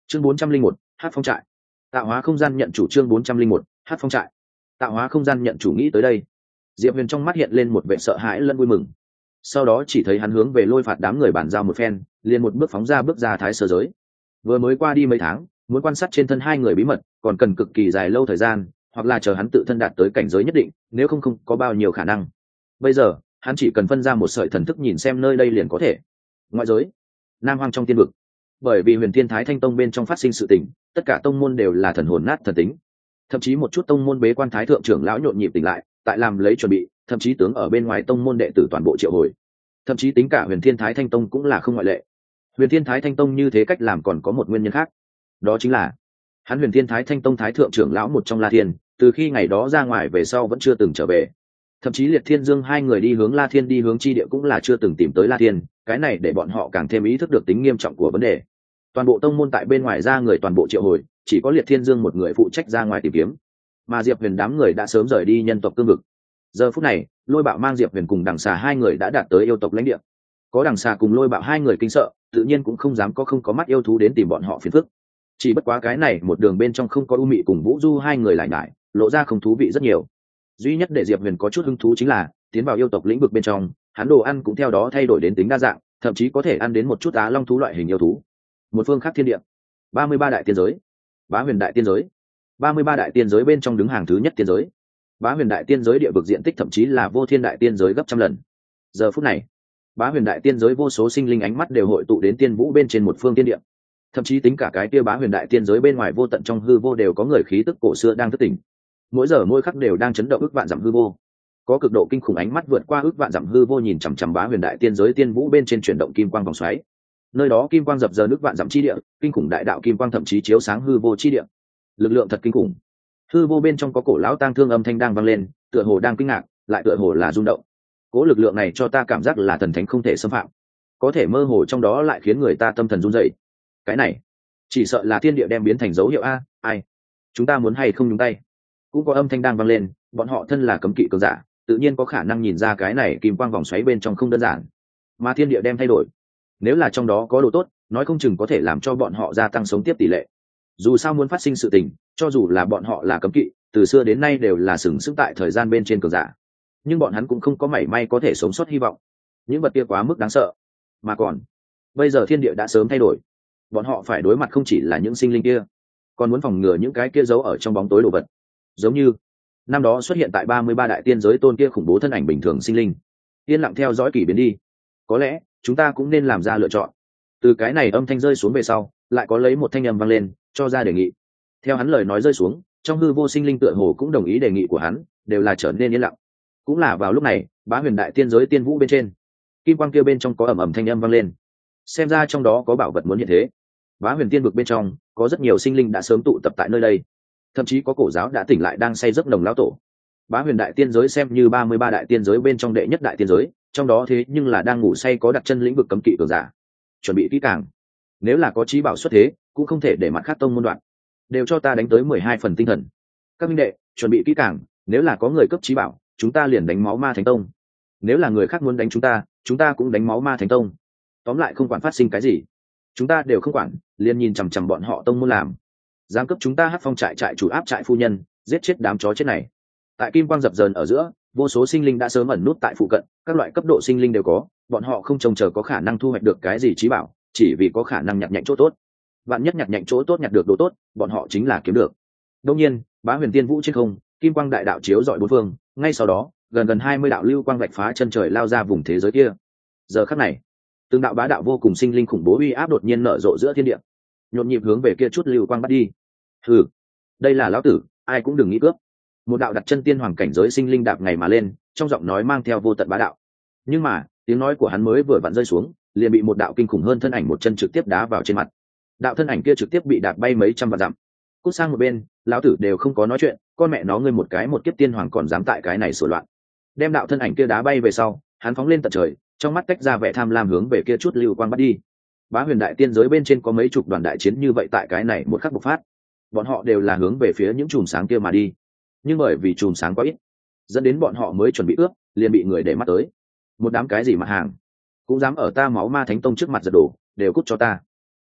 chương 401, hát phong trại. Tạo hóa không gian nhận chủ. Chương 401, hát phong trại. Tạo hóa không gian nhận chủ. Nghĩ tới đây, Diệp Huyền trong mắt hiện lên một vẻ sợ hãi lẫn vui mừng. Sau đó chỉ thấy hắn hướng về Lôi Phạt đám người bàn giao một phen, liền một bước phóng ra bước ra thái sơ giới. Vừa mới qua đi mấy tháng, muốn quan sát trên thân hai người bí mật còn cần cực kỳ dài lâu thời gian, hoặc là chờ hắn tự thân đạt tới cảnh giới nhất định, nếu không có bao nhiêu khả năng. Bây giờ hắn chỉ cần phân ra một sợi thần thức nhìn xem nơi đây liền có thể. Ngoại giới, Nam Hoang trong tiên vực, bởi vì Huyền Thiên Thái Thanh Tông bên trong phát sinh sự tình, tất cả tông môn đều là thần hồn nát thần tính, thậm chí một chút tông môn bế quan thái thượng trưởng lão nhộn nhịp tỉnh lại, tại làm lấy chuẩn bị, thậm chí tướng ở bên ngoài tông môn đệ tử toàn bộ triệu hồi, thậm chí tính cả Huyền Thiên Thái Thanh Tông cũng là không ngoại lệ. Huyền Thiên Thái Thanh Tông như thế cách làm còn có một nguyên nhân khác, đó chính là hắn Huyền Thiên Thái Thanh Tông thái thượng trưởng lão một trong La Thiên, từ khi ngày đó ra ngoài về sau vẫn chưa từng trở về, thậm chí Liệt Thiên Dương hai người đi hướng La Thiên đi hướng chi địa cũng là chưa từng tìm tới La Thiên, cái này để bọn họ càng thêm ý thức được tính nghiêm trọng của vấn đề. Toàn bộ tông môn tại bên ngoài ra người toàn bộ triệu hồi, chỉ có Liệt Thiên Dương một người phụ trách ra ngoài tìm kiếm, mà Diệp Huyền đám người đã sớm rời đi nhân tộc cương vực. Giờ phút này, Lôi Bạo mang Diệp Huyền cùng Đằng Xà hai người đã đạt tới yêu tộc lãnh địa. Có Đằng Xà cùng Lôi Bạo hai người kinh sợ, tự nhiên cũng không dám không có mắt yêu thú đến tìm bọn họ phiền phức. Chỉ bất quá cái này một đường bên trong không có U Mị cùng Vũ Du hai người lại nhải, lộ ra không thú vị rất nhiều. Duy nhất để Diệp Huyền có chút hứng thú chính là tiến vào yêu tộc lĩnh vực bên trong, hắn đồ ăn cũng theo đó thay đổi đến tính đa dạng, thậm chí có thể ăn đến một chút á long thú loại hình yêu thú. Một phương khác thiên địa, 33 đại tiên giới, Bá Huyền đại tiên giới. 33 đại tiên giới bên trong đứng hàng thứ nhất tiên giới. Bá Huyền đại tiên giới địa vực diện tích thậm chí là Vô Thiên đại tiên giới gấp trăm lần. Giờ phút này, Bá Huyền đại tiên giới vô số sinh linh ánh mắt đều hội tụ đến tiên vũ bên trên một phương tiên địa. Thậm chí tính cả cái kia Bá Huyền đại tiên giới bên ngoài vô tận trong hư vô đều có người khí tức cổ xưa đang thức tỉnh. Mỗi giờ mỗi khắc đều đang chấn động ức vạn dặm hư vô. Có cực độ kinh khủng ánh mắt vượt qua ức vạn dặm hư vô nhìn chằm chằm Bá Huyền đại tiên giới tiên vũ bên trên chuyển động kim quang vòng xoáy. Nơi đó kim quang dập dờn ức vạn dặm chi địa, kinh khủng đại đạo kim quang thậm chí chiếu sáng hư vô chi địa. Lực lượng thật kinh khủng. Hư vô bên trong có cổ lão tang thương âm thanh đang vang lên, tựa hồ đang kinh ngạc, lại tựa hồ là rung động. Cố lực lượng này cho ta cảm giác là thần thánh không thể xâm phạm, có thể mơ hồ trong đó lại khiến người ta tâm thần run rẩy. Cái này, chỉ sợ là thiên địa đem biến thành dấu hiệu a, ai? Chúng ta muốn hay không nhúng tay? Cũng có âm thanh đang vang lên, bọn họ thân là cấm kỵ cường giả, tự nhiên có khả năng nhìn ra cái này kim quang vòng xoáy bên trong không đơn giản, mà thiên địa đem thay đổi. Nếu là trong đó có đồ tốt, nói không chừng có thể làm cho bọn họ gia tăng sống tiếp tỷ lệ. Dù sao muốn phát sinh sự tình, cho dù là bọn họ là cấm kỵ, từ xưa đến nay đều là sừng sững tại thời gian bên trên cường giả, nhưng bọn hắn cũng không có mảy may có thể sống sót hy vọng. Những vật kia quá mức đáng sợ, mà còn bây giờ thiên địa đã sớm thay đổi, bọn họ phải đối mặt không chỉ là những sinh linh kia, còn muốn phòng ngừa những cái kia giấu ở trong bóng tối đồ vật, giống như năm đó xuất hiện tại 33 đại tiên giới tôn kia khủng bố thân ảnh bình thường sinh linh, yên lặng theo dõi kỷ biến đi. Có lẽ chúng ta cũng nên làm ra lựa chọn. Từ cái này âm thanh rơi xuống về sau, lại có lấy một thanh âm vang lên, cho ra đề nghị. Theo hắn lời nói rơi xuống, trong hư vô sinh linh tựa hồ cũng đồng ý đề nghị của hắn, đều là trở nên yên lặng. Cũng là vào lúc này, Bá Huyền đại tiên giới tiên vũ bên trên, kim quang kia bên trong có ầm ầm thanh âm vang lên. Xem ra trong đó có bảo vật muốn hiện thế. Bá Huyền tiên vực bên trong có rất nhiều sinh linh đã sớm tụ tập tại nơi đây, thậm chí có cổ giáo đã tỉnh lại đang say giấc nồng lão tổ. Bá Huyền đại tiên giới xem như 33 đại tiên giới bên trong đệ nhất đại tiên giới, trong đó thế nhưng là đang ngủ say có đặt chân lĩnh vực cấm kỵ cường giả. Chuẩn bị kỹ càng, nếu là có chí bảo xuất thế, cũng không thể để mặt khác tông môn đoạn, đều cho ta đánh tới 12 phần tinh thần. Các minh đệ, chuẩn bị kỹ càng, nếu là có người cấp chí bảo, chúng ta liền đánh máu ma thánh tông. Nếu là người khác muốn đánh chúng ta cũng đánh máu ma thánh tông. Tóm lại không quản phát sinh cái gì, chúng ta đều không quản, liền nhìn chằm chằm bọn họ tông môn làm. Giáng cấp chúng ta Hắc Phong trại trại chủ áp trại phu nhân, giết chết đám chó chết này. Tại kim quang dập dờn ở giữa, vô số sinh linh đã sớm ẩn nút tại phụ cận, các loại cấp độ sinh linh đều có, bọn họ không trông chờ có khả năng thu hoạch được cái gì chí bảo, chỉ vì có khả năng nhặt nhạnh chỗ tốt. Vạn nhất nhặt nhạnh chỗ tốt nhặt được đồ tốt, bọn họ chính là kiếm được. Đương nhiên, Bá Huyền tiên vũ trên không, kim quang đại đạo chiếu rọi bốn phương, ngay sau đó, gần 20 đạo lưu quang vạch phá chân trời lao ra vùng thế giới kia. Giờ khắc này, từng đạo bá đạo vô cùng sinh linh khủng bố uy áp đột nhiên nở rộ giữa thiên địa, nhộn nhịp hướng về kia chút lưu quang bắt đi. Hừ, đây là lão tử, ai cũng đừng nghĩ cướp. Một đạo đặt chân tiên hoàng cảnh giới sinh linh đạp ngày mà lên, trong giọng nói mang theo vô tận bá đạo. Nhưng mà, tiếng nói của hắn mới vừa vặn rơi xuống, liền bị một đạo kinh khủng hơn thân ảnh một chân trực tiếp đá vào trên mặt. Đạo thân ảnh kia trực tiếp bị đạp bay mấy trăm vạn dặm. Cút sang một bên, lão tử đều không có nói chuyện, con mẹ nó ngươi một cái một kiếp tiên hoàng còn dám tại cái này sửa loạn. Đem đạo thân ảnh kia đá bay về sau, hắn phóng lên tận trời, trong mắt cách ra vẻ tham lam hướng về kia chút lưu quang bắt đi. Bá Huyền đại tiên giới bên trên có mấy chục đoàn đại chiến như vậy tại cái này một khắc bộc phát. Bọn họ đều là hướng về phía những chùm sáng kia mà đi, nhưng bởi vì chùm sáng quá ít, dẫn đến bọn họ mới chuẩn bị ướp, liền bị người để mắt tới. Một đám cái gì mà hàng, cũng dám ở ta máu ma thánh tông trước mặt giật đổ, đều cút cho ta.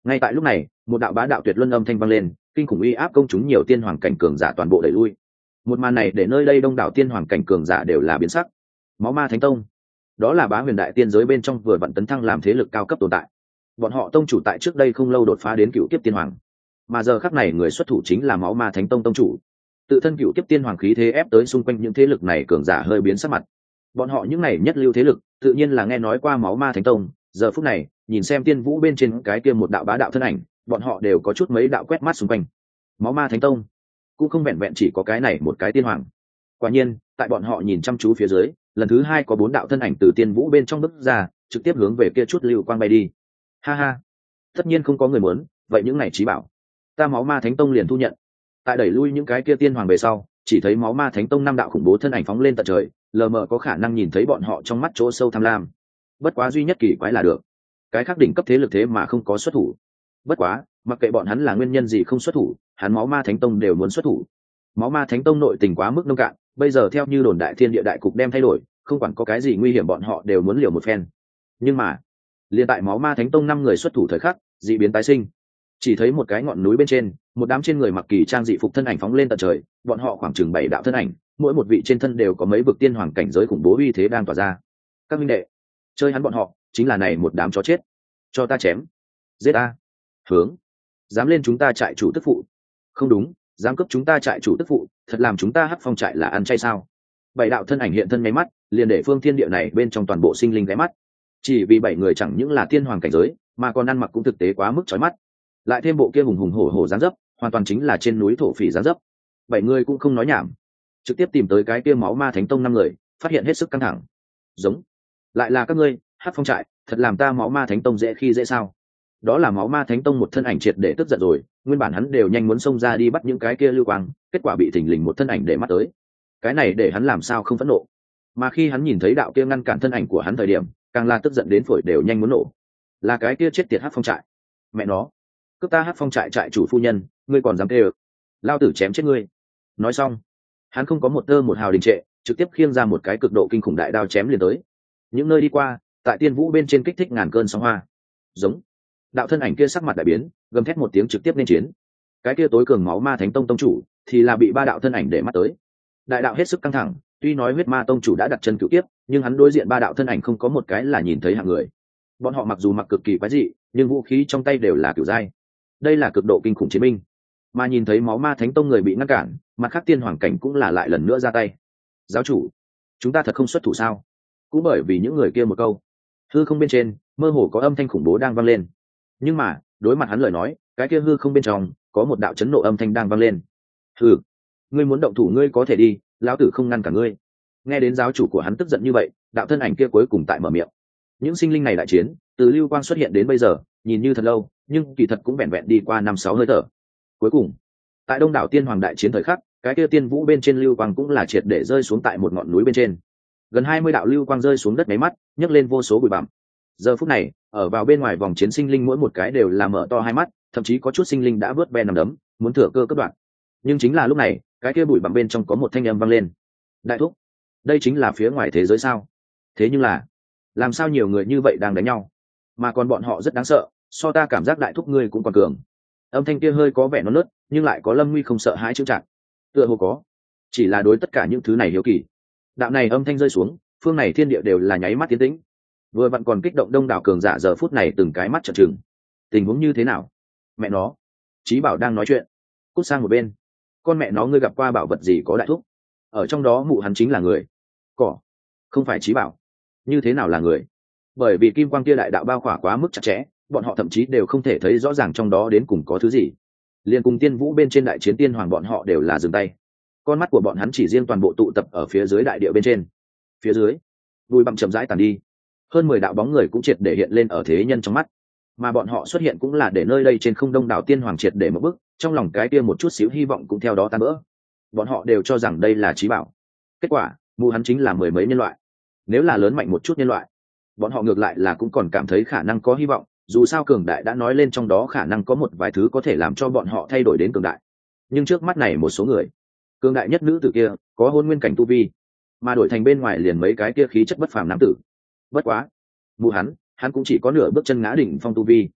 Ngay tại lúc này một đạo bá đạo tuyệt luân âm thanh vang lên, kinh khủng uy áp công chúng nhiều tiên hoàng cảnh cường giả toàn bộ đẩy lui. Một màn này để nơi đây đông đảo tiên hoàng cảnh cường giả đều là biến sắc. Máu ma thánh tông, đó là bá huyền đại tiên giới bên trong vừa vặn tấn thăng làm thế lực cao cấp tồn tại. Bọn họ tông chủ tại trước đây không lâu đột phá đến cựu kiếp tiên hoàng, mà giờ khắc này người xuất thủ chính là máu ma thánh tông tông chủ. Tự thân cựu kiếp tiên hoàng khí thế ép tới xung quanh những thế lực này cường giả hơi biến sắc mặt. Bọn họ những này nhất lưu thế lực tự nhiên là nghe nói qua máu ma thánh tông, giờ phút này nhìn xem tiên vũ bên trên cái kia một đạo bá đạo thân ảnh, bọn họ đều có chút mấy đạo quét mắt xung quanh. Máu ma thánh tông cũng không vẹn vẹn chỉ có cái này một cái tiên hoàng. Quả nhiên tại bọn họ nhìn chăm chú phía dưới, lần thứ hai có 4 đạo thân ảnh từ tiên vũ bên trong bước ra, trực tiếp hướng về kia chút lưu quang bay đi. Ha ha, tất nhiên không có người muốn, vậy những này trí bảo ta máu ma thánh tông liền thu nhận. Tại đẩy lui những cái kia tiên hoàng về sau, chỉ thấy máu ma thánh tông 5 đạo khủng bố thân ảnh phóng lên tận trời, lờ mờ có khả năng nhìn thấy bọn họ trong mắt chỗ sâu tham lam. Bất quá duy nhất kỳ quái là được, cái khác đỉnh cấp thế lực thế mà không có xuất thủ. Bất quá mặc kệ bọn hắn là nguyên nhân gì không xuất thủ, hắn máu ma thánh tông đều muốn xuất thủ. Máu ma thánh tông nội tình quá mức nông cạn, bây giờ theo như đồn đại thiên địa đại cục đem thay đổi, không quản có cái gì nguy hiểm bọn họ đều muốn liều một phen. Nhưng mà liền tại máu ma thánh tông 5 người xuất thủ thời khắc, dị biến tái sinh. Chỉ thấy một cái ngọn núi bên trên, một đám trên người mặc kỳ trang dị phục thân ảnh phóng lên tận trời, bọn họ khoảng chừng 7 đạo thân ảnh, mỗi một vị trên thân đều có mấy vực tiên hoàng cảnh giới khủng bố uy thế đang tỏa ra. Các minh đệ, chơi hắn bọn họ chính là này một đám chó chết, cho ta chém, giết a. Hướng, dám lên chúng ta trại chủ tức phụ. Không đúng, dám cướp chúng ta trại chủ tức phụ, thật làm chúng ta Hắc Phong trại là ăn chay sao? 7 đạo thân ảnh hiện thân mấy mắt, liền để phương thiên địa này bên trong toàn bộ sinh linh ghé mắt. Chỉ vì 7 người chẳng những là tiên hoàng cảnh giới, mà còn ăn mặc cũng thực tế quá mức chói mắt. Lại thêm bộ kia hùng hùng hổ hổ dáng dấp, hoàn toàn chính là trên núi thổ phỉ dáng dấp. 7 người cũng không nói nhảm, trực tiếp tìm tới cái kia máu ma thánh tông 5 người, phát hiện hết sức căng thẳng. Giống, lại là các ngươi, Hắc Phong trại, thật làm ta máu ma thánh tông dễ khi dễ sao? Đó là máu ma thánh tông một thân ảnh triệt để tức giận rồi, nguyên bản hắn đều nhanh muốn xông ra đi bắt những cái kia lưu quang, kết quả bị thình lình một thân ảnh để mắt tới. Cái này để hắn làm sao không phẫn nộ. Mà khi hắn nhìn thấy đạo kia ngăn cản thân ảnh của hắn thời điểm, càng là tức giận đến phổi đều nhanh muốn nổ. Là cái kia chết tiệt Hắc Phong trại, mẹ nó, cướp ta Hắc Phong trại trại chủ phu nhân, ngươi còn dám kêu, lao tử chém chết ngươi. Nói xong, hắn không có một tơ một hào đình trệ, trực tiếp khiêng ra một cái cực độ kinh khủng đại đao chém liền tới. Những nơi đi qua, tại tiên vũ bên trên kích thích ngàn cơn sóng hoa. Giống, đạo thân ảnh kia sắc mặt đại biến, gầm thét một tiếng trực tiếp lên chiến. Cái kia tối cường máu ma thánh tông tông chủ thì là bị 3 đạo thân ảnh để mắt tới. Đại đạo hết sức căng thẳng, tuy nói huyết ma tông chủ đã đặt chân cửu tiếp, nhưng hắn đối diện 3 đạo thân ảnh không có một cái là nhìn thấy hạng người. Bọn họ mặc dù mặc cực kỳ quái dị, nhưng vũ khí trong tay đều là cửu giai. Đây là cực độ kinh khủng chiến binh. Mà nhìn thấy máu ma thánh tông người bị ngăn cản, mặt khác tiên hoàng cảnh cũng là lại lần nữa ra tay. Giáo chủ, chúng ta thật không xuất thủ sao? Cũng bởi vì những người kia một câu. Hư không bên trên mơ hồ có âm thanh khủng bố đang vang lên. Nhưng mà đối mặt hắn lời nói, cái kia hư không bên trong có một đạo chấn nộ âm thanh đang vang lên. Hừ, ngươi muốn động thủ ngươi có thể đi, lão tử không ngăn cả ngươi. Nghe đến giáo chủ của hắn tức giận như vậy, đạo thân ảnh kia cuối cùng tại mở miệng. Những sinh linh này đại chiến từ lưu quang xuất hiện đến bây giờ nhìn như thật lâu, nhưng kỳ thật cũng vẹn vẹn đi qua 5-6 hơi thở. Cuối cùng tại đông đảo tiên hoàng đại chiến thời khắc, cái kia tiên vũ bên trên lưu quang cũng là triệt để rơi xuống tại một ngọn núi bên trên. Gần 20 đạo lưu quang rơi xuống đất mấy mắt, nhấc lên vô số bụi bặm. Giờ phút này ở vào bên ngoài vòng chiến sinh linh mỗi một cái đều là mở to hai mắt, thậm chí có chút sinh linh đã vớt be nằm đấm muốn thừa cơ cướp đoạn. Nhưng chính là lúc này, cái kia bụi bặm bên trong có một thanh âm vang lên. Đại thúc, đây chính là phía ngoài thế giới sao? Thế nhưng là làm sao nhiều người như vậy đang đánh nhau, mà còn bọn họ rất đáng sợ, so ta cảm giác đại thúc ngươi cũng còn cường. Âm thanh kia hơi có vẻ non nớt, nhưng lại có lâm nguy không sợ hãi chững chạc. Tựa hồ có, chỉ là đối tất cả những thứ này hiếu kỳ. Đạo này âm thanh rơi xuống, phương này thiên địa đều là nháy mắt tiến tĩnh. Vừa vặn còn kích động đông đảo cường giả giờ phút này từng cái mắt trợn trừng. Tình huống như thế nào? Mẹ nó, Chí Bảo đang nói chuyện. Cút sang một bên. Con mẹ nó ngươi gặp qua bảo vật gì có đại thúc? Ở trong đó mụ hắn chính là người. Cỏ, không phải Chí Bảo. Như thế nào là người? Bởi vì kim quang kia đại đạo bao khỏa quá mức chặt chẽ, bọn họ thậm chí đều không thể thấy rõ ràng trong đó đến cùng có thứ gì. Liên cùng tiên vũ bên trên đại chiến tiên hoàng bọn họ đều là dừng tay. Con mắt của bọn hắn chỉ riêng toàn bộ tụ tập ở phía dưới đại địa bên trên. Phía dưới, bụi bặm chậm rãi tàn đi. Hơn 10 đạo bóng người cũng triệt để hiện lên ở thế nhân trong mắt, mà bọn họ xuất hiện cũng là để nơi đây trên không đông đảo tiên hoàng triệt để một bước, trong lòng cái kia một chút xíu hy vọng cũng theo đó tan vỡ. Bọn họ đều cho rằng đây là Chí Bảo, kết quả mù hắn chính là 10 mấy nhân loại. Nếu là lớn mạnh một chút nhân loại, bọn họ ngược lại là cũng còn cảm thấy khả năng có hy vọng, dù sao cường đại đã nói lên trong đó khả năng có một vài thứ có thể làm cho bọn họ thay đổi đến cường đại. Nhưng trước mắt này một số người, cường đại nhất nữ tử kia có hôn nguyên cảnh tu vi, mà đổi thành bên ngoài liền mấy cái kia khí chất bất phàm nam tử. Bất quá mụ hắn cũng chỉ có nửa bước chân ngã đỉnh phong tu vi.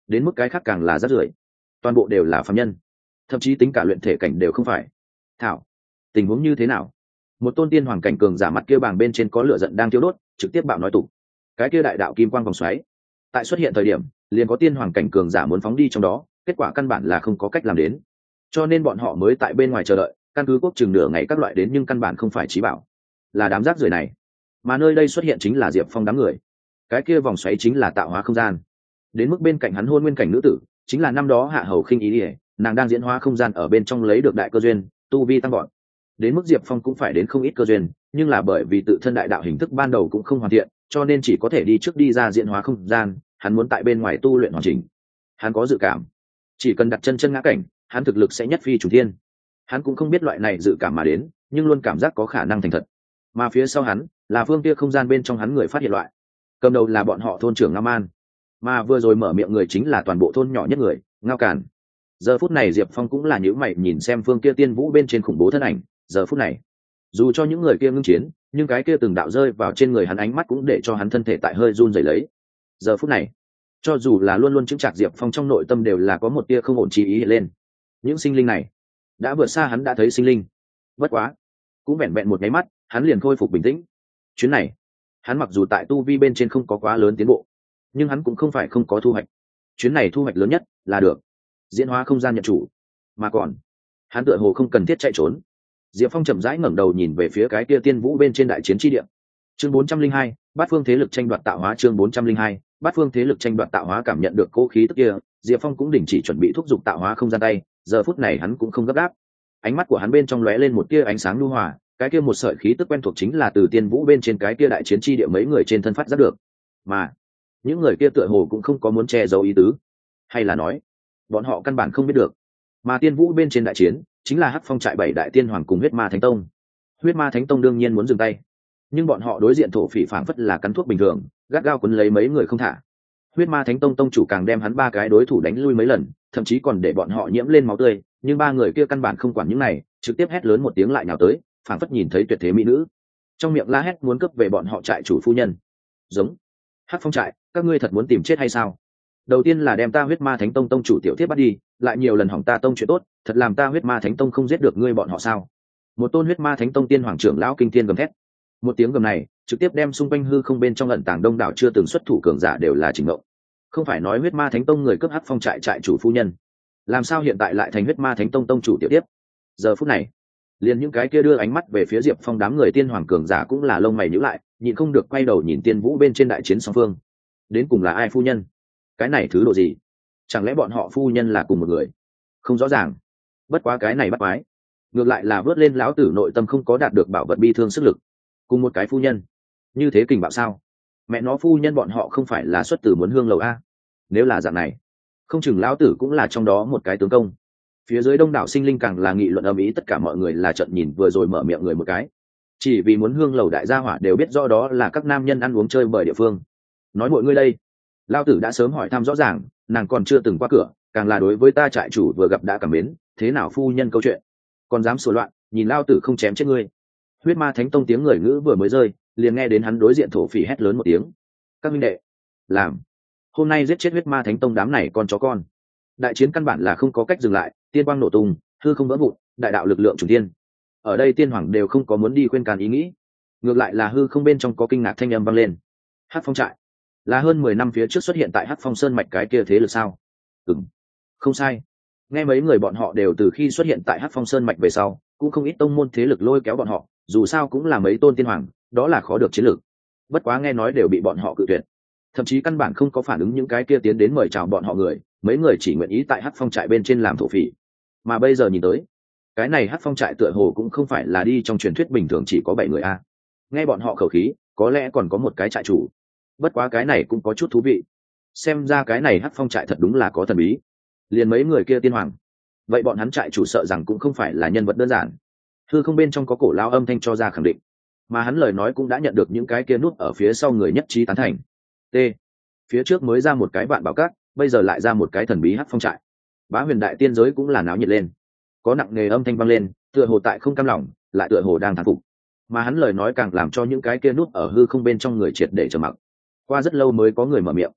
đến mức cái khác càng là rác rưởi, toàn bộ đều là phàm nhân, thậm chí tính cả luyện thể cảnh đều không phải. Thảo, tình huống như thế nào? Một tôn tiên hoàng cảnh cường giả mặt kia bảng bên trên có lửa giận đang thiêu đốt, trực tiếp bạo nói tục. Cái kia đại đạo kim quang vòng xoáy, tại xuất hiện thời điểm, liền có tiên hoàng cảnh cường giả muốn phóng đi trong đó, kết quả căn bản là không có cách làm đến. Cho nên bọn họ mới tại bên ngoài chờ đợi, căn cứ quốc chừng nửa ngày các loại đến nhưng căn bản không phải chí bảo, là đám rác rưởi này. Mà nơi đây xuất hiện chính là Diệp Phong đám người. Cái kia vòng xoáy chính là tạo hóa không gian. Đến mức bên cạnh hắn hôn nguyên cảnh nữ tử, chính là năm đó Hạ Hầu Khinh Ý, nàng đang diễn hóa không gian ở bên trong lấy được đại cơ duyên, tu vi tăng gọn. Đến mức Diệp Phong cũng phải đến không ít cơ duyên, nhưng là bởi vì tự thân đại đạo hình thức ban đầu cũng không hoàn thiện, cho nên chỉ có thể đi trước đi ra diễn hóa không gian, hắn muốn tại bên ngoài tu luyện hoàn chỉnh. Hắn có dự cảm, chỉ cần đặt chân chân ngã cảnh, hắn thực lực sẽ nhất phi trùng thiên. Hắn cũng không biết loại này dự cảm mà đến, nhưng luôn cảm giác có khả năng thành thật. Mà phía sau hắn là phương kia không gian bên trong hắn người phát hiện loại, cầm đầu là bọn họ thôn trưởng Ngao Man, mà vừa rồi mở miệng người chính là toàn bộ thôn nhỏ nhất người, Ngao Càn. Giờ phút này Diệp Phong cũng là nhíu mày nhìn xem phương kia tiên vũ bên trên khủng bố thân ảnh. Giờ phút này, dù cho những người kia ngưng chiến, nhưng cái kia từng đạo rơi vào trên người hắn ánh mắt cũng để cho hắn thân thể tại hơi run rẩy lấy. Giờ phút này, cho dù là luôn luôn chững chạc Diệp Phong trong nội tâm đều là có một tia không ổn chí ý hiện lên. Những sinh linh này đã vượt xa hắn đã thấy sinh linh. Bất quá, cũng vẹn vẹn một cái mắt, hắn liền khôi phục bình tĩnh. Chuyến này, hắn mặc dù tại tu vi bên trên không có quá lớn tiến bộ, nhưng hắn cũng không phải không có thu hoạch. Chuyến này thu hoạch lớn nhất là được diễn hóa không gian nhận chủ, mà còn hắn tựa hồ không cần thiết chạy trốn. Diệp Phong chậm rãi ngẩng đầu nhìn về phía cái kia tiên vũ bên trên đại chiến chi địa. Chương 402, bát phương thế lực tranh đoạt tạo hóa. Chương 402, bát phương thế lực tranh đoạt tạo hóa. Cảm nhận được cố khí tức kia, Diệp Phong cũng đình chỉ chuẩn bị thúc giục tạo hóa không gian tay. Giờ phút này hắn cũng không gấp gáp. Ánh mắt của hắn bên trong lóe lên một tia ánh sáng nhu hòa, cái kia một sợi khí tức quen thuộc chính là từ tiên vũ bên trên cái kia đại chiến chi địa mấy người trên thân phát ra được. Mà những người kia tựa hồ cũng không có muốn che giấu ý tứ, hay là nói bọn họ căn bản không biết được. Mà tiên vũ bên trên đại chiến chính là Hắc Phong trại 7 đại tiên hoàng cùng huyết ma thánh tông. Huyết ma thánh tông đương nhiên muốn dừng tay, nhưng bọn họ đối diện thổ phỉ phảng phất là cắn thuốc bình thường, gắt gao quấn lấy mấy người không thả. Huyết ma thánh tông tông chủ càng đem hắn 3 cái đối thủ đánh lui mấy lần, thậm chí còn để bọn họ nhiễm lên máu tươi, nhưng 3 người kia căn bản không quản những này, trực tiếp hét lớn một tiếng lại nhào tới, phảng phất nhìn thấy tuyệt thế mỹ nữ, trong miệng la hét muốn cướp về bọn họ trại chủ phu nhân. Giống Hắc Phong trại, các ngươi thật muốn tìm chết hay sao? Đầu tiên là đem ta huyết ma thánh tông tông chủ tiểu thiết bắt đi, lại nhiều lần hỏng ta tông chuyện tốt, thật làm ta huyết ma thánh tông không giết được ngươi bọn họ sao? Một tôn huyết ma thánh tông tiên hoàng trưởng lão kinh thiên gầm thét. Một tiếng gầm này trực tiếp đem xung quanh hư không bên trong ẩn tàng đông đảo chưa từng xuất thủ cường giả đều là chỉnh ngộ. Không phải nói huyết ma thánh tông người cướp Hắc Phong trại trại chủ phu nhân, làm sao hiện tại lại thành huyết ma thánh tông tông chủ tiểu tiếp? Giờ phút này, liền những cái kia đưa ánh mắt về phía Diệp Phong đám người tiên hoàng cường giả cũng là lông mày nhíu lại, nhịn không được quay đầu nhìn tiên vũ bên trên đại chiến song phương. Đến cùng là ai phu nhân? Cái này thứ độ gì? Chẳng lẽ bọn họ phu nhân là cùng một người? Không rõ ràng. Bất quá cái này bắt quái, ngược lại là vớt lên lão tử nội tâm không có đạt được bảo vật bi thương sức lực. Cùng một cái phu nhân, như thế kình bạo sao? Mẹ nó, phu nhân bọn họ không phải là xuất tử muốn hương lầu a? Nếu là dạng này, không chừng lão tử cũng là trong đó một cái tướng công. Phía dưới đông đảo sinh linh càng là nghị luận ầm ĩ, tất cả mọi người là trợn nhìn vừa rồi mở miệng người một cái. Chỉ vì muốn hương lầu đại gia hỏa đều biết rõ đó là các nam nhân ăn uống chơi bời địa phương. Nói mọi người đây, lão tử đã sớm hỏi thăm rõ ràng, nàng còn chưa từng qua cửa, càng là đối với ta trại chủ vừa gặp đã cảm mến, thế nào phu nhân câu chuyện, còn dám sửa loạn, nhìn lão tử không chém chết ngươi. Huyết ma thánh tông tiếng người ngữ vừa mới rơi, liền nghe đến hắn đối diện thổ phỉ hét lớn một tiếng. Các minh đệ, làm hôm nay giết chết huyết ma thánh tông đám này con chó con. Đại chiến căn bản là không có cách dừng lại, tiên quang nổ tung, hư không vỡ vụn, đại đạo lực lượng trùng tiên. Ở đây tiên hoàng đều không có muốn đi khuyên can ý nghĩ, ngược lại là hư không bên trong có kinh ngạc thanh âm vang lên. Hắc Phong trại là hơn 10 năm phía trước xuất hiện tại Hắc Phong Sơn mạch cái kia thế lực sao? Không sai. Nghe mấy người bọn họ đều từ khi xuất hiện tại Hắc Phong Sơn mạch về sau, cũng không ít tông môn thế lực lôi kéo bọn họ, dù sao cũng là mấy tôn tiên hoàng, đó là khó được chiến lược. Bất quá nghe nói đều bị bọn họ cự tuyệt, thậm chí căn bản không có phản ứng những cái kia tiến đến mời chào bọn họ người, mấy người chỉ nguyện ý tại Hắc Phong trại bên trên làm thổ phỉ. Mà bây giờ nhìn tới, cái này Hắc Phong trại tựa hồ cũng không phải là đi trong truyền thuyết bình thường chỉ có 7 người a. Nghe bọn họ khẩu khí, có lẽ còn có một cái trại chủ. Bất quá cái này cũng có chút thú vị. Xem ra cái này Hắc Phong trại thật đúng là có thần bí. Liền mấy người kia tiên hoàng, vậy bọn hắn trại chủ sợ rằng cũng không phải là nhân vật đơn giản. Hư không bên trong có cổ lao âm thanh cho ra khẳng định, mà hắn lời nói cũng đã nhận được những cái kia nút ở phía sau người nhất trí tán thành. T. Phía trước mới ra một cái vạn bảo cát, bây giờ lại ra một cái thần bí Hắc Phong trại. Bá huyền đại tiên giới cũng là náo nhiệt lên, có nặng nề âm thanh vang lên, tựa hồ tại không cam lòng, lại tựa hồ đang thán phục. Mà hắn lời nói càng làm cho những cái kia nút ở hư không bên trong người triệt để trầm mặc. Qua rất lâu mới có người mở miệng.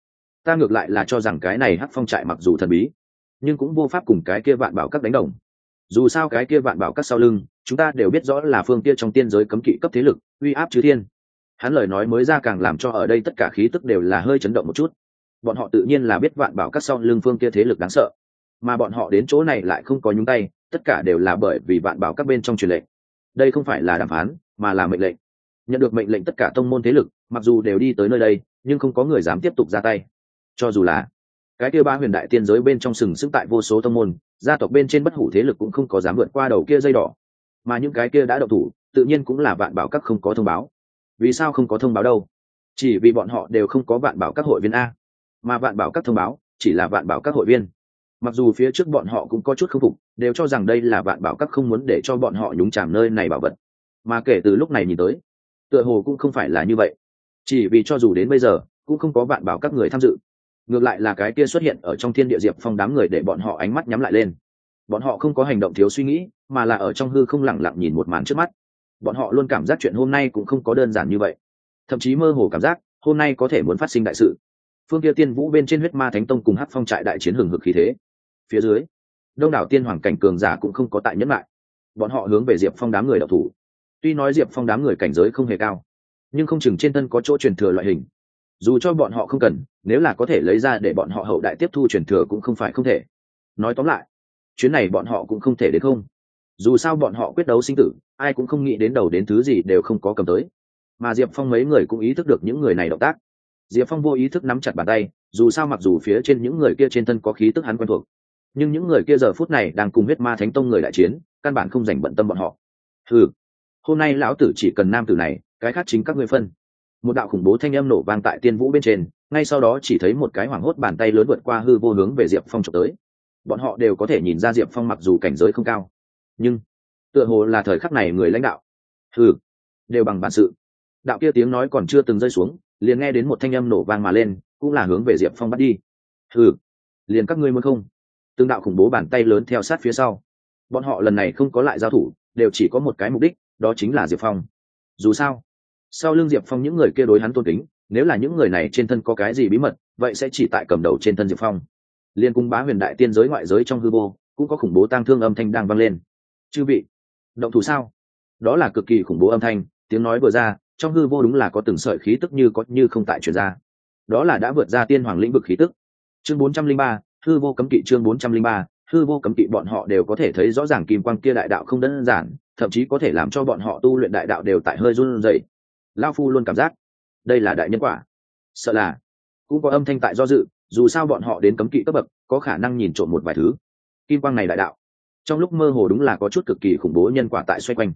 Ta ngược lại là cho rằng cái này hắc phong trại mặc dù thần bí nhưng cũng vô pháp cùng cái kia vạn bảo các đánh đồng. Dù sao cái kia vạn bảo các sau lưng chúng ta đều biết rõ là phương kia trong tiên giới cấm kỵ cấp thế lực, uy áp chư thiên. Hắn lời nói mới ra càng làm cho ở đây tất cả khí tức đều là hơi chấn động một chút. Bọn họ tự nhiên là biết vạn bảo các sau lưng phương kia thế lực đáng sợ, mà bọn họ đến chỗ này lại không có nhúng tay, tất cả đều là bởi vì vạn bảo các bên trong truyền lệnh. Đây không phải là đàm phán mà là mệnh lệnh. Nhận được mệnh lệnh tất cả tông môn thế lực mặc dù đều đi tới nơi đây nhưng không có người dám tiếp tục ra tay. Cho dù là cái kia ba huyền đại tiên giới bên trong sừng sững tại vô số tông môn gia tộc bên trên bất hủ thế lực cũng không có dám vượt qua đầu kia dây đỏ. Mà những cái kia đã động thủ tự nhiên cũng là vạn bảo các không có thông báo. Vì sao không có thông báo đâu? Chỉ vì bọn họ đều không có vạn bảo các hội viên a, mà vạn bảo các thông báo chỉ là vạn bảo các hội viên. Mặc dù phía trước bọn họ cũng có chút không phục, đều cho rằng đây là vạn bảo các không muốn để cho bọn họ nhúng chàm nơi này bảo vật, mà kể từ lúc này nhìn tới tựa hồ cũng không phải là như vậy. Chỉ vì cho dù đến bây giờ cũng không có vạn bảo các người tham dự, ngược lại là cái kia xuất hiện ở trong thiên địa Diệp Phong đám người để bọn họ ánh mắt nhắm lại lên. Bọn họ không có hành động thiếu suy nghĩ mà là ở trong hư không lẳng lặng nhìn một màn trước mắt. Bọn họ luôn cảm giác chuyện hôm nay cũng không có đơn giản như vậy, thậm chí mơ hồ cảm giác hôm nay có thể muốn phát sinh đại sự. Phương kia tiên vũ bên trên huyết ma thánh tông cùng hắc phong trại đại chiến hừng hực khí thế, phía dưới đông đảo tiên hoàng cảnh cường giả cũng không có tại nhẫn lại. Bọn họ hướng về Diệp Phong đám người đạo thủ. Tuy nói Diệp Phong đám người cảnh giới không hề cao, nhưng không chừng trên thân có chỗ truyền thừa loại hình. Dù cho bọn họ không cần, nếu là có thể lấy ra để bọn họ hậu đại tiếp thu truyền thừa cũng không phải không thể. Nói tóm lại, chuyến này bọn họ cũng không thể đến không. Dù sao bọn họ quyết đấu sinh tử, ai cũng không nghĩ đến đầu đến thứ gì đều không có cầm tới. Mà Diệp Phong mấy người cũng ý thức được những người này động tác. Diệp Phong vô ý thức nắm chặt bàn tay, dù sao mặc dù phía trên những người kia trên thân có khí tức hắn quen thuộc, nhưng những người kia giờ phút này đang cùng huyết ma thánh tông người đại chiến, căn bản không dành bận tâm bọn họ. Ừ, hôm nay lão tử chỉ cần nam tử này, cái khác chính các ngươi phân. Một đạo khủng bố thanh âm nổ vang tại tiên vũ bên trên, ngay sau đó chỉ thấy một cái hoảng hốt bàn tay lớn vượt qua hư vô hướng về Diệp Phong chụp tới. Bọn họ đều có thể nhìn ra Diệp Phong mặc dù cảnh giới không cao, nhưng tựa hồ là thời khắc này người lãnh đạo. Ừ, đều bằng bản sự. Đạo kia tiếng nói còn chưa từng rơi xuống, liền nghe đến một thanh âm nổ vang mà lên, cũng là hướng về Diệp Phong bắt đi. Ừ, liền các ngươi muốn không? Từng đạo khủng bố bàn tay lớn theo sát phía sau. Bọn họ lần này không có lại giao thủ, đều chỉ có một cái mục đích, đó chính là Diệp Phong. Dù sao, sau lưng Diệp Phong những người kia đối hắn tôn kính, nếu là những người này trên thân có cái gì bí mật, vậy sẽ chỉ tại cầm đầu trên thân Diệp Phong. Liên cung bá huyền đại tiên giới ngoại giới trong hư vô, cũng có khủng bố tang thương âm thanh đang vang lên. Chư vị, động thủ sao? Đó là cực kỳ khủng bố âm thanh, tiếng nói vừa ra, trong hư vô đúng là có từng sợi khí tức như có như không tại truyền ra. Đó là đã vượt ra tiên hoàng lĩnh vực khí tức. Chương 403, hư vô cấm kỵ. Chương 403, hư vô cấm kỵ. Bọn họ đều có thể thấy rõ ràng kim quang kia đại đạo không đơn giản, thậm chí có thể làm cho bọn họ tu luyện đại đạo đều tại hơi run rẩy. Lão phu luôn cảm giác đây là đại nhân quả, sợ là cũng có âm thanh tại do dự. Dù sao bọn họ đến cấm kỵ cấp bậc, có khả năng nhìn trộm một vài thứ. Kim quang này đại đạo, trong lúc mơ hồ đúng là có chút cực kỳ khủng bố nhân quả tại xoay quanh.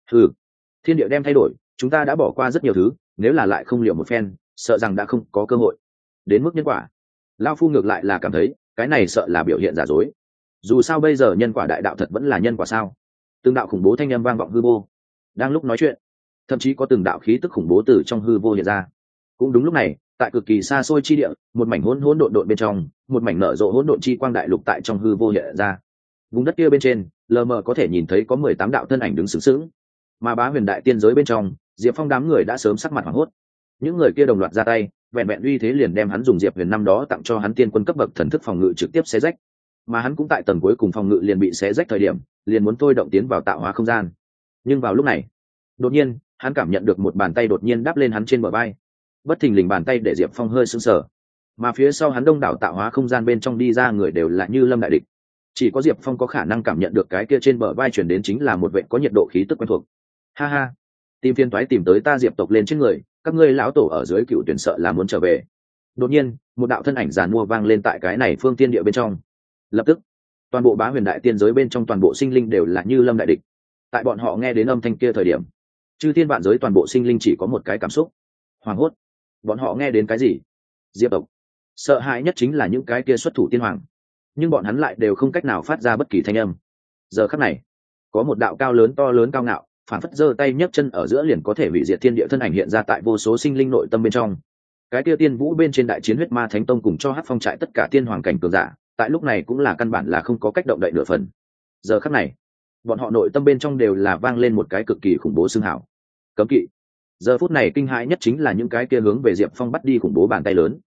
Thiên địa đem thay đổi, chúng ta đã bỏ qua rất nhiều thứ, nếu là lại không liệu một phen, sợ rằng đã không có cơ hội. Đến mức nhân quả, lão phu ngược lại là cảm thấy cái này sợ là biểu hiện giả dối. Dù sao bây giờ nhân quả đại đạo thật vẫn là nhân quả sao? Từng đạo khủng bố thanh âm vang vọng hư vô. Đang lúc nói chuyện, thậm chí có từng đạo khí tức khủng bố từ trong hư vô hiện ra. Cũng đúng lúc này, tại cực kỳ xa xôi chi địa, một mảnh hỗn độn bên trong, một mảnh nở rộ hỗn độn chi quang đại lục tại trong hư vô hiện ra. Vùng đất kia bên trên, lờ mờ có thể nhìn thấy có 18 đạo thân ảnh đứng sướng sướng. Mà bá huyền đại tiên giới bên trong, Diệp Phong đám người đã sớm sắc mặt hoảng hốt. Những người kia đồng loạt ra tay, vẹn vẹn uy thế liền đem hắn dùng Diệp Huyền năm đó tặng cho hắn tiên quân cấp bậc thần thức phòng ngự trực tiếp xé rách. Mà hắn cũng tại tầng cuối cùng phòng ngự liền bị xé rách thời điểm, liền muốn thôi động tiến vào tạo hóa không gian. Nhưng vào lúc này, đột nhiên, hắn cảm nhận được một bàn tay đột nhiên đáp lên hắn trên bờ vai. Bất thình lình bàn tay để Diệp Phong hơi sững sờ. Mà phía sau hắn đông đảo tạo hóa không gian bên trong đi ra người đều là như lâm đại địch. Chỉ có Diệp Phong có khả năng cảm nhận được cái kia trên bờ vai chuyển đến chính là một vệ có nhiệt độ khí tức quen thuộc. Ha ha, tìm phiên toái tìm tới ta Diệp tộc lên trên người, các ngươi lão tổ ở dưới cựu tuyển sợ là muốn trở về. Đột nhiên, một đạo thân ảnh giàn mua vang lên tại cái này phương tiên địa bên trong. Lập tức, toàn bộ bá huyền đại tiên giới bên trong toàn bộ sinh linh đều là như lâm đại địch. Tại bọn họ nghe đến âm thanh kia thời điểm, chư thiên vạn giới toàn bộ sinh linh chỉ có một cái cảm xúc: hoảng hốt. Bọn họ nghe đến cái gì? Diệp tộc. Sợ hãi nhất chính là những cái kia xuất thủ tiên hoàng, nhưng bọn hắn lại đều không cách nào phát ra bất kỳ thanh âm. Giờ khắc này, có một đạo cao lớn to lớn cao ngạo, phản phất giơ tay nhấc chân ở giữa liền có thể hủy diệt thiên địa thân ảnh hiện ra tại vô số sinh linh nội tâm bên trong. Cái kia tiên vũ bên trên đại chiến huyết ma thánh tông cùng cho hắc phong trại tất cả tiên hoàng cảnh cường giả, tại lúc này cũng là căn bản là không có cách động đậy nửa phần. Giờ khắc này, bọn họ nội tâm bên trong đều là vang lên một cái cực kỳ khủng bố xưng hào: cấm kỵ. Giờ phút này kinh hãi nhất chính là những cái kia hướng về Diệp Phong bắt đi khủng bố bàn tay lớn.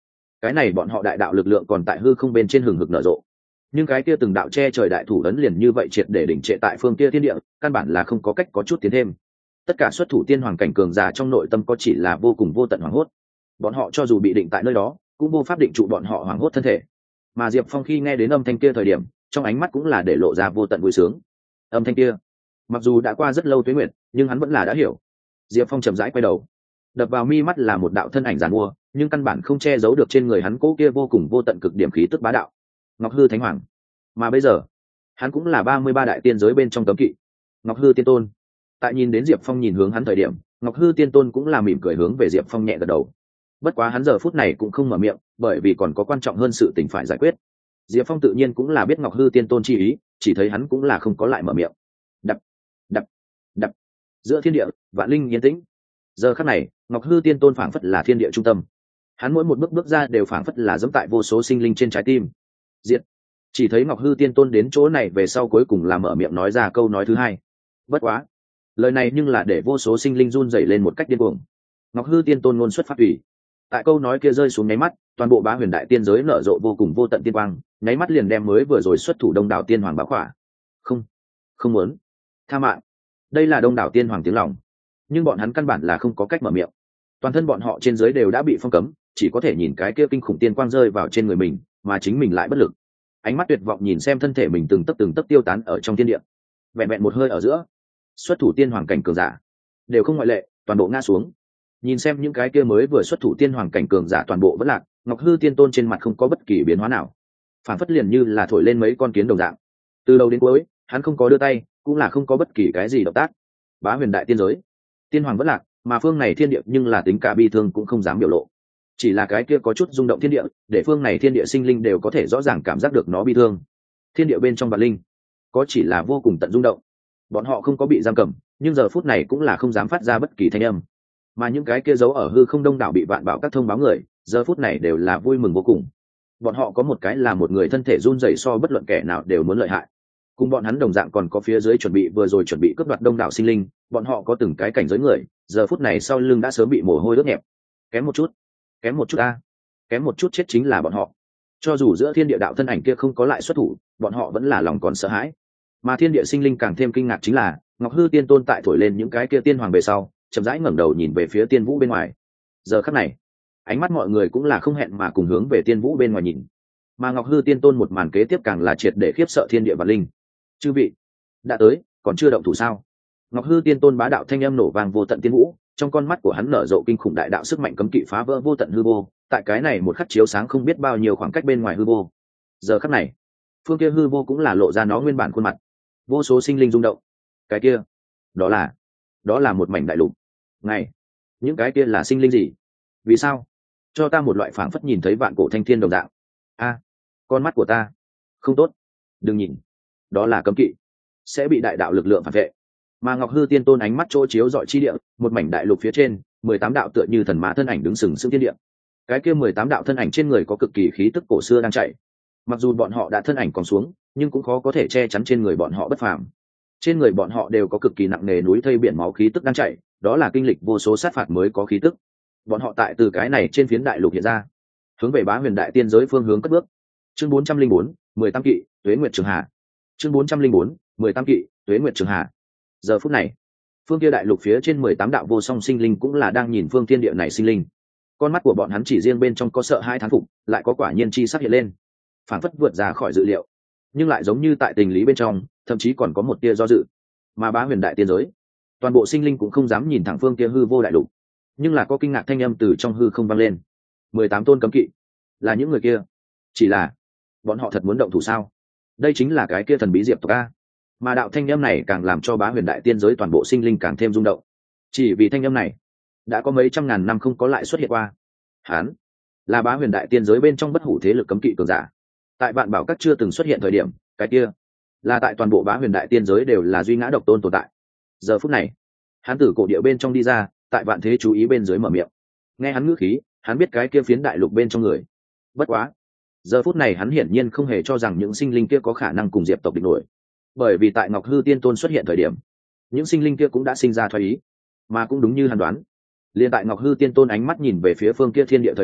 cái này bọn họ đại đạo lực lượng còn tại hư không bên trên hừng hực nở rộ, nhưng cái kia từng đạo che trời đại thủ ấn liền như vậy triệt để đỉnh trệ tại phương kia thiên địa, căn bản là không có cách có chút tiến thêm. Tất cả xuất thủ tiên hoàng cảnh cường giả trong nội tâm có chỉ là vô cùng vô tận hoảng hốt. Bọn họ cho dù bị định tại nơi đó cũng vô pháp định trụ bọn họ hoảng hốt thân thể. Mà Diệp Phong khi nghe đến âm thanh kia thời điểm, trong ánh mắt cũng là để lộ ra vô tận vui sướng. Âm thanh kia mặc dù đã qua rất lâu tuế nguyệt, nhưng hắn vẫn là đã hiểu. Diệp Phong chậm rãi quay đầu, đập vào mi mắt là một đạo thân ảnh giàn mua, nhưng căn bản không che giấu được trên người hắn cố kia vô cùng vô tận cực điểm khí tức bá đạo. Ngọc Hư Thánh Hoàng. Mà bây giờ hắn cũng là 33 đại tiên giới bên trong cấm kỵ. Ngọc Hư Tiên Tôn. Tại nhìn đến Diệp Phong nhìn hướng hắn thời điểm, Ngọc Hư Tiên Tôn cũng là mỉm cười hướng về Diệp Phong nhẹ gật đầu. Bất quá hắn giờ phút này cũng không mở miệng, bởi vì còn có quan trọng hơn sự tình phải giải quyết. Diệp Phong tự nhiên cũng là biết Ngọc Hư Tiên Tôn chi ý, chỉ thấy hắn cũng là không có lại mở miệng. Đập, đập, đập. Giữa thiên địa, vạn linh yên tĩnh. Giờ khắc này, Ngọc Hư Tiên Tôn phảng phất là thiên địa trung tâm. Hắn mỗi một bước bước ra đều phảng phất là giẫm tại vô số sinh linh trên trái tim. Diệt. Chỉ thấy Ngọc Hư Tiên Tôn đến chỗ này về sau cuối cùng là mở miệng nói ra câu nói thứ hai. Bất quá, lời này nhưng là để vô số sinh linh run rẩy lên một cách điên cuồng. Ngọc Hư Tiên Tôn ngôn xuất pháp ủy. Tại câu nói kia rơi xuống nháy mắt, toàn bộ Bá Huyền Đại Tiên giới nở rộ vô cùng vô tận tiên quang, nháy mắt liền đem mới vừa rồi xuất thủ Đông Đảo Tiên Hoàng báo khỏa. Không, không muốn. Tha mạng. Đây là Đông Đảo Tiên Hoàng tiếng lòng, nhưng bọn hắn căn bản là không có cách mở miệng. Toàn thân bọn họ trên dưới đều đã bị phong cấm, chỉ có thể nhìn cái kia kinh khủng tiên quang rơi vào trên người mình, mà chính mình lại bất lực. Ánh mắt tuyệt vọng nhìn xem thân thể mình từng tấc tiêu tán ở trong thiên địa. Vẹn vẹn một hơi ở giữa, xuất thủ tiên hoàng cảnh cường giả đều không ngoại lệ, toàn bộ ngã xuống. Nhìn xem những cái kia mới vừa xuất thủ tiên hoàng cảnh cường giả toàn bộ vẫn lạc, Ngọc Hư Tiên Tôn trên mặt không có bất kỳ biến hóa nào, phản phất liền như là thổi lên mấy con kiến đồng dạng. Từ đầu đến cuối, hắn không có đưa tay, cũng là không có bất kỳ cái gì động tác. Bá Huyền Đại Tiên giới, tiên hoàng vẫn lạc, mà phương này thiên địa nhưng là tính cả bi thương cũng không dám biểu lộ. Chỉ là cái kia có chút rung động thiên địa, để phương này thiên địa sinh linh đều có thể rõ ràng cảm giác được nó bi thương. Thiên địa bên trong vạn linh, có chỉ là vô cùng tận rung động. Bọn họ không có bị giam cầm, nhưng giờ phút này cũng là không dám phát ra bất kỳ thanh âm. Mà những cái kia giấu ở hư không đông đảo bị vạn bảo các thông báo người, giờ phút này đều là vui mừng vô cùng. Bọn họ có một cái là một người thân thể run rẩy so bất luận kẻ nào đều muốn lợi hại. Cùng bọn hắn đồng dạng còn có phía dưới vừa rồi chuẩn bị cướp đoạt đông đảo sinh linh, bọn họ có từng cái cảnh giới người, giờ phút này sau lưng đã sớm bị mồ hôi ướt nhẹp. Kém một chút a, kém một chút chết chính là bọn họ. Cho dù giữa thiên địa đạo thân ảnh kia không có lại xuất thủ, bọn họ vẫn là lòng còn sợ hãi. Mà thiên địa sinh linh càng thêm kinh ngạc chính là Ngọc Hư Tiên Tôn tại thổi lên những cái kia tiên hoàng về sau, chậm rãi ngẩng đầu nhìn về phía tiên vũ bên ngoài. Giờ khắc này, ánh mắt mọi người cũng là không hẹn mà cùng hướng về tiên vũ bên ngoài nhìn. Mà Ngọc Hư Tiên Tôn một màn kế tiếp càng là triệt để khiếp sợ thiên địa và linh. Chư vị, đã tới, còn chưa động thủ sao? Ngọc Hư Tiên Tôn bá đạo thanh âm nổ vang vô tận tiên vũ, trong con mắt của hắn nở rộ kinh khủng đại đạo sức mạnh cấm kỵ phá vỡ vô tận hư vô, tại cái này một khắc chiếu sáng không biết bao nhiêu khoảng cách bên ngoài hư vô. Giờ khắc này, phương kia hư vô cũng là lộ ra nó nguyên bản khuôn mặt. Vô số sinh linh rung động. Cái kia, đó là một mảnh đại lục. Này, những cái kia là sinh linh gì? Vì sao? Cho ta một loại phảng phất nhìn thấy vạn cổ thanh thiên đồng dạng. A, con mắt của ta, không tốt. Đừng nhìn, đó là cấm kỵ, sẽ bị đại đạo lực lượng phản vệ. Mà Ngọc Hư Tiên Tôn ánh mắt chỗ chiếu dọi chi địa, một mảnh đại lục phía trên, 18 đạo tựa như thần mã thân ảnh đứng sừng sững thiên địa. Cái kia 18 đạo thân ảnh trên người có cực kỳ khí tức cổ xưa đang chạy. Mặc dù bọn họ đã thân ảnh còn xuống, nhưng cũng khó có thể che chắn trên người bọn họ bất phàm. Trên người bọn họ đều có cực kỳ nặng nề núi thây biển máu khí tức đang chạy, đó là kinh lịch vô số sát phạt mới có khí tức. Bọn họ tại từ cái này trên phiến đại lục hiện ra, hướng về Bá Huyền Đại Tiên giới phương hướng cất bước. Chương 404, 18 kỵ, Tuế Nguyệt Trường Hà. Chương 404, 18 kỵ, Tuế Nguyệt Trường Hà. Giờ phút này, phương kia đại lục phía trên 18 đạo vô song sinh linh cũng là đang nhìn phương thiên địa này sinh linh. Con mắt của bọn hắn chỉ riêng bên trong có sợ hai thán phục, lại có quả nhiên chi sắc hiện lên, phản phất vượt ra khỏi dự liệu, nhưng lại giống như tại tình lý bên trong, thậm chí còn có một tia do dự. Mà Bá Huyền Đại Tiên giới, toàn bộ sinh linh cũng không dám nhìn thẳng phương kia hư vô đại lục, nhưng là có kinh ngạc thanh âm từ trong hư không vang lên. 18 tôn cấm kỵ, là những người kia. Chỉ là, bọn họ thật muốn động thủ sao? Đây chính là cái kia thần bí diệp tộc a. Mà đạo thanh âm này càng làm cho Bá Huyền Đại Tiên giới toàn bộ sinh linh càng thêm rung động. Chỉ vì thanh âm này, đã có mấy trăm ngàn năm không có lại xuất hiện qua. Hán là Bá Huyền Đại Tiên giới bên trong bất hủ thế lực cấm kỵ cường giả. Tại Vạn Bảo Các chưa từng xuất hiện thời điểm, cái kia là tại toàn bộ Bá Huyền Đại Tiên giới đều là duy ngã độc tôn tồn tại. Giờ phút này, hắn từ cổ địa bên trong đi ra, tại vạn thế chú ý bên dưới mở miệng. Nghe hắn ngữ khí, hắn biết cái kia phiến đại lục bên trong người. Bất quá, giờ phút này hắn hiển nhiên không hề cho rằng những sinh linh kia có khả năng cùng diệp tộc địch nổi, bởi vì tại Ngọc Hư Tiên Tôn xuất hiện thời điểm, những sinh linh kia cũng đã sinh ra thoái ý, mà cũng đúng như hắn đoán, liền tại Ngọc Hư Tiên Tôn ánh mắt nhìn về phía phương kia thiên địa thời điểm,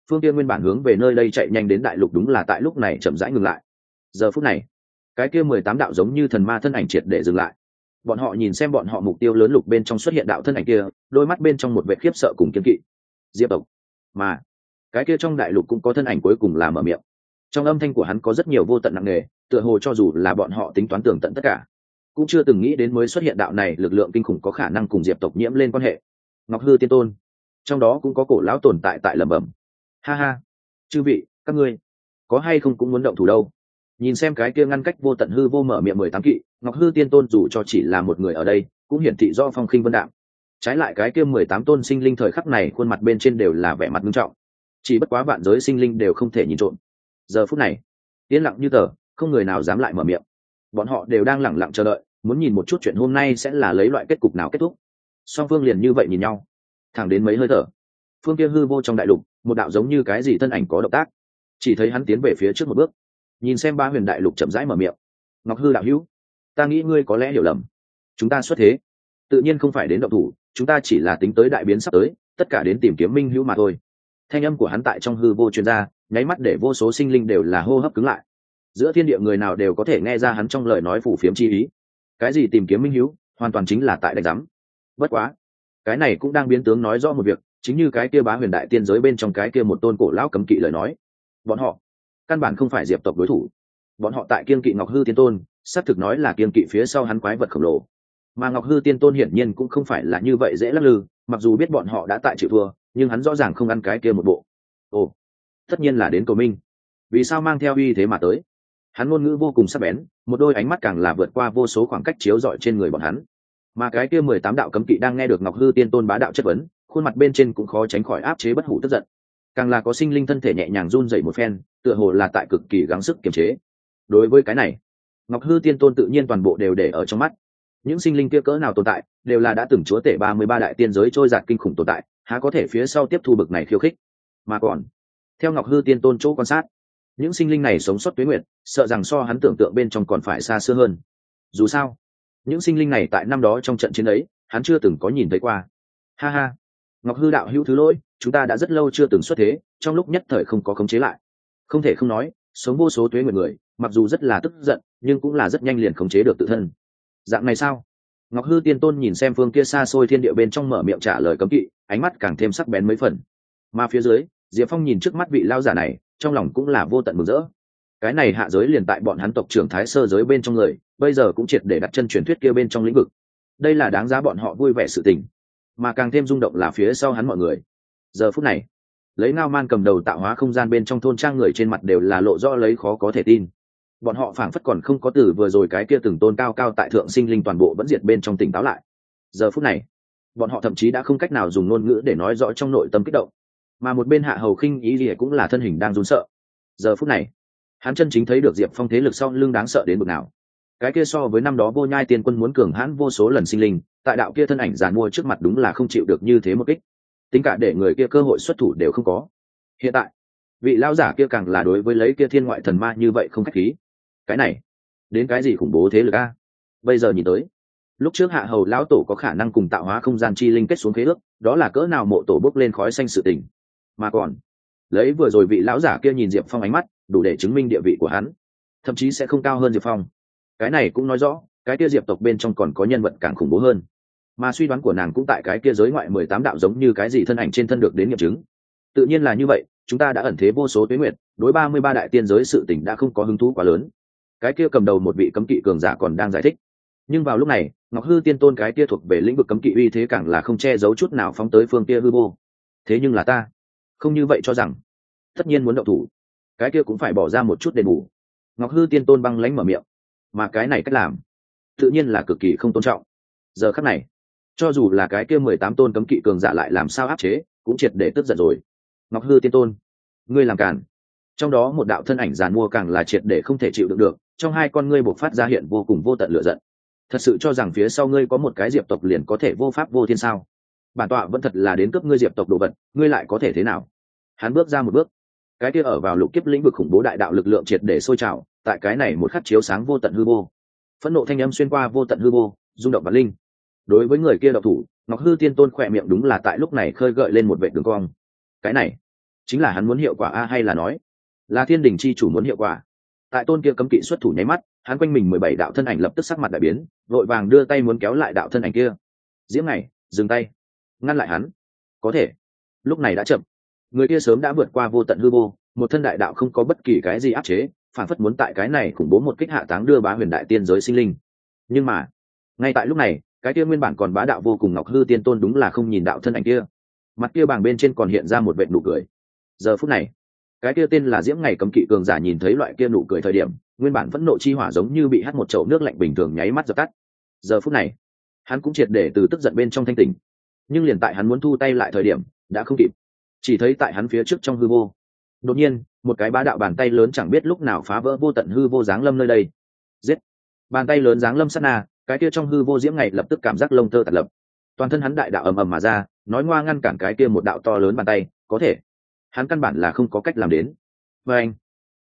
phương kia nguyên bản hướng về nơi đây chạy nhanh đến đại lục đúng là tại lúc này chậm rãi ngừng lại. Giờ phút này cái kia 18 đạo giống như thần ma thân ảnh triệt để dừng lại. Bọn họ nhìn xem bọn họ mục tiêu lớn lục bên trong xuất hiện đạo thân ảnh kia, đôi mắt bên trong một vẻ khiếp sợ cùng kiên kỵ. Diệp tộc. Mà cái kia trong đại lục cũng có thân ảnh cuối cùng là mở miệng. Trong âm thanh của hắn có rất nhiều vô tận nặng nề, tựa hồ cho dù là bọn họ tính toán tường tận tất cả, cũng chưa từng nghĩ đến mới xuất hiện đạo này lực lượng kinh khủng có khả năng cùng Diệp tộc nhiễm lên quan hệ. Ngọc Hư Tiên Tôn, trong đó cũng có cổ lão tồn tại tại lẩm bẩm. Ha ha, chư vị, các ngươi có hay không cũng muốn động thủ đâu? Nhìn xem cái kia ngăn cách vô tận hư vô mở miệng 18 kỵ, Ngọc Hư Tiên Tôn dù cho chỉ là một người ở đây, cũng hiển thị do phong khinh vân đạm. Trái lại cái kia 18 tôn sinh linh thời khắc này khuôn mặt bên trên đều là vẻ mặt nghiêm trọng. Chỉ bất quá vạn giới sinh linh đều không thể nhìn trộm. Giờ phút này, yên lặng như tờ, không người nào dám lại mở miệng. Bọn họ đều đang lẳng lặng chờ đợi, muốn nhìn một chút chuyện hôm nay sẽ là lấy loại kết cục nào kết thúc. Song phương liền như vậy nhìn nhau, thẳng đến mấy hơi thở. Phương kia hư vô trong đại lục, một đạo giống như cái gì thân ảnh có động tác. Chỉ thấy hắn tiến về phía trước một bước, nhìn xem Ba Huyền đại lục chậm rãi mở miệng. Ngọc Hư đạo hữu, ta nghĩ ngươi có lẽ hiểu lầm. Chúng ta xuất thế, tự nhiên không phải đến động thủ, chúng ta chỉ là tính tới đại biến sắp tới, tất cả đến tìm kiếm minh hữu mà thôi. Thanh âm của hắn tại trong hư vô truyền ra, nháy mắt để vô số sinh linh đều là hô hấp cứng lại. Giữa thiên địa người nào đều có thể nghe ra hắn trong lời nói phủ phiếm chi ý. Cái gì tìm kiếm minh hữu, hoàn toàn chính là tại đánh giám. Bất quá, cái này cũng đang biến tướng nói rõ một việc, chính như cái kia Bá Huyền đại tiên giới bên trong cái kia một tôn cổ lão cấm kỵ lời nói. Bọn họ căn bản không phải Diệp tộc đối thủ. Bọn họ tại kiên kỵ Ngọc Hư Tiên Tôn, xác thực nói là kiên kỵ phía sau hắn quái vật khổng lồ. Mà Ngọc Hư Tiên Tôn hiển nhiên cũng không phải là như vậy dễ lắc lư, mặc dù biết bọn họ đã tại chịu thua, nhưng hắn rõ ràng không ăn cái kia một bộ. Ồ, tất nhiên là đến cầu minh. Vì sao mang theo uy thế mà tới? Hắn ngôn ngữ vô cùng sắc bén, một đôi ánh mắt càng là vượt qua vô số khoảng cách chiếu rọi trên người bọn hắn. Mà cái kia 18 đạo cấm kỵ đang nghe được Ngọc Hư Tiên Tôn bá đạo chất vấn, khuôn mặt bên trên cũng khó tránh khỏi áp chế bất hủ tức giận. Càng là có sinh linh thân thể nhẹ nhàng run rẩy một phen, tựa hồ là tại cực kỳ gắng sức kiềm chế. Đối với cái này, Ngọc Hư Tiên Tôn tự nhiên toàn bộ đều để ở trong mắt. Những sinh linh kia cỡ nào tồn tại, đều là đã từng chúa tể 33 đại tiên giới trôi giạt kinh khủng tồn tại, há có thể phía sau tiếp thu bực này khiêu khích. Mà còn, theo Ngọc Hư Tiên Tôn chỗ quan sát, những sinh linh này sống sót tuế nguyệt, sợ rằng so hắn tưởng tượng bên trong còn phải xa xưa hơn. Dù sao, những sinh linh này tại năm đó trong trận chiến ấy, hắn chưa từng có nhìn thấy qua. Ha ha, Ngọc Hư đạo hữu thứ lỗi, chúng ta đã rất lâu chưa từng xuất thế, trong lúc nhất thời không có khống chế lại. Không thể không nói, sống vô số tuế nguyệt người, mặc dù rất là tức giận, nhưng cũng là rất nhanh liền khống chế được tự thân. Dạng này sao? Ngọc Hư Tiên Tôn nhìn xem phương kia xa xôi thiên địa bên trong mở miệng trả lời cấm kỵ, ánh mắt càng thêm sắc bén mấy phần. Mà phía dưới, Diệp Phong nhìn trước mắt vị lao giả này, trong lòng cũng là vô tận mừng rỡ. Cái này hạ giới liền tại bọn hắn tộc trưởng Thái Sơ giới bên trong người, bây giờ cũng triệt để đặt chân truyền thuyết kia bên trong lĩnh vực. Đây là đáng giá bọn họ vui vẻ sự tình. Mà càng thêm rung động là phía sau hắn mọi người. Giờ phút này, lấy Ngao Man cầm đầu tạo hóa không gian bên trong thôn trang người trên mặt đều là lộ rõ lấy khó có thể tin. Bọn họ phảng phất còn không có từ vừa rồi cái kia từng tôn cao cao tại thượng sinh linh toàn bộ vẫn diệt bên trong tỉnh táo lại. Giờ phút này, bọn họ thậm chí đã không cách nào dùng ngôn ngữ để nói rõ trong nội tâm kích động. Mà một bên Hạ Hầu Khinh ý gì cũng là thân hình đang run sợ. Giờ phút này, hắn chân chính thấy được Diệp Phong thế lực sau lưng đáng sợ đến mức nào. Cái kia so với năm đó Vô Nhai Tiên Quân muốn cường hãn vô số lần sinh linh, tại đạo kia thân ảnh giàn mua trước mặt đúng là không chịu được như thế một kích. Tính cả để người kia cơ hội xuất thủ đều không có. Hiện tại, vị lão giả kia càng là đối với lấy kia thiên ngoại thần ma như vậy không khách khí. Cái này, đến cái gì khủng bố thế lực a? Bây giờ nhìn tới, lúc trước Hạ Hầu lão tổ có khả năng cùng tạo hóa không gian chi linh kết xuống khế ước, đó là cỡ nào mộ tổ bốc lên khói xanh sự tình. Mà còn, lấy vừa rồi vị lão giả kia nhìn Diệp Phong ánh mắt, đủ để chứng minh địa vị của hắn, thậm chí sẽ không cao hơn Diệp Phong. Cái này cũng nói rõ, cái kia Diệp tộc bên trong còn có nhân vật càng khủng bố hơn. Mà suy đoán của nàng cũng tại cái kia giới ngoại 18 đạo giống như cái gì thân ảnh trên thân được đến nghiệm chứng. Tự nhiên là như vậy, chúng ta đã ẩn thế vô số tuế nguyệt, đối 33 đại tiên giới sự tình đã không có hứng thú quá lớn. Cái kia cầm đầu một vị cấm kỵ cường giả còn đang giải thích. Nhưng vào lúc này, Ngọc Hư Tiên Tôn cái kia thuộc về lĩnh vực cấm kỵ uy thế càng là không che giấu chút nào phóng tới phương kia hư vô. Thế nhưng là ta không như vậy cho rằng, tất nhiên muốn động thủ, cái kia cũng phải bỏ ra một chút đền bù. Ngọc Hư Tiên Tôn băng lãnh mở miệng, mà cái này cách làm tự nhiên là cực kỳ không tôn trọng. Giờ khắc này, cho dù là cái kia 18 tôn cấm kỵ cường giả lại làm sao áp chế, cũng triệt để tức giận rồi. Ngọc Hư Tiên Tôn, ngươi làm cản. Trong đó một đạo thân ảnh giàn mua càng là triệt để không thể chịu đựng được, trong hai con ngươi bộc phát ra hiện vô cùng vô tận lửa giận. Thật sự cho rằng phía sau ngươi có một cái Diệp tộc liền có thể vô pháp vô thiên sao? Bản tọa vẫn thật là đến cướp ngươi Diệp tộc đồ vật, ngươi lại có thể thế nào? Hắn bước ra một bước, cái kia ở vào lục kiếp lĩnh vực khủng bố đại đạo lực lượng triệt để sôi trào, tại cái này một khắc chiếu sáng vô tận hư vô. Phẫn nộ thanh âm xuyên qua vô tận hư vô, rung động vạn linh. Đối với người kia đạo thủ, Ngọc Hư Tiên Tôn khỏe miệng đúng là tại lúc này khơi gợi lên một vệt đường cong. Cái này, chính là hắn muốn hiệu quả a, hay là nói là thiên đình chi chủ muốn hiệu quả? Tại tôn kia cấm kỵ xuất thủ nháy mắt, hắn quanh mình 17 đạo thân ảnh lập tức sắc mặt đại biến, vội vàng đưa tay muốn kéo lại đạo thân ảnh kia. Diễm này dừng tay, ngăn lại hắn. Có thể lúc này đã chậm, người kia sớm đã vượt qua vô tận hư vô, một thân đại đạo không có bất kỳ cái gì áp chế, phản phất muốn tại cái này khủng bố một kích hạ táng đưa bá huyền đại tiên giới sinh linh. Nhưng mà ngay tại lúc này, cái kia nguyên bản còn bá đạo vô cùng ngọc hư tiên tôn đúng là không nhìn đạo thân ảnh kia, mặt kia bàng bên trên còn hiện ra một vệt nụ cười. Giờ phút này, cái kia tên là Diễm Ngày cấm kỵ cường giả nhìn thấy loại kia nụ cười thời điểm, nguyên bản phẫn nộ chi hỏa giống như bị hắt một chậu nước lạnh bình thường nháy mắt dập tắt. Giờ phút này, hắn cũng triệt để từ tức giận bên trong thanh tỉnh, nhưng liền tại hắn muốn thu tay lại thời điểm, đã không kịp. Chỉ thấy tại hắn phía trước trong hư vô, đột nhiên một cái bá đạo bàn tay lớn chẳng biết lúc nào phá vỡ vô tận hư vô giáng lâm nơi đây. Giết! Bàn tay lớn giáng lâm sát na, cái kia trong hư vô Diễm Ngày lập tức cảm giác lông tơ tạt lập, toàn thân hắn đại đạo ầm ầm mà ra, nói ngoa ngăn cản cái kia một đạo to lớn bàn tay, có thể hắn căn bản là không có cách làm đến. Và anh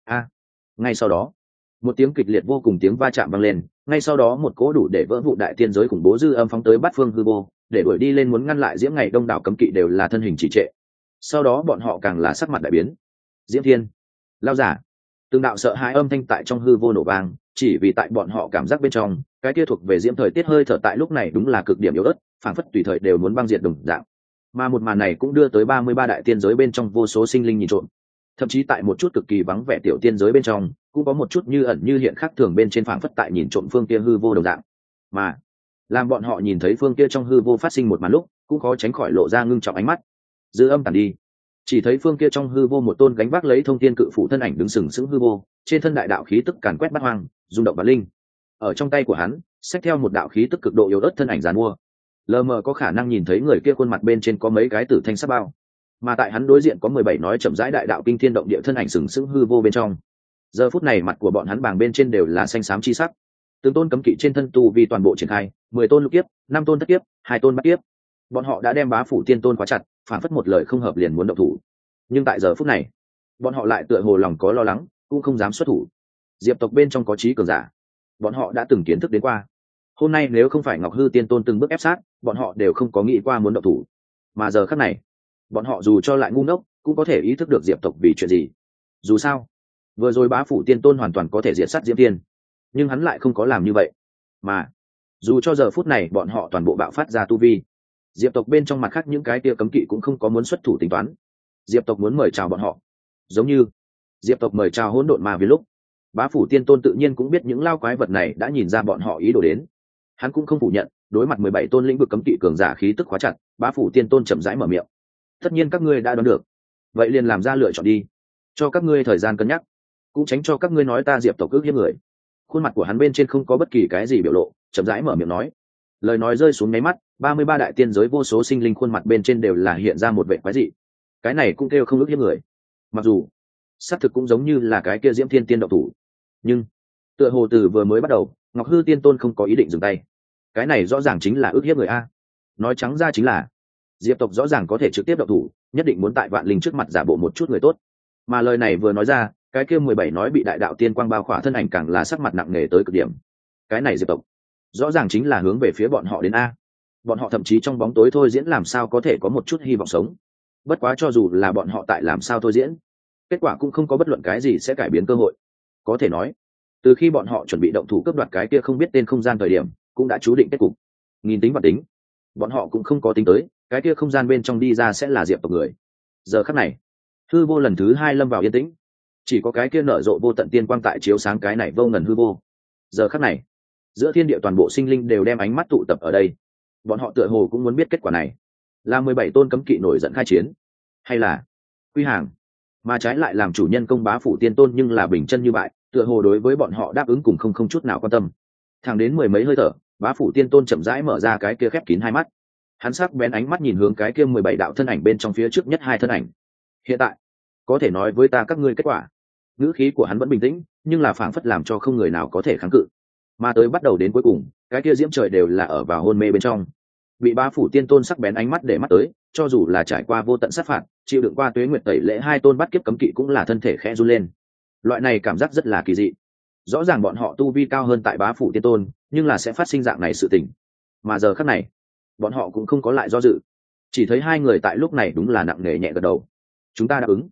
ngay sau đó, một tiếng kịch liệt vô cùng tiếng va chạm vang lên, ngay sau đó một cỗ đủ để vỡ vụ đại tiên giới khủng bố dư âm phóng tới bát phương hư vô, để đuổi đi lên muốn ngăn lại Diễm Ngày đông đảo cấm kỵ đều là thân hình trì trệ. Sau đó bọn họ càng là sắc mặt đại biến. Diễm Thiên, lao giả, từng đạo sợ hãi âm thanh tại trong hư vô nổ vang, chỉ vì tại bọn họ cảm giác bên trong, cái kia thuộc về diễm thời tiết hơi thở tại lúc này đúng là cực điểm yếu ớt, phảng phất tùy thời đều muốn băng diệt đồng dạng. Mà một màn này cũng đưa tới 33 đại tiên giới bên trong vô số sinh linh nhìn trộm. Thậm chí tại một chút cực kỳ vắng vẻ tiểu tiên giới bên trong, cũng có một chút như ẩn như hiện khác thường bên trên phảng phất tại nhìn trộm phương kia hư vô đồng dạng. Mà làm bọn họ nhìn thấy phương kia trong hư vô phát sinh một màn lúc, cũng khó tránh khỏi lộ ra ngưng trọng ánh mắt. Dư âm tàn đi, chỉ thấy phương kia trong hư vô một tôn gánh vác lấy thông thiên cự phủ thân ảnh đứng sừng sững hư vô, trên thân đại đạo khí tức càn quét bát hoang, rung động bát linh. Ở trong tay của hắn, xách theo một đạo khí tức cực độ yếu ớt thân ảnh giàn mua, lờ mờ có khả năng nhìn thấy người kia khuôn mặt bên trên có mấy cái tử thanh sắc bao, mà tại hắn đối diện có 17 nói chậm rãi đại đạo kinh thiên động địa thân ảnh sừng sững hư vô bên trong. Giờ phút này mặt của bọn hắn bàng bên trên đều là xanh xám chi sắc, từng tôn cấm kỵ trên thân tu vi toàn bộ triển khai, 10 tôn lục kiếp, 5 tôn thất kiếp, 2 tôn bát kiếp. Bọn họ đã đem bá phủ tiên tôn khóa chặt, phản phất một lời không hợp liền muốn động thủ. Nhưng tại giờ phút này, bọn họ lại tựa hồ lòng có lo lắng, cũng không dám xuất thủ. Diệp tộc bên trong có trí cường giả, bọn họ đã từng kiến thức đến qua. Hôm nay nếu không phải Ngọc Hư Tiên Tôn từng bước ép sát, bọn họ đều không có nghĩ qua muốn động thủ. Mà giờ khắc này, bọn họ dù cho lại ngu ngốc, cũng có thể ý thức được Diệp tộc vì chuyện gì. Dù sao, vừa rồi bá phủ Tiên Tôn hoàn toàn có thể diệt sát Diễm Tiên, nhưng hắn lại không có làm như vậy. Mà dù cho giờ phút này bọn họ toàn bộ bạo phát ra tu vi, Diệp tộc bên trong mặt khác những cái tia cấm kỵ cũng không có muốn xuất thủ tính toán. Diệp tộc muốn mời chào bọn họ, giống như Diệp tộc mời chào hỗn độn ma vì lúc bá phủ Tiên Tôn tự nhiên cũng biết những lao quái vật này đã nhìn ra bọn họ ý đồ đến. Hắn cũng không phủ nhận, đối mặt 17 tôn lĩnh vực cấm kỵ cường giả khí tức khóa chặt, bá phủ Tiên Tôn chậm rãi mở miệng. Tất nhiên các ngươi đã đoán được, vậy liền làm ra lựa chọn đi, cho các ngươi thời gian cân nhắc, cũng tránh cho các ngươi nói ta Diệp tộc ước hiếp người. Khuôn mặt của hắn bên trên không có bất kỳ cái gì biểu lộ, chậm rãi mở miệng nói. Lời nói rơi xuống nháy mắt, 33 đại tiên giới vô số sinh linh khuôn mặt bên trên đều là hiện ra một vẻ quái dị. Cái này cũng kêu không ước hiếp người. Mặc dù xác thực cũng giống như là cái kia Diễm Thiên Tiên động thủ, nhưng tựa hồ từ vừa mới bắt đầu, Ngọc Hư Tiên Tôn không có ý định dừng tay. Cái này rõ ràng chính là ước hiếp người a. Nói trắng ra chính là Diệp tộc rõ ràng có thể trực tiếp động thủ, nhất định muốn tại vạn linh trước mặt giả bộ một chút người tốt. Mà lời này vừa nói ra, cái kia 17 nói bị đại đạo tiên quang bao khỏa thân ảnh càng là sắc mặt nặng nề tới cực điểm. Cái này Diệp tộc rõ ràng chính là hướng về phía bọn họ đến a. Bọn họ thậm chí trong bóng tối thôi diễn làm sao có thể có một chút hy vọng sống. Bất quá cho dù là bọn họ tại làm sao thôi diễn, kết quả cũng không có bất luận cái gì sẽ cải biến cơ hội. Có thể nói, từ khi bọn họ chuẩn bị động thủ cướp đoạt cái kia không biết tên không gian thời điểm, cũng đã chú định kết cục. Nghìn tính và tính, bọn họ cũng không có tính tới cái kia không gian bên trong đi ra sẽ là Diệp tộc người. Giờ khắc này, hư vô lần thứ 2 lâm vào yên tĩnh, chỉ có cái kia nở rộ vô tận tiên quang tại chiếu sáng cái này vô ngần hư vô. Giờ khắc này, giữa thiên địa toàn bộ sinh linh đều đem ánh mắt tụ tập ở đây. Bọn họ tựa hồ cũng muốn biết kết quả này, là 17 tôn cấm kỵ nổi giận khai chiến, hay là quy hàng, mà trái lại làm chủ nhân công bá phủ Tiên Tôn nhưng là bình chân như bại, tựa hồ đối với bọn họ đáp ứng cùng không chút nào quan tâm. Thẳng đến mười mấy hơi thở, bá phủ Tiên Tôn chậm rãi mở ra cái kia khép kín hai mắt, hắn sắc bén ánh mắt nhìn hướng cái kia 17 đạo thân ảnh bên trong phía trước nhất hai thân ảnh. Hiện tại có thể nói với ta các ngươi kết quả. Ngữ khí của hắn vẫn bình tĩnh, nhưng là phảng phất làm cho không người nào có thể kháng cự. Mà tới bắt đầu đến cuối cùng, cái kia diễm trời đều là ở vào hôn mê bên trong, bị bá phủ Tiên Tôn sắc bén ánh mắt để mắt tới, cho dù là trải qua vô tận sát phạt, chịu đựng qua tuế nguyệt tẩy lễ hai tôn bắt kiếp cấm kỵ cũng là thân thể khẽ run lên. Loại này cảm giác rất là kỳ dị. Rõ ràng bọn họ tu vi cao hơn tại bá phủ Tiên Tôn, nhưng là sẽ phát sinh dạng này sự tình. Mà giờ khắc này, bọn họ cũng không có lại do dự, chỉ thấy hai người tại lúc này đúng là nặng nề nhẹ gật đầu. Chúng ta đáp ứng.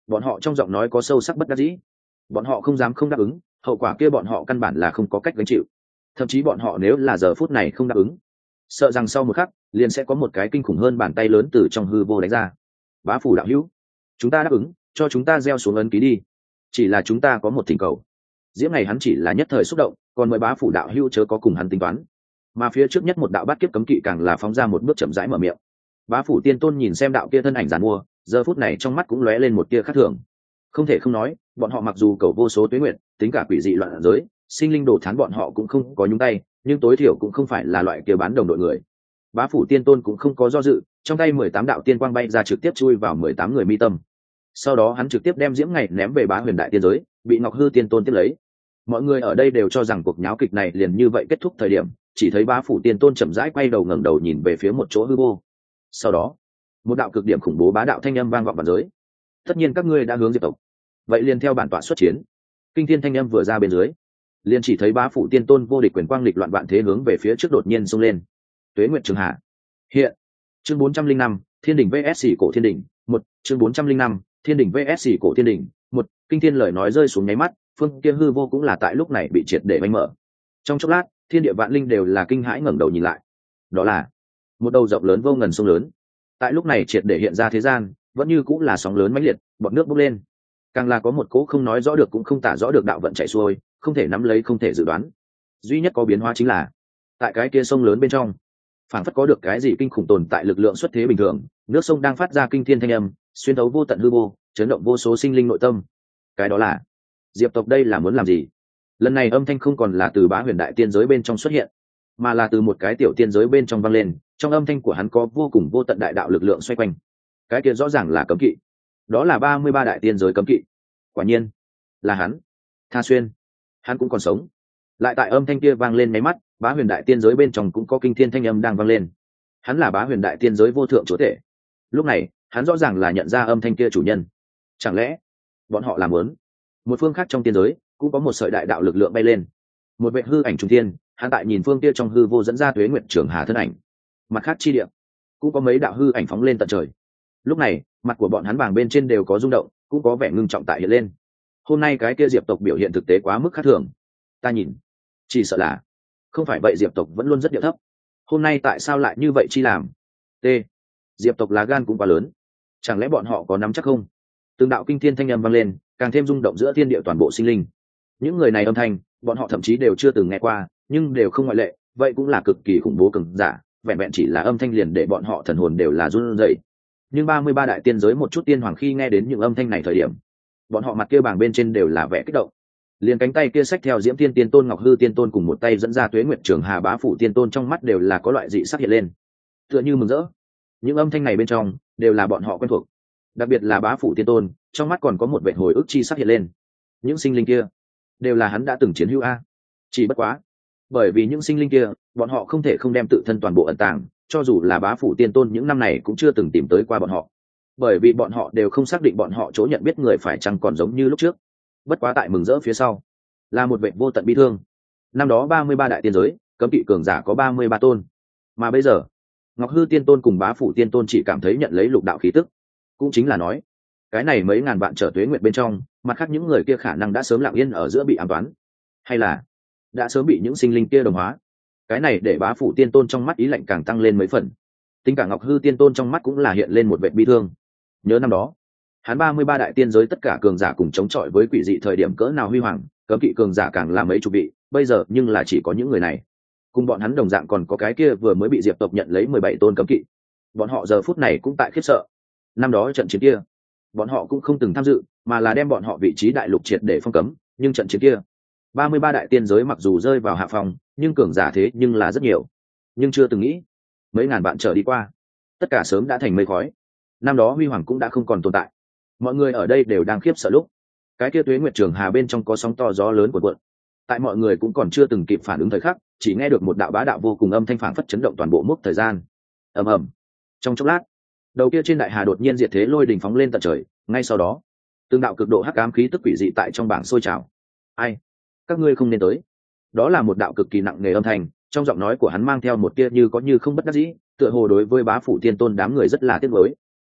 Bọn họ trong giọng nói có sâu sắc bất đắc dĩ. Bọn họ không dám không đáp ứng, hậu quả kia bọn họ căn bản là không có cách gánh chịu. Thậm chí bọn họ nếu là giờ phút này không đáp ứng, sợ rằng sau một khắc liền sẽ có một cái kinh khủng hơn bàn tay lớn từ trong hư vô đánh ra. Bá phủ đạo hữu, chúng ta đáp ứng, cho chúng ta gieo xuống ấn ký đi. Chỉ là chúng ta có một thỉnh cầu. Diễm này hắn chỉ là nhất thời xúc động, còn mời bá phủ đạo hữu chớ có cùng hắn tính toán. Mà phía trước nhất một đạo bát kiếp cấm kỵ càng là phóng ra một bước chậm rãi mở miệng. Bá phủ tiên tôn nhìn xem đạo kia thân ảnh giàn mua, giờ phút này trong mắt cũng lóe lên một tia khác thường. Không thể không nói, bọn họ mặc dù cầu vô số tuế nguyện, tính cả quỷ dị loạn giới, sinh linh đồ thán bọn họ cũng không có nhúng tay, nhưng tối thiểu cũng không phải là loại kia bán đồng đội người. Bá phủ tiên tôn cũng không có do dự, trong tay 18 đạo tiên quang bay ra trực tiếp chui vào 18 người mi tâm. Sau đó hắn trực tiếp đem Diễm Ngày ném về Bá Huyền Đại Tiên giới, bị Ngọc Hư Tiên tôn tiếp lấy. Mọi người ở đây đều cho rằng cuộc nháo kịch này liền như vậy kết thúc thời điểm, chỉ thấy Bá phủ tiên tôn chậm rãi quay đầu ngẩng đầu nhìn về phía một chỗ hư vô. Sau đó, một đạo cực điểm khủng bố bá đạo thanh âm vang vọng vạn giới. Tất nhiên các ngươi đã hướng diệt tộc, vậy liền theo bản tọa xuất chiến. Kinh thiên thanh âm vừa ra bên dưới, liền chỉ thấy Bá phủ tiên tôn vô địch quyền quang lịch loạn vạn thế hướng về phía trước đột nhiên xông lên. Tuế Nguyệt Trường Hạ. Hiện. Chương 405, Thiên đỉnh VS Cổ Thiên đỉnh, 1, chương 405, Thiên đỉnh VS Cổ Thiên đỉnh, 1, kinh thiên lời nói rơi xuống nháy mắt, phương kia hư vô cũng là tại lúc này bị triệt để vánh mở. Trong chốc lát, thiên địa vạn linh đều là kinh hãi ngẩng đầu nhìn lại. Đó là một đầu rộng lớn vô ngần sông lớn. Tại lúc này triệt để hiện ra thế gian, vẫn như cũng là sóng lớn mãnh liệt, bọt nước bốc lên. Càng là có một cỗ không nói rõ được cũng không tả rõ được đạo vận chảy xuôi, không thể nắm lấy không thể dự đoán. Duy nhất có biến hóa chính là, tại cái kia sông lớn bên trong, phảng phất có được cái gì kinh khủng tồn tại lực lượng xuất thế bình thường, nước sông đang phát ra kinh thiên thanh âm, xuyên thấu vô tận hư vô, chấn động vô số sinh linh nội tâm. Cái đó là Diệp tộc đây là muốn làm gì? Lần này âm thanh không còn là từ Bá Huyền Đại Tiên giới bên trong xuất hiện, mà là từ một cái tiểu tiên giới bên trong vang lên. Trong âm thanh của hắn có vô cùng vô tận đại đạo lực lượng xoay quanh. Cái kia rõ ràng là cấm kỵ, đó là 33 đại tiên giới cấm kỵ. Quả nhiên là hắn, Tha Xuyên, hắn cũng còn sống. Lại tại âm thanh kia vang lên mấy mắt, Bá Huyền Đại Tiên giới bên trong cũng có kinh thiên thanh âm đang vang lên. Hắn là Bá Huyền Đại Tiên giới vô thượng chúa tể. Lúc này hắn rõ ràng là nhận ra âm thanh kia chủ nhân. Chẳng lẽ bọn họ làm muốn? Một phương khác trong tiên giới cũng có một sợi đại đạo lực lượng bay lên, một vệ hư ảnh trung thiên. Hắn tại nhìn phương kia trong hư vô dẫn ra Tuế Nguyệt Trường Hà thân ảnh. Mặt khác chi địa cũng có mấy đạo hư ảnh phóng lên tận trời. Lúc này mặt của bọn hắn vàng bên trên đều có rung động, cũng có vẻ ngưng trọng tại hiện lên. Hôm nay cái kia Diệp tộc biểu hiện thực tế quá mức khác thường. Ta nhìn chỉ sợ là không phải vậy, Diệp tộc vẫn luôn rất điệu thấp, hôm nay tại sao lại như vậy chi làm? T. Diệp tộc lá gan cũng quá lớn, chẳng lẽ bọn họ có nắm chắc không? Từng đạo kinh thiên thanh âm vang lên, càng thêm rung động giữa thiên địa toàn bộ sinh linh. Những người này âm thanh bọn họ thậm chí đều chưa từng nghe qua, nhưng đều không ngoại lệ, vậy cũng là cực kỳ khủng bố cường giả, vẹn vẹn chỉ là âm thanh liền để bọn họ thần hồn đều là run rẩy. Nhưng 33 đại tiên giới một chút tiên hoàng khi nghe đến những âm thanh này thời điểm, bọn họ mặt kia bảng bên trên đều là vẻ kích động. Liền cánh tay kia xách theo Diễm Tiên Tiên Tôn, Ngọc Hư Tiên Tôn cùng một tay dẫn ra Tuế Nguyệt Trường Hà Bá phủ Tiên Tôn, trong mắt đều là có loại dị sắc hiện lên, tựa như mừng rỡ. Những âm thanh này bên trong đều là bọn họ quen thuộc, đặc biệt là Bá phủ Tiên Tôn, trong mắt còn có một vẻ hồi ức chi sắc hiện lên. Những sinh linh kia đều là hắn đã từng chiến hữu a. Chỉ bất quá, bởi vì những sinh linh kia, bọn họ không thể không đem tự thân toàn bộ ẩn tàng, cho dù là Bá phủ Tiên Tôn những năm này cũng chưa từng tìm tới qua bọn họ, bởi vì bọn họ đều không xác định bọn họ chỗ nhận biết người phải chăng còn giống như lúc trước. Bất quá tại mừng rỡ phía sau là một vệ vô tận bi thương. Năm đó 33 đại tiên giới cấm kỵ cường giả có 33 tôn, mà bây giờ Ngọc Hư Tiên Tôn cùng Bá phủ Tiên Tôn chỉ cảm thấy nhận lấy lục đạo khí tức. Cũng chính là nói, cái này mấy ngàn vạn trở tuế nguyệt bên trong, mặt khác những người kia khả năng đã sớm lặng yên ở giữa bị ám toán, hay là đã sớm bị những sinh linh kia đồng hóa. Cái này để Bá phủ Tiên Tôn trong mắt ý lạnh càng tăng lên mấy phần. Tính cả Ngọc Hư Tiên Tôn trong mắt cũng là hiện lên một vệ bi thương. Nhớ năm đó hắn 33 đại tiên giới tất cả cường giả cùng chống chọi với quỷ dị thời điểm cỡ nào huy hoàng, cấm kỵ cường giả càng là mấy chục vị, bây giờ nhưng là chỉ có những người này. Cùng bọn hắn đồng dạng còn có cái kia vừa mới bị Diệp tộc nhận lấy 17 tôn cấm kỵ. Bọn họ giờ phút này cũng tại khiếp sợ. Năm đó trận chiến kia, bọn họ cũng không từng tham dự, mà là đem bọn họ vị trí đại lục triệt để phong cấm, nhưng trận chiến kia, 33 đại tiên giới mặc dù rơi vào hạ phòng, nhưng cường giả thế nhưng là rất nhiều. Nhưng chưa từng nghĩ, mấy ngàn bạn trở đi qua, tất cả sớm đã thành mây khói. Năm đó huy hoàng cũng đã không còn tồn tại. Mọi người ở đây đều đang khiếp sợ lúc cái kia Tuế Nguyệt Trường Hà bên trong có sóng to gió lớn của cuộn. Tại mọi người cũng còn chưa từng kịp phản ứng thời khắc, chỉ nghe được một đạo bá đạo vô cùng âm thanh phảng phất chấn động toàn bộ mốc thời gian. Ầm ầm. Trong chốc lát, đầu kia trên đại hà đột nhiên diệt thế lôi đình phóng lên tận trời, ngay sau đó, từng đạo cực độ hắc ám khí tức quỷ dị tại trong bảng sôi trào. Ai? Các ngươi không nên tới. Đó là một đạo cực kỳ nặng nề âm thanh, trong giọng nói của hắn mang theo một tia như có như không bất đắc dĩ, tựa hồ đối với Bá phủ Tiên Tôn đám người rất là tiếc nuối.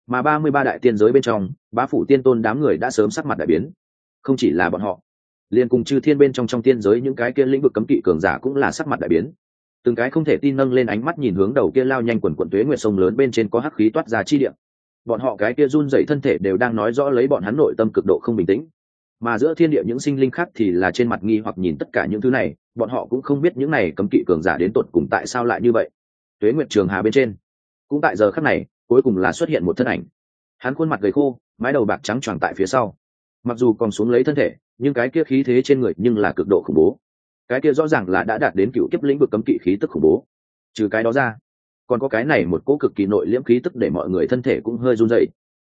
mà 33 đại tiên giới bên trong bá phủ tiên tôn đám người đã sớm sắc mặt đại biến. Không chỉ là bọn họ, liền cùng chư thiên bên trong tiên giới những cái kia lĩnh vực cấm kỵ cường giả cũng là sắc mặt đại biến, từng cái không thể tin nâng lên ánh mắt nhìn hướng đầu kia lao nhanh quần quần tuế nguyệt sông lớn bên trên có hắc khí toát ra chi địa. Bọn họ cái kia run rẩy thân thể đều đang nói rõ lấy bọn hắn nội tâm cực độ không bình tĩnh, mà giữa thiên địa những sinh linh khác thì là trên mặt nghi hoặc nhìn tất cả những thứ này. Bọn họ cũng không biết những này cấm kỵ cường giả đến tột cùng tại sao lại như vậy. Tuế nguyệt trường hà bên trên cũng tại giờ khắc này cuối cùng là xuất hiện một thân ảnh. Hắn khuôn mặt gầy khô, mái đầu bạc trắng tròn tại phía sau, mặc dù còn xuống lấy thân thể nhưng cái kia khí thế trên người nhưng là cực độ khủng bố. Cái kia rõ ràng là đã đạt đến cựu kiếp lĩnh vực cấm kỵ khí tức khủng bố. Trừ cái đó ra còn có cái này một cỗ cực kỳ nội liễm khí tức để mọi người thân thể cũng hơi run rẩy.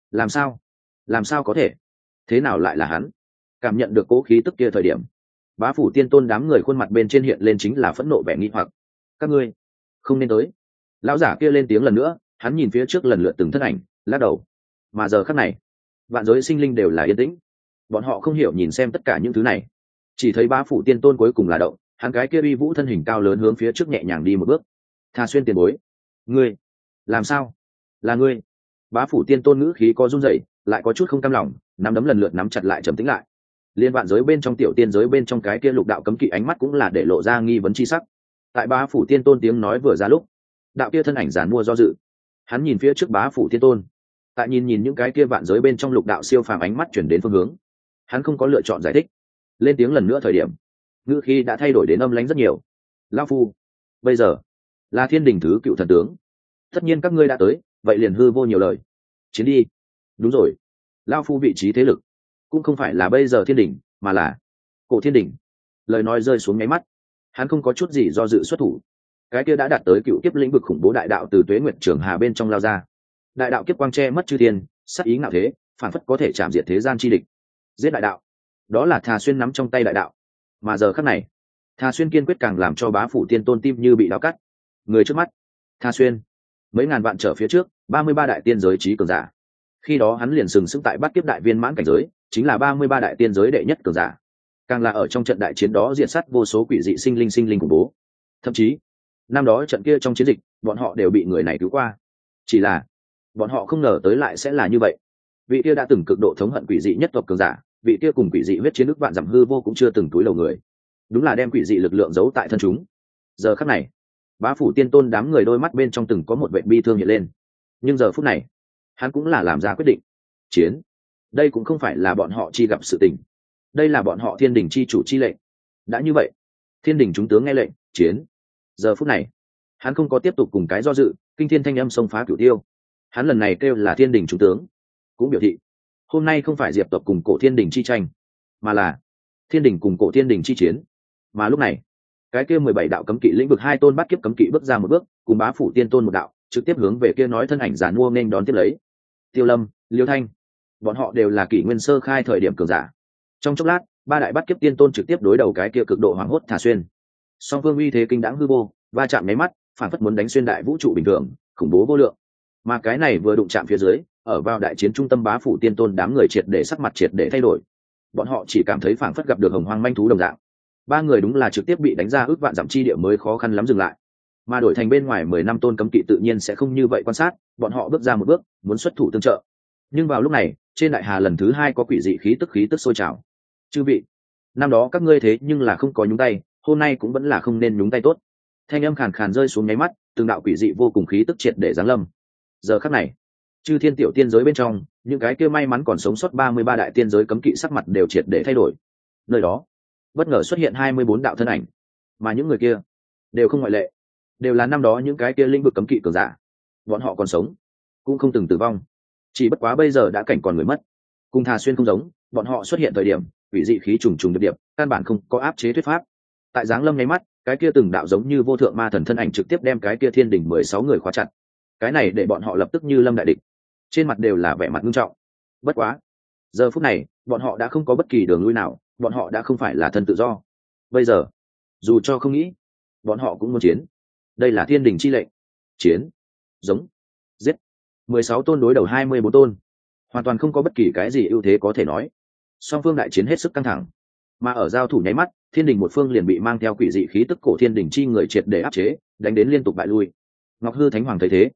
Làm sao có thể? Thế nào lại là hắn? Cảm nhận được cỗ khí tức kia thời điểm, bá phủ tiên tôn đám người khuôn mặt bên trên hiện lên chính là phẫn nộ vẻ nghi hoặc. Các ngươi không nên tới. Lão giả kia lên tiếng lần nữa, hắn nhìn phía trước lần lượt từng thân ảnh, lắc đầu. Mà giờ khắc này vạn giới sinh linh đều là yên tĩnh. Bọn họ không hiểu nhìn xem tất cả những thứ này, chỉ thấy bá phủ tiên tôn cuối cùng là động, hắn cái kia uy vũ thân hình cao lớn hướng phía trước nhẹ nhàng đi một bước. Tha Xuyên tiền bối, ngươi làm sao? Là ngươi? Bá phủ tiên tôn ngữ khí có run rẩy, lại có chút không cam lòng, nắm đấm lần lượt nắm chặt lại trầm tĩnh lại. Liên vạn giới bên trong tiểu tiên giới bên trong cái kia lục đạo cấm kỵ ánh mắt cũng là để lộ ra nghi vấn chi sắc. Tại bá phủ tiên tôn tiếng nói vừa ra lúc, đạo kia thân ảnh giàn mua do dự, hắn nhìn phía trước bá phủ tiên tôn, tại nhìn những cái kia vạn giới bên trong lục đạo siêu phàm ánh mắt chuyển đến phương hướng, hắn không có lựa chọn giải thích. Lên tiếng lần nữa thời điểm, ngữ khí đã thay đổi đến âm lãnh rất nhiều. Lão phu, bây giờ là thiên đình thứ cựu thần tướng, tất nhiên các ngươi đã tới, vậy liền hư vô nhiều lời, chiến đi. Đúng rồi, lão phu vị trí thế lực cũng không phải là bây giờ thiên đình, mà là cổ thiên đình. Lời nói rơi xuống nháy mắt, hắn không có chút gì do dự xuất thủ. Cái kia đã đạt tới cựu kiếp lĩnh vực khủng bố đại đạo từ tuế nguyệt trường hà bên trong lao ra. Đại đạo kiếp quang che mất chư thiên, sắc ý ngạo thế, phản phất có thể chạm diệt thế gian chi địch. Giết đại đạo, đó là Tha Xuyên nắm trong tay đại đạo. Mà giờ khắc này, Tha Xuyên kiên quyết càng làm cho bá phủ tiên tôn tim như bị đao cắt. Người trước mắt, Tha Xuyên, mấy ngàn vạn trở phía trước, 33 đại tiên giới trí cường giả. Khi đó hắn liền sừng sững tại bát kiếp đại viên mãn cảnh giới, chính là 33 đại tiên giới đệ nhất cường giả. Càng là ở trong trận đại chiến đó diệt sát vô số quỷ dị sinh linh khủng bố. Thậm chí, năm đó trận kia trong chiến dịch, bọn họ đều bị người này cứu qua. Chỉ là, bọn họ không ngờ tới lại sẽ là như vậy. Vị kia đã từng cực độ thống hận quỷ dị nhất tộc cường giả, vị kia cùng quỷ dị huyết chiến ức vạn dặm hư vô cũng chưa từng túi lầu người, đúng là đem quỷ dị lực lượng giấu tại thân chúng. Giờ khắc này, bá phủ tiên tôn đám người đôi mắt bên trong từng có một vệ bi thương hiện lên. Nhưng giờ phút này, hắn cũng là làm ra quyết định. Chiến. Đây cũng không phải là bọn họ chi gặp sự tình, đây là bọn họ thiên đình chi chủ chi lệnh. Đã như vậy, thiên đình chúng tướng nghe lệnh, chiến. Giờ phút này, hắn không có tiếp tục cùng cái do dự, kinh thiên thanh âm xông phá cửu tiêu. Hắn lần này kêu là thiên đình chúng tướng, cũng biểu thị hôm nay không phải diệp tộc cùng cổ thiên đình chi tranh, mà là thiên đình cùng cổ thiên đình chi chiến. Mà lúc này, cái kia 17 đạo cấm kỵ lĩnh vực hai tôn bát kiếp cấm kỵ bước ra một bước, cùng bá phủ tiên tôn một đạo, trực tiếp hướng về kia nói thân ảnh giàn mua nên đón tiếp lấy. Tiêu Lâm, Liêu Thanh, bọn họ đều là kỷ nguyên sơ khai thời điểm cường giả. Trong chốc lát, ba đại bát kiếp tiên tôn trực tiếp đối đầu cái kia cực độ hoảng hốt Tha Xuyên. Song phương uy thế kinh đãng hư vô, va chạm nháy mắt, phản phất muốn đánh xuyên đại vũ trụ bình thường, khủng bố vô lượng. Mà cái này vừa đụng chạm phía dưới, ở vào đại chiến trung tâm bá phủ tiên tôn đám người triệt để sắc mặt triệt để thay đổi. Bọn họ chỉ cảm thấy phản phất gặp được hồng hoang manh thú đồng dạng. Ba người đúng là trực tiếp bị đánh ra ước vạn dặm chi địa mới khó khăn lắm dừng lại. Mà đổi thành bên ngoài 10 năm tôn cấm kỵ tự nhiên sẽ không như vậy quan sát, bọn họ bước ra một bước, muốn xuất thủ tương trợ. Nhưng vào lúc này, trên đại hà lần thứ hai có quỷ dị khí tức sôi trào. Chư vị, năm đó các ngươi thế nhưng là không có nhúng tay, hôm nay cũng vẫn là không nên nhúng tay tốt. Thanh âm khàn khàn rơi xuống nháy mắt, từng đạo quỷ dị vô cùng khí tức triệt để giáng lâm. Giờ khắc này, chư thiên tiểu tiên giới bên trong, những cái kia may mắn còn sống sót 33 đại tiên giới cấm kỵ sắc mặt đều triệt để thay đổi. Nơi đó, bất ngờ xuất hiện 24 đạo thân ảnh, mà những người kia đều không ngoại lệ, đều là năm đó những cái kia lĩnh vực cấm kỵ cường giả. Bọn họ còn sống, cũng không từng tử vong, chỉ bất quá bây giờ đã cảnh còn người mất. Cùng Tha Xuyên không giống, bọn họ xuất hiện thời điểm quỷ dị khí trùng trùng điệp điệp, căn bản không có áp chế thuyết pháp. Tại giáng lâm nháy mắt, cái kia từng đạo giống như vô thượng ma thần thân ảnh trực tiếp đem cái kia thiên đỉnh 16 người khóa chặt. Cái này để bọn họ lập tức như lâm đại địch, trên mặt đều là vẻ mặt nghiêm trọng. Bất quá, giờ phút này, bọn họ đã không có bất kỳ đường lui nào, bọn họ đã không phải là thân tự do. Bây giờ, dù cho không nghĩ, bọn họ cũng muốn chiến. Đây là thiên đình chi lệnh. Chiến, giống, giết. 16 tôn đối đầu 24 tôn, hoàn toàn không có bất kỳ cái gì ưu thế có thể nói. Song phương đại chiến hết sức căng thẳng, mà ở giao thủ nháy mắt, thiên đình một phương liền bị mang theo quỷ dị khí tức cổ thiên đình chi người triệt để áp chế, đánh đến liên tục bại lui. Ngọc Hư Thánh Hoàng thấy thế,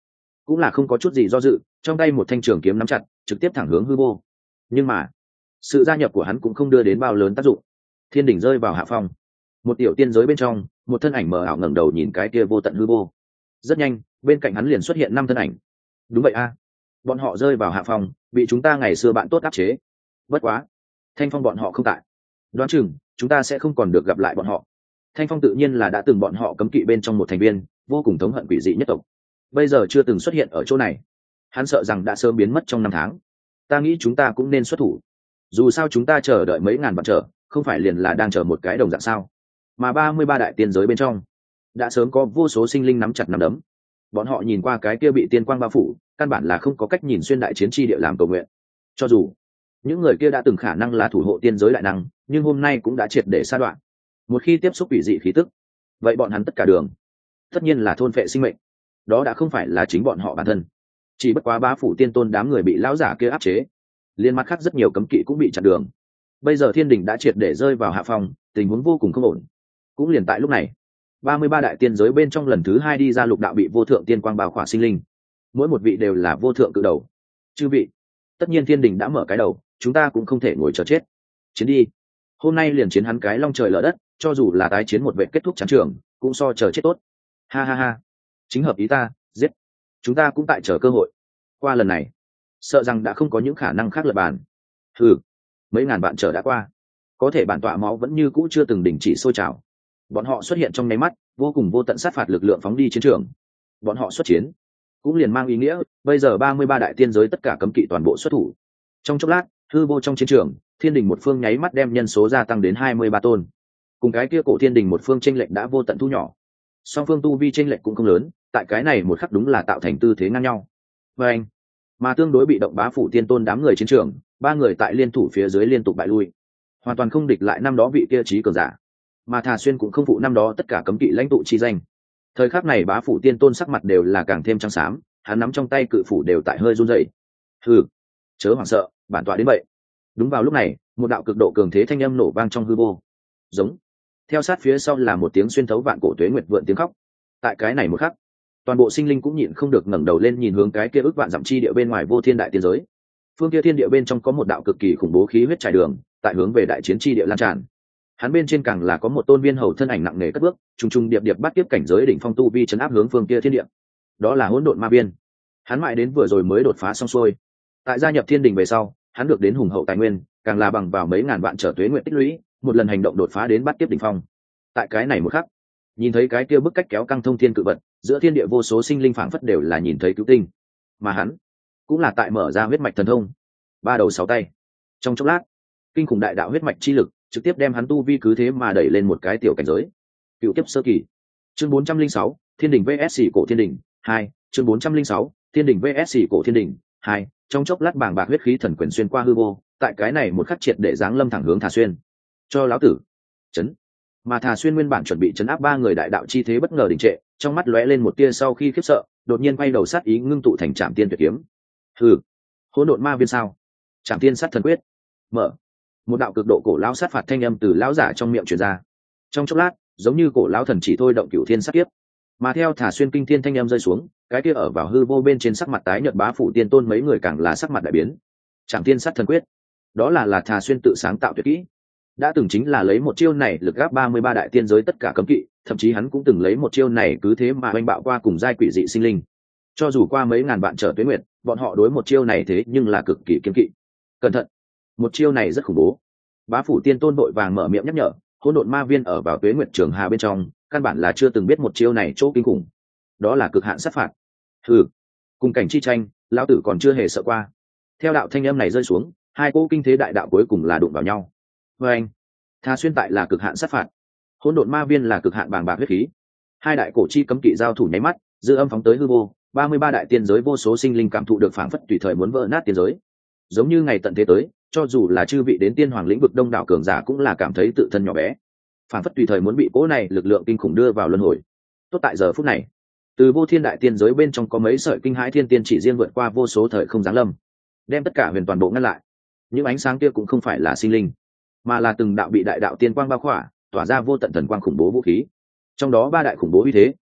cũng là không có chút gì do dự, trong tay một thanh trường kiếm nắm chặt, trực tiếp thẳng hướng hư vô. Nhưng mà sự gia nhập của hắn cũng không đưa đến bao lớn tác dụng. Thiên đỉnh rơi vào hạ phong. Một tiểu tiên giới bên trong, một thân ảnh mờ ảo ngẩng đầu nhìn cái kia vô tận hư vô. Rất nhanh, bên cạnh hắn liền xuất hiện 5 thân ảnh. Đúng vậy a, bọn họ rơi vào hạ phong, bị chúng ta ngày xưa bạn tốt áp chế. Bất quá, Thanh Phong bọn họ không tại, đoán chừng chúng ta sẽ không còn được gặp lại bọn họ. Thanh Phong tự nhiên là đã từng bọn họ cấm kỵ bên trong một thành viên, vô cùng thống hận quỷ dị nhất tộc. Bây giờ chưa từng xuất hiện ở chỗ này, hắn sợ rằng đã sớm biến mất trong 5 tháng. Ta nghĩ chúng ta cũng nên xuất thủ. Dù sao chúng ta chờ đợi mấy ngàn vạn trở, không phải liền là đang chờ một cái đồng dạng sao? Mà 33 đại tiên giới bên trong, đã sớm có vô số sinh linh nắm chặt nắm đấm. Bọn họ nhìn qua cái kia bị tiên quang bao phủ, căn bản là không có cách nhìn xuyên đại chiến chi địa làm cầu nguyện. Cho dù những người kia đã từng khả năng là thủ hộ tiên giới đại năng, nhưng hôm nay cũng đã triệt để sa đoạn. Một khi tiếp xúc quỷ dị khí tức, vậy bọn hắn tất cả đường, tất nhiên là thôn phệ sinh mệnh. Đó đã không phải là chính bọn họ bản thân, chỉ bất quá bá phủ tiên tôn đám người bị lão giả kia áp chế, liên mặt khác rất nhiều cấm kỵ cũng bị chặn đường. Bây giờ thiên đình đã triệt để rơi vào hạ phong, tình huống vô cùng không ổn. Cũng liền tại lúc này, 33 đại tiên giới bên trong lần thứ 2 đi ra lục đạo bị vô thượng tiên quang bao khỏa sinh linh, mỗi một vị đều là vô thượng cự đầu. Chư vị, tất nhiên thiên đình đã mở cái đầu, chúng ta cũng không thể ngồi chờ chết. Chiến đi, hôm nay liền chiến hắn cái long trời lở đất, cho dù là tái chiến một vệ kết thúc chán trường, cũng so chờ chết tốt. Ha ha ha, chính hợp ý ta, giết. Chúng ta cũng tại chờ cơ hội. Qua lần này, sợ rằng đã không có những khả năng khác lật bàn. Mấy ngàn vạn trở đã qua, có thể bản tọa máu vẫn như cũ chưa từng đình chỉ sôi trào. Bọn họ xuất hiện trong nháy mắt, vô cùng vô tận sát phạt lực lượng phóng đi chiến trường. Bọn họ xuất chiến cũng liền mang ý nghĩa bây giờ 33 đại tiên giới tất cả cấm kỵ toàn bộ xuất thủ. Trong chốc lát, hư vô trong chiến trường, thiên đình một phương nháy mắt đem nhân số gia tăng đến 23 tôn. Cùng cái kia cổ thiên đình một phương chênh lệch đã vô tận thu nhỏ. Song phương tu vi chênh lệch cũng không lớn, tại cái này một khắc đúng là tạo thành tư thế ngang nhau. Mà tương đối bị động bá phủ tiên tôn đám người chiến trường, 3 người tại liên thủ phía dưới liên tục bại lui, hoàn toàn không địch lại năm đó vị kia trí cường giả. Mà Thà Xuyên cũng không phụ năm đó tất cả cấm kỵ lãnh tụ chi danh. Thời khắc này bá phủ tiên tôn sắc mặt đều là càng thêm trắng xám, hắn nắm trong tay cự phủ đều tại hơi run rẩy. Chớ hoảng sợ, bản tọa đến vậy. Đúng vào lúc này, một đạo cực độ cường thế thanh âm nổ vang trong hư vô. Giống. Theo sát phía sau là một tiếng xuyên thấu vạn cổ tuế nguyệt vượn tiếng khóc. Tại cái này một khắc, toàn bộ sinh linh cũng nhịn không được ngẩng đầu lên nhìn hướng cái kia ước vạn dặm chi địa bên ngoài vô thiên đại tiên giới. Phương kia thiên địa bên trong có một đạo cực kỳ khủng bố khí huyết trải đường, tại hướng về đại chiến chi địa lan tràn. Hắn bên trên càng là có một tôn viên hầu thân ảnh nặng nề cất bước, trùng trùng điệp điệp bắt tiếp cảnh giới đỉnh phong tu vi chấn áp hướng phương kia thiên địa. Đó là hỗn độn ma viên. Hắn mãi đến vừa rồi mới đột phá xong xuôi. Tại gia nhập thiên đình về sau, hắn được đến hùng hậu tài nguyên, càng là bằng vào mấy ngàn vạn trở tuế nguyện tích lũy, một lần hành động đột phá đến bắt tiếp đỉnh phong. Tại cái này một khắc, nhìn thấy cái kia bức cách kéo căng thông thiên cự vật, giữa thiên địa vô số sinh linh phảng phất đều là nhìn thấy cứu tinh. Mà hắn cũng là tại mở ra huyết mạch thần thông, 3 đầu 6 tay. Trong chốc lát, kinh khủng đại đạo huyết mạch chi lực trực tiếp đem hắn tu vi cứ thế mà đẩy lên một cái tiểu cảnh giới. Cựu kiếp sơ kỳ. Chương 406, Thiên đình VS cổ Thiên đình 2, chương 406, Thiên đình VS cổ Thiên đình 2, trong chốc lát bàng bạc huyết khí thần quyền xuyên qua hư vô, tại cái này một khắc triệt để giáng lâm thẳng hướng Thà Xuyên. Cho lão tử chấn. Mà Thà Xuyên nguyên bản chuẩn bị chấn áp 3 người đại đạo chi thế bất ngờ đình trệ, trong mắt lóe lên một tia sau khi khiếp sợ, đột nhiên quay đầu sát ý ngưng tụ thành Trảm Tiên Tuyệt Kiếm. Hỗn độn ma viên sao? Trảm Tiên sát thần quyết. Mở. Một đạo cực độ cổ lão sát phạt thanh âm từ lão giả trong miệng truyền ra. Trong chốc lát, giống như cổ lão thần chỉ thôi động cửu thiên sát kiếp. Mà theo Thà Xuyên kinh thiên thanh âm rơi xuống, cái kia ở vào hư vô bên trên sắc mặt tái nhợt bá phủ tiên tôn mấy người càng là sắc mặt đại biến. Trảm Tiên sát thần quyết, đó là Thà Xuyên tự sáng tạo tuyệt kỹ. Đã từng chính là lấy một chiêu này lực gáp 33 đại tiên giới tất cả cấm kỵ, thậm chí hắn cũng từng lấy một chiêu này cứ thế mà oanh bạo qua cùng giai quỷ dị sinh linh. Cho dù qua mấy ngàn vạn trở tuế nguyệt, bọn họ đối một chiêu này thế nhưng là cực kỳ kiêng kỵ. Cẩn thận, một chiêu này rất khủng bố. Bá phủ tiên tôn vội vàng mở miệng nhắc nhở, hỗn độn ma viên ở vào tuế nguyệt trường hà bên trong, căn bản là chưa từng biết một chiêu này chỗ kinh khủng. Đó là cực hạn sát phạt. Cùng cảnh chi tranh, lão tử còn chưa hề sợ qua. Theo đạo thanh âm này rơi xuống, 2 cỗ kinh thế đại đạo cuối cùng là đụng vào nhau. Thà Xuyên tại là cực hạn sát phạt, hỗn độn ma viên là cực hạn bàng bạc huyết khí. 2 đại cổ chi cấm kỵ giao thủ nháy mắt, dư âm phóng tới hư vô, 33 đại tiên giới vô số sinh linh cảm thụ được phảng phất tùy thời muốn vỡ nát tiên giới. Giống như ngày tận thế tới, cho dù là chư vị đến tiên hoàng lĩnh vực đông đảo cường giả cũng là cảm thấy tự thân nhỏ bé, phảng phất tùy thời muốn bị cỗ này lực lượng kinh khủng đưa vào luân hồi. Tốt tại giờ phút này, từ vô thiên đại tiên giới bên trong có mấy sợi kinh hãi thiên tiên chỉ riêng vượt qua vô số thời không giáng lâm, đem tất cả huyền toàn bộ ngăn lại. Những ánh sáng kia cũng không phải là sinh linh, mà là từng đạo bị đại đạo tiên quang bao khỏa, tỏa ra vô tận thần quang khủng bố vũ khí. Trong đó 3 đại khủng bố uy thế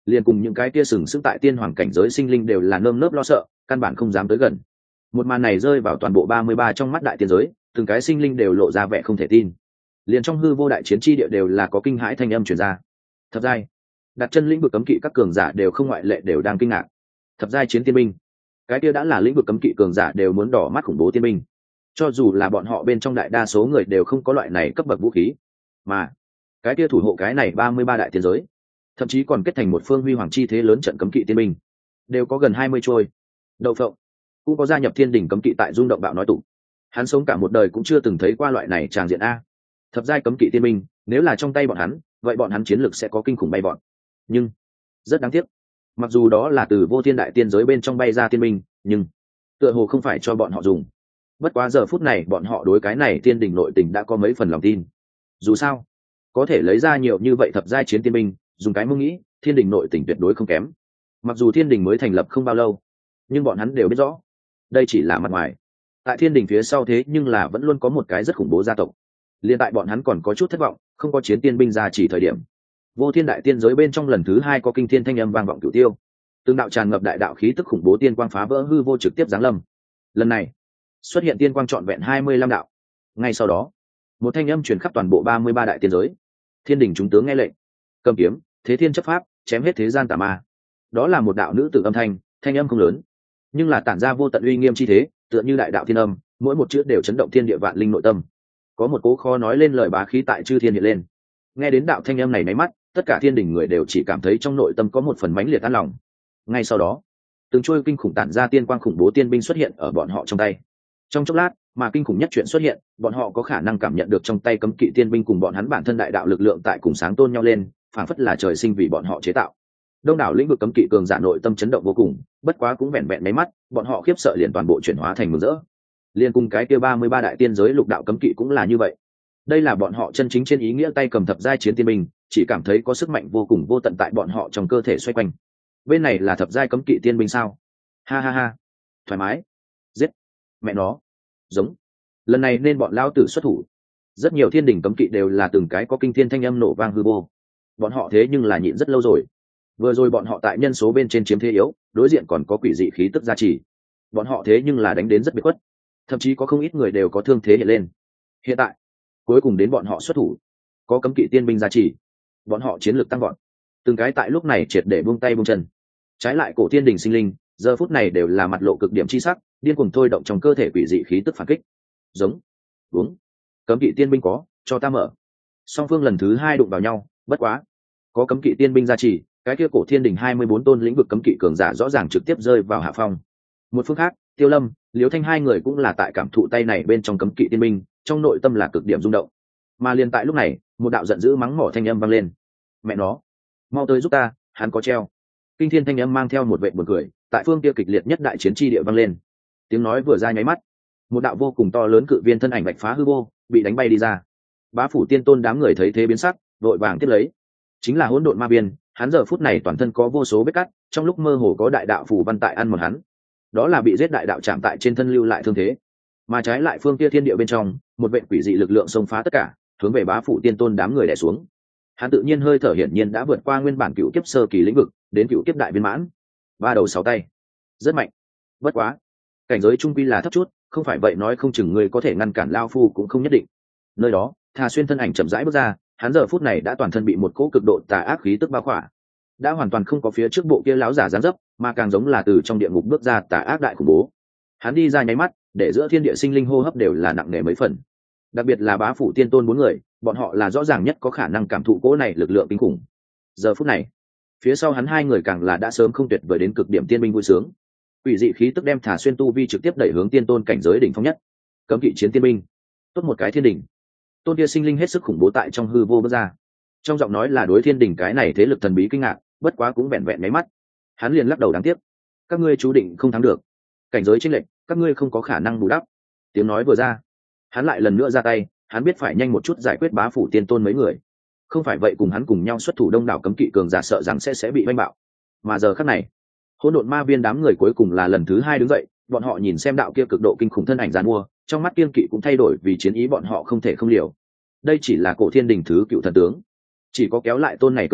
liền cùng những cái kia sừng sững tại tiên hoàng cảnh giới sinh linh đều là nơm nớp lo sợ, căn bản không dám tới gần. Một màn này rơi vào toàn bộ 33 trong mắt đại tiên giới, từng cái sinh linh đều lộ ra vẻ không thể tin. Liền trong hư vô đại chiến chi địa đều là có kinh hãi thanh âm truyền ra. Thập giai, đặt chân lĩnh vực cấm kỵ các cường giả đều không ngoại lệ đều đang kinh ngạc. Thập giai chiến tiên binh, cái kia đã là lĩnh vực cấm kỵ cường giả đều muốn đỏ mắt khủng bố tiên binh. Cho dù là bọn họ bên trong đại đa số người đều không có loại này cấp bậc vũ khí, mà cái kia thủ hộ cái này 33 đại tiên giới, thậm chí còn kết thành một phương huy hoàng chi thế lớn trận cấm kỵ tiên binh, đều có gần 20 trôi. Đậu phộng cũng có gia nhập thiên đình cấm kỵ tại rung động bạo nói tụ. Hắn sống cả một đời cũng chưa từng thấy qua loại này tràng diện a. Thập giai cấm kỵ tiên binh, nếu là trong tay bọn hắn, vậy bọn hắn chiến lực sẽ có kinh khủng bay bọn. Nhưng rất đáng tiếc, mặc dù đó là từ vô thiên đại tiên giới bên trong bay ra tiên binh, nhưng tựa hồ không phải cho bọn họ dùng. Bất quá giờ phút này bọn họ đối cái này tiên đình nội tình đã có mấy phần lòng tin. Dù sao, có thể lấy ra nhiều như vậy thập giai chiến tiên binh, dùng cái mông nghĩ, thiên đình nội tình tuyệt đối không kém. Mặc dù thiên đình mới thành lập không bao lâu, nhưng bọn hắn đều biết rõ, đây chỉ là mặt ngoài. Tại thiên đình phía sau thế nhưng là vẫn luôn có một cái rất khủng bố gia tộc. Liên tại bọn hắn còn có chút thất vọng, không có chiến tiên binh ra chỉ thời điểm. Vô thiên đại tiên giới bên trong lần thứ 2 có kinh thiên thanh âm vang vọng cửu tiêu. Từng đạo tràn ngập đại đạo khí tức khủng bố tiên quang phá vỡ hư vô trực tiếp giáng lâm. Lần này, xuất hiện tiên quang trọn vẹn 25 đạo. Ngay sau đó, một thanh âm truyền khắp toàn bộ 33 đại tiên giới. Thiên đình chúng tướng nghe lệnh, cầm kiếm, thế thiên chấp pháp, chém hết thế gian tà ma. Đó là một đạo nữ tử âm thanh, thanh âm không lớn, nhưng là tản ra vô tận uy nghiêm chi thế, tựa như đại đạo thiên âm, mỗi một chữ đều chấn động thiên địa vạn linh nội tâm. Có một cố khó nói lên lời bá khí tại chư thiên hiện lên. Nghe đến đạo thanh âm này nháy mắt, tất cả thiên đình người đều chỉ cảm thấy trong nội tâm có một phần mãnh liệt an lòng. Ngay sau đó, từng trôi kinh khủng tản ra tiên quang khủng bố tiên binh xuất hiện ở bọn họ trong tay. Trong chốc lát, mà kinh khủng nhất chuyện xuất hiện, bọn họ có khả năng cảm nhận được trong tay cấm kỵ tiên binh cùng bọn hắn bản thân đại đạo lực lượng tại cùng sáng tôn nhau lên, phảng phất là trời sinh vì bọn họ chế tạo. Đông đảo lĩnh vực cấm kỵ cường giả nội tâm chấn động vô cùng, bất quá cũng vẹn vẹn mấy mắt, bọn họ khiếp sợ liền toàn bộ chuyển hóa thành mừng rỡ. Liên cùng cái kia 33 đại tiên giới lục đạo cấm kỵ cũng là như vậy. Đây là bọn họ chân chính trên ý nghĩa tay cầm thập giai chiến tiên binh, chỉ cảm thấy có sức mạnh vô cùng vô tận tại bọn họ trong cơ thể xoay quanh. Bên này là thập giai cấm kỵ tiên binh sao? Ha ha ha, thoải mái. Giết mẹ nó. Giống. Lần này nên bọn lao tử xuất thủ. Rất nhiều thiên đình cấm kỵ đều là từng cái có kinh thiên thanh âm nổ vang hư vô. Bọn họ thế nhưng là nhịn rất lâu rồi. Vừa rồi bọn họ tại nhân số bên trên chiếm thế yếu, đối diện còn có quỷ dị khí tức gia trì. Bọn họ thế nhưng là đánh đến rất biệt khuất, thậm chí có không ít người đều có thương thế hiện lên. Hiện tại, cuối cùng đến bọn họ xuất thủ, có cấm kỵ tiên binh gia trì, bọn họ chiến lược tăng vọt. Từng cái tại lúc này triệt để buông tay buông chân. Trái lại cổ thiên đình sinh linh, giờ phút này đều là mặt lộ cực điểm chi sắc, điên cuồng thôi động trong cơ thể quỷ dị khí tức phản kích. Giống, uống, cấm kỵ tiên binh có, cho ta mở. Song phương lần thứ 2 đụng vào nhau, bất quá, có cấm kỵ tiên binh gia trì, cái kia cổ thiên đình 24 tôn lĩnh vực cấm kỵ cường giả rõ ràng trực tiếp rơi vào hạ phong. Một phương khác, Tiêu Lâm, Liễu Thanh hai người cũng là tại cảm thụ tay này bên trong cấm kỵ tiên binh, trong nội tâm là cực điểm rung động. Mà liền tại lúc này, một đạo giận dữ mắng mỏ thanh âm vang lên. Mẹ nó, mau tới giúp ta, hắn có treo. Kinh thiên thanh âm mang theo một vệ buồn cười, tại phương kia kịch liệt nhất đại chiến chi địa vang lên. Tiếng nói vừa ra nháy mắt, một đạo vô cùng to lớn cự viên thân ảnh bạch phá hư vô, bị đánh bay đi ra. Bá phủ tiên tôn đám người thấy thế biến sắc, vội vàng tiếp lấy. Chính là hỗn độn ma biên, hắn giờ phút này toàn thân có vô số vết cắt, trong lúc mơ hồ có đại đạo phù văn tại ăn một hắn. Đó là bị giết đại đạo chạm tại trên thân lưu lại thương thế. Mà trái lại phương kia thiên địa bên trong, một vệ quỷ dị lực lượng xông phá tất cả, hướng về bá phủ tiên tôn đám người đè xuống. Hắn tự nhiên hơi thở hiển nhiên đã vượt qua nguyên bản cựu kiếp sơ kỳ lĩnh vực, đến cựu kiếp đại viên mãn. 3 đầu 6 tay, rất mạnh. Bất quá, cảnh giới trung quy là thấp chút, không phải vậy nói không chừng người có thể ngăn cản lao phu cũng không nhất định. Nơi đó, Thà Xuyên thân ảnh chậm rãi bước ra, hắn giờ phút này đã toàn thân bị một cỗ cực độ tà ác khí tức bao khỏa, đã hoàn toàn không có phía trước bộ kia láo giả dáng dấp, mà càng giống là từ trong địa ngục bước ra tà ác đại khủng bố. Hắn đi ra nháy mắt, để giữa thiên địa sinh linh hô hấp đều là nặng nề mấy phần. Đặc biệt là bá phủ tiên tôn 4 người, bọn họ là rõ ràng nhất có khả năng cảm thụ cỗ này lực lượng kinh khủng. Giờ phút này, phía sau hắn 2 người càng là đã sớm không tuyệt vời đến cực điểm tiên binh vui sướng. Quỷ dị khí tức đem Thà Xuyên tu vi trực tiếp đẩy hướng tiên tôn cảnh giới đỉnh phong nhất. Cấm kỵ chiến tiên binh, tốt một cái thiên đỉnh. Tôn kia sinh linh hết sức khủng bố tại trong hư vô bước ra. Trong giọng nói là đối thiên đỉnh cái này thế lực thần bí kinh ngạc, bất quá cũng vẹn vẹn mấy mắt. Hắn liền lắc đầu đáng tiếc. Các ngươi chú định không thắng được. Cảnh giới chênh lệch, các ngươi không có khả năng bù đắp. Tiếng nói vừa ra, hắn lại lần nữa ra tay, hắn biết phải nhanh một chút giải quyết bá phủ tiên tôn mấy người. Không phải vậy cùng hắn cùng nhau xuất thủ đông đảo cấm kỵ cường giả sợ rằng sẽ bị vây bạo. Mà giờ khắc này, hỗn độn ma viên đám người cuối cùng là lần thứ 2 đứng dậy, bọn họ nhìn xem đạo kia cực độ kinh khủng thân ảnh giàn mua, trong mắt kiên kỵ cũng thay đổi vì chiến ý bọn họ không thể không liều. Đây chỉ là cổ thiên đình thứ cựu thần tướng, chỉ có kéo lại tôn này cường giả,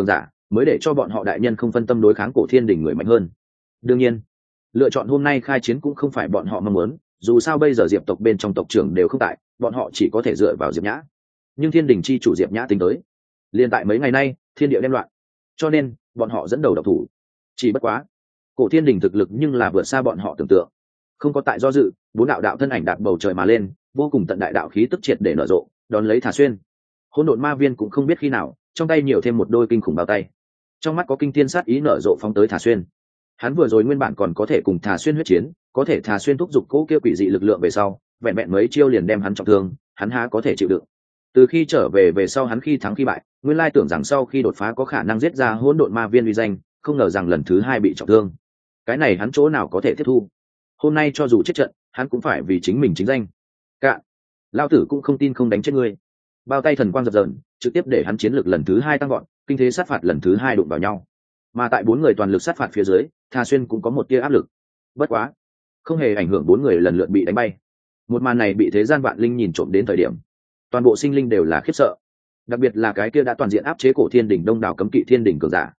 mới để cho bọn họ đại nhân không phân tâm đối kháng cổ thiên đình người mạnh hơn. Đương nhiên lựa chọn hôm nay khai chiến cũng không phải bọn họ mong muốn, dù sao bây giờ diệp tộc bên trong tộc trưởng đều không tại, bọn họ chỉ có thể dựa vào diệp nhã. Nhưng thiên đình chi chủ diệp nhã tính tới liên tại mấy ngày nay thiên địa đem loạn, cho nên bọn họ dẫn đầu độc thủ. Chỉ bất quá cổ thiên đình thực lực nhưng là vượt xa bọn họ tưởng tượng. Không có tại do dự, bốn đạo đạo thân ảnh đạp bầu trời mà lên, vô cùng tận đại đạo khí tức triệt để nở rộ, đón lấy Thà Xuyên. Hỗn độn ma viên cũng không biết khi nào trong tay nhiều thêm một đôi kinh khủng bao tay, trong mắt có kinh thiên sát ý nở rộ phóng tới Thà Xuyên. Hắn vừa rồi nguyên bản còn có thể cùng Thà Xuyên huyết chiến, có thể Thà Xuyên thúc giục cỗ kia quỷ dị lực lượng về sau, vẹn vẹn mấy chiêu liền đem hắn trọng thương, hắn há có thể chịu đựng. Từ khi trở về sau hắn khi thắng khi bại, nguyên lai tưởng rằng sau khi đột phá có khả năng giết ra hỗn độn ma viên uy danh, không ngờ rằng lần thứ hai bị trọng thương. Cái này hắn chỗ nào có thể tiếp thu. Hôm nay cho dù chết trận, hắn cũng phải vì chính mình chính danh. Cạn, lao tử cũng không tin không đánh chết ngươi. Bao tay thần quang dập dờn, trực tiếp để hắn chiến lực lần thứ hai tăng gọn, kinh thế sát phạt lần thứ hai đụng vào nhau. Mà tại bốn người toàn lực sát phạt phía dưới, Thà Xuyên cũng có một tia áp lực. Bất quá không hề ảnh hưởng bốn người lần lượt bị đánh bay. Một màn này bị thế gian vạn linh nhìn trộm đến thời điểm, toàn bộ sinh linh đều là khiếp sợ, đặc biệt là cái kia đã toàn diện áp chế cổ thiên đỉnh đông đảo cấm kỵ thiên đỉnh cường giả.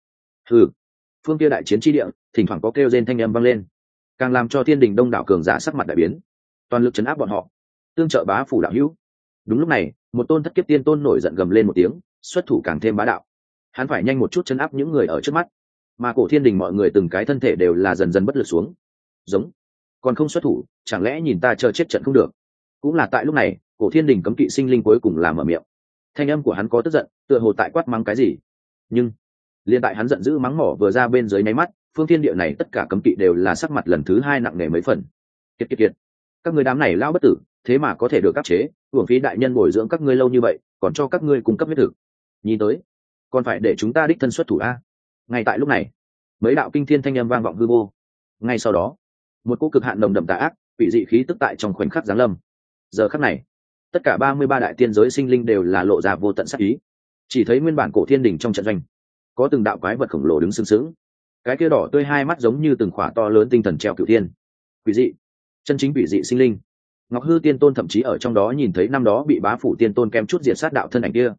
Phương kia đại chiến chi địa thỉnh thoảng có kêu rên thanh âm vang lên, càng làm cho thiên đỉnh đông đảo cường giả sắc mặt đại biến, toàn lực chấn áp bọn họ, tương trợ bá phủ đạo hữu. Đúng lúc này một tôn thất kiếp tiên tôn nổi giận gầm lên một tiếng, xuất thủ càng thêm bá đạo. Hắn phải nhanh một chút chấn áp những người ở trước mắt, mà cổ thiên đình mọi người từng cái thân thể đều là dần dần bất lực xuống. Giống, còn không xuất thủ, chẳng lẽ nhìn ta chờ chết trận không được? Cũng là tại lúc này cổ thiên đình cấm kỵ sinh linh cuối cùng là mở miệng. Thanh âm của hắn có tức giận, tựa hồ tại quát mắng cái gì. Nhưng liên tại hắn giận dữ mắng mỏ vừa ra bên dưới nháy mắt, phương thiên địa này tất cả cấm kỵ đều là sắc mặt lần thứ hai nặng nề mấy phần. Kiệt, các người đám này lao bất tử, thế mà có thể được áp chế, uổng phí đại nhân bồi dưỡng các ngươi lâu như vậy, còn cho các ngươi cung cấp huyết thực. Nhìn tới còn phải để chúng ta đích thân xuất thủ a. Ngay tại lúc này mấy đạo kinh thiên thanh âm vang vọng hư vô. Ngay sau đó một cỗ cực hạn nồng đậm tà ác quỷ dị khí tức tại trong khoảnh khắc giáng lâm. Giờ khắc này tất cả 33 đại tiên giới sinh linh đều là lộ ra vô tận sát ý. Chỉ thấy nguyên bản cổ thiên đỉnh trong trận doanh có từng đạo quái vật khổng lồ đứng sừng sững, cái kia đỏ tươi hai mắt giống như từng khỏa to lớn tinh thần treo cửu thiên. Quỷ dị, chân chính quỷ dị sinh linh. Ngọc Hư Tiên Tôn thậm chí ở trong đó nhìn thấy năm đó bị bá phủ tiên tôn kem chút diệt sát đạo thân ảnh kia.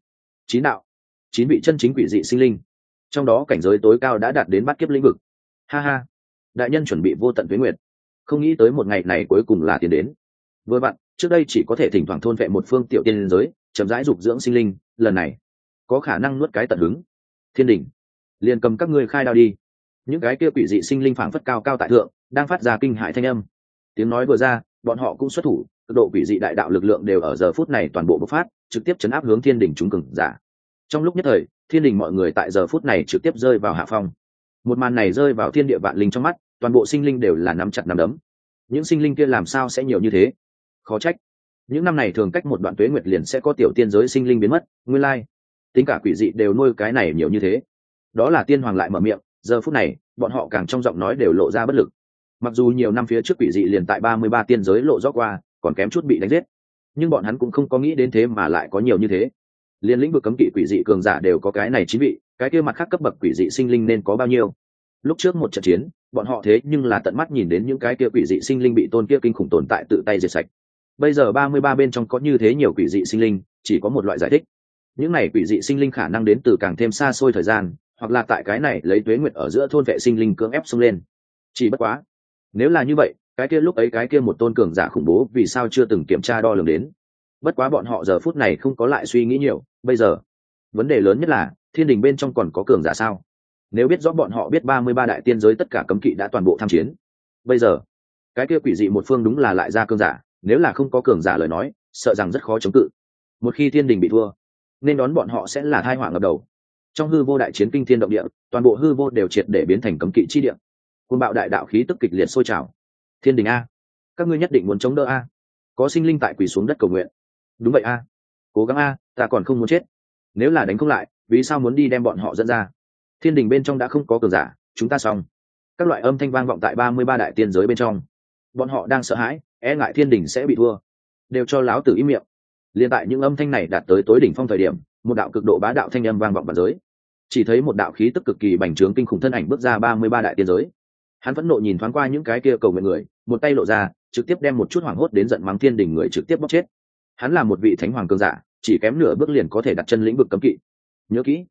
9 vị chân chính quỷ dị sinh linh, trong đó cảnh giới tối cao đã đạt đến bát kiếp lĩnh vực. Ha ha, đại nhân chuẩn bị vô tận tuế nguyệt, không nghĩ tới một ngày này cuối cùng là tiến đến. Vừa vặn trước đây chỉ có thể thỉnh thoảng thôn vệ một phương tiểu tiên giới, chậm rãi dục dưỡng sinh linh, lần này có khả năng nuốt cái tận hứng. Thiên đỉnh, liền cầm các ngươi khai đao đi. Những cái kia quỷ dị sinh linh phảng phất cao cao tại thượng, đang phát ra kinh hại thanh âm. Tiếng nói vừa ra, bọn họ cũng xuất thủ, cực độ quỷ dị đại đạo lực lượng đều ở giờ phút này toàn bộ bộc phát, trực tiếp chấn áp hướng thiên đỉnh chúng cường giả. Trong lúc nhất thời thiên đình mọi người tại giờ phút này trực tiếp rơi vào hạ phong. Một màn này rơi vào thiên địa vạn linh trong mắt, toàn bộ sinh linh đều là nắm chặt nắm đấm. Những sinh linh kia làm sao sẽ nhiều như thế? Khó trách những năm này thường cách một đoạn tuế nguyệt liền sẽ có tiểu tiên giới sinh linh biến mất. Nguyên lai tính cả quỷ dị đều nuôi cái này nhiều như thế. Đó là tiên hoàng lại mở miệng, giờ phút này bọn họ càng trong giọng nói đều lộ ra bất lực. Mặc dù nhiều năm phía trước quỷ dị liền tại 33 tiên giới lộ rõ qua, còn kém chút bị đánh giết, nhưng bọn hắn cũng không có nghĩ đến thế mà lại có nhiều như thế. Liên lĩnh vực cấm kỵ quỷ dị cường giả đều có cái này 9 vị, cái kia mặt khác cấp bậc quỷ dị sinh linh nên có bao nhiêu? Lúc trước một trận chiến, bọn họ thế nhưng là tận mắt nhìn đến những cái kia quỷ dị sinh linh bị tôn kia kinh khủng tồn tại tự tay diệt sạch. Bây giờ 33 bên trong có như thế nhiều quỷ dị sinh linh, chỉ có một loại giải thích. Những này quỷ dị sinh linh khả năng đến từ càng thêm xa xôi thời gian, hoặc là tại cái này lấy tuế nguyệt ở giữa thôn vệ sinh linh cưỡng ép xông lên. Chỉ bất quá, nếu là như vậy, cái kia lúc ấy cái kia một tôn cường giả khủng bố vì sao chưa từng kiểm tra đo lường đến? Bất quá bọn họ giờ phút này không có lại suy nghĩ nhiều, bây giờ vấn đề lớn nhất là thiên đình bên trong còn có cường giả sao? Nếu biết rõ bọn họ biết 33 đại tiên giới tất cả cấm kỵ đã toàn bộ tham chiến, bây giờ cái kia quỷ dị một phương đúng là lại ra cường giả, nếu là không có cường giả lời nói, sợ rằng rất khó chống cự. Một khi thiên đình bị thua, nên đón bọn họ sẽ là tai họa ngập đầu. Trong hư vô đại chiến kinh thiên động địa, toàn bộ hư vô đều triệt để biến thành cấm kỵ chi địa. Cuồng bạo đại đạo khí tức kịch liệt sôi trào. Thiên đình a, các ngươi nhất định muốn chống đỡ a. Có sinh linh tại quỳ xuống đất cầu nguyện. Đúng vậy a, cố gắng a, ta còn không muốn chết. Nếu là đánh không lại, vì sao muốn đi đem bọn họ dẫn ra? Thiên đình bên trong đã không có cường giả, chúng ta xong. Các loại âm thanh vang vọng tại 33 đại tiên giới bên trong. Bọn họ đang sợ hãi, e ngại thiên đình sẽ bị thua, đều cho láo tử im miệng. Liên tại những âm thanh này đạt tới tối đỉnh phong thời điểm, một đạo cực độ bá đạo thanh âm vang vọng bản giới. Chỉ thấy một đạo khí tức cực kỳ bành trướng kinh khủng thân ảnh bước ra 33 đại tiên giới. Hắn phẫn nộ nhìn thoáng qua những cái kia cầu nguyện người, một tay lộ ra, trực tiếp đem một chút hoảng hốt đến giận mắng thiên đình người trực tiếp bóc chết. Hắn là một vị thánh hoàng cường giả, chỉ kém nửa bước liền có thể đặt chân lĩnh vực cấm kỵ. Nhớ kỹ,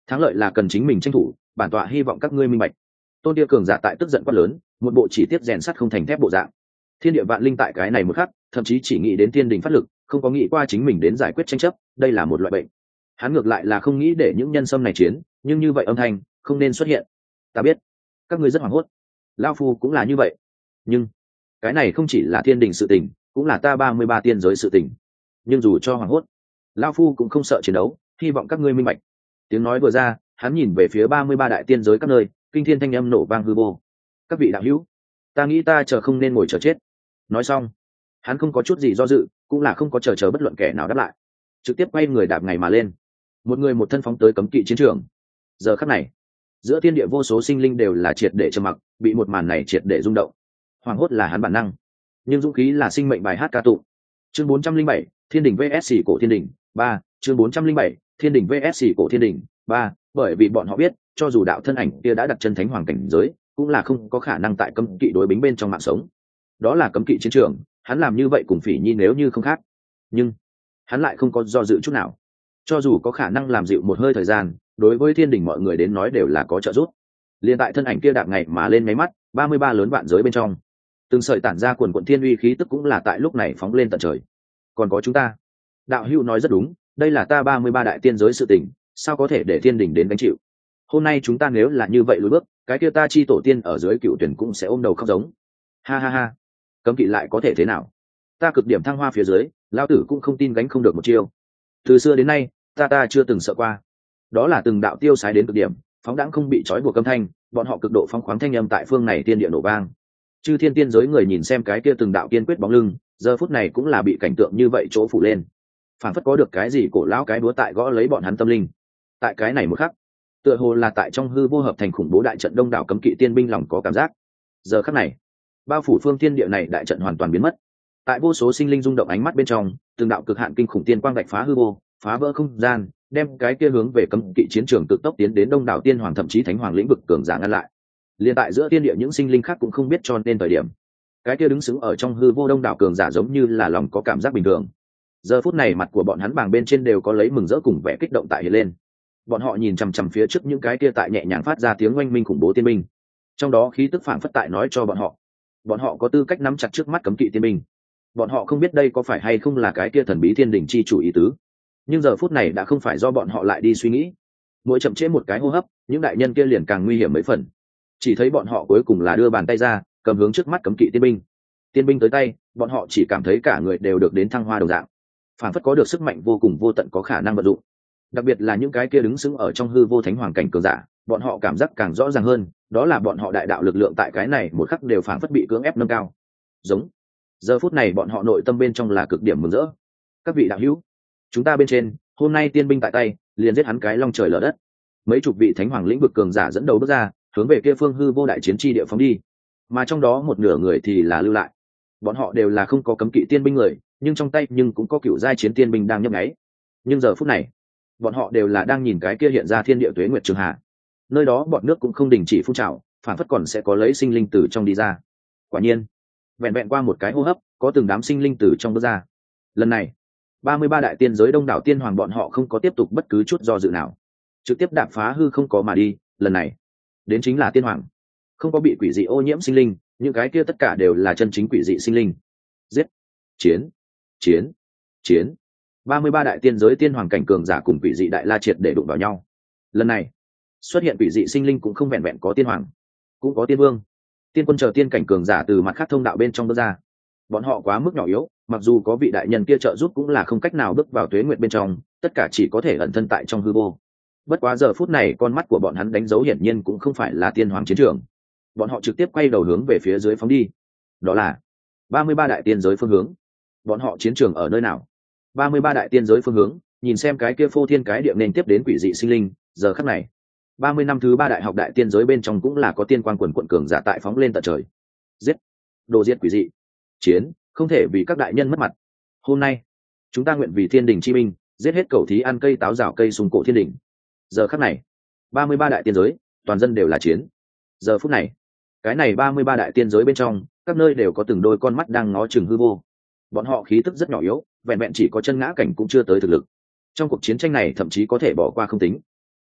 thắng lợi là cần chính mình tranh thủ, bản tọa hy vọng các ngươi minh bạch. Tôn Tia cường giả tại tức giận quát lớn, một bộ chỉ tiếp rèn sắt không thành thép bộ dạng. Thiên địa vạn linh tại cái này một khắc, thậm chí chỉ nghĩ đến thiên đình phát lực, không có nghĩ qua chính mình đến giải quyết tranh chấp, đây là một loại bệnh. Hắn ngược lại là không nghĩ để những nhân sâm này chiến, nhưng như vậy âm thanh không nên xuất hiện. Ta biết các ngươi rất hoảng hốt, lão phu cũng là như vậy, nhưng cái này không chỉ là thiên đình sự tình, cũng là ta 33 tiên giới sự tình. Nhưng dù cho hoảng hốt, lão phu cũng không sợ chiến đấu, hy vọng các ngươi minh bạch. Tiếng nói vừa ra, hắn nhìn về phía 33 đại tiên giới các nơi, kinh thiên thanh âm nổ vang hư vô. Các vị đạo hữu, ta nghĩ ta chờ không nên ngồi chờ chết. Nói xong, hắn không có chút gì do dự, cũng là không có chờ bất luận kẻ nào đáp lại, trực tiếp quay người đạp ngày mà lên, một người một thân phóng tới cấm kỵ chiến trường. Giờ khắc này, giữa thiên địa vô số sinh linh đều là triệt để trầm mặc, bị một màn này triệt để rung động. Hoảng hốt là hắn bản năng, nhưng dũng khí là sinh mệnh bài hát ca tụng. Chương 407, Thiên đình vs cổ thiên đình 3, chương 407, Thiên đình vs cổ thiên đình 3, bởi vì bọn họ biết, cho dù đạo thân ảnh kia đã đặt chân thánh hoàng cảnh giới, cũng là không có khả năng tại cấm kỵ đối bính bên trong mạng sống. Đó là cấm kỵ chiến trường, hắn làm như vậy cùng Phỉ Nhi nếu như không khác, nhưng hắn lại không có do dự chút nào. Cho dù có khả năng làm dịu một hơi thời gian, đối với thiên đình mọi người đến nói đều là có trợ giúp. Liên tại thân ảnh kia đạp ngày mà lên máy mắt, 33 lớn vạn giới bên trong, từng sợi tản ra quần quận thiên uy khí tức cũng là tại lúc này phóng lên tận trời. Còn có chúng ta, đạo hữu nói rất đúng, đây là ta 33 đại tiên giới sự tình, sao có thể để thiên đình đến gánh chịu. Hôm nay chúng ta nếu là như vậy lùi bước, cái kia ta chi tổ tiên ở dưới cựu tuyển cũng sẽ ôm đầu khóc giống. Ha ha ha, cấm kỵ lại có thể thế nào? Ta cực điểm thăng hoa phía dưới, lão tử cũng không tin gánh không được một chiêu. Từ xưa đến nay, ta chưa từng sợ qua. Đó là từng đạo tiêu sái đến cực điểm, phóng đãng không bị trói buộc âm thanh, bọn họ cực độ phóng khoáng thanh âm tại phương này tiên địa nổ vang. Chư thiên tiên giới người nhìn xem cái kia từng đạo kiên quyết bóng lưng, giờ phút này cũng là bị cảnh tượng như vậy chỗ phủ lên. Phản phất có được cái gì cổ lão cái búa tại gõ lấy bọn hắn tâm linh. Tại cái này một khắc, tựa hồ là tại trong hư vô hợp thành khủng bố đại trận đông đảo cấm kỵ tiên binh lòng có cảm giác. Giờ khắc này, bao phủ phương thiên địa này đại trận hoàn toàn biến mất. Tại vô số sinh linh rung động ánh mắt bên trong, từng đạo cực hạn kinh khủng tiên quang vạch phá hư vô, phá vỡ không gian, đem cái kia hướng về cấm kỵ chiến trường cực tốc tiến đến đông đảo tiên hoàng thậm chí thánh hoàng lĩnh vực cường giả ngăn lại. Liên tại giữa tiên địa những sinh linh khác cũng không biết cho nên thời điểm, cái kia đứng sững ở trong hư vô đông đảo cường giả giống như là lòng có cảm giác bình thường. Giờ phút này mặt của bọn hắn bàng bên trên đều có lấy mừng rỡ cùng vẻ kích động tại hiện lên. Bọn họ nhìn chằm chằm phía trước những cái kia tại nhẹ nhàng phát ra tiếng oanh minh khủng bố tiên binh, trong đó khí tức phảng phất tại nói cho bọn họ có tư cách nắm chặt trước mắt cấm kỵ tiên binh. Bọn họ không biết đây có phải hay không là cái kia thần bí thiên đình chi chủ ý tứ, nhưng giờ phút này đã không phải do bọn họ lại đi suy nghĩ. Mỗi chậm trễ một cái hô hấp, những đại nhân kia liền càng nguy hiểm mấy phần. Chỉ thấy bọn họ cuối cùng là đưa bàn tay ra, cầm hướng trước mắt cấm kỵ tiên binh. Tiên binh tới tay, bọn họ chỉ cảm thấy cả người đều được đến thăng hoa đồng dạng, phảng phất có được sức mạnh vô cùng vô tận có khả năng vận dụng. Đặc biệt là những cái kia đứng sững ở trong hư vô thánh hoàng cảnh cường giả, bọn họ cảm giác càng rõ ràng hơn, đó là bọn họ đại đạo lực lượng tại cái này một khắc đều phảng phất bị cưỡng ép nâng cao. Giống. Giờ phút này bọn họ nội tâm bên trong là cực điểm mừng rỡ. Các vị đạo hữu, chúng ta bên trên, hôm nay tiên binh tại tay, liền giết hắn cái long trời lở đất. Mấy chục vị thánh hoàng lĩnh vực cường giả dẫn đầu bước ra, hướng về kia phương hư vô đại chiến chi địa phóng đi. Mà trong đó một nửa người thì là lưu lại. Bọn họ đều là không có cấm kỵ tiên binh người, nhưng trong tay nhưng cũng có cựu giai chiến tiên binh đang nhấp nháy. Nhưng giờ phút này, bọn họ đều là đang nhìn cái kia hiện ra thiên địa tuế nguyệt trường hạ. Nơi đó bọn nước cũng không đình chỉ phun trào, phản phất còn sẽ có lấy sinh linh từ trong đi ra. Quả nhiên, vẹn vẹn qua một cái hô hấp, có từng đám sinh linh từ trong bước ra. Lần này, 33 đại tiên giới đông đảo tiên hoàng bọn họ không có tiếp tục bất cứ chút do dự nào, trực tiếp đạp phá hư không có mà đi. Lần này, đến chính là tiên hoàng, không có bị quỷ dị ô nhiễm sinh linh, những cái kia tất cả đều là chân chính quỷ dị sinh linh. Giết, chiến, chiến, chiến. 33 đại tiên giới tiên hoàng cảnh cường giả cùng quỷ dị đại la triệt để đụng vào nhau. Lần này, xuất hiện quỷ dị sinh linh cũng không vẹn vẹn có tiên hoàng, cũng có tiên vương, tiên quân chờ tiên cảnh cường giả từ mặt khác thông đạo bên trong bước ra. Bọn họ quá mức nhỏ yếu, mặc dù có vị đại nhân kia trợ giúp cũng là không cách nào bước vào tuế nguyệt bên trong, tất cả chỉ có thể ẩn thân tại trong hư vô. Bất quá giờ phút này con mắt của bọn hắn đánh dấu hiển nhiên cũng không phải là tiên hoàng chiến trường. Bọn họ trực tiếp quay đầu hướng về phía dưới phóng đi. Đó là 33 đại tiên giới phương hướng. Bọn họ chiến trường ở nơi nào? 33 đại tiên giới phương hướng, nhìn xem cái kia phô thiên cái địa nên tiếp đến quỷ dị sinh linh, giờ khắc này 30 năm thứ 3 đại học đại tiên giới bên trong cũng là có tiên quan quần quận cường giả tại phóng lên tận trời. Giết, đồ diệt quỷ dị, chiến, không thể vì các đại nhân mất mặt. Hôm nay, chúng ta nguyện vì thiên đình chi minh, giết hết cẩu thí ăn cây táo rào cây sùng cổ thiên đình. Giờ khắc này, 33 đại tiên giới, toàn dân đều là chiến. Giờ phút này, cái này 33 đại tiên giới bên trong, các nơi đều có từng đôi con mắt đang ngó chừng hư vô. Bọn họ khí tức rất nhỏ yếu, vẹn vẹn chỉ có chân ngã cảnh cũng chưa tới thực lực. Trong cuộc chiến tranh này thậm chí có thể bỏ qua không tính.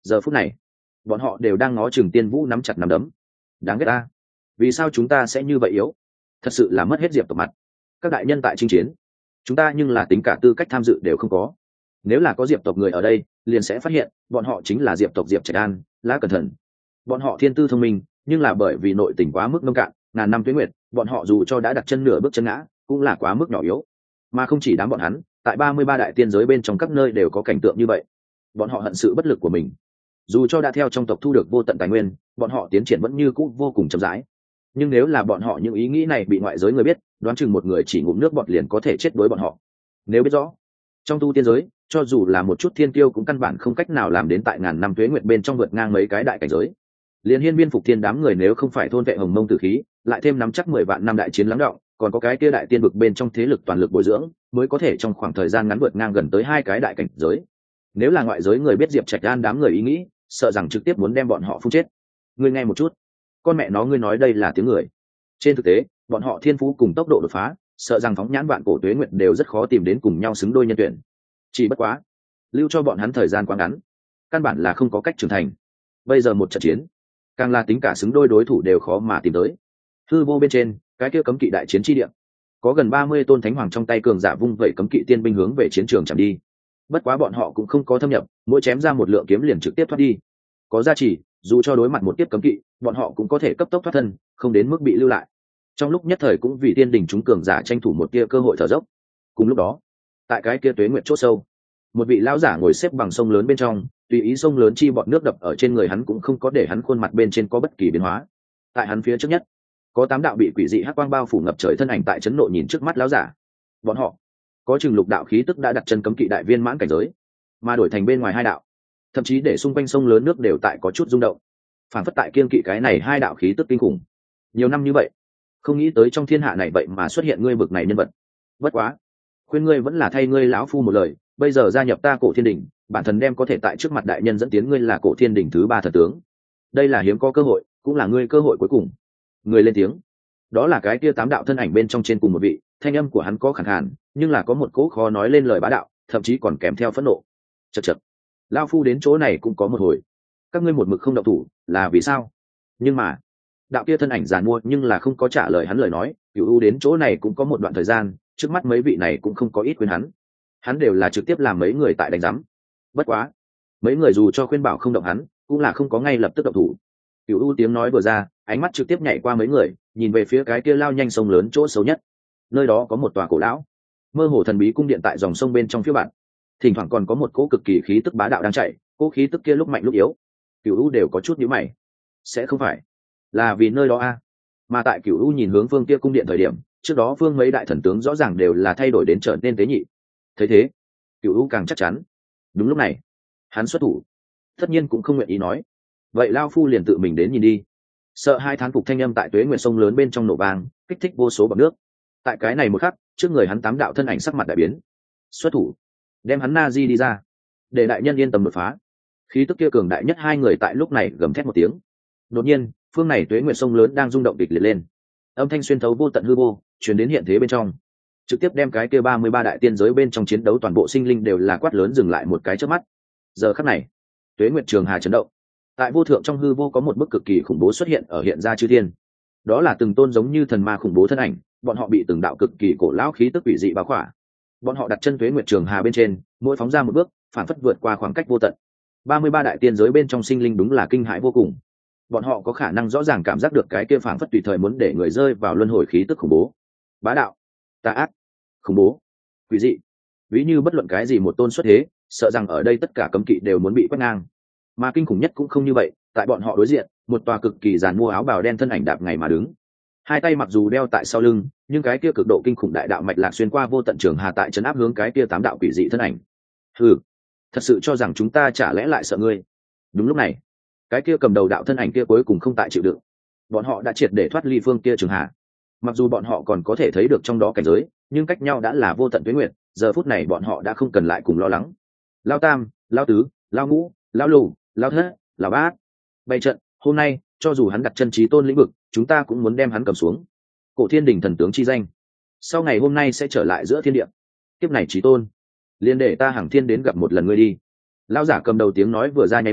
giờ phút này bọn họ đều đang ngó chừng Tiên Vũ nắm chặt nắm đấm. Đáng ghét ta, vì sao chúng ta sẽ như vậy yếu, thật sự là mất hết Diệp tộc mặt. Các đại nhân tại chinh chiến, chúng ta nhưng là tính cả tư cách tham dự đều không có. Nếu là có Diệp tộc người ở đây liền sẽ phát hiện bọn họ chính là Diệp tộc Diệp Trạch An, Lã Cẩn Thận. Bọn họ thiên tư thông minh, nhưng là bởi vì nội tình quá mức nông cạn, ngàn năm tuế nguyệt, bọn họ dù cho đã đặt chân nửa bước chân ngã cũng là quá mức nhỏ yếu. Mà không chỉ đám bọn hắn, tại 33 đại tiên giới bên trong các nơi đều có cảnh tượng như vậy. Bọn họ hận sự bất lực của mình, dù cho đã theo trong tộc thu được vô tận tài nguyên, bọn họ tiến triển vẫn như cũ vô cùng chậm rãi. Nhưng nếu là bọn họ những ý nghĩ này bị ngoại giới người biết, đoán chừng một người chỉ ngụm nước bọt liền có thể chết đối bọn họ. Nếu biết rõ trong tu tiên giới, cho dù là một chút thiên tiêu cũng căn bản không cách nào làm đến tại ngàn năm tuế nguyệt bên trong vượt ngang mấy cái đại cảnh giới. Liên Hiên Viên Phục Thiên đám người nếu không phải thôn vệ hồng mông tử khí, lại thêm nắm chắc 10 vạn năm đại chiến lắng đọng, còn có cái kia đại tiên vực bên trong thế lực toàn lực bồi dưỡng, mới có thể trong khoảng thời gian ngắn vượt ngang gần tới 2 cái đại cảnh giới. Nếu là ngoại giới người biết Diệp Trạch An đám người ý nghĩ, sợ rằng trực tiếp muốn đem bọn họ phun chết. Ngươi nghe một chút, con mẹ nó ngươi nói đây là tiếng người. Trên thực tế, bọn họ thiên phú cùng tốc độ đột phá, sợ rằng phóng nhãn vạn cổ tuế nguyệt đều rất khó tìm đến cùng nhau xứng đôi nhân tuyển. Chỉ bất quá, lưu cho bọn hắn thời gian quá ngắn, căn bản là không có cách trưởng thành. Bây giờ một trận chiến, càng là tính cả xứng đôi đối thủ đều khó mà tìm tới. Hư vô bên trên, cái kia cấm kỵ đại chiến chi địa, có gần 30 tôn thánh hoàng trong tay cường giả vung vẩy cấm kỵ tiên binh hướng về chiến trường chạm đi. Bất quá bọn họ cũng không có thâm nhập, mỗi chém ra một lượng kiếm liền trực tiếp thoát đi. Có giá trị, dù cho đối mặt một tiếp cấm kỵ, bọn họ cũng có thể cấp tốc thoát thân, không đến mức bị lưu lại. Trong lúc nhất thời cũng vì tiên đỉnh chúng cường giả tranh thủ một tia cơ hội thở dốc. Cùng lúc đó, tại cái kia tuế nguyệt chỗ sâu, một vị lão giả ngồi xếp bằng sông lớn bên trong, tùy ý sông lớn chi bọt nước đập ở trên người hắn cũng không có để hắn khuôn mặt bên trên có bất kỳ biến hóa. Tại hắn phía trước nhất, có 8 đạo bị quỷ dị hắc quang bao phủ ngập trời thân ảnh tại chấn nộ nhìn trước mắt lão giả. Bọn họ có chừng lục đạo khí tức đã đặt chân cấm kỵ đại viên mãn cảnh giới, mà đổi thành bên ngoài 2 đạo, thậm chí để xung quanh sông lớn nước đều tại có chút rung động, phản phất tại kiên kỵ cái này 2 đạo khí tức kinh khủng. Nhiều năm như vậy, không nghĩ tới trong thiên hạ này vậy mà xuất hiện ngươi bực này nhân vật. Bất quá, khuyên ngươi vẫn là thay ngươi lão phu một lời, bây giờ gia nhập ta Cổ Thiên Đình, bản thần đem có thể tại trước mặt đại nhân dẫn tiến ngươi là Cổ Thiên Đình thứ 3 thần tướng. Đây là hiếm có cơ hội, cũng là ngươi cơ hội cuối cùng. Người lên tiếng, đó là cái kia 8 đạo thân ảnh bên trong trên cùng một vị, thanh âm của hắn có khàn khàn, nhưng là có một cỗ khó nói lên lời bá đạo, thậm chí còn kèm theo phẫn nộ. Chậc chậc, lão phu đến chỗ này cũng có một hồi, các ngươi một mực không động thủ, là vì sao? Nhưng mà, đạo kia thân ảnh giàn mua nhưng là không có trả lời hắn lời nói. Cửu U đến chỗ này cũng có một đoạn thời gian, trước mắt mấy vị này cũng không có ít khuyên hắn đều là trực tiếp làm mấy người tại đánh giám. Bất quá, mấy người dù cho khuyên bảo không động hắn, cũng là không có ngay lập tức động thủ. Cửu U tiếng nói vừa ra, ánh mắt trực tiếp nhảy qua mấy người, nhìn về phía cái kia lao nhanh sông lớn chỗ xấu nhất. Nơi đó có một tòa cổ lão, mơ hồ thần bí cung điện tại dòng sông bên trong phía bạn. Thỉnh thoảng còn có một cỗ cực kỳ khí tức bá đạo đang chạy, cỗ khí tức kia lúc mạnh lúc yếu. Cửu U đều có chút nhíu mày. Sẽ không phải là vì nơi đó a? Mà tại Cửu U nhìn hướng phương kia cung điện thời điểm, trước đó phương mấy đại thần tướng rõ ràng đều là thay đổi đến trở nên tế nhị. Thấy thế, Cửu U càng chắc chắn. Đúng lúc này, hắn xuất thủ, tất nhiên cũng không nguyện ý nói. Vậy lao phu liền tự mình đến nhìn đi. Sợ hai thán phục thanh âm tại tuế nguyệt sông lớn bên trong nổ vang, kích thích vô số bọt nước. Tại cái này một khắc, trước người hắn 8 đạo thân ảnh sắc mặt đại biến. Xuất thủ, đem hắn na di đi ra, để đại nhân yên tâm đột phá. Khí tức kia cường đại nhất 2 người tại lúc này gầm thét một tiếng. Đột nhiên, phương này tuế nguyệt sông lớn đang rung động kịch liệt lên, âm thanh xuyên thấu vô tận hư vô, truyền đến hiện thế bên trong, trực tiếp đem cái kia 33 đại tiên giới bên trong chiến đấu toàn bộ sinh linh đều là quát lớn dừng lại một cái chớp mắt. Giờ khắc này, tuế nguyệt trường hà chấn động, tại vô thượng trong hư vô có một bức cực kỳ khủng bố xuất hiện ở hiện ra chư thiên. Đó là từng tôn giống như thần ma khủng bố thân ảnh, bọn họ bị từng đạo cực kỳ cổ lão khí tức quỷ dị bao khỏa. Bọn họ đặt chân tuế nguyệt trường hà bên trên, mỗi phóng ra một bước, phản phất vượt qua khoảng cách vô tận. 33 đại tiên giới bên trong sinh linh đúng là kinh hãi vô cùng. Bọn họ có khả năng rõ ràng cảm giác được cái kia phản phất tùy thời muốn để người rơi vào luân hồi khí tức khủng bố, bá đạo, tà ác, khủng bố, quỷ dị. Ví như bất luận cái gì một tôn xuất thế, sợ rằng ở đây tất cả cấm kỵ đều muốn bị quét ngang. Mà kinh khủng nhất cũng không như vậy, tại bọn họ đối diện, một tòa cực kỳ giàn mua áo bào đen thân ảnh đạp ngày mà đứng. 2 tay mặc dù đeo tại sau lưng, nhưng cái kia cực độ kinh khủng đại đạo mạch lạc xuyên qua vô tận trường hà tại trấn áp hướng cái kia 8 đạo quỷ dị thân ảnh. Hừ, thật sự cho rằng chúng ta chả lẽ lại sợ ngươi? Đúng lúc này, cái kia cầm đầu đạo thân ảnh kia cuối cùng không tại chịu đựng. Bọn họ đã triệt để thoát ly phương kia trường hà. Mặc dù bọn họ còn có thể thấy được trong đó cảnh giới, nhưng cách nhau đã là vô tận tuế nguyệt, giờ phút này bọn họ đã không cần lại cùng lo lắng. Lao tam, lao tứ, lao ngũ, lao lù, lao thất, lao bát. Bày trận, hôm nay, cho dù hắn đặt chân trí tôn lĩnh vực, chúng ta cũng muốn đem hắn cầm xuống. Cổ Thiên Đình thần tướng chi danh, sau ngày hôm nay sẽ trở lại giữa thiên địa. Kiếp này trí tôn, liền để ta Hằng Thiên đến gặp một lần ngươi đi. Lao giả cầm đầu tiếng nói vừa ra nháy mắt,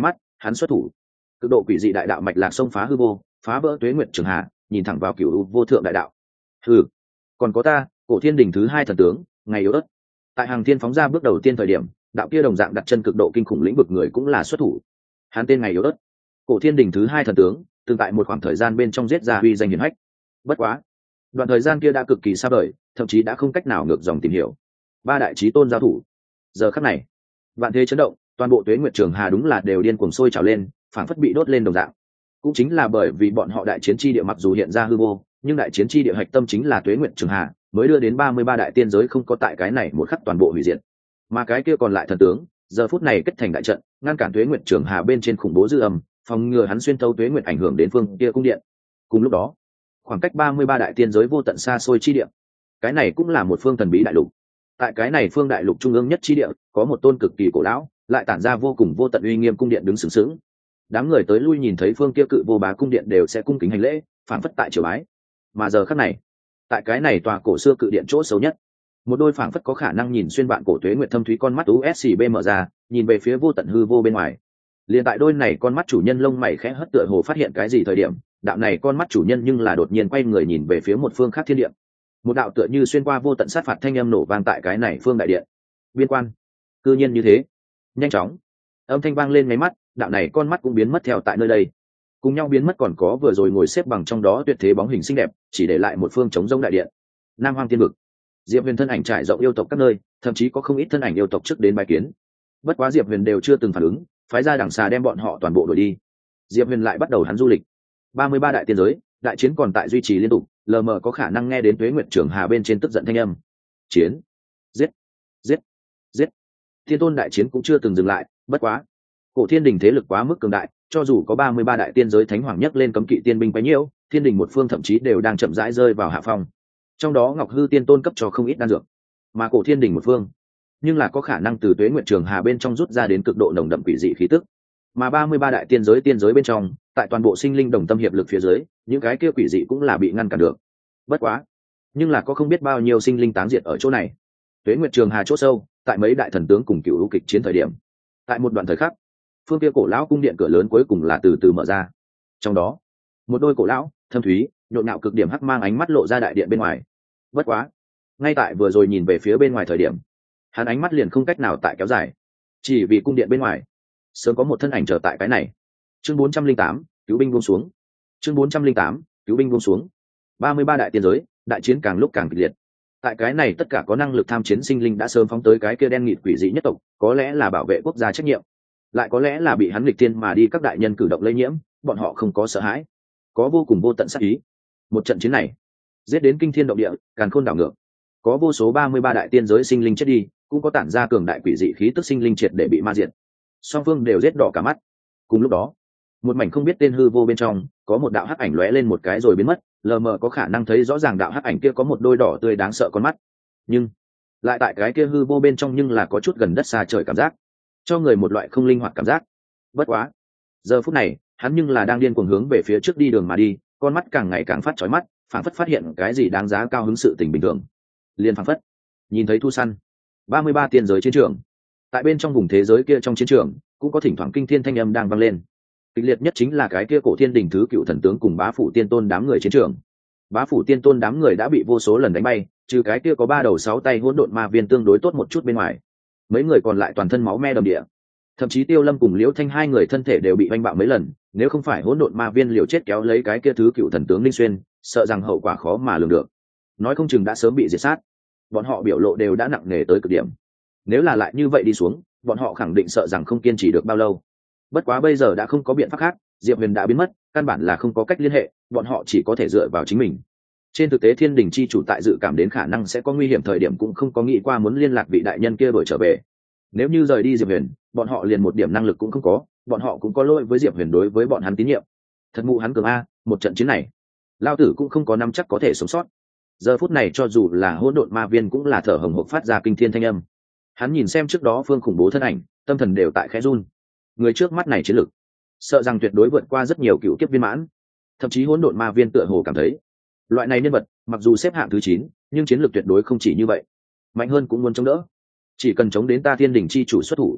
hắn xuất thủ, cực độ quỷ dị đại đạo mạch lạc xông phá hư vô, phá vỡ tuế nguyệt trường hà, nhìn thẳng vào cửu vô thượng đại đạo. Hừ, còn có ta, Cổ Thiên Đình thứ hai thần tướng, ngày yếu ớt. Tại hàng thiên phóng ra bước đầu tiên thời điểm, đạo kia đồng dạng đặt chân cực độ kinh khủng lĩnh vực người cũng là xuất thủ. Hắn tên ngày yếu ớt, Cổ Thiên Đình thứ hai thần tướng, từng tại một khoảng thời gian bên trong giết ra uy danh hiển hách. Bất quá, đoạn thời gian kia đã cực kỳ xa vời, thậm chí đã không cách nào ngược dòng tìm hiểu. Ba đại chí tôn giao thủ. Giờ khắc này, vạn thế chấn động, toàn bộ tuế nguyệt trường hà đúng là đều điên cuồng sôi trào lên, phảng phất bị đốt lên đồng dạng. Cũng chính là bởi vì bọn họ đại chiến chi địa mặc dù hiện ra hư vô, nhưng đại chiến chi địa hạch tâm chính là tuế nguyệt trường hà, mới đưa đến 33 đại tiên giới không có tại cái này một khắc toàn bộ hủy diệt. Mà cái kia còn lại thần tướng, giờ phút này kết thành đại trận, ngăn cản tuế nguyệt trường hà bên trên khủng bố dư âm, phòng ngừa hắn xuyên thấu tuế nguyệt ảnh hưởng đến phương kia cung điện. Cùng lúc đó, khoảng cách 33 đại tiên giới vô tận xa xôi chi địa, cái này cũng là một phương thần bí đại lục. Tại cái này phương đại lục trung ương nhất chi địa, có một tôn cực kỳ cổ lão, lại tản ra vô cùng vô tận uy nghiêm cung điện đứng sừng sững. Đám người tới lui nhìn thấy phương kia cự vô bá cung điện đều sẽ cung kính hành lễ, phản phất tại triều bái. Mà giờ khắc này, tại cái này tòa cổ xưa cự điện chỗ xấu nhất, một đôi phảng phất có khả năng nhìn xuyên bạn cổ tuế nguyệt thâm thúy con mắt uscb mở ra, nhìn về phía vô tận hư vô bên ngoài. Liền tại đôi này con mắt chủ nhân lông mày khẽ hất tựa hồ phát hiện cái gì thời điểm, đạo này con mắt chủ nhân nhưng là đột nhiên quay người nhìn về phía một phương khác thiên địa. Một đạo tựa như xuyên qua vô tận sát phạt thanh âm nổ vang tại cái này phương đại điện. Biên quan. Cư nhiên như thế. Nhanh chóng. Âm thanh vang lên mấy mắt, đạo này con mắt cũng biến mất theo tại nơi đây. Cùng nhau biến mất còn có vừa rồi ngồi xếp bằng trong đó tuyệt thế bóng hình xinh đẹp, chỉ để lại một phương trống rỗng đại điện. Nam Hoang Thiên Vực. Diệp Huyền thân ảnh trải rộng yêu tộc các nơi, thậm chí có không ít thân ảnh yêu tộc trước đến bái kiến. Bất quá Diệp Huyền đều chưa từng phản ứng, phái ra đằng xà đem bọn họ toàn bộ đuổi đi. Diệp Huyền lại bắt đầu hắn du lịch. 33 đại tiên giới, đại chiến còn tại duy trì liên tục, lờ mờ có khả năng nghe đến tuế nguyệt trường hà bên trên tức giận thanh âm. Chiến, giết, giết, giết. Thiên tôn đại chiến cũng chưa từng dừng lại, bất quá, Cổ Thiên Đình thế lực quá mức cường đại, cho dù có 33 đại tiên giới thánh hoàng nhất lên cấm kỵ tiên binh bấy nhiêu, Thiên Đình một phương thậm chí đều đang chậm rãi rơi vào hạ phong. Trong đó Ngọc Hư Tiên Tôn cấp cho không ít đan dược, mà Cổ Thiên Đình một phương, nhưng là có khả năng từ tuế nguyệt trường hà bên trong rút ra đến cực độ nồng đậm quỷ dị khí tức. Mà 33 đại tiên giới bên trong, tại toàn bộ sinh linh đồng tâm hiệp lực phía dưới, những cái kia quỷ dị cũng là bị ngăn cản được. Bất quá, nhưng là có không biết bao nhiêu sinh linh táng diệt ở chỗ này. Tuế nguyệt trường hà chỗ sâu, tại mấy đại thần tướng cùng cựu hữu kịch chiến thời điểm, tại một đoạn thời khắc, phương kia cổ lão cung điện cửa lớn cuối cùng là từ từ mở ra. Trong đó, một đôi cổ lão thâm thúy nhộn nhạo cực điểm hắc mang ánh mắt lộ ra đại điện bên ngoài. Bất quá, ngay tại vừa rồi nhìn về phía bên ngoài thời điểm, hắn ánh mắt liền không cách nào tại kéo dài, chỉ vì cung điện bên ngoài sớm có một thân ảnh chờ tại cái này. Chương 408, cứu binh buông xuống. Chương 408, cứu binh buông xuống. 33 đại tiên giới, đại chiến càng lúc càng kịch liệt. Tại cái này tất cả có năng lực tham chiến sinh linh đã sớm phóng tới cái kia đen nghịt quỷ dị nhất tộc, có lẽ là bảo vệ quốc gia trách nhiệm, lại có lẽ là bị hắn nghịch tiên mà đi các đại nhân cử động lây nhiễm, bọn họ không có sợ hãi, có vô cùng vô tận sát ý. Một trận chiến này, giết đến kinh thiên động địa, càn khôn đảo ngược. Có vô số 33 đại tiên giới sinh linh chết đi, cũng có tản ra cường đại quỷ dị khí tức sinh linh triệt để bị ma diệt. Song phương đều giết đỏ cả mắt. Cùng lúc đó, một mảnh không biết tên hư vô bên trong, có một đạo hắc ảnh lóe lên một cái rồi biến mất, lờ mờ có khả năng thấy rõ ràng đạo hắc ảnh kia có một đôi đỏ tươi đáng sợ con mắt. Nhưng lại tại cái kia hư vô bên trong nhưng là có chút gần đất xa trời cảm giác, cho người một loại không linh hoạt cảm giác. Bất quá, giờ phút này, hắn nhưng là đang điên cuồng hướng về phía trước đi đường mà đi, con mắt càng ngày càng phát chói mắt, phảng phất phát hiện cái gì đáng giá cao hứng sự tình bình thường. Liên phảng phất nhìn thấy thu săn. 33 tiên giới chiến trường. Tại bên trong vùng thế giới kia trong chiến trường, cũng có thỉnh thoảng kinh thiên thanh âm đang vang lên. Kịch liệt nhất chính là cái kia Cổ Thiên Đình thứ cựu thần tướng cùng Bá Phủ Tiên Tôn đám người chiến trường. Bá Phủ Tiên Tôn đám người đã bị vô số lần đánh bay, trừ cái kia có 3 đầu 6 tay hỗn độn ma viên tương đối tốt một chút bên ngoài, mấy người còn lại toàn thân máu me đầm địa. Thậm chí Tiêu Lâm cùng Liễu Thanh hai người thân thể đều bị oanh bạo mấy lần, nếu không phải hỗn độn ma viên liều chết kéo lấy cái kia thứ cựu thần tướng Linh Xuyên, sợ rằng hậu quả khó mà lường được, nói không chừng đã sớm bị diệt sát. Bọn họ biểu lộ đều đã nặng nề tới cực điểm. Nếu là lại như vậy đi xuống, bọn họ khẳng định sợ rằng không kiên trì được bao lâu. Bất quá bây giờ đã không có biện pháp khác, Diệp Huyền đã biến mất, căn bản là không có cách liên hệ, bọn họ chỉ có thể dựa vào chính mình. Trên thực tế Thiên Đình chi chủ tại dự cảm đến khả năng sẽ có nguy hiểm thời điểm cũng không có nghĩ qua muốn liên lạc vị đại nhân kia đổi trở về. Nếu như rời đi Diệp Huyền, bọn họ liền một điểm năng lực cũng không có, bọn họ cũng có lỗi với Diệp Huyền đối với bọn hắn tín nhiệm. Thật mụ hắn cường a, một trận chiến này, lao tử cũng không có nắm chắc có thể sống sót. Giờ phút này cho dù là hỗn độn ma viên cũng là thở hồng hộc phát ra kinh thiên thanh âm. Hắn nhìn xem trước đó phương khủng bố thân ảnh, tâm thần đều tại khẽ run. Người trước mắt này chiến lực, sợ rằng tuyệt đối vượt qua rất nhiều cựu kiếp viên mãn. Thậm chí hỗn độn ma viên tựa hồ cảm thấy, loại này nhân vật, mặc dù xếp hạng thứ 9, nhưng chiến lược tuyệt đối không chỉ như vậy. Mạnh hơn cũng muốn chống đỡ. Chỉ cần chống đến ta Thiên Đình chi chủ xuất thủ,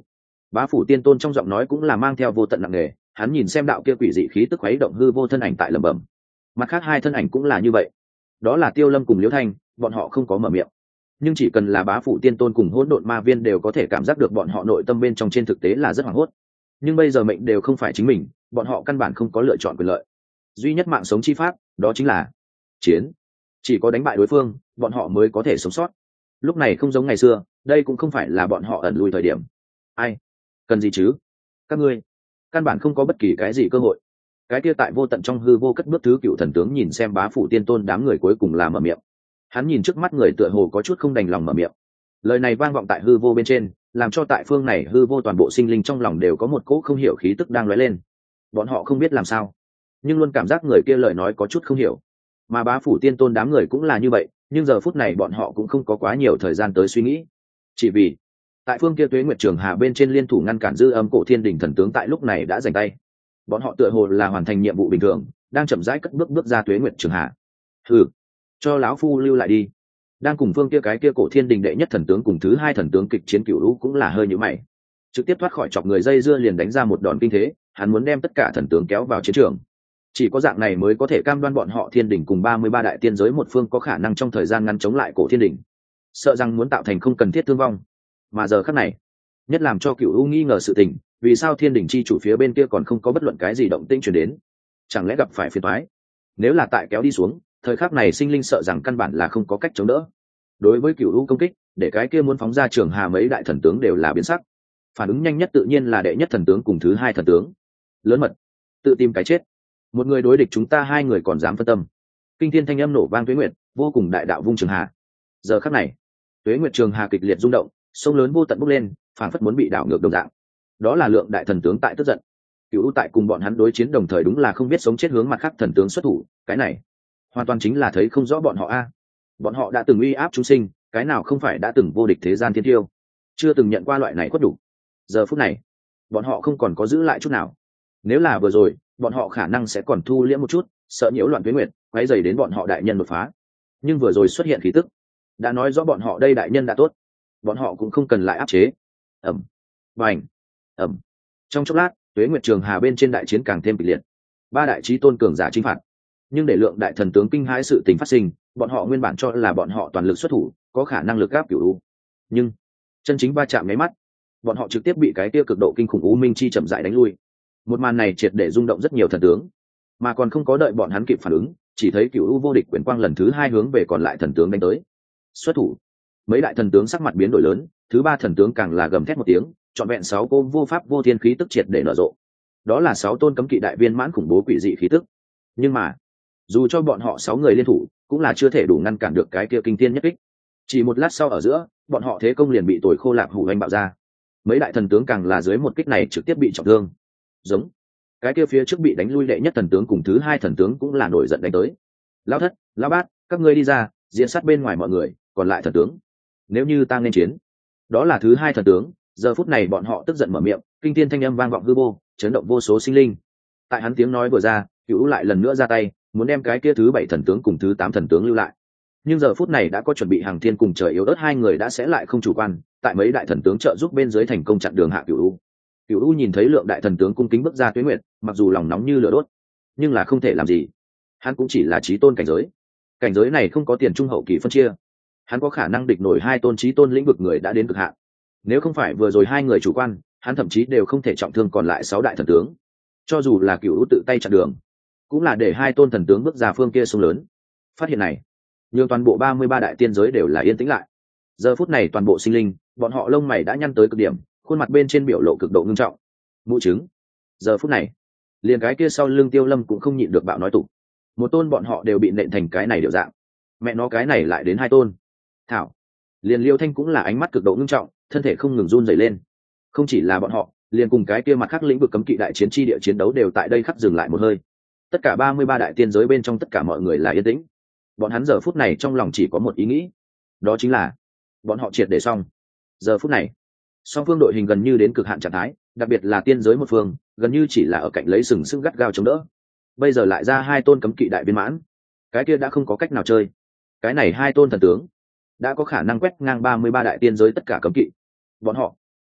Bá phủ tiên tôn trong giọng nói cũng là mang theo vô tận nặng nề, hắn nhìn xem đạo kia quỷ dị khí tức khuấy động hư vô thân ảnh tại lẩm bẩm. Mặt khác hai thân ảnh cũng là như vậy, đó là Tiêu Lâm cùng Liễu Thanh, bọn họ không có mở miệng, nhưng chỉ cần là bá phủ tiên tôn cùng hỗn độn ma viên đều có thể cảm giác được bọn họ nội tâm bên trong trên thực tế là rất hoảng hốt. Nhưng bây giờ mệnh đều không phải chính mình, bọn họ căn bản không có lựa chọn quyền lợi, duy nhất mạng sống chi pháp đó chính là chiến. Chỉ có đánh bại đối phương bọn họ mới có thể sống sót. Lúc này không giống ngày xưa, đây cũng không phải là bọn họ ẩn lùi thời điểm. Ai cần gì chứ, các ngươi căn bản không có bất kỳ cái gì cơ hội. Cái kia tại vô tận trong hư vô cất bước thứ cựu thần tướng nhìn xem bá phủ tiên tôn đám người cuối cùng là mở miệng. Hắn nhìn trước mắt người tựa hồ có chút không đành lòng mở miệng. Lời này vang vọng tại hư vô bên trên, làm cho tại phương này hư vô toàn bộ sinh linh trong lòng đều có một cỗ không hiểu khí tức đang lóe lên. Bọn họ không biết làm sao, nhưng luôn cảm giác người kia lời nói có chút không hiểu. Mà bá phủ tiên tôn đám người cũng là như vậy, nhưng giờ phút này bọn họ cũng không có quá nhiều thời gian tới suy nghĩ. Chỉ vì tại phương kia Tuế Nguyệt Trường Hà bên trên liên thủ ngăn cản dư âm cổ thiên đình thần tướng tại lúc này đã giành tay. Bọn họ tựa hồ là hoàn thành nhiệm vụ bình thường, đang chậm rãi cất bước ra Tuế Nguyệt Trường Hà. Hừ, cho lão phu lưu lại đi. Đang cùng phương kia cái kia cổ thiên đình đệ nhất thần tướng cùng thứ hai thần tướng kịch chiến cửu lũ cũng là hơi nhíu mày, trực tiếp thoát khỏi chọc người dây dưa liền đánh ra một đòn kinh thế. Hắn muốn đem tất cả thần tướng kéo vào chiến trường, chỉ có dạng này mới có thể cam đoan bọn họ thiên đình cùng 33 đại tiên giới một phương có khả năng trong thời gian ngắn chống lại cổ thiên đình, sợ rằng muốn tạo thành không cần thiết thương vong. Mà giờ khắc này nhất làm cho cửu u nghi ngờ sự tình, vì sao thiên đình chi chủ phía bên kia còn không có bất luận cái gì động tĩnh truyền đến, chẳng lẽ gặp phải phiền toái? Nếu là tại kéo đi xuống, thời khắc này sinh linh sợ rằng căn bản là không có cách chống đỡ. Đối với cửu u công kích, để cái kia muốn phóng ra trường hà mấy đại thần tướng đều là biến sắc. Phản ứng nhanh nhất tự nhiên là đệ nhất thần tướng cùng thứ hai thần tướng. Lớn mật, tự tìm cái chết. Một người đối địch chúng ta hai người còn dám phân tâm. Kinh thiên thanh âm nổ vang tuế nguyệt, vô cùng đại đạo vung trường hà. Giờ khắc này tuế nguyệt trường hà kịch liệt rung động, sông lớn vô tận bốc lên, phảng phất muốn bị đảo ngược đồng dạng. Đó là lượng đại thần tướng tại tức giận. Cửu u tại cùng bọn hắn đối chiến đồng thời đúng là không biết sống chết hướng mặt khác thần tướng xuất thủ, cái này hoàn toàn chính là thấy không rõ bọn họ a. Bọn họ đã từng uy áp chúng sinh, cái nào không phải đã từng vô địch thế gian thiên tiêu, chưa từng nhận qua loại này khuất đủ. Giờ phút này bọn họ không còn có giữ lại chút nào. Nếu là vừa rồi bọn họ khả năng sẽ còn thu liễm một chút, sợ nhiễu loạn tuế nguyệt, quấy rầy đến bọn họ đại nhân đột phá. Nhưng vừa rồi xuất hiện khí tức đã nói rõ bọn họ đây đại nhân đã tốt, bọn họ cũng không cần lại áp chế. Ẩm, bành, ẩm. Trong chốc lát tuế nguyệt trường hà bên trên đại chiến càng thêm kịch liệt. Ba đại chí tôn cường giả chinh phạt, nhưng để lượng đại thần tướng kinh hãi sự tình phát sinh, bọn họ nguyên bản cho là bọn họ toàn lực xuất thủ, có khả năng lực áp cửu u. Nhưng chân chính va chạm mấy mắt, bọn họ trực tiếp bị cái kia cực độ kinh khủng u minh chi chậm rãi đánh lui. Một màn này triệt để rung động rất nhiều thần tướng, mà còn không có đợi bọn hắn kịp phản ứng, chỉ thấy cửu u vô địch quyền quang lần thứ hai hướng về còn lại thần tướng đánh tới. Xuất thủ. Mấy đại thần tướng sắc mặt biến đổi lớn, thứ ba thần tướng càng là gầm thét một tiếng, trọn vẹn 6 cô vô pháp vô thiên khí tức triệt để nở rộ. Đó là 6 tôn cấm kỵ đại viên mãn khủng bố quỷ dị khí tức. Nhưng mà dù cho bọn họ 6 người liên thủ cũng là chưa thể đủ ngăn cản được cái kia kinh thiên nhất kích. Chỉ một lát sau ở giữa bọn họ thế công liền bị tồi khô lạc hủ anh bạo ra. Mấy đại thần tướng càng là dưới một kích này trực tiếp bị trọng thương. Giống cái kia phía trước bị đánh lui đệ nhất thần tướng cùng thứ hai thần tướng cũng là nổi giận đánh tới. Lão thất, lão bát, các ngươi đi ra diện sát bên ngoài mọi người, còn lại thần tướng nếu như ta nên chiến. Đó là thứ hai thần tướng, giờ phút này bọn họ tức giận mở miệng, kinh thiên thanh âm vang vọng hư vô, chấn động vô số sinh linh. Tại hắn tiếng nói vừa ra, Cửu lại lần nữa ra tay, muốn đem cái kia thứ 7 thần tướng cùng thứ 8 thần tướng lưu lại. Nhưng giờ phút này đã có chuẩn bị hàng thiên cùng trời yếu ớt hai người đã sẽ lại không chủ quan, tại mấy đại thần tướng trợ giúp bên dưới thành công chặn đường hạ Cửu. Cửu nhìn thấy lượng đại thần tướng cung kính bước ra tuế nguyệt, mặc dù lòng nóng như lửa đốt, nhưng là không thể làm gì. Hắn cũng chỉ là chí tôn cảnh giới này không có tiền trung hậu kỳ phân chia. Hắn có khả năng địch nổi 2 tôn chí tôn lĩnh vực người đã đến cực hạn. Nếu không phải vừa rồi 2 người chủ quan, hắn thậm chí đều không thể trọng thương còn lại 6 đại thần tướng. Cho dù là Cửu tự tay chặn đường, cũng là để 2 tôn thần tướng bước ra phương kia sông lớn. Phát hiện này nhưng toàn bộ 33 đại tiên giới đều là yên tĩnh lại. Giờ phút này toàn bộ sinh linh, bọn họ lông mày đã nhăn tới cực điểm, khuôn mặt bên trên biểu lộ cực độ nghiêm trọng. Mụ chứng. Giờ phút này liền cái kia sau lưng Tiêu Lâm cũng không nhịn được bạo nói tục. Một tôn bọn họ đều bị nện thành cái này điều dạng, mẹ nó cái này lại đến 2 tôn. Thảo. Liền Liêu Thanh cũng là ánh mắt cực độ nghiêm trọng, thân thể không ngừng run rẩy lên. Không chỉ là bọn họ, liền cùng cái kia mặt khác lĩnh vực cấm kỵ đại chiến chi địa chiến đấu đều tại đây khắc dừng lại một hơi. Tất cả 33 đại tiên giới bên trong tất cả mọi người là yên tĩnh. Bọn hắn giờ phút này trong lòng chỉ có một ý nghĩ, đó chính là bọn họ triệt để xong. Giờ phút này song phương đội hình gần như đến cực hạn trạng thái, đặc biệt là tiên giới một phương gần như chỉ là ở cạnh lấy sừng sững gắt gao chống đỡ. Bây giờ lại ra 2 tôn cấm kỵ đại viên mãn, cái kia đã không có cách nào chơi. Cái này 2 tôn thần tướng đã có khả năng quét ngang 33 đại tiên giới tất cả cấm kỵ. Bọn họ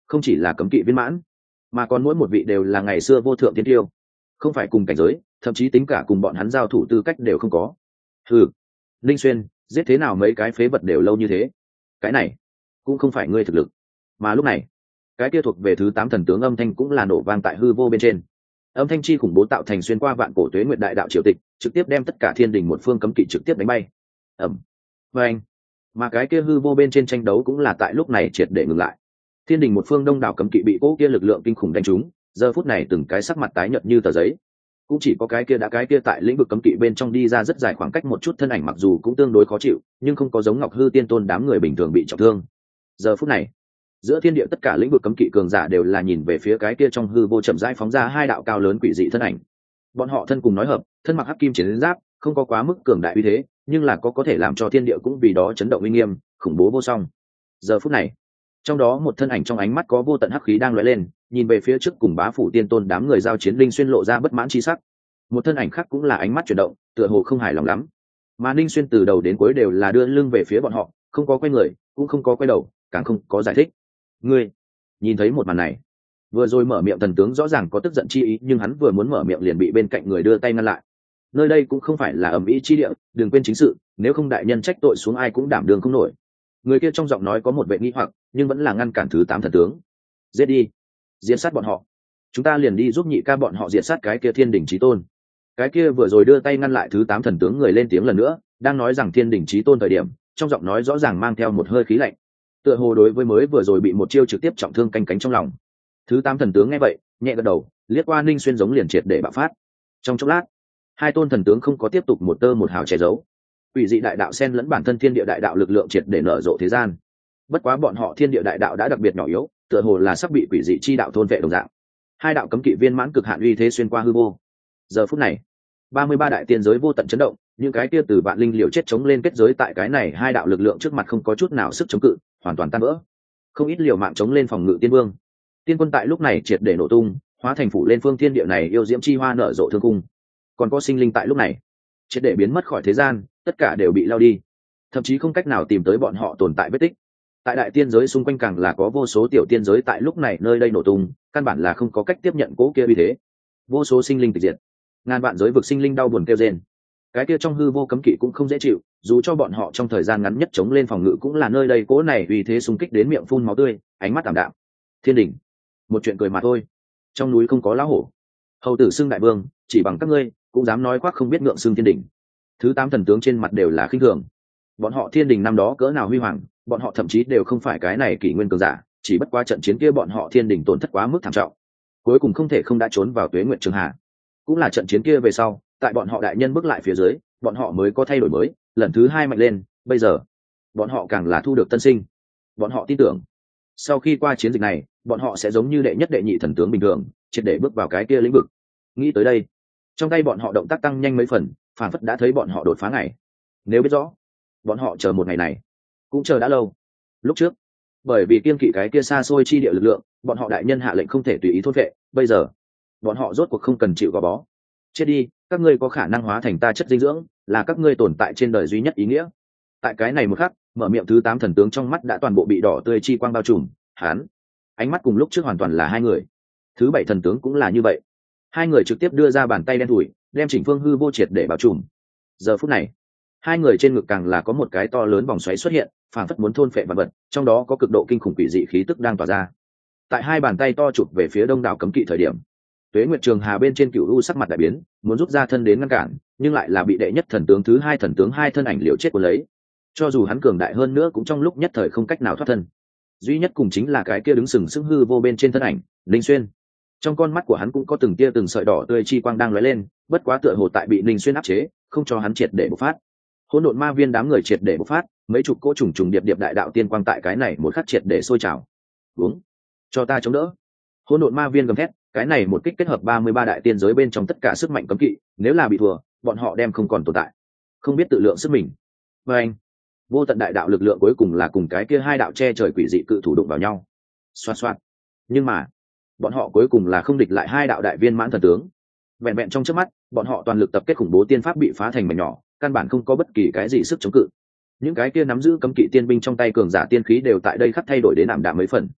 không chỉ là cấm kỵ viên mãn, mà còn mỗi một vị đều là ngày xưa vô thượng tiên tiêu, không phải cùng cảnh giới, thậm chí tính cả cùng bọn hắn giao thủ tư cách đều không có. Ừ, linh xuyên, giết thế nào mấy cái phế vật đều lâu như thế, cái này cũng không phải ngươi thực lực. Mà lúc này, cái kia thuộc về thứ 8 thần tướng âm thanh cũng là nổ vang tại hư vô bên trên. Âm thanh chi khủng bố tạo thành xuyên qua vạn cổ tuế nguyệt đại đạo triều tịch, trực tiếp đem tất cả thiên đình một phương cấm kỵ trực tiếp đánh bay. Ầm. Và anh, mà cái kia hư vô bên trên tranh đấu cũng là tại lúc này triệt để ngừng lại. Thiên đình một phương đông đảo cấm kỵ bị cỗ kia lực lượng kinh khủng đánh trúng, giờ phút này từng cái sắc mặt tái nhợt như tờ giấy. Cũng chỉ có cái kia tại lĩnh vực cấm kỵ bên trong đi ra rất dài khoảng cách một chút thân ảnh, mặc dù cũng tương đối khó chịu, nhưng không có giống Ngọc Hư Tiên Tôn đám người bình thường bị trọng thương. Giờ phút này, giữa thiên địa tất cả lĩnh vực cấm kỵ cường giả đều là nhìn về phía cái kia trong hư vô chậm rãi phóng ra hai đạo cao lớn quỷ dị thân ảnh. Bọn họ thân cùng nói hợp, thân mặc hắc kim chiến giáp, không có quá mức cường đại uy thế, nhưng là có thể làm cho thiên địa cũng vì đó chấn động uy nghiêm, khủng bố vô song. Giờ phút này, trong đó một thân ảnh trong ánh mắt có vô tận hắc khí đang lóe lên, nhìn về phía trước cùng Bá Phủ Tiên Tôn đám người giao chiến Linh Xuyên lộ ra bất mãn chi sắc. Một thân ảnh khác cũng là ánh mắt chuyển động, tựa hồ không hài lòng lắm. Mà Linh Xuyên từ đầu đến cuối đều là đưa lưng về phía bọn họ, không có quay người, cũng không có quay đầu, càng không có giải thích. Ngươi, nhìn thấy một màn này, vừa rồi mở miệng thần tướng rõ ràng có tức giận chi ý, nhưng hắn vừa muốn mở miệng liền bị bên cạnh người đưa tay ngăn lại. Nơi đây cũng không phải là ầm ĩ chi địa, đừng quên chính sự, nếu không đại nhân trách tội xuống ai cũng đảm đương không nổi. Người kia trong giọng nói có một vẻ nghi hoặc, nhưng vẫn là ngăn cản thứ 8 thần tướng. Giết đi, diệt sát bọn họ, chúng ta liền đi giúp nhị ca bọn họ diệt sát cái kia thiên đình chí tôn. Cái kia vừa rồi đưa tay ngăn lại thứ 8 thần tướng người lên tiếng lần nữa, đang nói rằng thiên đình chí tôn thời điểm, trong giọng nói rõ ràng mang theo một hơi khí lạnh, tựa hồ đối với mới vừa rồi bị một chiêu trực tiếp trọng thương canh cánh trong lòng. Thứ 8 thần tướng nghe vậy, nhẹ gật đầu, liếc qua Ninh Xuyên giống liền triệt để bạo phát. Trong chốc lát, hai tôn thần tướng không có tiếp tục một tơ một hào che giấu. Quỷ dị đại đạo xen lẫn bản thân thiên địa đại đạo lực lượng triệt để nở rộ thế gian. Bất quá bọn họ thiên địa đại đạo đã đặc biệt nhỏ yếu, tựa hồ là sắp bị quỷ dị chi đạo thôn vệ đồng dạng. Hai đạo cấm kỵ viên mãn cực hạn uy thế xuyên qua hư vô. Giờ phút này, 33 đại tiên giới vô tận chấn động, những cái kia từ vạn linh liều chết chống lên kết giới tại cái này hai đạo lực lượng trước mặt không có chút nào sức chống cự, hoàn toàn tan vỡ. Không ít liều mạng chống lên phòng ngự tiên vương. Tiên quân tại lúc này triệt để nổ tung, hóa thành phủ lên phương thiên địa này yêu diễm chi hoa nở rộ thương cung. Còn có sinh linh tại lúc này triệt để biến mất khỏi thế gian, tất cả đều bị lao đi, thậm chí không cách nào tìm tới bọn họ tồn tại vết tích. Tại đại tiên giới xung quanh càng là có vô số tiểu tiên giới tại lúc này nơi đây nổ tung, căn bản là không có cách tiếp nhận cố kia uy thế. Vô số sinh linh tịch diệt, ngàn vạn giới vực sinh linh đau buồn kêu rên. Cái kia trong hư vô cấm kỵ cũng không dễ chịu, dù cho bọn họ trong thời gian ngắn nhất chống lên phòng ngự cũng là nơi đây cố này uy thế xung kích đến miệng phun máu tươi, ánh mắt tạm đạm. Thiên đình, một chuyện cười mà thôi. Trong núi không có lão hổ, hầu tử xưng đại vương, chỉ bằng các ngươi cũng dám nói khoác không biết ngượng xưng thiên đình. Thứ 8 thần tướng trên mặt đều là khinh thường. Bọn họ thiên đình năm đó cỡ nào huy hoàng, bọn họ thậm chí đều không phải cái này kỷ nguyên cường giả, chỉ bất quá trận chiến kia bọn họ thiên đình tổn thất quá mức thảm trọng, cuối cùng không thể không đã trốn vào tuế nguyệt trường hà. Cũng là trận chiến kia về sau, tại bọn họ đại nhân bước lại phía dưới, bọn họ mới có thay đổi mới, lần thứ 2 mạnh lên. Bây giờ bọn họ càng là thu được tân sinh. Bọn họ tin tưởng sau khi qua chiến dịch này, bọn họ sẽ giống như đệ nhất đệ nhị thần tướng bình thường, triệt để bước vào cái kia lĩnh vực. Nghĩ tới đây, trong tay bọn họ động tác tăng nhanh mấy phần, phản phất đã thấy bọn họ đột phá ngày. Nếu biết rõ bọn họ chờ một ngày này cũng chờ đã lâu. Lúc trước bởi vì kiên kỵ cái kia xa xôi chi địa lực lượng, bọn họ đại nhân hạ lệnh không thể tùy ý thôn vệ. Bây giờ bọn họ rốt cuộc không cần chịu gò bó. Chết đi, các ngươi có khả năng hóa thành ta chất dinh dưỡng, là các ngươi tồn tại trên đời duy nhất ý nghĩa. Tại cái này một khắc, mở miệng thứ 8 thần tướng trong mắt đã toàn bộ bị đỏ tươi chi quang bao trùm. Hắn ánh mắt cùng lúc trước hoàn toàn là hai người. Thứ 7 thần tướng cũng là như vậy. Hai người trực tiếp đưa ra bàn tay đen thủi, đem chỉnh phương hư vô triệt để bao trùm. Giờ phút này, hai người trên ngực càng là có một cái to lớn vòng xoáy xuất hiện, phảng phất muốn thôn phệ vạn vật, trong đó có cực độ kinh khủng quỷ dị khí tức đang tỏa ra. Tại hai bàn tay to chụp về phía đông đảo cấm kỵ thời điểm, Tuế Nguyệt Trường Hà bên trên Cửu U sắc mặt đại biến, muốn rút ra thân đến ngăn cản, nhưng lại là bị đệ nhất thần tướng thứ 2 thần tướng hai thân ảnh liều chết cuốn lấy. Cho dù hắn cường đại hơn nữa cũng trong lúc nhất thời không cách nào thoát thân. Duy nhất cùng chính là cái kia đứng sừng sững hư vô bên trên thân ảnh, Linh Xuyên. Trong con mắt của hắn cũng có từng tia từng sợi đỏ tươi chi quang đang lóe lên, bất quá tựa hồ tại bị Linh Xuyên áp chế, không cho hắn triệt để bộc phát. Hỗn độn ma viên đám người triệt để bộc phát, mấy chục cỗ trùng trùng điệp điệp đại đạo tiên quang tại cái này một khắc triệt để sôi trào. Uống, cho ta chống đỡ. Hỗn độn ma viên gầm thét, cái này một kích kết hợp 33 đại tiên giới bên trong tất cả sức mạnh cấm kỵ, nếu là bị thua, bọn họ đem không còn tồn tại. Không biết tự lượng sức mình. Và anh, vô tận đại đạo lực lượng cuối cùng là cùng cái kia hai đạo che trời quỷ dị cự thủ đụng vào nhau. Xoạt xoạt. Nhưng mà, bọn họ cuối cùng là không địch lại hai đạo đại viên mãn thần tướng. Vẹn vẹn trong chớp mắt, bọn họ toàn lực tập kết khủng bố tiên pháp bị phá thành mảnh nhỏ, căn bản không có bất kỳ cái gì sức chống cự. Những cái kia nắm giữ cấm kỵ tiên binh trong tay cường giả tiên khí đều tại đây khắc thay đổi đến ảm đạm mấy phần.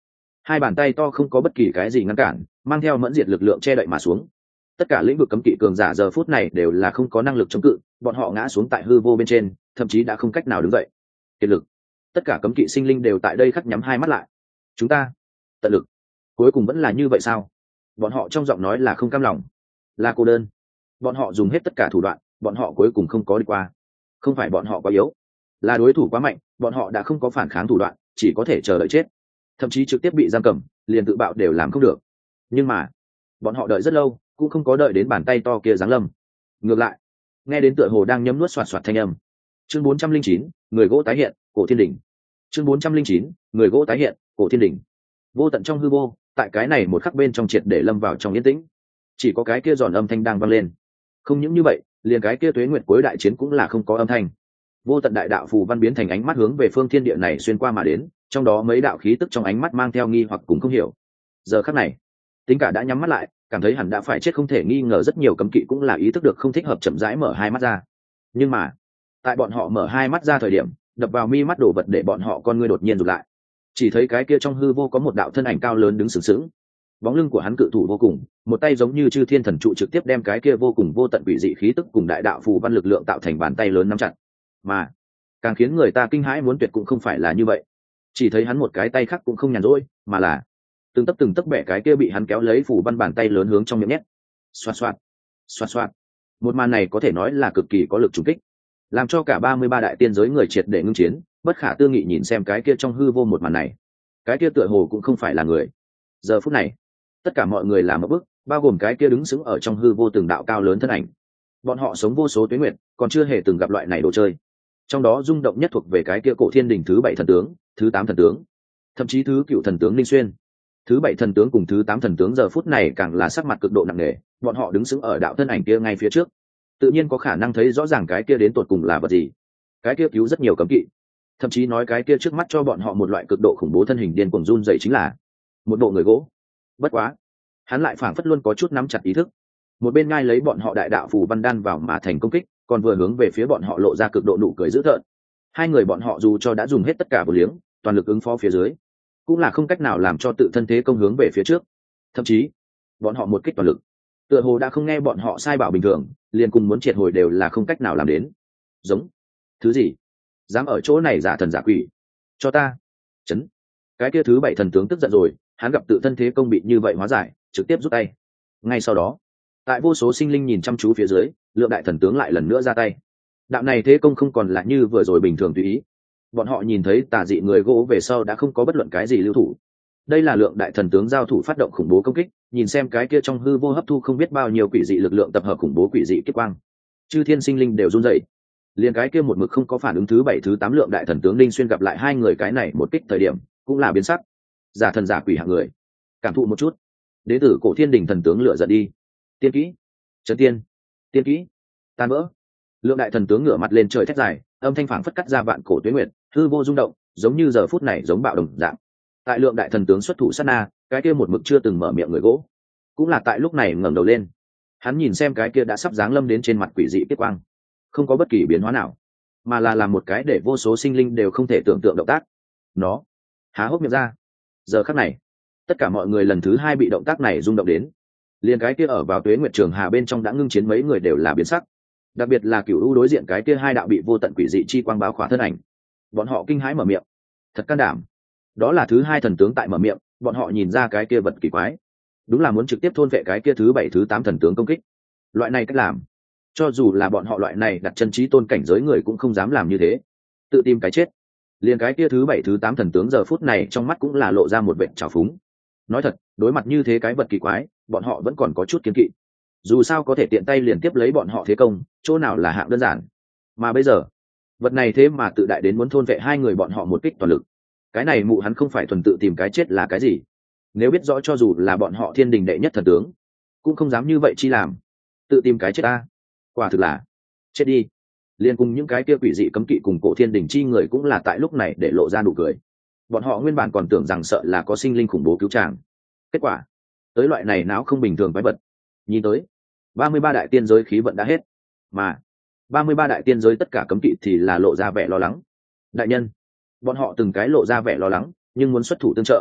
hai bàn tay to không có bất kỳ cái gì ngăn cản, mang theo mẫn diệt lực lượng che đậy mà xuống. Tất cả lĩnh vực cấm kỵ cường giả giờ phút này đều là không có năng lực chống cự, bọn họ ngã xuống tại hư vô bên trên, thậm chí đã không cách nào đứng dậy. Kiệt lực. Tất cả cấm kỵ sinh linh đều tại đây khắc nhắm hai mắt lại. Chúng ta tận lực. Cuối cùng vẫn là như vậy sao? Bọn họ trong giọng nói là không cam lòng, là cô đơn. Bọn họ dùng hết tất cả thủ đoạn, bọn họ cuối cùng không có đi qua. Không phải bọn họ quá yếu, là đối thủ quá mạnh, bọn họ đã không có phản kháng thủ đoạn, chỉ có thể chờ đợi chết, thậm chí trực tiếp bị giam cầm, liền tự bạo đều làm không được. Nhưng mà bọn họ đợi rất lâu cũng không có đợi đến bàn tay to kia giáng lâm. Ngược lại nghe đến tựa hồ đang nhấm nuốt xoạt xoạt thanh âm. Chương 409, người gỗ tái hiện, cổ thiên đỉnh. Chương 409, người gỗ tái hiện, cổ thiên đỉnh. Vô tận trong hư vô, tại cái này một khắc bên trong triệt để lâm vào trong yên tĩnh, chỉ có cái kia giòn âm thanh đang vang lên. Không những như vậy, liền cái kia tuế nguyệt cuối đại chiến cũng là không có âm thanh. Vô tận đại đạo phù văn biến thành ánh mắt hướng về phương thiên địa này xuyên qua mà đến, trong đó mấy đạo khí tức trong ánh mắt mang theo nghi hoặc cùng không hiểu. Giờ khắc này tính cả đã nhắm mắt lại, cảm thấy hẳn đã phải chết không thể nghi ngờ, rất nhiều cấm kỵ cũng là ý thức được không thích hợp, chậm rãi mở hai mắt ra. Nhưng mà tại bọn họ mở hai mắt ra thời điểm, đập vào mi mắt đổ vật để bọn họ con ngươi đột nhiên rụt lại. Chỉ thấy cái kia trong hư vô có một đạo thân ảnh cao lớn đứng sừng sững, bóng lưng của hắn cự thủ vô cùng, một tay giống như chư thiên thần trụ trực tiếp đem cái kia vô cùng vô tận quỷ dị khí tức cùng đại đạo phù văn lực lượng tạo thành bàn tay lớn nắm chặt. Mà càng khiến người ta kinh hãi muốn tuyệt cũng không phải là như vậy, chỉ thấy hắn một cái tay khác cũng không nhàn rỗi, mà là từng tấc bẻ cái kia bị hắn kéo lấy phù văn bàn tay lớn hướng trong miệng nhét. Xoạt xoạt, xoạt xoạt. Một màn này có thể nói là cực kỳ có lực trùng kích, làm cho cả 33 đại tiên giới người triệt để ngưng chiến, bất khả tư nghị nhìn xem cái kia trong hư vô một màn này. Cái kia tựa hồ cũng không phải là người. Giờ phút này tất cả mọi người làm một bước, bao gồm cái kia đứng sững ở trong hư vô từng đạo cao lớn thân ảnh. Bọn họ sống vô số tuế nguyệt, còn chưa hề từng gặp loại này đồ chơi. Trong đó rung động nhất thuộc về cái kia cổ thiên đình thứ 7 thần tướng, thứ 8 thần tướng, thậm chí thứ cựu thần tướng Linh Xuyên. Thứ 7 thần tướng cùng thứ 8 thần tướng giờ phút này càng là sắc mặt cực độ nặng nề, bọn họ đứng sững ở đạo thân ảnh kia ngay phía trước, tự nhiên có khả năng thấy rõ ràng cái kia đến tột cùng là vật gì. Cái kia cứu rất nhiều cấm kỵ, thậm chí nói cái kia trước mắt cho bọn họ một loại cực độ khủng bố thân hình điên cuồng run dậy chính là một bộ người gỗ. Bất quá hắn lại phảng phất luôn có chút nắm chặt ý thức, một bên ngai lấy bọn họ đại đạo phù văn đan vào mà thành công kích, còn vừa hướng về phía bọn họ lộ ra cực độ nụ cười dữ tợn. Hai người bọn họ dù cho đã dùng hết tất cả vô liếng toàn lực ứng phó phía dưới, cũng là không cách nào làm cho tự thân thế công hướng về phía trước. Thậm chí bọn họ một kích toàn lực, tựa hồ đã không nghe bọn họ sai bảo bình thường, liền cùng muốn triệt hồi đều là không cách nào làm đến. Giống thứ gì dám ở chỗ này giả thần giả quỷ, cho ta chấn. Cái kia thứ 7 thần tướng tức giận rồi, hắn gặp tự thân thế công bị như vậy hóa giải, trực tiếp rút tay. Ngay sau đó tại vô số sinh linh nhìn chăm chú phía dưới, lượng đại thần tướng lại lần nữa ra tay. Đạo này thế công không còn là như vừa rồi bình thường tùy ý, bọn họ nhìn thấy tà dị người gỗ về sau đã không có bất luận cái gì lưu thủ. Đây là lượng đại thần tướng giao thủ phát động khủng bố công kích, nhìn xem cái kia trong hư vô hấp thu không biết bao nhiêu quỷ dị lực lượng tập hợp khủng bố quỷ dị kết quang, chư thiên sinh linh đều run rẩy. Liền cái kia một mực không có phản ứng thứ 7 thứ 8 lượng đại thần tướng Linh Xuyên gặp lại hai người cái này một kích thời điểm cũng là biến sắc. Giả thần giả quỷ hạng người, cảm thụ một chút. Đế tử cổ thiên đình thần tướng lựa giận đi. Tiên kỹ, trấn tiên, tiên kỹ, tan vỡ. Lượng đại thần tướng ngửa mặt lên trời thét dài, âm thanh phảng phất cắt ra vạn cổ tuế nguyệt, hư vô rung động, giống như giờ phút này giống bạo đồng dạng. Tại lượng đại thần tướng xuất thủ sát na, cái kia một mực chưa từng mở miệng người gỗ, cũng là tại lúc này ngẩng đầu lên. Hắn nhìn xem cái kia đã sắp giáng lâm đến trên mặt quỷ dị kết quang, không có bất kỳ biến hóa nào, mà là làm một cái để vô số sinh linh đều không thể tưởng tượng động tác. Nó há hốc miệng ra. Giờ khắc này tất cả mọi người lần thứ 2 bị động tác này rung động đến, liền cái kia ở vào tuế nguyệt trường hà bên trong đã ngưng chiến mấy người đều là biến sắc, đặc biệt là Cửu U đối diện cái kia hai đạo bị vô tận quỷ dị chi quang báo khỏa thân ảnh, bọn họ kinh hãi mở miệng. Thật can đảm. Đó là thứ 2 thần tướng tại mở miệng, bọn họ nhìn ra cái kia vật kỳ quái, đúng là muốn trực tiếp thôn vệ cái kia thứ 7 thứ 8 thần tướng công kích. Loại này cách làm, cho dù là bọn họ loại này đặt chân trí tôn cảnh giới người cũng không dám làm như thế, tự tìm cái chết. Liền cái kia thứ 7 thứ 8 thần tướng giờ phút này trong mắt cũng là lộ ra một vệt trào phúng. Nói thật, đối mặt như thế cái vật kỳ quái, bọn họ vẫn còn có chút kiêng kỵ. Dù sao có thể tiện tay liền tiếp lấy bọn họ thế công, chỗ nào là hạng đơn giản. Mà bây giờ, vật này thế mà tự đại đến muốn thôn vệ hai người bọn họ một kích toàn lực. Cái này mụ hắn không phải thuần tự tìm cái chết là cái gì? Nếu biết rõ cho dù là bọn họ thiên đình đệ nhất thần tướng, cũng không dám như vậy chi làm. Tự tìm cái chết ta. Quả thực là chết đi. Liên cùng những cái kia quỷ dị cấm kỵ cùng cổ thiên đình chi người cũng là tại lúc này để lộ ra nụ cười. Bọn họ nguyên bản còn tưởng rằng sợ là có sinh linh khủng bố cứu tràng, kết quả tới loại này não không bình thường quái vật. Nhìn tới 33 đại tiên giới khí vận đã hết, mà 33 đại tiên giới tất cả cấm kỵ thì là lộ ra vẻ lo lắng. Đại nhân, bọn họ từng cái lộ ra vẻ lo lắng, nhưng muốn xuất thủ tương trợ.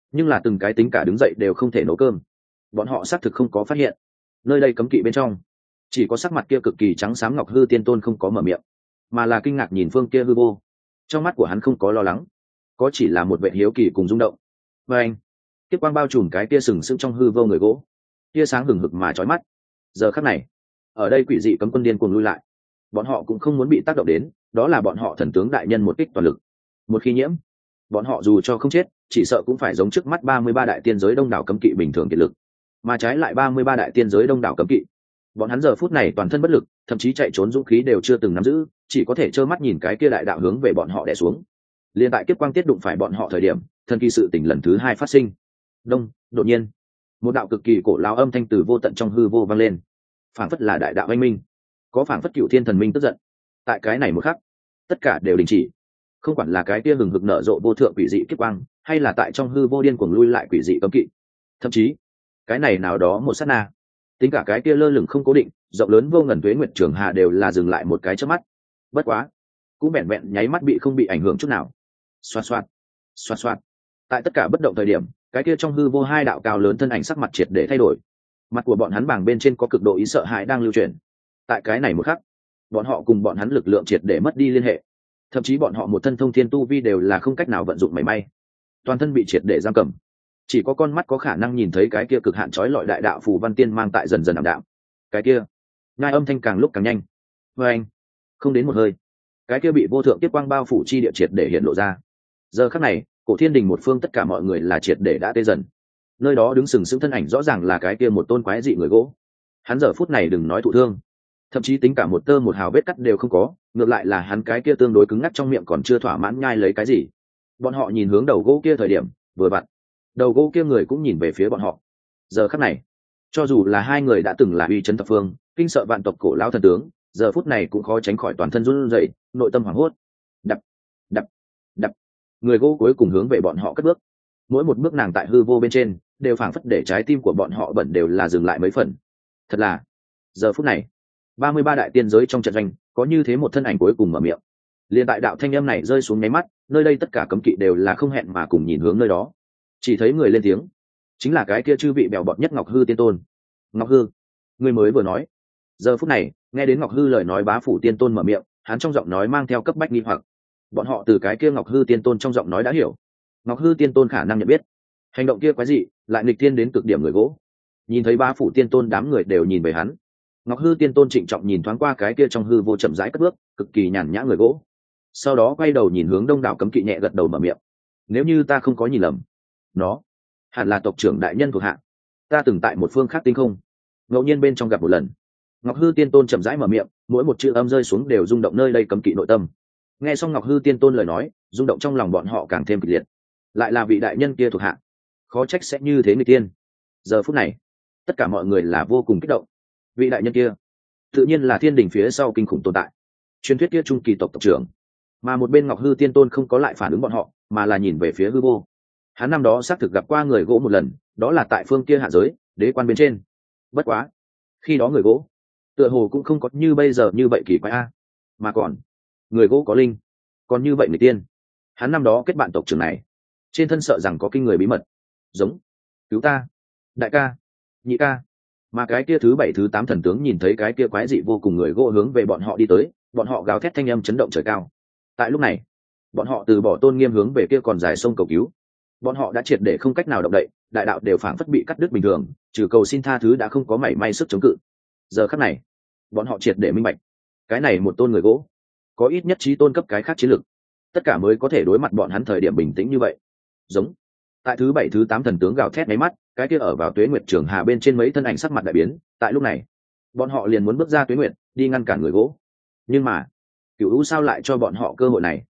nhưng là từng cái tính cả đứng dậy đều không thể nấu cơm. Bọn họ xác thực không có phát hiện nơi đây cấm kỵ bên trong chỉ có sắc mặt kia cực kỳ trắng xám Ngọc Hư Tiên Tôn không có mở miệng, mà là kinh ngạc nhìn phương kia hư vô. Trong mắt của hắn không có lo lắng, có chỉ là một vệ hiếu kỳ cùng rung động. Và anh tiếp quang bao trùm cái kia sừng sững trong hư vô người gỗ, tia sáng hừng hực mà chói mắt. Giờ khắc này ở đây quỷ dị cấm quân điên cuồng lui lại, bọn họ cũng không muốn bị tác động đến, đó là bọn họ thần tướng đại nhân một kích toàn lực. Một khi nhiễm, bọn họ dù cho không chết chỉ sợ cũng phải giống trước mắt 33 đại tiên giới đông đảo cấm kỵ bình thường kiệt lực, mà trái lại 33 đại tiên giới đông đảo cấm kỵ, bọn hắn giờ phút này toàn thân bất lực, thậm chí chạy trốn dũng khí đều chưa từng nắm giữ, chỉ có thể trơ mắt nhìn cái kia đại đạo hướng về bọn họ đè xuống. Liên tại kiếp quang tiết đụng phải bọn họ thời điểm, thần kỳ sự tình lần thứ hai phát sinh. Đông, đột nhiên, một đạo cực kỳ cổ lão âm thanh từ vô tận trong hư vô vang lên, phảng phất là đại đạo anh minh, có phảng phất cửu thiên thần minh tức giận. Tại cái này một khắc, tất cả đều đình chỉ, không quản là cái kia hừng hực nở rộ vô thượng quỷ dị kiếp quang, hay là tại trong hư vô điên cuồng lui lại quỷ dị cấm kỵ, thậm chí cái này nào đó một sát na, tính cả cái kia lơ lửng không cố định rộng lớn vô ngần tuế nguyệt trường hà đều là dừng lại một cái chớp mắt. Bất quá cũng vẹn vẹn nháy mắt bị không bị ảnh hưởng chút nào. Xoạt xoạt xoạt xoạt, tại tất cả bất động thời điểm, cái kia trong hư vô hai đạo cao lớn thân ảnh sắc mặt triệt để thay đổi. Mặt của bọn hắn bảng bên trên có cực độ ý sợ hãi đang lưu truyền. Tại cái này một khắc, bọn họ cùng bọn hắn lực lượng triệt để mất đi liên hệ, thậm chí bọn họ một thân thông thiên tu vi đều là không cách nào vận dụng mảy may, toàn thân bị triệt để giam cầm. Chỉ có con mắt có khả năng nhìn thấy cái kia cực hạn chói lọi đại đạo phù văn tiên mang tại dần dần ảm đạm. Cái kia ngai âm thanh càng lúc càng nhanh. Với anh không đến một hơi, cái kia bị vô thượng tiếp quang bao phủ chi địa triệt để hiện lộ ra. Giờ khắc này cổ thiên đình một phương tất cả mọi người là triệt để đã tê dần. Nơi đó đứng sừng sững thân ảnh rõ ràng là cái kia một tôn quái dị người gỗ. Hắn giờ phút này đừng nói thụ thương, thậm chí tính cả một tơ một hào vết cắt đều không có, ngược lại là hắn cái kia tương đối cứng ngắc trong miệng còn chưa thỏa mãn nhai lấy cái gì. Bọn họ nhìn hướng đầu gỗ kia thời điểm, vừa vặn đầu gỗ kia người cũng nhìn về phía bọn họ. Giờ khắc này cho dù là hai người đã từng là uy chấn thập phương kinh sợ vạn tộc cổ lão thần tướng, giờ phút này cũng khó tránh khỏi toàn thân run rẩy, nội tâm hoảng hốt. Đập đập đập, người gỗ cuối cùng hướng về bọn họ cất bước. Mỗi một bước nàng tại hư vô bên trên đều phảng phất để trái tim của bọn họ bẩn đều là dừng lại mấy phần. Thật là giờ phút này 33 đại tiên giới trong trận doanh có như thế một thân ảnh cuối cùng mở miệng. Liên tại đạo thanh âm này rơi xuống nháy mắt, nơi đây tất cả cấm kỵ đều là không hẹn mà cùng nhìn hướng nơi đó. Chỉ thấy người lên tiếng, chính là cái kia chư vị bèo bọt nhất Ngọc Hư Tiên Tôn. Ngọc Hư, người mới vừa nói. Giờ phút này nghe đến Ngọc Hư lời nói, bá phủ Tiên Tôn mở miệng, hắn trong giọng nói mang theo cấp bách nghi hoặc. Bọn họ từ cái kia Ngọc Hư Tiên Tôn trong giọng nói đã hiểu, Ngọc Hư Tiên Tôn khả năng nhận biết hành động kia quái dị lại nghịch tiên đến cực điểm người gỗ. Nhìn thấy bá phủ Tiên Tôn, đám người đều nhìn về hắn. Ngọc Hư Tiên Tôn trịnh trọng nhìn thoáng qua cái kia trong hư vô chậm rãi cất bước cực kỳ nhàn nhã người gỗ, sau đó quay đầu nhìn hướng đông đảo cấm kỵ nhẹ gật đầu mở miệng. Nếu như ta không có nhìn lầm, nó hẳn là tộc trưởng đại nhân thuộc hạ. Ta từng tại một phương khác tinh không ngẫu nhiên bên trong gặp một lần. Ngọc Hư Tiên Tôn chậm rãi mở miệng, mỗi một chữ âm rơi xuống đều rung động nơi đây cấm kỵ nội tâm. Nghe xong Ngọc Hư Tiên Tôn lời nói, rung động trong lòng bọn họ càng thêm kịch liệt. Lại là vị đại nhân kia thuộc hạ, khó trách sẽ như thế người tiên. Giờ phút này tất cả mọi người là vô cùng kích động. Vị đại nhân kia tự nhiên là thiên đình phía sau kinh khủng tồn tại, truyền thuyết kia trung kỳ tộc tộc trưởng. Mà một bên Ngọc Hư Tiên Tôn không có lại phản ứng bọn họ, mà là nhìn về phía hư vô. Hắn năm đó xác thực gặp qua người gỗ một lần, đó là tại phương kia hạ giới đế quan bên trên. Bất quá khi đó người gỗ tựa hồ cũng không có như bây giờ như vậy kỳ quái a, mà còn người gỗ có linh, còn như vậy người tiên. Hắn năm đó kết bạn tộc trưởng này, trên thân sợ rằng có kinh người bí mật. Giống cứu ta đại ca, nhị ca. Mà cái kia thứ 7 thứ 8 thần tướng nhìn thấy cái kia quái dị vô cùng người gỗ hướng về bọn họ đi tới, bọn họ gào thét thanh âm chấn động trời cao. Tại lúc này bọn họ từ bỏ tôn nghiêm hướng về kia còn dài sông cầu cứu. Bọn họ đã triệt để không cách nào động đậy, đại đạo đều phảng phất bị cắt đứt bình thường, trừ cầu xin tha thứ đã không có mảy may sức chống cự. Giờ khắc này bọn họ triệt để minh bạch, cái này một tôn người gỗ có ít nhất trí tôn cấp cái khác chiến lược, tất cả mới có thể đối mặt bọn hắn thời điểm bình tĩnh như vậy. Giống tại thứ 7 thứ 8 thần tướng gào thét mấy mắt, cái kia ở vào tuế nguyệt trường hà bên trên mấy thân ảnh sắc mặt đại biến. Tại lúc này bọn họ liền muốn bước ra tuế nguyệt đi ngăn cản người gỗ, nhưng mà Cửu U sao lại cho bọn họ cơ hội này?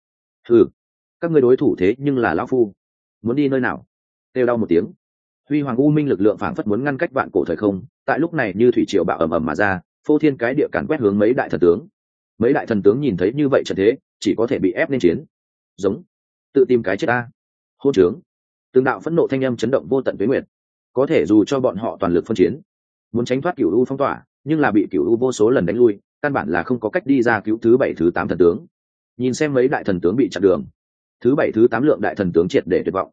Các ngươi đối thủ thế nhưng là lão phu, muốn đi nơi nào? Kêu đau một tiếng, huy hoàng u minh lực lượng phảng phất muốn ngăn cách vạn cổ thời không. Tại lúc này như thủy triều bạo ầm ầm mà ra, phô thiên cái địa càn quét hướng mấy đại thần tướng. Mấy đại thần tướng nhìn thấy như vậy trận thế, chỉ có thể bị ép lên chiến. Giống tự tìm cái chết ta, hôn trướng. Từng đạo phẫn nộ thanh âm chấn động vô tận tuế nguyệt. Có thể dù cho bọn họ toàn lực phân chiến, muốn tránh thoát Cửu U phong tỏa, nhưng là bị Cửu U vô số lần đánh lui, căn bản là không có cách đi ra cứu thứ 7 thứ 8 thần tướng. Nhìn xem mấy đại thần tướng bị chặn đường, thứ 7 thứ 8 lượng đại thần tướng triệt để tuyệt vọng.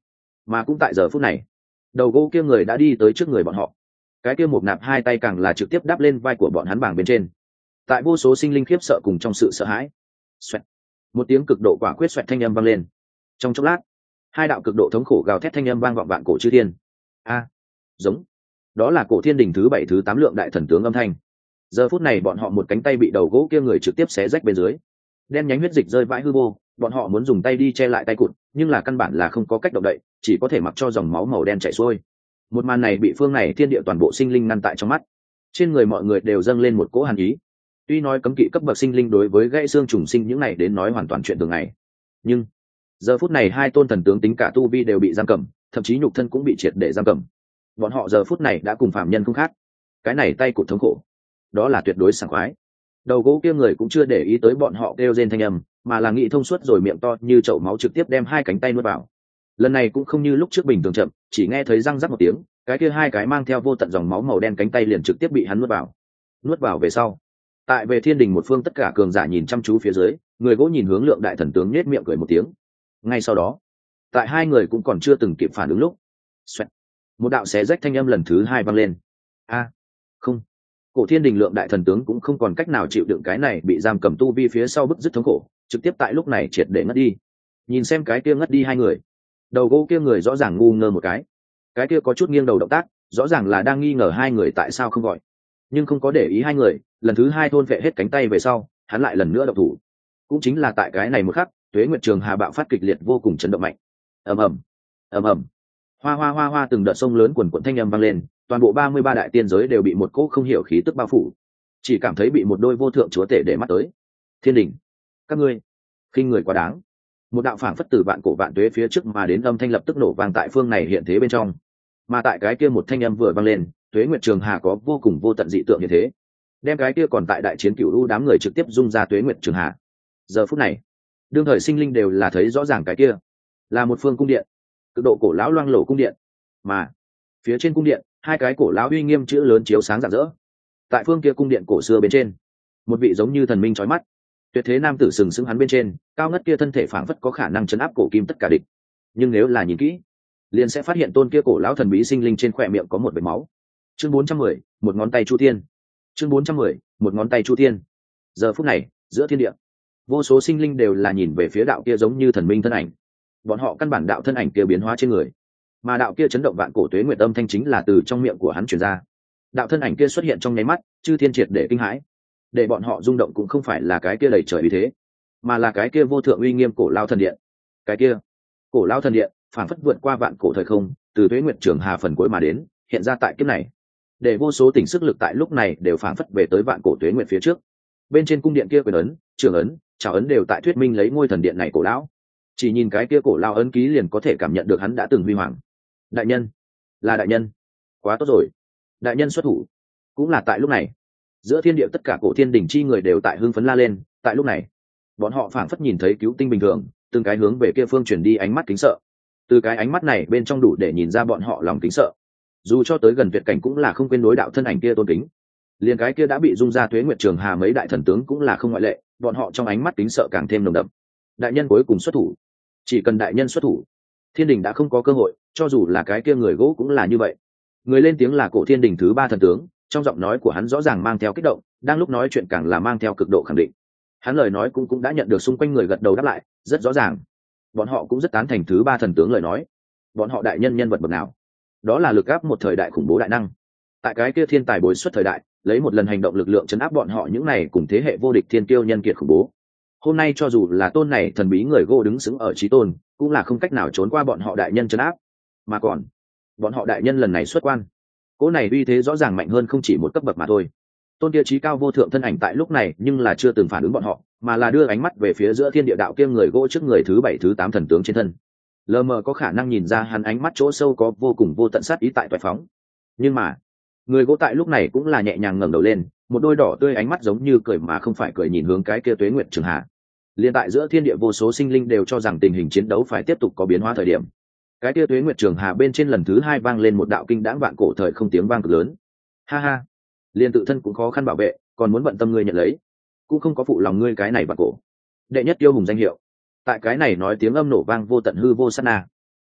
Mà cũng tại giờ phút này, đầu gỗ kia người đã đi tới trước người bọn họ, cái kia một nạp hai tay càng là trực tiếp đáp lên vai của bọn hắn bảng bên trên. Tại vô số sinh linh khiếp sợ cùng trong sự sợ hãi, xoẹt, một tiếng cực độ quả quyết xoẹt thanh âm vang lên. Trong chốc lát, hai đạo cực độ thống khổ gào thét thanh âm vang vọng vạn cổ chư thiên. A, giống, đó là cổ thiên đình thứ 7 thứ 8 lượng đại thần tướng âm thanh. Giờ phút này bọn họ một cánh tay bị đầu gỗ kia người trực tiếp xé rách bên dưới, đen nhánh huyết dịch rơi vãi hư vô. Bọn họ muốn dùng tay đi che lại tay cụt, nhưng là căn bản là không có cách động đậy, chỉ có thể mặc cho dòng máu màu đen chảy xuôi. Một màn này bị phương này thiên địa toàn bộ sinh linh ngăn tại trong mắt, trên người mọi người đều dâng lên một cỗ hàn ý. Tuy nói cấm kỵ cấp bậc sinh linh đối với gãy xương trùng sinh những này đến nói hoàn toàn chuyện thường ngày, nhưng giờ phút này hai tôn thần tướng tính cả tu vi đều bị giam cầm, thậm chí nhục thân cũng bị triệt để giam cầm. Bọn họ giờ phút này đã cùng phạm nhân không khác. Cái này tay cụt thống khổ, đó là tuyệt đối sảng khoái. Đầu gỗ kia người cũng chưa để ý tới bọn họ kêu rên thanh âm, mà là nghĩ thông suốt rồi miệng to như chậu máu trực tiếp đem hai cánh tay nuốt vào. Lần này cũng không như lúc trước bình thường chậm, chỉ nghe thấy răng rắc một tiếng, cái kia hai cái mang theo vô tận dòng máu màu đen cánh tay liền trực tiếp bị hắn nuốt vào. Nuốt vào về sau, tại về thiên đình một phương tất cả cường giả nhìn chăm chú phía dưới, người gỗ nhìn hướng lượng đại thần tướng nhếch miệng cười một tiếng. Ngay sau đó, tại hai người cũng còn chưa từng kịp phản ứng lúc, xoẹt, một đạo xé rách thanh âm lần thứ hai vang lên. A, không, cổ thiên đình lượng đại thần tướng cũng không còn cách nào chịu đựng cái này bị giam cầm tu vi phía sau bức dứt thống khổ, trực tiếp tại lúc này triệt để ngất đi. Nhìn xem cái kia ngất đi hai người, đầu gỗ kia người rõ ràng ngu ngơ một cái kia có chút nghiêng đầu động tác, rõ ràng là đang nghi ngờ hai người tại sao không gọi, nhưng không có để ý hai người. Lần thứ hai thôn vệ hết cánh tay về sau, hắn lại lần nữa động thủ. Cũng chính là tại cái này một khắc, Tuế Nguyệt Trường Hà bạo phát kịch liệt vô cùng chấn động mạnh. Ầm ầm, ầm ầm, hoa hoa hoa hoa, từng đợt sông lớn quần quần thanh âm vang lên, toàn bộ 33 đại tiên giới đều bị một cỗ không hiểu khí tức bao phủ, chỉ cảm thấy bị một đôi vô thượng chúa tể để mắt tới. Thiên đình, các ngươi khinh người quá đáng. Một đạo phảng phất từ vạn cổ vạn tuế phía trước mà đến âm thanh lập tức nổ vang tại phương này hiện thế bên trong. Mà tại cái kia một thanh âm vừa vang lên, Tuế Nguyệt Trường Hà có vô cùng vô tận dị tượng như thế, đem cái kia còn tại đại chiến cửu u đám người trực tiếp dung ra Tuế Nguyệt Trường Hà. Giờ phút này, đương thời sinh linh đều là thấy rõ ràng cái kia là một phương cung điện, cực độ cổ lão loang lổ cung điện, mà phía trên cung điện hai cái cổ lão uy nghiêm chữ lớn chiếu sáng rạng rỡ. Tại phương kia cung điện cổ xưa bên trên, một vị giống như thần minh chói mắt tuyệt thế nam tử sừng sững hắn bên trên, cao ngất kia thân thể phảng phất có khả năng chấn áp cổ kim tất cả địch. Nhưng nếu là nhìn kỹ, liền sẽ phát hiện tôn kia cổ lão thần bí sinh linh trên khóe miệng có một vệt máu. Chương 410, một ngón tay Chu Thiên. Chương 410, một ngón tay Chu Thiên. Giờ phút này, giữa thiên địa, vô số sinh linh đều là nhìn về phía đạo kia giống như thần minh thân ảnh. Bọn họ căn bản đạo thân ảnh kia biến hóa trên người, mà đạo kia chấn động vạn cổ tuế nguyệt âm thanh chính là từ trong miệng của hắn truyền ra. Đạo thân ảnh kia xuất hiện trong nháy mắt, chư thiên triệt để kinh hãi. Để bọn họ rung động cũng không phải là cái kia đầy trời uy thế, mà là cái kia vô thượng uy nghiêm cổ lao thần điện. Cái kia cổ lao thần điện phản phất vượt qua vạn cổ thời không, từ Tuế Nguyệt Trường Hà phần cuối mà đến, hiện ra tại kiếp này, để vô số tỉnh sức lực tại lúc này đều phản phất về tới vạn cổ Tuế Nguyệt phía trước. Bên trên cung điện kia quyền ấn, trường ấn, chào ấn đều tại thuyết minh lấy ngôi thần điện này cổ lão. Chỉ nhìn cái kia cổ lao ấn ký liền có thể cảm nhận được hắn đã từng huy hoàng. Đại nhân, là đại nhân, quá tốt rồi, đại nhân xuất thủ. Cũng là tại lúc này, giữa thiên địa tất cả cổ thiên đỉnh chi người đều tại hưng phấn la lên. Tại lúc này, bọn họ phảng phất nhìn thấy cứu tinh bình thường, từng cái hướng về kia phương chuyển đi ánh mắt kính sợ. Từ cái ánh mắt này bên trong đủ để nhìn ra bọn họ lòng kính sợ, dù cho tới gần tuyệt cảnh cũng là không quên đối đạo thân ảnh kia tôn kính. Liền cái kia đã bị dung ra Tuế Nguyệt Trường Hà mấy đại thần tướng cũng là không ngoại lệ, bọn họ trong ánh mắt kính sợ càng thêm nồng đậm. Đại nhân cuối cùng xuất thủ, chỉ cần đại nhân xuất thủ, thiên đình đã không có cơ hội, cho dù là cái kia người gỗ cũng là như vậy. Người lên tiếng là cổ thiên đình thứ 3 thần tướng, trong giọng nói của hắn rõ ràng mang theo kích động, đang lúc nói chuyện càng là mang theo cực độ khẳng định. Hắn lời nói cũng đã nhận được xung quanh người gật đầu đáp lại, rất rõ ràng bọn họ cũng rất tán thành thứ 3 thần tướng lời nói. Bọn họ đại nhân nhân vật bậc nào? Đó là lực áp một thời đại khủng bố đại năng. Tại cái kia thiên tài bồi xuất thời đại, lấy một lần hành động lực lượng chấn áp bọn họ những này cùng thế hệ vô địch thiên kiêu nhân kiệt khủng bố. Hôm nay cho dù là tôn này thần bí người gỗ đứng sững ở chí tôn, cũng là không cách nào trốn qua bọn họ đại nhân chấn áp. Mà còn, bọn họ đại nhân lần này xuất quan, cỗ này uy thế rõ ràng mạnh hơn không chỉ một cấp bậc mà thôi. Tôn kia trí cao vô thượng thân ảnh tại lúc này nhưng là chưa từng phản ứng bọn họ, mà là đưa ánh mắt về phía giữa thiên địa đạo kia người gỗ trước người thứ 7 thứ 8 thần tướng trên thân. Lờ mờ có khả năng nhìn ra hắn ánh mắt chỗ sâu có vô cùng vô tận sát ý tại toại phóng. Nhưng mà người gỗ tại lúc này cũng là nhẹ nhàng ngẩng đầu lên, một đôi đỏ tươi ánh mắt giống như cười mà không phải cười nhìn hướng cái kia Tuế Nguyệt Trường Hà. Liên tại giữa thiên địa vô số sinh linh đều cho rằng tình hình chiến đấu phải tiếp tục có biến hóa thời điểm, cái kia Tuế Nguyệt Trường Hà bên trên lần thứ 2 vang lên một đạo kinh đãng vạn cổ thời không tiếng vang cực lớn. Ha ha, liền tự thân cũng khó khăn bảo vệ, còn muốn bận tâm ngươi nhận lấy, cũng không có phụ lòng ngươi cái này vạn cổ đệ nhất tiêu hùng danh hiệu. Tại cái này nói tiếng âm nổ vang vô tận hư vô sát na,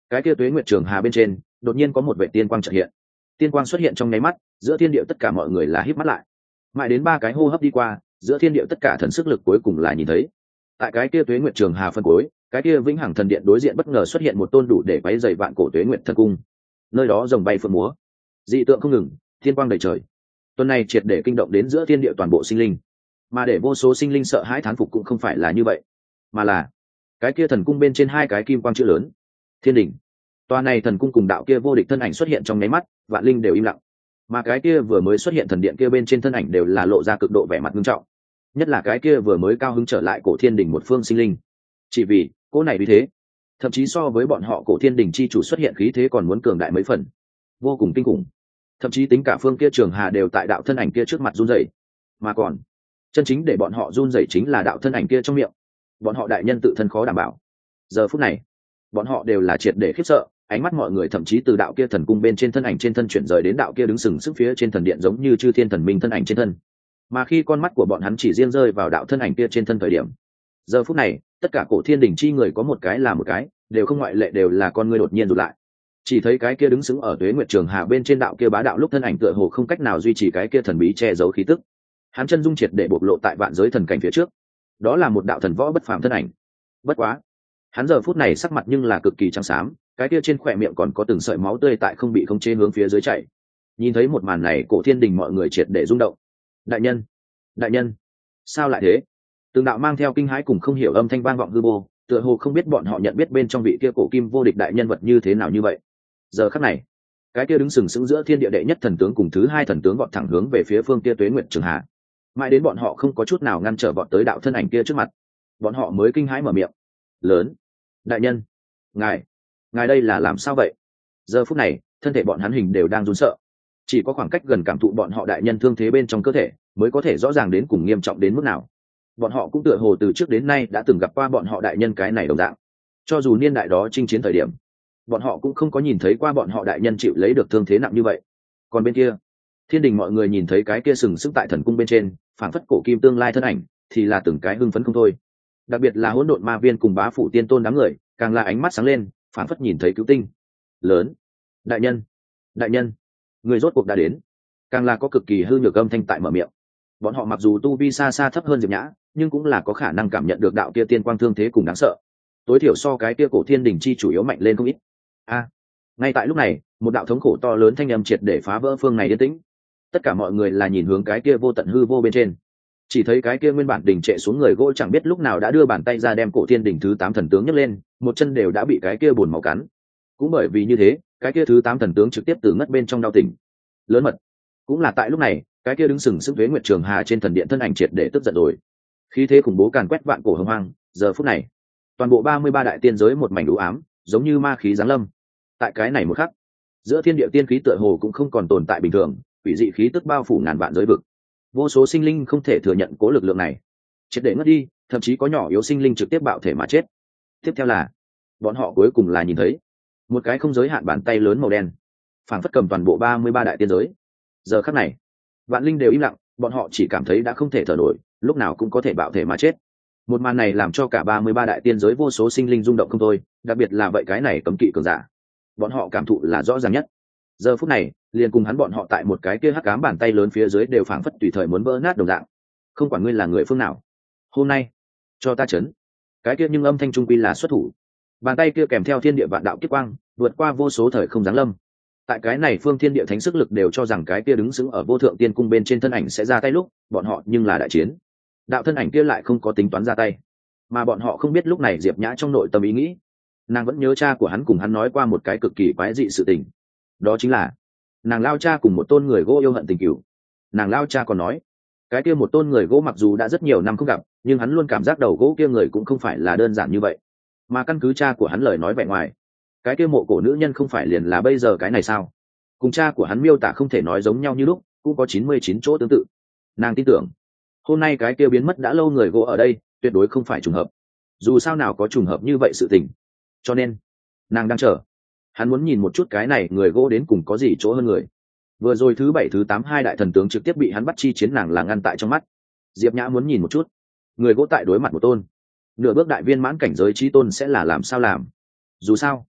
cái kia tuế nguyệt trường hà bên trên đột nhiên có một vệ tiên quang chợt hiện. Tiên quang xuất hiện trong nháy mắt, giữa thiên địa tất cả mọi người là híp mắt lại. Mãi đến 3 cái hô hấp đi qua, giữa thiên địa tất cả thần sức lực cuối cùng là nhìn thấy. Tại cái kia tuế nguyệt trường hà phân cuối, cái kia vĩnh hằng thần điện đối diện bất ngờ xuất hiện một tôn đủ để quấy dày vạn cổ tuế nguyệt thần cung. Nơi đó rồng bay phượng múa, dị tượng không ngừng, thiên quang đầy trời. Tuần này triệt để kinh động đến giữa thiên địa toàn bộ sinh linh, mà để vô số sinh linh sợ hãi thán phục cũng không phải là như vậy, mà là cái kia thần cung bên trên 2 cái kim quang chữ lớn, Thiên Đình. Tòa này thần cung cùng đạo kia vô địch thân ảnh xuất hiện trong nháy mắt, vạn linh đều im lặng, mà cái kia vừa mới xuất hiện thần điện kia bên trên thân ảnh đều là lộ ra cực độ vẻ mặt nghiêm trọng, nhất là cái kia vừa mới cao hứng trở lại cổ Thiên Đình một phương sinh linh, chỉ vì cỗ này vì thế thậm chí so với bọn họ cổ Thiên Đình chi chủ xuất hiện khí thế còn muốn cường đại mấy phần, vô cùng kinh khủng. Thậm chí tính cả phương kia trường hà đều tại đạo thân ảnh kia trước mặt run rẩy, mà còn chân chính để bọn họ run rẩy chính là đạo thân ảnh kia trong miệng. Bọn họ đại nhân tự thân khó đảm bảo. Giờ phút này bọn họ đều là triệt để khiếp sợ, ánh mắt mọi người thậm chí từ đạo kia thần cung bên trên thân ảnh trên thân chuyển rời đến đạo kia đứng sừng sững phía trên thần điện giống như chư thiên thần minh thân ảnh trên thân. Mà khi con mắt của bọn hắn chỉ riêng rơi vào đạo thân ảnh kia trên thân thời điểm, giờ phút này tất cả cổ Thiên Đình chi người có một cái là một cái, đều không ngoại lệ đều là con ngươi đột nhiên rụt lại. Chỉ thấy cái kia đứng sững ở tuế nguyệt trường hà bên trên đạo kia bá đạo lúc thân ảnh tựa hồ không cách nào duy trì cái kia thần bí che giấu khí tức. Hắn chân dung triệt để bộc lộ tại vạn giới thần cảnh phía trước. Đó là một đạo thần võ bất phàm thân ảnh. Bất quá, hắn giờ phút này sắc mặt nhưng là cực kỳ trắng xám, cái kia trên khỏe miệng còn có từng sợi máu tươi tại không bị khống chế hướng phía dưới chảy. Nhìn thấy một màn này, cổ Thiên Đình mọi người triệt để rung động. Đại nhân, đại nhân, sao lại thế? Từng đạo mang theo kinh hãi cùng không hiểu âm thanh vang vọng hư vô, tựa hồ không biết bọn họ nhận biết bên trong vị kia cổ kim vô địch đại nhân vật như thế nào như vậy. Giờ khắc này, cái kia đứng sừng sững giữa thiên địa đệ nhất thần tướng cùng thứ 2 thần tướng vọt thẳng hướng về phía phương kia tuế nguyệt trường hà. Mãi đến bọn họ không có chút nào ngăn trở vọt tới đạo thân ảnh kia trước mặt, bọn họ mới kinh hãi mở miệng. Lớn, đại nhân, ngài đây là làm sao vậy? Giờ phút này thân thể bọn hắn hình đều đang run sợ, chỉ có khoảng cách gần cảm thụ bọn họ đại nhân thương thế bên trong cơ thể mới có thể rõ ràng đến cùng nghiêm trọng đến mức nào. Bọn họ cũng tựa hồ từ trước đến nay đã từng gặp qua bọn họ đại nhân cái này đồng dạng, cho dù niên đại đó chinh chiến thời điểm bọn họ cũng không có nhìn thấy qua bọn họ đại nhân chịu lấy được thương thế nặng như vậy. Còn bên kia Thiên Đình mọi người nhìn thấy cái kia sừng sững tại thần cung bên trên phảng phất cổ kim tương lai thân ảnh thì là từng cái hưng phấn không thôi, đặc biệt là hỗn độn ma viên cùng bá phủ tiên tôn đám người càng là ánh mắt sáng lên, phảng phất nhìn thấy cứu tinh. Lớn, đại nhân, đại nhân, người rốt cuộc đã đến. Càng là có cực kỳ hư nhược âm thanh tại mở miệng. Bọn họ mặc dù tu vi xa xa thấp hơn Diệp Nhã, nhưng cũng là có khả năng cảm nhận được đạo kia tiên quang thương thế cùng đáng sợ, tối thiểu so cái kia cổ Thiên Đình chi chủ yếu mạnh lên không ít. Ngay tại lúc này, một đạo thống khổ to lớn thanh âm triệt để phá vỡ phương này yên tĩnh. Tất cả mọi người là nhìn hướng cái kia vô tận hư vô bên trên, chỉ thấy cái kia nguyên bản đình trệ xuống người gỗ chẳng biết lúc nào đã đưa bàn tay ra đem cổ Thiên Đình thứ 8 thần tướng nhấc lên, một chân đều đã bị cái kia buồn máu cắn. Cũng bởi vì như thế, cái kia thứ 8 thần tướng trực tiếp từ ngất bên trong đau tỉnh. Lớn mật. Cũng là tại lúc này, cái kia đứng sừng sững tuế nguyệt trường hà trên thần điện thân ảnh triệt để tức giận rồi. Khí thế khủng bố càn quét vạn cổ hồng hoang, giờ phút này, toàn bộ 33 đại tiên giới một mảnh u ám, giống như ma khí giáng lâm. Tại cái này một khắc, giữa thiên địa tiên khí tựa hồ cũng không còn tồn tại bình thường, quỷ dị khí tức bao phủ ngàn vạn giới vực. Vô số sinh linh không thể thừa nhận cố lực lượng này, triệt để ngất đi, thậm chí có nhỏ yếu sinh linh trực tiếp bạo thể mà chết. Tiếp theo là, bọn họ cuối cùng là nhìn thấy một cái không giới hạn bàn tay lớn màu đen, phảng phất cầm toàn bộ 33 đại tiên giới. Giờ khắc này, vạn linh đều im lặng, bọn họ chỉ cảm thấy đã không thể thở nổi, lúc nào cũng có thể bạo thể mà chết. Một màn này làm cho cả 33 đại tiên giới vô số sinh linh rung động không thôi, đặc biệt là vậy cái này cấm kỵ cường giả, bọn họ cảm thụ là rõ ràng nhất. Giờ phút này, liền cùng hắn bọn họ tại một cái kia hắc ám bàn tay lớn phía dưới đều phảng phất tùy thời muốn vỡ nát đồng dạng. Không quản ngươi là người phương nào, hôm nay cho ta chấn. Cái kia nhưng âm thanh trung quy là xuất thủ. Bàn tay kia kèm theo thiên địa vạn đạo kiếp quang, vượt qua vô số thời không giáng lâm. Tại cái này phương thiên địa thánh sức lực đều cho rằng cái kia đứng sững ở vô thượng tiên cung bên trên thân ảnh sẽ ra tay lúc, bọn họ nhưng là đại chiến. Đạo thân ảnh kia lại không có tính toán ra tay, mà bọn họ không biết lúc này Diệp Nhã trong nội tâm ý nghĩ. Nàng vẫn nhớ cha của hắn cùng hắn nói qua một cái cực kỳ quái dị sự tình, đó chính là nàng lao cha cùng một tôn người gỗ yêu hận tình cửu. Nàng lao cha còn nói, cái kia một tôn người gỗ mặc dù đã rất nhiều năm không gặp, nhưng hắn luôn cảm giác đầu gỗ kia người cũng không phải là đơn giản như vậy. Mà căn cứ cha của hắn lời nói vẻ ngoài, cái kia mộ cổ nữ nhân không phải liền là bây giờ cái này sao? Cùng cha của hắn miêu tả không thể nói giống nhau như lúc, cũng có 99 chỗ tương tự. Nàng tin tưởng hôm nay cái kia biến mất đã lâu người gỗ ở đây tuyệt đối không phải trùng hợp, dù sao nào có trùng hợp như vậy sự tình. Cho nên nàng đang chờ, hắn muốn nhìn một chút cái này người gỗ đến cùng có gì chỗ hơn người. Vừa rồi thứ 7 thứ 8 hai đại thần tướng trực tiếp bị hắn bắt chi chiến, nàng là ngăn tại trong mắt. Diệp Nhã muốn nhìn một chút người gỗ tại đối mặt một tôn nửa bước đại viên mãn cảnh giới chí tôn sẽ là làm sao làm. Dù sao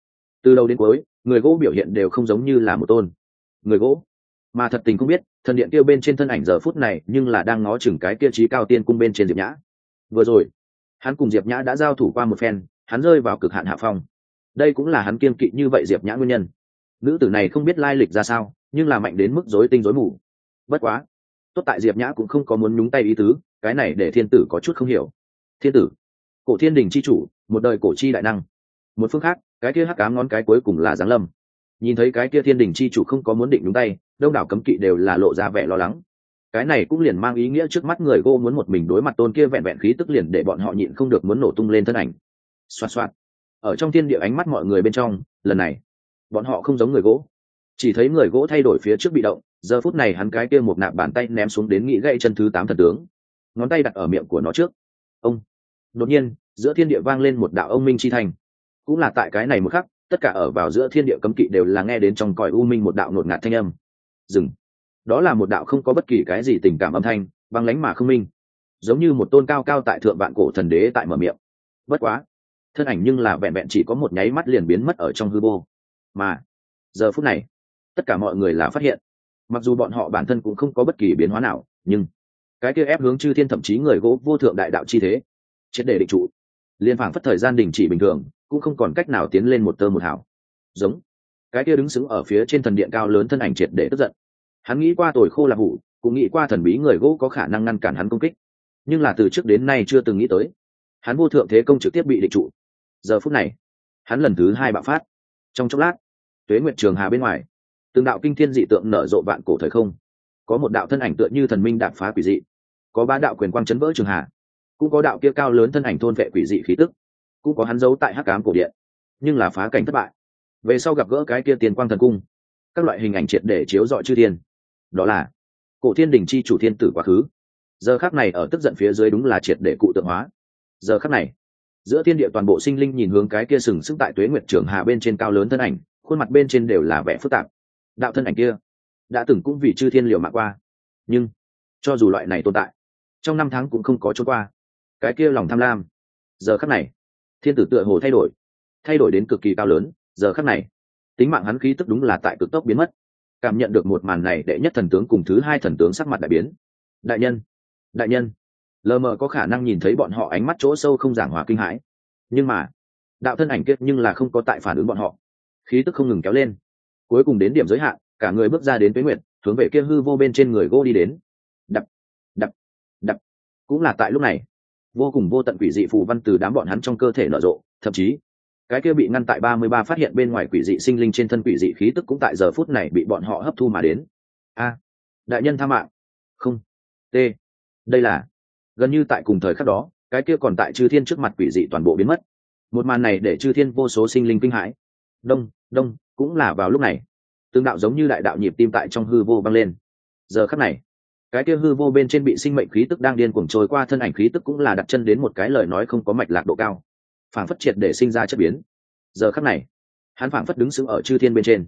Từ đầu đến cuối người gỗ biểu hiện đều không giống như là một tôn người gỗ, mà thật tình không biết thần điện kia bên trên thân ảnh giờ phút này nhưng là đang ngó chừng cái kia trí cao tiên cung bên trên Diệp Nhã. Vừa rồi hắn cùng Diệp Nhã đã giao thủ qua một phen, hắn rơi vào cực hạn hạ phong. Đây cũng là hắn kiên kỵ như vậy Diệp Nhã nguyên nhân. Nữ tử này không biết lai lịch ra sao, nhưng là mạnh đến mức rối tinh rối mù. Bất quá tốt tại Diệp Nhã cũng không có muốn nhúng tay ý tứ, cái này để thiên tử có chút không hiểu. Thiên tử, cổ thiên đình chi chủ, một đời cổ chi đại năng. Một phương khác, cái kia hắc ám ngón cái cuối cùng là giáng lâm. Nhìn thấy cái kia thiên đình chi chủ không có muốn định nhúng tay, đông đảo cấm kỵ đều là lộ ra vẻ lo lắng. Cái này cũng liền mang ý nghĩa trước mắt người gỗ muốn một mình đối mặt tôn kia vẹn vẹn khí tức liền để bọn họ nhịn không được muốn nổ tung lên thân ảnh. Xoạt xoạt. Ở trong thiên địa ánh mắt mọi người bên trong, lần này bọn họ không giống người gỗ, chỉ thấy người gỗ thay đổi phía trước bị động. Giờ phút này hắn cái kia một nạp bàn tay ném xuống đến nghĩ gãy chân thứ 8 thần tướng, ngón tay đặt ở miệng của nó trước. Ông. Đột nhiên giữa thiên địa vang lên một đạo ông minh chi thành. Cũng là tại cái này một khắc, tất cả ở vào giữa thiên địa cấm kỵ đều là nghe đến trong cõi u minh một đạo ngột ngạt thanh âm. Dừng. Đó là một đạo không có bất kỳ cái gì tình cảm âm thanh, băng lãnh mà không minh, giống như một tôn cao cao tại thượng vạn cổ thần đế tại mở miệng. Bất quá thân ảnh nhưng là vẹn vẹn chỉ có một nháy mắt liền biến mất ở trong hư vô. Mà giờ phút này tất cả mọi người là phát hiện, mặc dù bọn họ bản thân cũng không có bất kỳ biến hóa nào, nhưng cái kia ép hướng chư thiên thậm chí người gỗ vô thượng đại đạo chi thế triệt để định trụ, liên phảng phất thời gian đình chỉ bình thường, cũng không còn cách nào tiến lên một tơ một hào. Giống cái kia đứng sững ở phía trên thần điện cao lớn thân ảnh triệt để tức giận. Hắn nghĩ qua tồi khô là hủ, cũng nghĩ qua thần bí người gỗ có khả năng ngăn cản hắn công kích, nhưng là từ trước đến nay chưa từng nghĩ tới hắn vô thượng thế công trực tiếp bị định trụ. Giờ phút này hắn lần thứ 2 bạo phát. Trong chốc lát, Tuế Nguyệt Trường Hà bên ngoài, từng đạo kinh thiên dị tượng nở rộ vạn cổ thời không. Có một đạo thân ảnh tựa như thần minh đạp phá quỷ dị, có 3 đạo quyền quang chấn vỡ trường hà, cũng có đạo kia cao lớn thân ảnh thôn vệ quỷ dị khí tức, cũng có hắn giấu tại hắc ám cổ điện, nhưng là phá cảnh thất bại. Về sau gặp gỡ cái kia tiền quang thần cung, các loại hình ảnh triệt để chiếu rọi chư thiên. Đó là cổ thiên đình chi chủ thiên tử quá khứ. Giờ khắc này ở tức giận phía dưới đúng là triệt để cụ tượng hóa. Giờ khắc này giữa thiên địa toàn bộ sinh linh nhìn hướng cái kia sừng sững tại Tuế Nguyệt Trường Hà bên trên cao lớn thân ảnh, khuôn mặt bên trên đều là vẻ phức tạp. Đạo thân ảnh kia đã từng cũng vì chư thiên liều mạng qua, nhưng cho dù loại này tồn tại trong 5 tháng cũng không có trôi qua. Cái kia lòng tham lam, giờ khắc này thiên tử tựa hồ thay đổi đến cực kỳ cao lớn. Giờ khắc này tính mạng hắn khí tức đúng là tại cực tốc biến mất. Cảm nhận được một màn này, đệ nhất thần tướng cùng thứ 2 thần tướng sắc mặt đại biến. Đại nhân, lờ mờ có khả năng nhìn thấy bọn họ ánh mắt chỗ sâu không giảng hòa kinh hãi, nhưng mà đạo thân ảnh kia nhưng là không có tại phản ứng bọn họ, khí tức không ngừng kéo lên, cuối cùng đến điểm giới hạn, cả người bước ra đến Tuế Nguyệt, hướng về kia hư vô bên trên người gỗ đi đến. Đập đập đập. Cũng là tại lúc này, vô cùng vô tận quỷ dị phù văn từ đám bọn hắn trong cơ thể nở rộ, thậm chí cái kia bị ngăn tại 33 phát hiện bên ngoài quỷ dị sinh linh trên thân quỷ dị khí tức cũng tại giờ phút này bị bọn họ hấp thu mà đến. A, đại nhân tha mạng. Không. T. Đây là gần như tại cùng thời khắc đó, cái kia còn tại chư thiên trước mặt quỷ dị toàn bộ biến mất. Một màn này để chư thiên vô số sinh linh kinh hãi. Đông đông. Cũng là vào lúc này, tương đạo giống như đại đạo nhịp tim tại trong hư vô vang lên. Giờ khắc này, cái kia hư vô bên trên bị sinh mệnh khí tức đang điên cuồng trôi qua thân ảnh khí tức cũng là đặt chân đến một cái lời nói không có mạch lạc độ cao, phảng phất triệt để sinh ra chất biến. Giờ khắc này hắn phảng phất đứng sững ở chư thiên bên trên,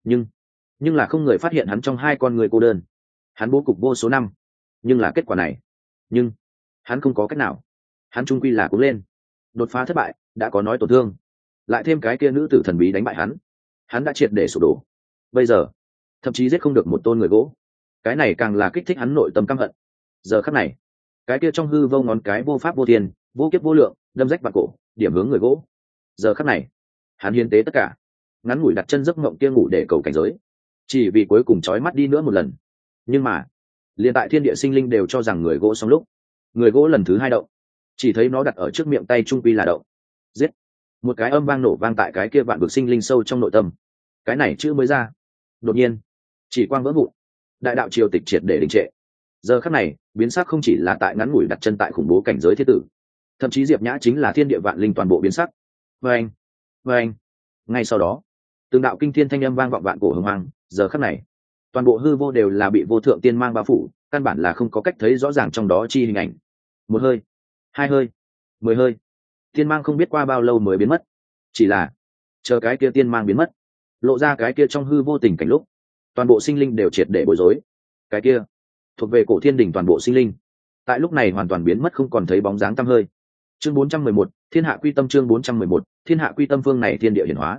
nhưng là không người phát hiện hắn trong 2 con người cô đơn. Hắn bố cục vô số năm, nhưng là kết quả này, nhưng hắn không có cách nào. Hắn trung quy là cũng lên, đột phá thất bại, đã có nói tổn thương, lại thêm cái kia nữ tử thần bí đánh bại hắn đã triệt để sụp đổ. Bây giờ thậm chí giết không được một tôn người gỗ, cái này càng là kích thích hắn nội tâm căm hận. Giờ khắc này, cái kia trong hư vô ngón cái vô pháp vô thiên, vô kiếp vô lượng, đâm rách vạn cổ, điểm hướng người gỗ. Giờ khắc này hắn hiến tế tất cả, ngắn ngủi đặt chân giấc mộng kia ngủ để cầu cảnh giới, chỉ vì cuối cùng trói mắt đi nữa một lần. Nhưng mà liền tại thiên địa sinh linh đều cho rằng người gỗ xong lúc, người gỗ lần thứ 2 động, chỉ thấy nó đặt ở trước miệng tay trung quy là động. Giết. Một cái âm vang nổ vang tại cái kia vạn vực sinh linh sâu trong nội tâm. Cái này chữ mới ra, đột nhiên chỉ quang vỡ vụn, đại đạo triều tịch triệt để đình trệ. Giờ khắc này biến sắc không chỉ là tại ngắn ngủi đặt chân tại khủng bố cảnh giới thiết tử, thậm chí Diệp Nhã chính là thiên địa vạn linh toàn bộ biến sắc. Vâng. Ngay sau đó từng đạo kinh thiên thanh âm vang vọng vạn cổ hồng hoang. Giờ khắc này toàn bộ hư vô đều là bị vô thượng tiên mang bao phủ, căn bản là không có cách thấy rõ ràng trong đó chi hình ảnh. 1 hơi, 2 hơi, 10 hơi, tiên mang không biết qua bao lâu mới biến mất. Chỉ là chờ cái kia tiên mang biến mất, lộ ra cái kia trong hư vô tình cảnh lúc, toàn bộ sinh linh đều triệt để bối rối. Cái kia thuộc về cổ thiên đình toàn bộ sinh linh, tại lúc này hoàn toàn biến mất không còn thấy bóng dáng tăm hơi. Chương 411, thiên hạ quy tâm. Chương 411, thiên hạ quy tâm. Phương này thiên địa hiển hóa,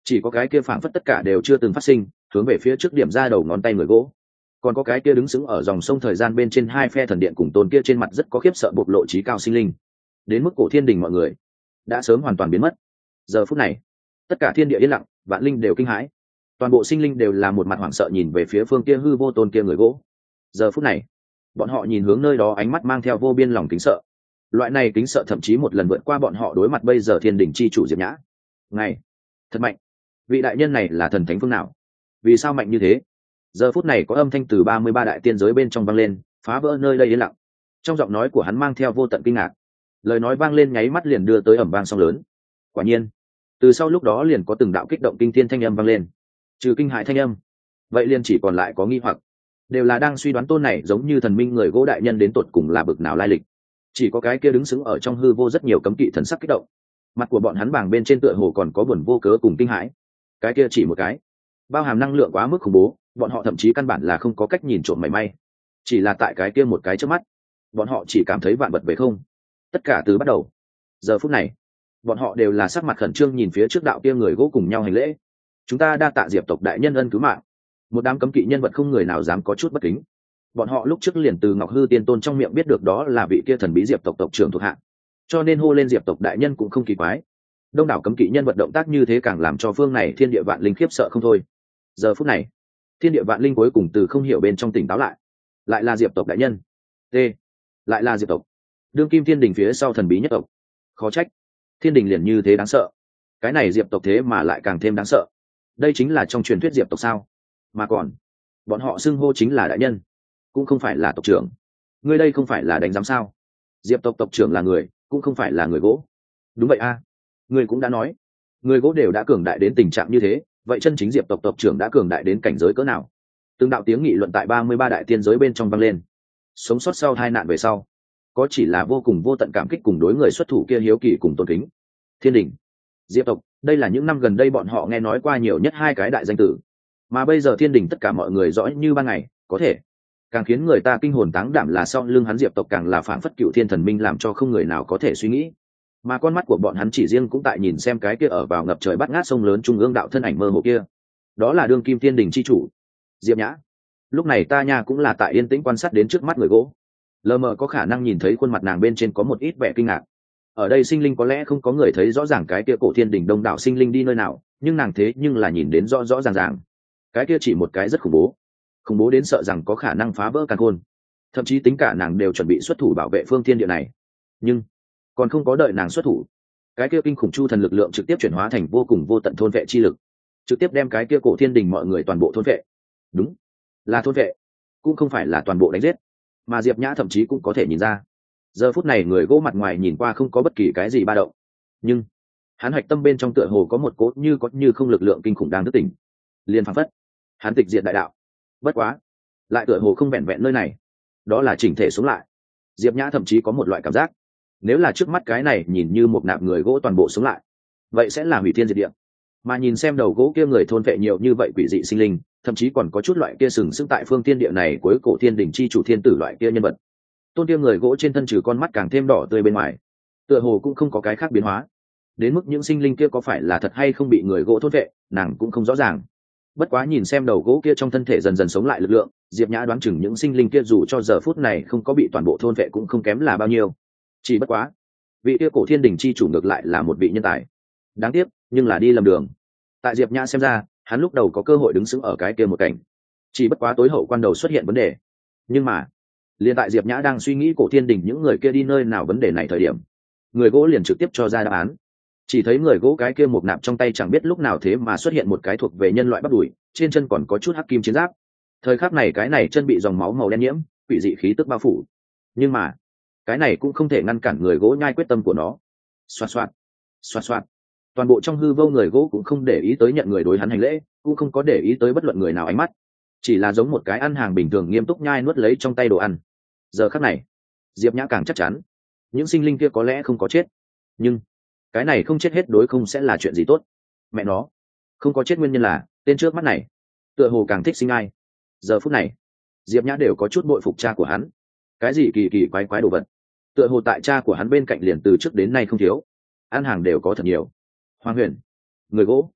chỉ có cái kia phảng phất tất cả đều chưa từng phát sinh, hướng về phía trước điểm ra đầu ngón tay người gỗ. Còn có cái kia đứng sững ở dòng sông thời gian bên trên hai phe thần điện cùng tôn kia trên mặt rất có khiếp sợ bộc lộ trí cao sinh linh, đến mức cổ thiên đình mọi người đã sớm hoàn toàn biến mất. Giờ phút này tất cả thiên địa yên lặng, vạn linh đều kinh hãi, toàn bộ sinh linh đều là một mặt hoảng sợ nhìn về phía phương kia hư vô tôn kia người gỗ. Giờ phút này bọn họ nhìn hướng nơi đó, ánh mắt mang theo vô biên lòng kính sợ. Loại này kính sợ thậm chí một lần vượt qua bọn họ đối mặt bây giờ thiên đình chi chủ Diệp Nhã. Ngày thật mạnh, vị đại nhân này là thần thánh phương nào, vì sao mạnh như thế? Giờ phút này có âm thanh từ 33 đại tiên giới bên trong vang lên, phá vỡ nơi đây yên lặng. Trong giọng nói của hắn mang theo vô tận kinh ngạc, lời nói vang lên nháy mắt liền đưa tới ầm vang sóng lớn. Quả nhiên từ sau lúc đó liền có từng đạo kích động kinh thiên thanh âm vang lên. Trừ kinh hại thanh âm, vậy liền chỉ còn lại có nghi hoặc, đều là đang suy đoán tôn này giống như thần minh người gỗ đại nhân đến tột cùng là bực nào lai lịch. Chỉ có cái kia đứng sững ở trong hư vô rất nhiều cấm kỵ thần sắc kích động, mặt của bọn hắn bàng bên trên tựa hồ còn có buồn vô cớ cùng kinh hãi. Cái kia chỉ một cái bao hàm năng lượng quá mức khủng bố, bọn họ thậm chí căn bản là không có cách nhìn trộm mảy may. Chỉ là tại cái kia một cái trước mắt, bọn họ chỉ cảm thấy vạn vật về không. Tất cả từ bắt đầu. Giờ phút này bọn họ đều là sắc mặt khẩn trương nhìn phía trước đạo kia người gỗ cùng nhau hành lễ. Chúng ta đa tạ Diệp tộc đại nhân ân cứu mạng. Một đám cấm kỵ nhân vật không người nào dám có chút bất kính. Bọn họ lúc trước liền từ Ngọc Hư Tiên Tôn trong miệng biết được đó là vị kia thần bí Diệp tộc tộc trưởng thuộc hạ, cho nên hô lên Diệp tộc đại nhân cũng không kỳ quái. Đông đảo cấm kỵ nhân vật động tác như thế càng làm cho phương này thiên địa vạn linh khiếp sợ không thôi. Giờ phút này thiên địa vạn linh cuối cùng từ không hiểu bên trong tỉnh táo lại là Diệp tộc đại nhân. T lại là Diệp tộc, đương kim thiên đình phía sau thần bí nhất tộc. Khó trách thiên đình liền như thế đáng sợ, cái này Diệp tộc thế mà lại càng thêm đáng sợ. Đây chính là trong truyền thuyết Diệp tộc sao? Mà còn bọn họ xưng hô chính là đại nhân, cũng không phải là tộc trưởng. Ngươi đây không phải là đánh giám sao? Diệp tộc tộc trưởng là người, cũng không phải là người gỗ. Đúng vậy a, ngươi cũng đã nói người gỗ đều đã cường đại đến tình trạng như thế, vậy chân chính Diệp tộc tộc trưởng đã cường đại đến cảnh giới cỡ nào? Từng đạo tiếng nghị luận tại 33 đại tiên giới bên trong vang lên. Sống sót sau tai nạn về sau, có chỉ là vô cùng vô tận cảm kích cùng đối người xuất thủ kia hiếu kỳ cùng tôn kính. Thiên đình, Diệp tộc, đây là những năm gần đây bọn họ nghe nói qua nhiều nhất hai cái đại danh tử. Mà bây giờ thiên đình tất cả mọi người rõ như ban ngày, có thể càng khiến người ta kinh hồn táng đảm là sau lưng hắn Diệp tộc càng là phảng phất cựu thiên thần minh, làm cho không người nào có thể suy nghĩ. Mà con mắt của bọn hắn chỉ riêng cũng tại nhìn xem cái kia ở vào ngập trời bắt ngát sông lớn trung ương đạo thân ảnh mơ hồ kia, đó là đương kim thiên đình chi chủ Diệp Nhã. Lúc này ta nha cũng là tại yên tĩnh quan sát đến trước mắt người gỗ, lờ mờ có khả năng nhìn thấy khuôn mặt nàng bên trên có một ít vẻ kinh ngạc. Ở đây sinh linh có lẽ không có người thấy rõ ràng cái kia cổ thiên đình đông đảo sinh linh đi nơi nào, nhưng nàng thế nhưng là nhìn đến rõ rõ ràng ràng. Cái kia chỉ một cái rất khủng bố đến sợ rằng có khả năng phá vỡ càn khôn, thậm chí tính cả nàng đều chuẩn bị xuất thủ bảo vệ phương thiên địa này. Nhưng còn không có đợi nàng xuất thủ, cái kia kinh khủng chu thần lực lượng trực tiếp chuyển hóa thành vô cùng vô tận thôn vệ chi lực, trực tiếp đem cái kia cổ thiên đình mọi người toàn bộ thôn vệ. Đúng là thôn vệ, cũng không phải là toàn bộ đánh giết. Mà Diệp Nhã thậm chí cũng có thể nhìn ra, giờ phút này người gỗ mặt ngoài nhìn qua không có bất kỳ cái gì ba động, nhưng hắn hạch tâm bên trong tựa hồ có một cỗ như có như không lực lượng kinh khủng đang thức tỉnh, liền phảng phất hắn tịch diệt đại đạo. Bất quá lại tựa hồ không vẹn vẹn nơi này, đó là chỉnh thể sống lại. Diệp Nhã thậm chí có một loại cảm giác, nếu là trước mắt cái này nhìn như một nạp người gỗ toàn bộ sống lại, vậy sẽ là hủy thiên diệt địa. Mà nhìn xem đầu gỗ kia người thôn vệ nhiều như vậy quỷ dị sinh linh, thậm chí còn có chút loại kia sừng sững tại phương thiên địa này cuối cổ thiên đình chi chủ thiên tử loại kia nhân vật. Tôn kia người gỗ trên thân trừ con mắt càng thêm đỏ tươi bên ngoài, tựa hồ cũng không có cái khác biến hóa. Đến mức những sinh linh kia có phải là thật hay không bị người gỗ thôn vệ, nàng cũng không rõ ràng. Bất quá nhìn xem đầu gỗ kia trong thân thể dần dần sống lại lực lượng, Diệp Nhã đoán chừng những sinh linh kia dù cho giờ phút này không có bị toàn bộ thôn vệ cũng không kém là bao nhiêu. Chỉ bất quá vị kia cổ thiên đình chi chủ ngược lại là một vị nhân tài, đáng tiếc nhưng là đi lầm đường. Tại Diệp Nhã xem ra, hắn lúc đầu có cơ hội đứng sững ở cái kia một cảnh, chỉ bất quá tối hậu quan đầu xuất hiện vấn đề. Nhưng mà liền tại Diệp Nhã đang suy nghĩ cổ thiên đình những người kia đi nơi nào vấn đề này thời điểm, người gỗ liền trực tiếp cho ra đáp án. Chỉ thấy người gỗ cái kia một nạp trong tay chẳng biết lúc nào thế mà xuất hiện một cái thuộc về nhân loại bắp đùi, trên chân còn có chút hắc kim chiến giáp. Thời khắc này cái này chân bị dòng máu màu đen nhiễm, quỷ dị khí tức bao phủ. Nhưng mà cái này cũng không thể ngăn cản người gỗ nhai quyết tâm của nó. Xoạt xoạt, xoạt xoạt. Toàn bộ trong hư vô người gỗ cũng không để ý tới nhận người đối hắn hành lễ, cũng không có để ý tới bất luận người nào ánh mắt, chỉ là giống một cái ăn hàng bình thường nghiêm túc nhai nuốt lấy trong tay đồ ăn. Giờ khắc này Diệp Nhã càng chắc chắn những sinh linh kia có lẽ không có chết, nhưng cái này không chết hết đối không sẽ là chuyện gì tốt. Mẹ nó, không có chết nguyên nhân là tên trước mắt này tựa hồ càng thích sinh ai. Giờ phút này Diệp Nhã đều có chút bội phục cha của hắn, cái gì kỳ kỳ quái quái đồ vật tựa hồ tại cha của hắn bên cạnh liền từ trước đến nay không thiếu, ăn hàng đều có thật nhiều. Hoàng Huyền, người gỗ,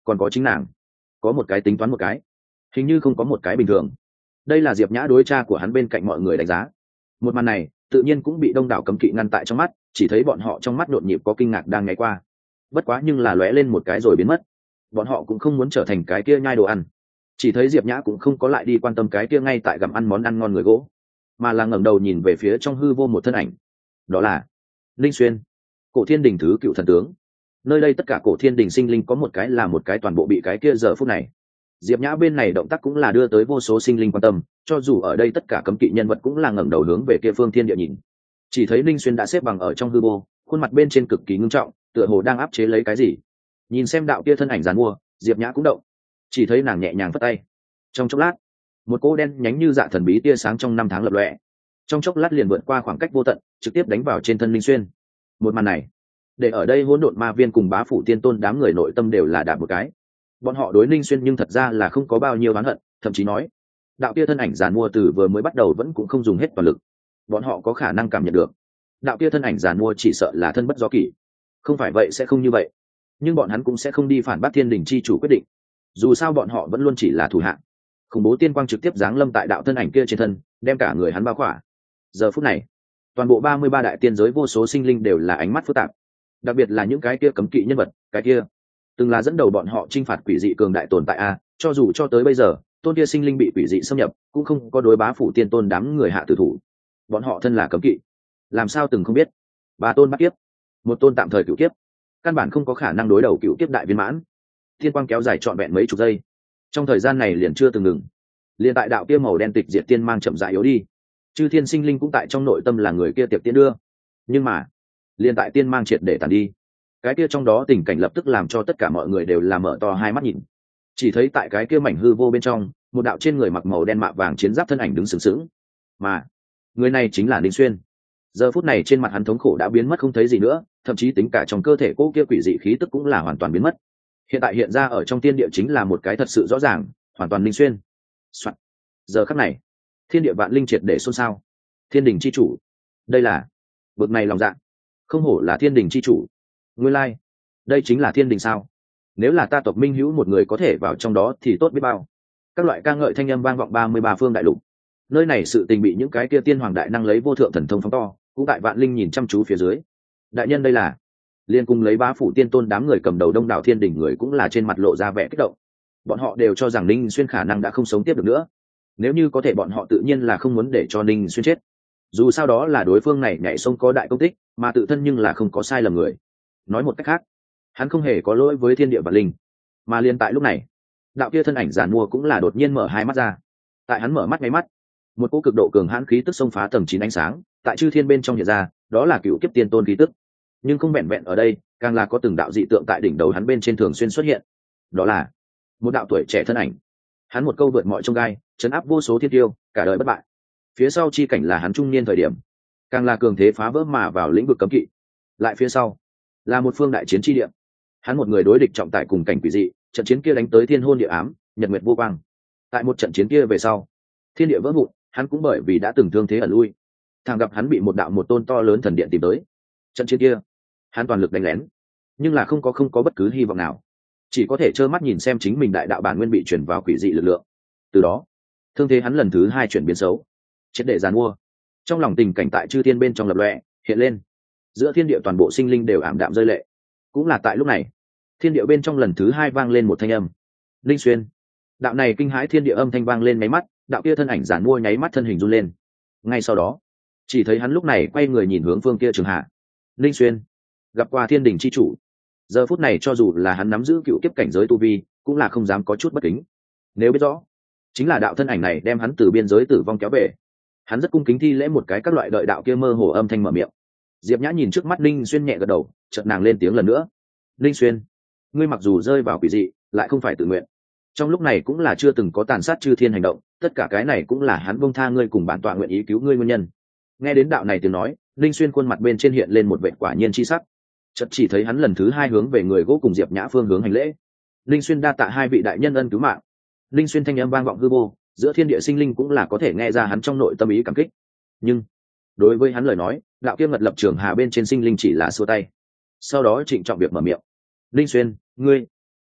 còn có chính nàng có một cái tính toán một cái, hình như không có một cái bình thường. Đây là Diệp Nhã đối cha của hắn bên cạnh mọi người đánh giá. Một màn này tự nhiên cũng bị đông đảo cấm kỵ ngăn tại trong mắt, chỉ thấy bọn họ trong mắt nhộn nhịp có kinh ngạc đang ngày qua. Bất quá nhưng là lóe lên một cái rồi biến mất. Bọn họ cũng không muốn trở thành cái kia nhai đồ ăn. Chỉ thấy Diệp Nhã cũng không có lại đi quan tâm cái kia ngay tại gặm ăn món ăn ngon người gỗ, mà là ngẩng đầu nhìn về phía trong hư vô một thân ảnh. Đó là Linh Xuyên, Cổ Thiên Đình thứ cựu thần tướng. Nơi đây tất cả Cổ Thiên Đình sinh linh có một cái là một cái toàn bộ bị cái kia giờ phút này. Diệp Nhã bên này động tác cũng là đưa tới vô số sinh linh quan tâm, cho dù ở đây tất cả cấm kỵ nhân vật cũng là ngẩng đầu hướng về kia phương thiên địa nhìn. Chỉ thấy Linh Xuyên đã xếp bằng ở trong hư vô, khuôn mặt bên trên cực kỳ ngưng trọng, tựa hồ đang áp chế lấy cái gì. Nhìn xem đạo kia thân ảnh giàn mua, Diệp Nhã cũng động. Chỉ thấy nàng nhẹ nhàng phất tay. Trong chốc lát, một cỗ đen nhánh như dạ thần bí tia sáng trong năm tháng lập lòe. Trong chốc lát liền vượt qua khoảng cách vô tận, trực tiếp đánh vào trên thân Linh Xuyên. Một màn này, để ở đây hỗn độn ma viên cùng bá phủ tiên tôn đám người nội tâm đều là đạp một cái. Bọn họ đối Linh Xuyên nhưng thật ra là không có bao nhiêu oán hận, thậm chí nói đạo kia thân ảnh giàn mua từ vừa mới bắt đầu vẫn cũng không dùng hết toàn lực. Bọn họ có khả năng cảm nhận được đạo kia thân ảnh giàn mua chỉ sợ là thân bất do kỷ, không phải vậy sẽ không như vậy. Nhưng bọn hắn cũng sẽ không đi phản bác thiên đình chi chủ quyết định, dù sao bọn họ vẫn luôn chỉ là thủ hạ. Khủng bố tiên quang trực tiếp giáng lâm tại đạo thân ảnh kia trên thân, đem cả người hắn bao khỏa. Giờ phút này, toàn bộ 33 đại tiên giới vô số sinh linh đều là ánh mắt phức tạp, đặc biệt là những cái kia cấm kỵ nhân vật, cái kia từng là dẫn đầu bọn họ chinh phạt quỷ dị cường đại tồn tại a, cho dù cho tới bây giờ, tôn kia sinh linh bị quỷ dị xâm nhập, cũng không có đối bá phủ tiên tôn đám người hạ tử thủ. Bọn họ thân là cấm kỵ, làm sao từng không biết, ba tôn bắt kiếp, một tôn tạm thời cửu kiếp, căn bản không có khả năng đối đầu cửu kiếp đại viên mãn. Thiên quang kéo dài trọn vẹn mấy chục giây, trong thời gian này liền chưa từng ngừng. Liền tại đạo kia màu đen tịch diệt tiên mang chậm rãi yếu đi, chư thiên sinh linh cũng tại trong nội tâm là người kia tiệp tiên đưa. Nhưng mà liền tại tiên mang triệt để tàn đi, cái kia trong đó tình cảnh lập tức làm cho tất cả mọi người đều là mở to hai mắt nhìn. Chỉ thấy tại cái kia mảnh hư vô bên trong, một đạo trên người mặc màu đen mạ vàng chiến giáp thân ảnh đứng sừng sững, mà người này chính là Ninh Xuyên. Giờ phút này trên mặt hắn thống khổ đã biến mất không thấy gì nữa, thậm chí tính cả trong cơ thể cô kia quỷ dị khí tức cũng là hoàn toàn biến mất. Hiện tại hiện ra ở trong tiên địa chính là một cái thật sự rõ ràng, hoàn toàn Ninh Xuyên. Soạn. Giờ khắc này, thiên địa vạn linh triệt để xôn xao. Thiên đình chi chủ, đây là bực này lòng dạ, không hổ là thiên đình chi chủ. Nguyên lai, đây chính là thiên đình sao? Nếu là ta tộc minh hữu một người có thể vào trong đó thì tốt biết bao. Các loại ca ngợi thanh âm vang vọng 33 phương đại lục. Nơi này sự tình bị những cái kia tiên hoàng đại năng lấy vô thượng thần thông phóng to, cũng tại vạn linh nhìn chăm chú phía dưới. Đại nhân đây là liên cùng lấy bá phủ tiên tôn đám người cầm đầu đông đảo thiên đình người cũng là trên mặt lộ ra vẻ kích động. Bọn họ đều cho rằng Ninh Xuyên khả năng đã không sống tiếp được nữa. Nếu như có thể bọn họ tự nhiên là không muốn để cho Ninh Xuyên chết. Dù sao đó là đối phương này nhảy sông có đại công tích, mà tự thân nhưng là không có sai lầm người. Nói một cách khác, hắn không hề có lỗi với thiên địa và linh. Mà liên tại lúc này, đạo kia thân ảnh giàn mua cũng là đột nhiên mở hai mắt ra. Tại hắn mở mắt ngay mắt, một cỗ cực độ cường hãn khí tức xông phá tầng 9 ánh sáng, tại chư thiên bên trong hiện ra, đó là cựu kiếp tiên tôn khí tức. Nhưng không vẹn vẹn ở đây, càng là có từng đạo dị tượng tại đỉnh đầu hắn bên trên thường xuyên xuất hiện. Đó là một đạo tuổi trẻ thân ảnh. Hắn một câu vượt mọi chông gai, chấn áp vô số thiên tiêu, cả đời bất bại. Phía sau chi cảnh là hắn trung niên thời điểm, càng là cường thế phá vỡ mà vào lĩnh vực cấm kỵ. Lại phía sau là một phương đại chiến chi địa. Hắn một người đối địch trọng tại cùng cảnh quỷ dị, trận chiến kia đánh tới thiên hôn địa ám, nhật nguyệt vô quang. Tại một trận chiến kia về sau, thiên địa vỡ vụn, hắn cũng bởi vì đã từng thương thế ẩn lui. Thằng gặp hắn bị một đạo một tôn to lớn thần điện tìm tới. Trận chiến kia, hắn toàn lực đánh lén, nhưng là không có bất cứ hy vọng nào, chỉ có thể trơ mắt nhìn xem chính mình đại đạo bản nguyên bị chuyển vào quỷ dị lực lượng. Từ đó, thương thế hắn lần thứ hai chuyển biến xấu, chết để giàn mua. Trong lòng tình cảnh tại chư thiên bên trong lập lòe hiện lên, giữa thiên địa toàn bộ sinh linh đều ảm đạm rơi lệ. Cũng là tại lúc này, thiên địa bên trong lần thứ hai vang lên một thanh âm. Linh Xuyên. Đạo này kinh hãi thiên địa âm thanh vang lên máy mắt, đạo kia thân ảnh giàn mua nháy mắt thân hình run lên. Ngay sau đó, chỉ thấy hắn lúc này quay người nhìn hướng phương kia Trường Hạ. Linh Xuyên gặp qua thiên đình chi chủ. Giờ phút này cho dù là hắn nắm giữ cựu kiếp cảnh giới tu vi, cũng là không dám có chút bất kính. Nếu biết rõ chính là đạo thân ảnh này đem hắn từ biên giới tử vong kéo về, hắn rất cung kính thi lễ một cái, các loại đợi đạo kia mơ hồ âm thanh mở miệng. Diệp Nhã nhìn trước mắt Linh Xuyên nhẹ gật đầu, chợt nàng lên tiếng lần nữa. Linh Xuyên, ngươi mặc dù rơi vào quỷ dị, lại không phải tự nguyện. Trong lúc này cũng là chưa từng có tàn sát chư thiên hành động, tất cả cái này cũng là hắn buông tha ngươi cùng bản tọa nguyện ý cứu ngươi nguyên nhân. Nghe đến đạo này tiếng nói, Linh Xuyên khuôn mặt bên trên hiện lên một vẻ quả nhiên chi sắc. Chợt chỉ thấy hắn lần thứ hai hướng về người gỗ cùng Diệp Nhã phương hướng hành lễ. Linh Xuyên đa tạ hai vị đại nhân ân cứu mạng. Linh Xuyên thanh âm vang vọng hư vô, giữa thiên địa sinh linh cũng là có thể nghe ra hắn trong nội tâm ý cảm kích. Nhưng đối với hắn lời nói, đạo kia ngật lập Trường Hà bên trên sinh linh chỉ là xua tay. Sau đó trịnh trọng việc mở miệng. Linh Xuyên, ngươi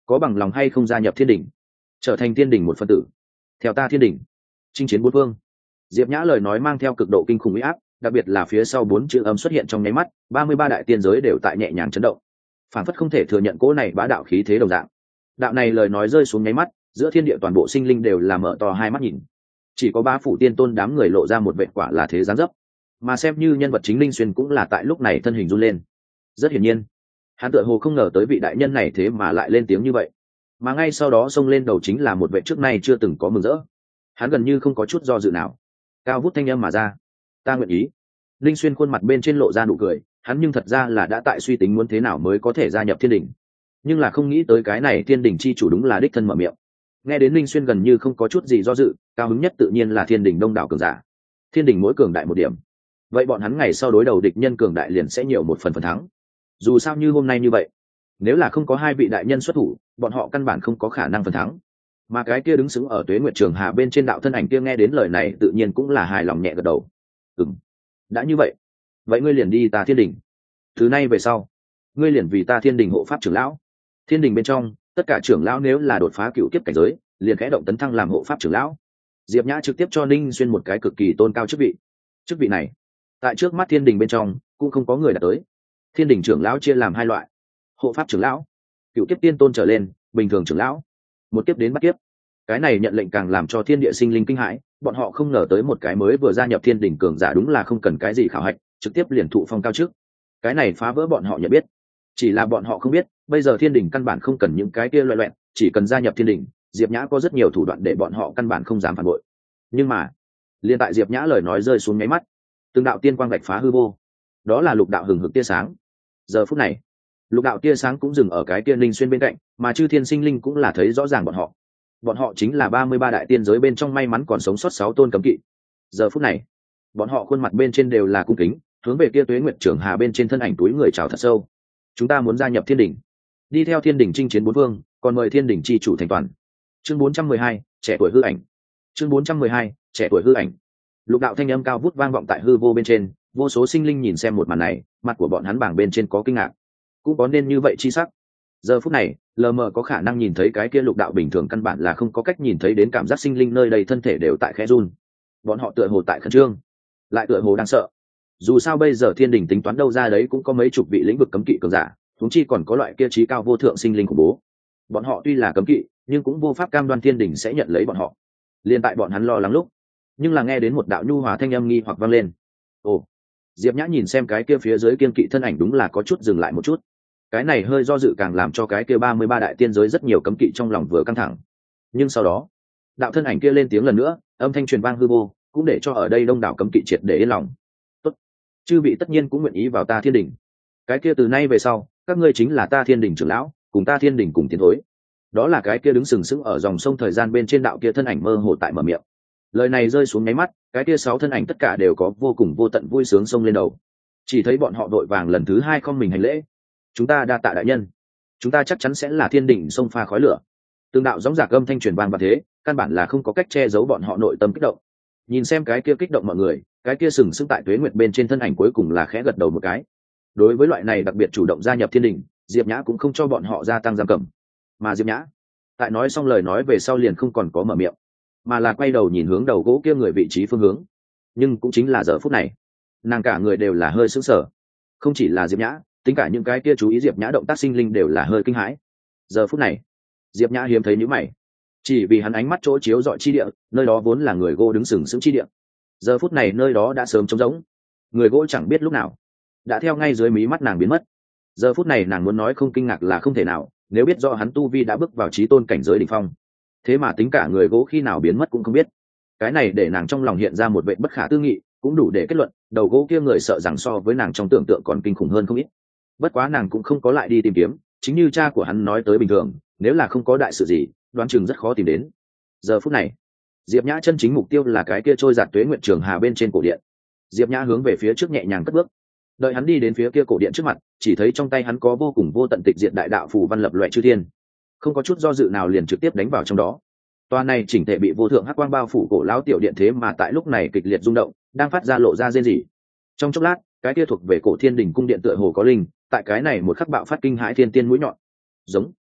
có bằng lòng hay không gia nhập thiên đình, trở thành thiên đình một phân tử, theo ta thiên đình chinh chiến bốn phương. Diệp Nhã lời nói mang theo cực độ kinh khủng uy áp, đặc biệt là phía sau 4 chữ âm xuất hiện trong nháy mắt, 33 đại tiên giới đều tại nhẹ nhàng chấn động, phản phất không thể thừa nhận cỗ này bá đạo khí thế đồng dạng. Đạo này lời nói rơi xuống nháy mắt, giữa thiên địa toàn bộ sinh linh đều là mở to hai mắt nhìn. Chỉ có Bá Phủ Tiên Tôn đám người lộ ra một vệt quả là thế giáng dấp, mà xem như nhân vật chính Linh Xuyên cũng là tại lúc này thân hình run lên. Rất hiển nhiên, hắn tựa hồ không ngờ tới vị đại nhân này thế mà lại lên tiếng như vậy, mà ngay sau đó xông lên đầu chính là một vệ trước nay chưa từng có mừng rỡ. Hắn gần như không có chút do dự nào, cao vút thanh âm mà ra: ta nguyện ý. Linh Xuyên khuôn mặt bên trên lộ ra nụ cười, hắn nhưng thật ra là đã tại suy tính muốn thế nào mới có thể gia nhập thiên đình, nhưng là không nghĩ tới cái này thiên đình chi chủ đúng là đích thân mở miệng. Nghe đến Linh Xuyên gần như không có chút gì do dự, cao hứng nhất tự nhiên là thiên đình đông đảo cường giả. Thiên đình mỗi cường đại một điểm, vậy bọn hắn ngày sau đối đầu địch nhân cường đại liền sẽ nhiều một phần thắng. Dù sao như hôm nay như vậy, nếu là không có hai vị đại nhân xuất thủ, bọn họ căn bản không có khả năng phần thắng. Mà cái kia đứng sững ở Tuế Nguyệt Trường Hà bên trên đạo thân ảnh kia nghe đến lời này tự nhiên cũng là hài lòng nhẹ gật đầu. Đã như vậy, vậy ngươi liền đi ta thiên đình. Từ nay về sau, ngươi liền vì ta thiên đình hộ pháp trưởng lão. Thiên đình bên trong, tất cả trưởng lão nếu là đột phá cựu kiếp cảnh giới, liền khẽ động tấn thăng làm hộ pháp trưởng lão. Diệp Nhã trực tiếp cho Ninh Xuyên một cái cực kỳ tôn cao chức vị. Chức vị này, tại trước mắt thiên đình bên trong cũng không có người đạt tới. Thiên đình trưởng lão chia làm hai loại: hộ pháp trưởng lão, cựu kiếp tiên tôn trở lên, bình thường trưởng lão, một kiếp đến bắt kiếp. Cái này nhận lệnh càng làm cho thiên địa sinh linh kinh hãi, bọn họ không ngờ tới một cái mới vừa gia nhập thiên đình cường giả đúng là không cần cái gì khảo hạch, trực tiếp liền thụ phong cao trước. Cái này phá vỡ bọn họ nhận biết. Chỉ là bọn họ không biết, bây giờ thiên đình căn bản không cần những cái kia loẹ loẹn, chỉ cần gia nhập thiên đình, Diệp Nhã có rất nhiều thủ đoạn để bọn họ căn bản không dám phản bội. Nhưng mà, liên tại Diệp Nhã lời nói rơi xuống nháy mắt, từng đạo tiên quang vạch phá hư vô. Đó là lục đạo hừng hực tia sáng. Giờ phút này, lục đạo tia sáng cũng dừng ở cái kia Linh Xuyên bên cạnh, mà chư thiên sinh linh cũng là thấy rõ ràng bọn họ. Bọn họ chính là 33 đại tiên giới bên trong may mắn còn sống sót 6 tôn cấm kỵ. Giờ phút này, bọn họ khuôn mặt bên trên đều là cung kính, hướng về kia Tuế Nguyệt Trường Hà bên trên thân ảnh túi người chào thật sâu. Chúng ta muốn gia nhập thiên đình, đi theo thiên đình chinh chiến bốn phương, còn mời thiên đình chi chủ thành toàn. Chương 412, trẻ tuổi hư ảnh. Chương 412, trẻ tuổi hư ảnh. Lục đạo thanh âm cao vút vang vọng tại hư vô bên trên, vô số sinh linh nhìn xem một màn này, mặt của bọn hắn bảng bên trên có kinh ngạc, cũng có nên như vậy chi sắc. Giờ phút này, lờ mờ có khả năng nhìn thấy cái kia lục đạo bình thường căn bản là không có cách nhìn thấy đến cảm giác sinh linh nơi đây thân thể đều tại khẽ run. Bọn họ tựa hồ tại khẩn trương, lại tựa hồ đang sợ. Dù sao bây giờ thiên đình tính toán đâu ra đấy cũng có mấy chục vị lĩnh vực cấm kỵ cường giả, huống chi còn có loại kia trí cao vô thượng sinh linh khủng bố. Bọn họ tuy là cấm kỵ, nhưng cũng vô pháp cam đoan thiên đình sẽ nhận lấy bọn họ. Liên tại bọn hắn lo lắng lúc, nhưng là nghe đến một đạo nhu hòa thanh âm nghi hoặc vang lên. Ồ, Diệp Nhã nhìn xem cái kia phía dưới kiên kỵ thân ảnh đúng là có chút dừng lại một chút. Cái này hơi do dự càng làm cho cái kia 33 đại tiên giới rất nhiều cấm kỵ trong lòng vừa căng thẳng. Nhưng sau đó, đạo thân ảnh kia lên tiếng lần nữa, âm thanh truyền vang hư vô, cũng để cho ở đây đông đảo cấm kỵ triệt để yên lòng. Tốt, chư vị tất nhiên cũng nguyện ý vào ta thiên đình. Cái kia từ nay về sau, các ngươi chính là ta thiên đình trưởng lão, cùng ta thiên đình cùng tiến thối. Đó là cái kia đứng sừng sững ở dòng sông thời gian bên trên đạo kia thân ảnh mơ hồ tại mở miệng. Lời này rơi xuống nháy mắt, cái kia 6 thân ảnh tất cả đều có vô cùng vô tận vui sướng xông lên đầu. Chỉ thấy bọn họ vội vàng lần thứ 2 không mình hành lễ. Chúng ta đa tạ đại nhân, chúng ta chắc chắn sẽ là thiên đình sông pha khói lửa. Từng đạo gióng giạc âm thanh truyền vang và thế, căn bản là không có cách che giấu bọn họ nội tâm kích động. Nhìn xem cái kia kích động mọi người, cái kia sừng sững tại Tuế Nguyệt bên trên thân ảnh cuối cùng là khẽ gật đầu một cái. Đối với loại này đặc biệt chủ động gia nhập thiên đình, Diệp Nhã cũng không cho bọn họ gia tăng giam cầm. Mà Diệp Nhã, tại nói xong lời nói về sau liền không còn có mở miệng, mà là quay đầu nhìn hướng đầu gỗ kia người vị trí phương hướng. Nhưng cũng chính là giờ phút này, nàng cả người đều là hơi sững sờ. Không chỉ là Diệp Nhã, tính cả những cái kia chú ý Diệp Nhã động tác sinh linh đều là hơi kinh hãi. Giờ phút này, Diệp Nhã hiếm thấy nhíu mày, chỉ vì hắn ánh mắt chỗ chiếu dọi chi địa, nơi đó vốn là người gỗ đứng sừng sững chi địa. Giờ phút này nơi đó đã sớm trống rỗng, người gỗ chẳng biết lúc nào đã theo ngay dưới mí mắt nàng biến mất. Giờ phút này nàng muốn nói không kinh ngạc là không thể nào, nếu biết rõ hắn tu vi đã bước vào chí tôn cảnh giới đỉnh phong, thế mà tính cả người gỗ khi nào biến mất cũng không biết. Cái này để nàng trong lòng hiện ra một vệ bất khả tư nghị, cũng đủ để kết luận đầu gỗ kia người sợ rằng so với nàng trong tưởng tượng còn kinh khủng hơn không ít. Bất quá nàng cũng không có lại đi tìm kiếm, chính như cha của hắn nói tới bình thường, nếu là không có đại sự gì, đoán chừng rất khó tìm đến. Giờ phút này, Diệp Nhã chân chính mục tiêu là cái kia trôi giạt Tuế Nguyệt Trường Hà bên trên cổ điện. Diệp Nhã hướng về phía trước nhẹ nhàng cất bước. Đợi hắn đi đến phía kia cổ điện trước mặt, chỉ thấy trong tay hắn có vô cùng vô tận tịch diệt đại đạo phù văn lập loè chư thiên, không có chút do dự nào liền trực tiếp đánh vào trong đó. Toa này chỉnh thể bị vô thượng hắc quang bao phủ cổ lão tiểu điện thế mà tại lúc này kịch liệt rung động, đang phát ra lộ ra rên rỉ. Trong chốc lát, cái kia thuộc về cổ thiên đình cung điện tựa hồ có linh, tại cái này một khắc bạo phát kinh hãi thiên tiên mũi nhọn. Giống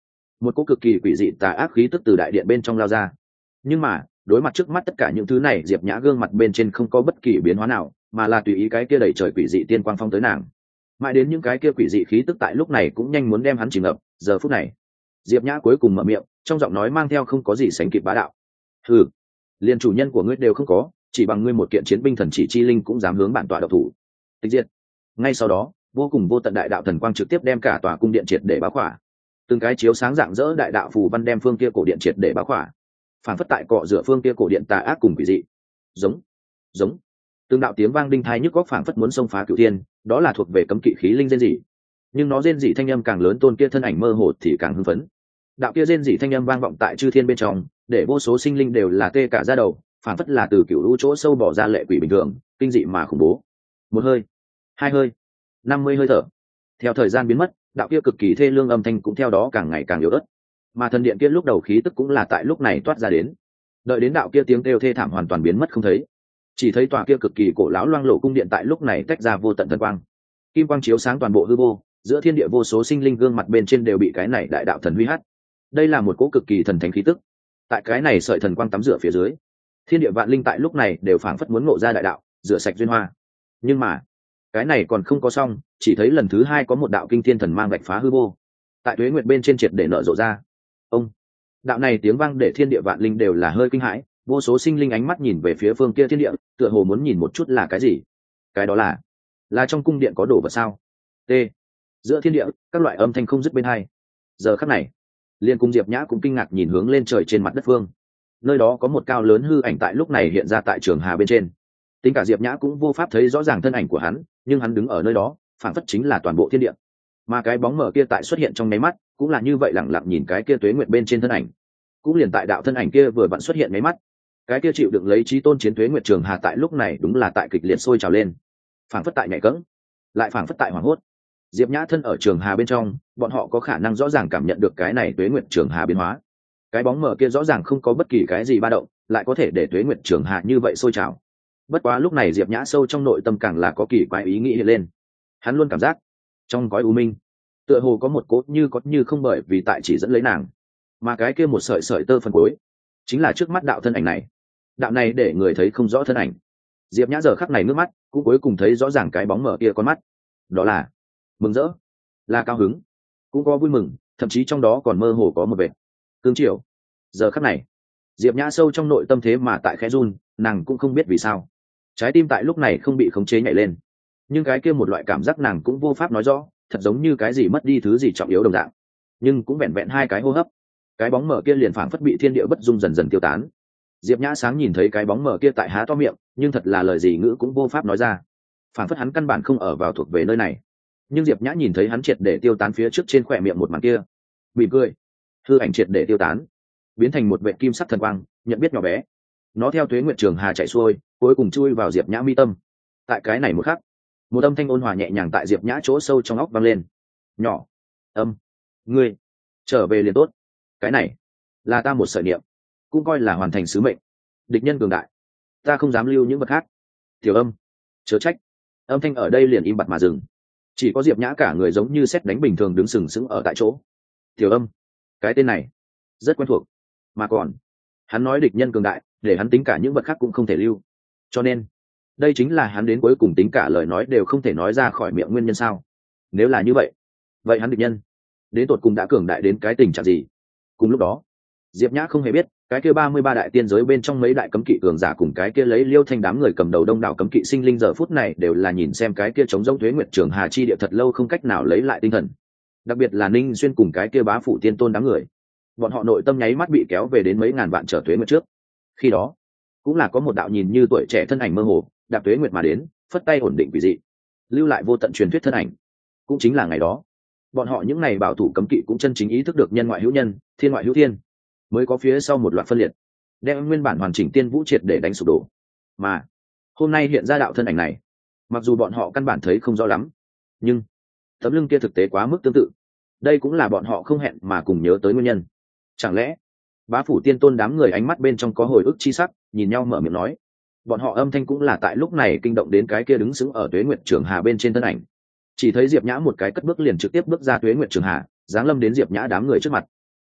một cỗ cực kỳ quỷ dị tà ác khí tức từ đại điện bên trong lao ra. Nhưng mà đối mặt trước mắt tất cả những thứ này, Diệp Nhã gương mặt bên trên không có bất kỳ biến hóa nào, mà là tùy ý cái kia đẩy trời quỷ dị tiên quang phong tới nàng. Mãi đến những cái kia quỷ dị khí tức tại lúc này cũng nhanh muốn đem hắn chìm ngập. Giờ phút này Diệp Nhã cuối cùng mở miệng, trong giọng nói mang theo không có gì sánh kịp bá đạo. Hừ, liền chủ nhân của ngươi đều không có, chỉ bằng ngươi một kiện chiến binh thần chỉ chi linh cũng dám hướng bản tọa độc thủ. Tịch diệt. Ngay sau đó vô cùng vô tận đại đạo thần quang trực tiếp đem cả tòa cung điện triệt để bá khỏa. Từng cái chiếu sáng rạng rỡ đại đạo phù văn đem phương kia cổ điện triệt để bá khỏa, phản phất tại cọ rửa phương kia cổ điện tà ác cùng quỷ dị. Giống giống, từng đạo tiếng vang đinh tai nhức góc phản phất muốn xông phá cửu thiên, đó là thuộc về cấm kỵ khí linh rên rỉ. Nhưng nó rên rỉ thanh âm càng lớn, tôn kia thân ảnh mơ hồ thì càng hưng phấn. Đạo kia rên rỉ thanh âm vang vọng tại chư thiên bên trong, để vô số sinh linh đều là tê cả da đầu, phản phất là từ cửu lũ chỗ sâu bỏ ra lệ quỷ bình thường, kinh dị mà khủng bố. Một hơi, hai hơi, 50 hơi thở. Theo thời gian biến mất, đạo kia cực kỳ thê lương âm thanh cũng theo đó càng ngày càng yếu ớt, mà thần điện kia lúc đầu khí tức cũng là tại lúc này toát ra đến. Đợi đến đạo kia tiếng kêu thê thảm hoàn toàn biến mất không thấy, chỉ thấy tòa kia cực kỳ cổ lão loang lổ cung điện tại lúc này tách ra vô tận thần quang, kim quang chiếu sáng toàn bộ hư vô, giữa thiên địa vô số sinh linh gương mặt bên trên đều bị cái này đại đạo thần huy hắt. Đây là một cỗ cực kỳ thần thánh khí tức. Tại cái này sợi thần quang tắm rửa phía dưới, thiên địa vạn linh tại lúc này đều phảng phất muốn ngộ ra đại đạo, rửa sạch duyên hoa. Nhưng mà cái này còn không có xong, chỉ thấy lần thứ hai có một đạo kinh thiên thần mang vạch phá hư vô, tại tuế nguyệt bên trên triệt để nở rộ ra. Ông, đạo này tiếng vang để thiên địa vạn linh đều là hơi kinh hãi, vô số sinh linh ánh mắt nhìn về phía phương kia thiên địa, tựa hồ muốn nhìn một chút là cái gì. Cái đó là trong cung điện có đồ vật sao? T. Giữa thiên địa các loại âm thanh không dứt bên hai. Giờ khắc này liên cung Diệp Nhã cũng kinh ngạc nhìn hướng lên trời trên mặt đất phương, nơi đó có một cao lớn hư ảnh tại lúc này hiện ra tại trường hà bên trên. Tính cả Diệp Nhã cũng vô pháp thấy rõ ràng thân ảnh của hắn, nhưng hắn đứng ở nơi đó phản phất chính là toàn bộ thiên địa. Mà cái bóng mờ kia tại xuất hiện trong nháy mắt cũng là như vậy, lặng lặng nhìn cái kia tuế nguyệt bên trên thân ảnh. Cũng liền tại đạo thân ảnh kia vừa vặn xuất hiện nháy mắt, cái kia chịu đựng lấy chí tôn chiến tuế nguyệt trường hà tại lúc này đúng là tại kịch liệt sôi trào lên, phản phất tại nhảy cẫng, lại phản phất tại hoảng hốt. Diệp Nhã thân ở trường hà bên trong, bọn họ có khả năng rõ ràng cảm nhận được cái này tuế nguyệt trường hà biến hóa. Cái bóng mờ kia rõ ràng không có bất kỳ cái gì ba động, lại có thể để tuế nguyệt trường hà như vậy sôi trào. Bất quá lúc này Diệp Nhã sâu trong nội tâm càng là có kỳ quái ý nghĩ hiện lên. Hắn luôn cảm giác trong gói u minh tựa hồ có một cốt như có như không, bởi vì tại chỉ dẫn lấy nàng, mà cái kia một sợi sợi tơ phần cuối chính là trước mắt đạo thân ảnh này. Đạo này để người thấy không rõ thân ảnh. Diệp Nhã giờ khắc này nước mắt cũng cuối cùng thấy rõ ràng cái bóng mờ kia con mắt, đó là mừng rỡ, là cao hứng, cũng có vui mừng, thậm chí trong đó còn mơ hồ có một vẻ cương triều. Giờ khắc này Diệp Nhã sâu trong nội tâm thế mà tại khẽ run, nàng cũng không biết vì sao trái tim tại lúc này không bị khống chế nhảy lên, nhưng cái kia một loại cảm giác nàng cũng vô pháp nói rõ, thật giống như cái gì mất đi thứ gì trọng yếu đồng dạng. Nhưng cũng vẹn vẹn 2 cái hô hấp, cái bóng mờ kia liền phảng phất bị thiên địa bất dung dần dần tiêu tán. Diệp Nhã sáng nhìn thấy cái bóng mờ kia tại há to miệng, nhưng thật là lời gì ngữ cũng vô pháp nói ra, phảng phất hắn căn bản không ở vào thuộc về nơi này. Nhưng Diệp Nhã nhìn thấy hắn triệt để tiêu tán phía trước trên khỏe miệng một màn kia, mỉm cười, hư ảnh triệt để tiêu tán, biến thành một vệt kim sắc thần quang, nhận biết nhỏ bé. Nó theo tuế nguyệt trường hà chạy xuôi, cuối cùng chui vào Diệp Nhã mi tâm. Tại cái này một khắc, một âm thanh ôn hòa nhẹ nhàng tại Diệp Nhã chỗ sâu trong óc vang lên. Nhỏ âm, ngươi trở về liền tốt. Cái này là ta một sợi niệm, cũng coi là hoàn thành sứ mệnh. Địch nhân cường đại, ta không dám lưu những vật khác. Tiểu âm, chớ trách. Âm thanh ở đây liền im bặt mà dừng, chỉ có Diệp Nhã cả người giống như sét đánh bình thường đứng sừng sững ở tại chỗ. Tiểu âm, cái tên này rất quen thuộc, mà còn hắn nói địch nhân cường đại, để hắn tính cả những vật khác cũng không thể lưu, cho nên đây chính là hắn đến cuối cùng tính cả lời nói đều không thể nói ra khỏi miệng nguyên nhân sao? Nếu là như vậy, vậy hắn địch nhân đến tột cùng đã cường đại đến cái tình trạng gì? Cùng lúc đó Diệp Nhã không hề biết, cái kia 33 đại tiên giới bên trong mấy đại cấm kỵ cường giả cùng cái kia lấy Liêu Thanh đám người cầm đầu đông đảo cấm kỵ sinh linh giờ phút này đều là nhìn xem cái kia chống rỗng tuế nguyệt trường hà chi địa thật lâu không cách nào lấy lại tinh thần. Đặc biệt là Ninh Xuyên cùng cái kia bá phủ tiên tôn đám người, bọn họ nội tâm nháy mắt bị kéo về đến mấy ngàn vạn trở tuế nguyệt trước. Khi đó cũng là có một đạo nhìn như tuổi trẻ thân ảnh mơ hồ đạp tuế nguyệt mà đến, phất tay ổn định quỷ dị, lưu lại vô tận truyền thuyết thân ảnh. Cũng chính là ngày đó, bọn họ những ngày bảo thủ cấm kỵ cũng chân chính ý thức được nhân ngoại hữu nhân, thiên ngoại hữu thiên, mới có phía sau một loạt phân liệt, đem nguyên bản hoàn chỉnh tiên vũ triệt để đánh sụp đổ. Mà hôm nay hiện ra đạo thân ảnh này, mặc dù bọn họ căn bản thấy không rõ lắm, nhưng tấm lưng kia thực tế quá mức tương tự. Đây cũng là bọn họ không hẹn mà cùng nhớ tới nguyên nhân. Chẳng lẽ bá phủ tiên tôn đám người ánh mắt bên trong có hồi ức chi sắc, nhìn nhau mở miệng nói. Bọn họ âm thanh cũng là tại lúc này kinh động đến cái kia đứng sững ở tuế nguyệt trường hà bên trên thân ảnh. Chỉ thấy Diệp Nhã một cái cất bước liền trực tiếp bước ra tuế nguyệt trường hà, giáng lâm đến Diệp Nhã đám người trước mặt.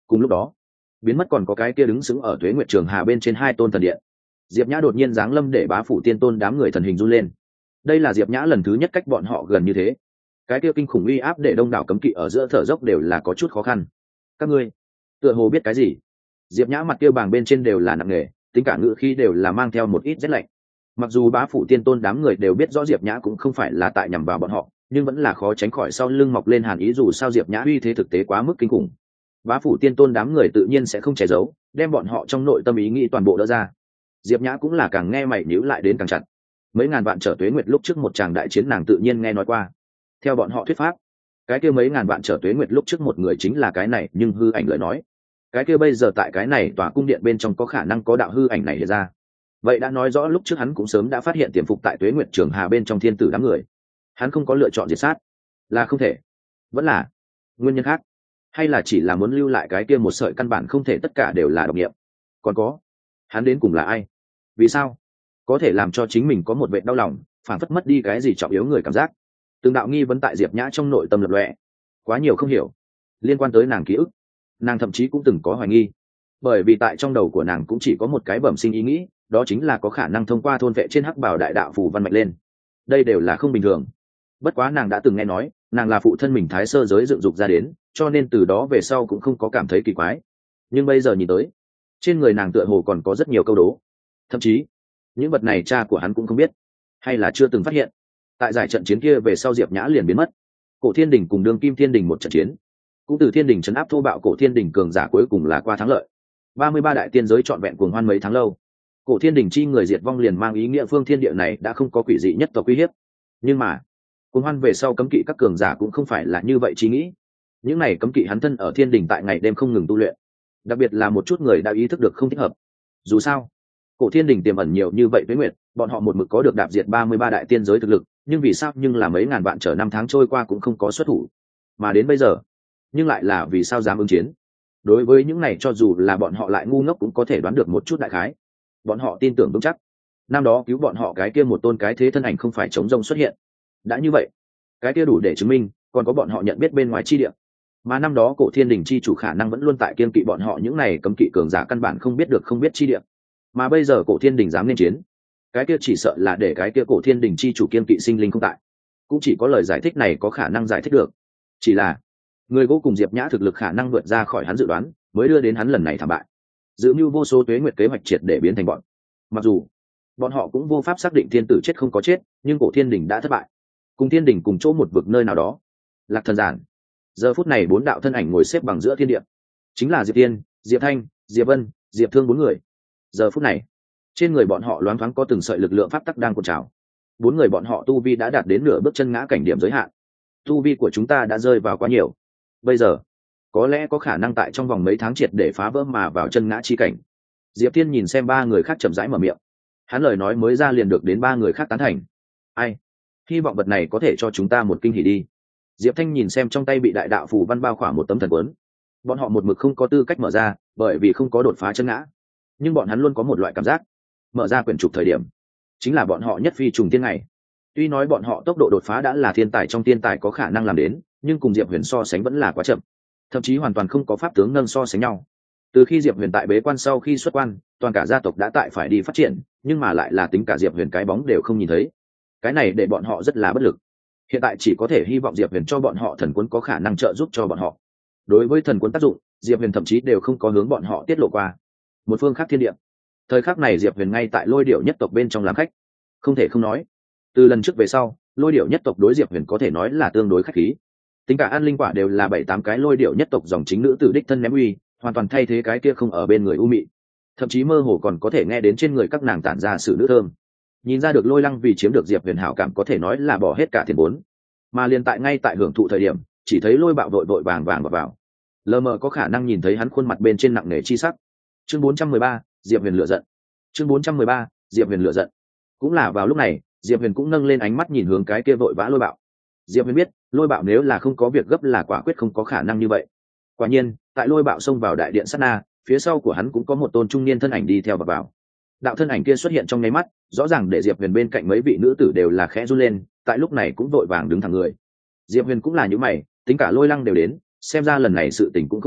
Cùng lúc đó biến mất còn có cái kia đứng sững ở Tuế Nguyệt Trường Hà bên trên hai tôn thần điện. Diệp Nhã đột nhiên giáng lâm để Bá Phủ Tiên Tôn đám người thần hình run lên. Đây là Diệp Nhã lần thứ nhất cách bọn họ gần như thế. Cái kia kinh khủng uy áp để đông đảo cấm kỵ ở giữa thở dốc đều là có chút khó khăn. Các ngươi tựa hồ biết cái gì? Diệp Nhã mặt kia bàng bên trên đều là nặng nề, tính cả ngữ khí đều là mang theo một ít rét lạnh. Mặc dù Bá Phủ Tiên Tôn đám người đều biết rõ Diệp Nhã cũng không phải là tại nhằm vào bọn họ, nhưng vẫn là khó tránh khỏi sau lưng mọc lên hàn ý, dù sao Diệp Nhã uy thế thực tế quá mức kinh khủng. Bá Phủ Tiên Tôn đám người tự nhiên sẽ không che giấu, đem bọn họ trong nội tâm ý nghĩ toàn bộ đỡ ra. Diệp Nhã cũng là càng nghe mày nhíu lại đến càng chặt. Mấy ngàn vạn trở tuế nguyệt lúc trước một tràng đại chiến nàng tự nhiên nghe nói qua. Theo bọn họ thuyết pháp, cái kia mấy ngàn vạn trở tuế nguyệt lúc trước một người chính là cái này, nhưng hư ảnh lời nói, cái kia bây giờ tại cái này tòa cung điện bên trong có khả năng có đạo hư ảnh này hiện ra. Vậy đã nói rõ lúc trước hắn cũng sớm đã phát hiện tiềm phục tại Tuế Nguyệt Trường Hà bên trong thiên tử đám người. Hắn không có lựa chọn diệt sát, là không thể. Vẫn là nguyên nhân khác, hay là chỉ là muốn lưu lại cái kia một sợi căn bản không thể tất cả đều là độc nghiệm. Còn có, hắn đến cùng là ai? Vì sao có thể làm cho chính mình có một vệ đau lòng, phản phất mất đi cái gì trọng yếu người cảm giác? Từng đạo nghi vấn tại Diệp Nhã trong nội tâm lập lòe, quá nhiều không hiểu liên quan tới nàng ký ức, nàng thậm chí cũng từng có hoài nghi, bởi vì tại trong đầu của nàng cũng chỉ có một cái bẩm sinh ý nghĩ, đó chính là có khả năng thông qua thôn vệ trên hắc bảo đại đạo phù văn mạnh lên. Đây đều là không bình thường. Bất quá nàng đã từng nghe nói nàng là phụ thân mình Thái Sơ giới dựng dục ra đến, cho nên từ đó về sau cũng không có cảm thấy kỳ quái. Nhưng bây giờ nhìn tới, trên người nàng tựa hồ còn có rất nhiều câu đố, thậm chí những vật này cha của hắn cũng không biết, hay là chưa từng phát hiện. Tại giải trận chiến kia về sau, Diệp Nhã liền biến mất. Cổ Thiên Đình cùng Đương Kim Thiên Đình một trận chiến, cũng từ Thiên Đình trấn áp thô bạo Cổ Thiên Đình cường giả cuối cùng là qua thắng lợi. 33 đại tiên giới trọn vẹn cuồng hoan mấy tháng lâu. Cổ Thiên Đình chi người diệt vong liền mang ý nghĩa phương thiên địa này đã không có quỷ dị nhất tộc uy hiếp. Nhưng mà cuồng hoan về sau cấm kỵ các cường giả cũng không phải là như vậy chi nghĩ. Những này cấm kỵ hắn thân ở Thiên Đình tại ngày đêm không ngừng tu luyện, đặc biệt là một chút người đã ý thức được không thích hợp. Dù sao Cổ Thiên Đình tiềm ẩn nhiều như vậy với nguyệt, bọn họ một mực có được đạp diệt 33 đại tiên giới thực lực, nhưng vì sao nhưng là mấy ngàn vạn trở năm tháng trôi qua cũng không có xuất thủ, mà đến bây giờ nhưng lại là vì sao dám ứng chiến? Đối với những này cho dù là bọn họ lại ngu ngốc cũng có thể đoán được một chút đại khái. Bọn họ tin tưởng vững chắc năm đó cứu bọn họ cái kia một tôn cái thế thân ảnh không phải chống rông xuất hiện. Đã như vậy, cái kia đủ để chứng minh còn có bọn họ nhận biết bên ngoài chi địa. Mà năm đó Cổ Thiên Đình chi chủ khả năng vẫn luôn tại kiên kỵ bọn họ những này cấm kỵ cường giả căn bản không biết được không biết chi địa. Mà bây giờ Cổ Thiên Đình dám nên chiến, cái kia chỉ sợ là để cái kia Cổ Thiên Đình chi chủ kiên kỵ sinh linh không tại. Cũng chỉ có lời giải thích này có khả năng giải thích được. Chỉ là người vô cùng Diệp Nhã thực lực khả năng vượt ra khỏi hắn dự đoán, mới đưa đến hắn lần này thảm bại. Dự mưu vô số tuế nguyệt kế hoạch triệt để biến thành bọn. Mặc dù bọn họ cũng vô pháp xác định thiên tử chết không có chết, nhưng Cổ Thiên Đình đã thất bại. Cùng Thiên Đình cùng chỗ một vực nơi nào đó, Lạc Thần Giản. Giờ phút này bốn đạo thân ảnh ngồi xếp bằng giữa thiên địa, chính là Diệp Tiên, Diệp Thanh, Diệp Vân, Diệp Thương bốn người. Giờ phút này, trên người bọn họ loáng thoáng có từng sợi lực lượng pháp tắc đang cuộn trào. Bốn người bọn họ tu vi đã đạt đến nửa bước chân ngã cảnh điểm giới hạn. Tu vi của chúng ta đã rơi vào quá nhiều. Bây giờ có lẽ có khả năng tại trong vòng mấy tháng triệt để phá vỡ mà vào chân ngã chi cảnh. Diệp Thiên nhìn xem ba người khác chậm rãi mở miệng, hắn lời nói mới ra liền được đến ba người khác tán thành. Ai, hy vọng vật này có thể cho chúng ta một kinh hỉ đi. Diệp Thanh nhìn xem trong tay bị đại đạo phù văn bao khỏa một tấm thần cuốn. Bọn họ một mực không có tư cách mở ra, bởi vì không có đột phá chân ngã. Nhưng bọn hắn luôn có một loại cảm giác, mở ra quyển trục thời điểm, chính là bọn họ nhất phi trùng thiên ngày. Tuy nói bọn họ tốc độ đột phá đã là thiên tài trong thiên tài có khả năng làm đến, nhưng cùng Diệp Huyền so sánh vẫn là quá chậm, thậm chí hoàn toàn không có pháp tướng nâng so sánh nhau. Từ khi Diệp Huyền tại bế quan sau khi xuất quan, toàn cả gia tộc đã tại phải đi phát triển, nhưng mà lại là tính cả Diệp Huyền cái bóng đều không nhìn thấy. Cái này để bọn họ rất là bất lực. Hiện tại chỉ có thể hy vọng Diệp Huyền cho bọn họ thần cuốn có khả năng trợ giúp cho bọn họ. Đối với thần cuốn tác dụng, Diệp Huyền thậm chí đều không có hướng bọn họ tiết lộ qua. Một phương khác thiên địa, thời khắc này Diệp Huyền ngay tại Lôi Điểu nhất tộc bên trong làm khách. Không thể không nói, từ lần trước về sau, Lôi Điểu nhất tộc đối Diệp Huyền có thể nói là tương đối khách khí. Tính cả an linh quả đều là 7-8 cái Lôi Điểu nhất tộc dòng chính nữ tử đích thân ném uy, hoàn toàn thay thế cái kia không ở bên người u mị. Thậm chí mơ hồ còn có thể nghe đến trên người các nàng tản ra sự nữ thơm. Nhìn ra được Lôi Lăng vì chiếm được Diệp Huyền hảo cảm có thể nói là bỏ hết cả tiền vốn. Mà liền tại ngay tại hưởng thụ thời điểm, chỉ thấy Lôi Bạo vội vội vàng vàng vào. Lờ mờ có khả năng nhìn thấy hắn khuôn mặt bên trên nặng nề chi sắc. Chương 413, Diệp Huyền lửa giận. Chương 413, Diệp Huyền lửa giận. Cũng là vào lúc này, Diệp Huyền cũng nâng lên ánh mắt nhìn hướng cái kia vội vã Lôi Bạo. Diệp Huyền biết, Lôi Bạo nếu là không có việc gấp là quả quyết không có khả năng như vậy. Quả nhiên, tại Lôi Bạo xông vào đại điện sát na, phía sau của hắn cũng có một tôn trung niên thân ảnh đi theo vào. Đạo thân ảnh kia xuất hiện trong nháy mắt, rõ ràng để Diệp Huyền bên cạnh mấy vị nữ tử đều là khẽ run lên, tại lúc này cũng vội vàng đứng thẳng người. Diệp Huyền cũng là như mày, tính cả Lôi Lăng đều đến, xem ra lần này sự tình cũng không nhỏ,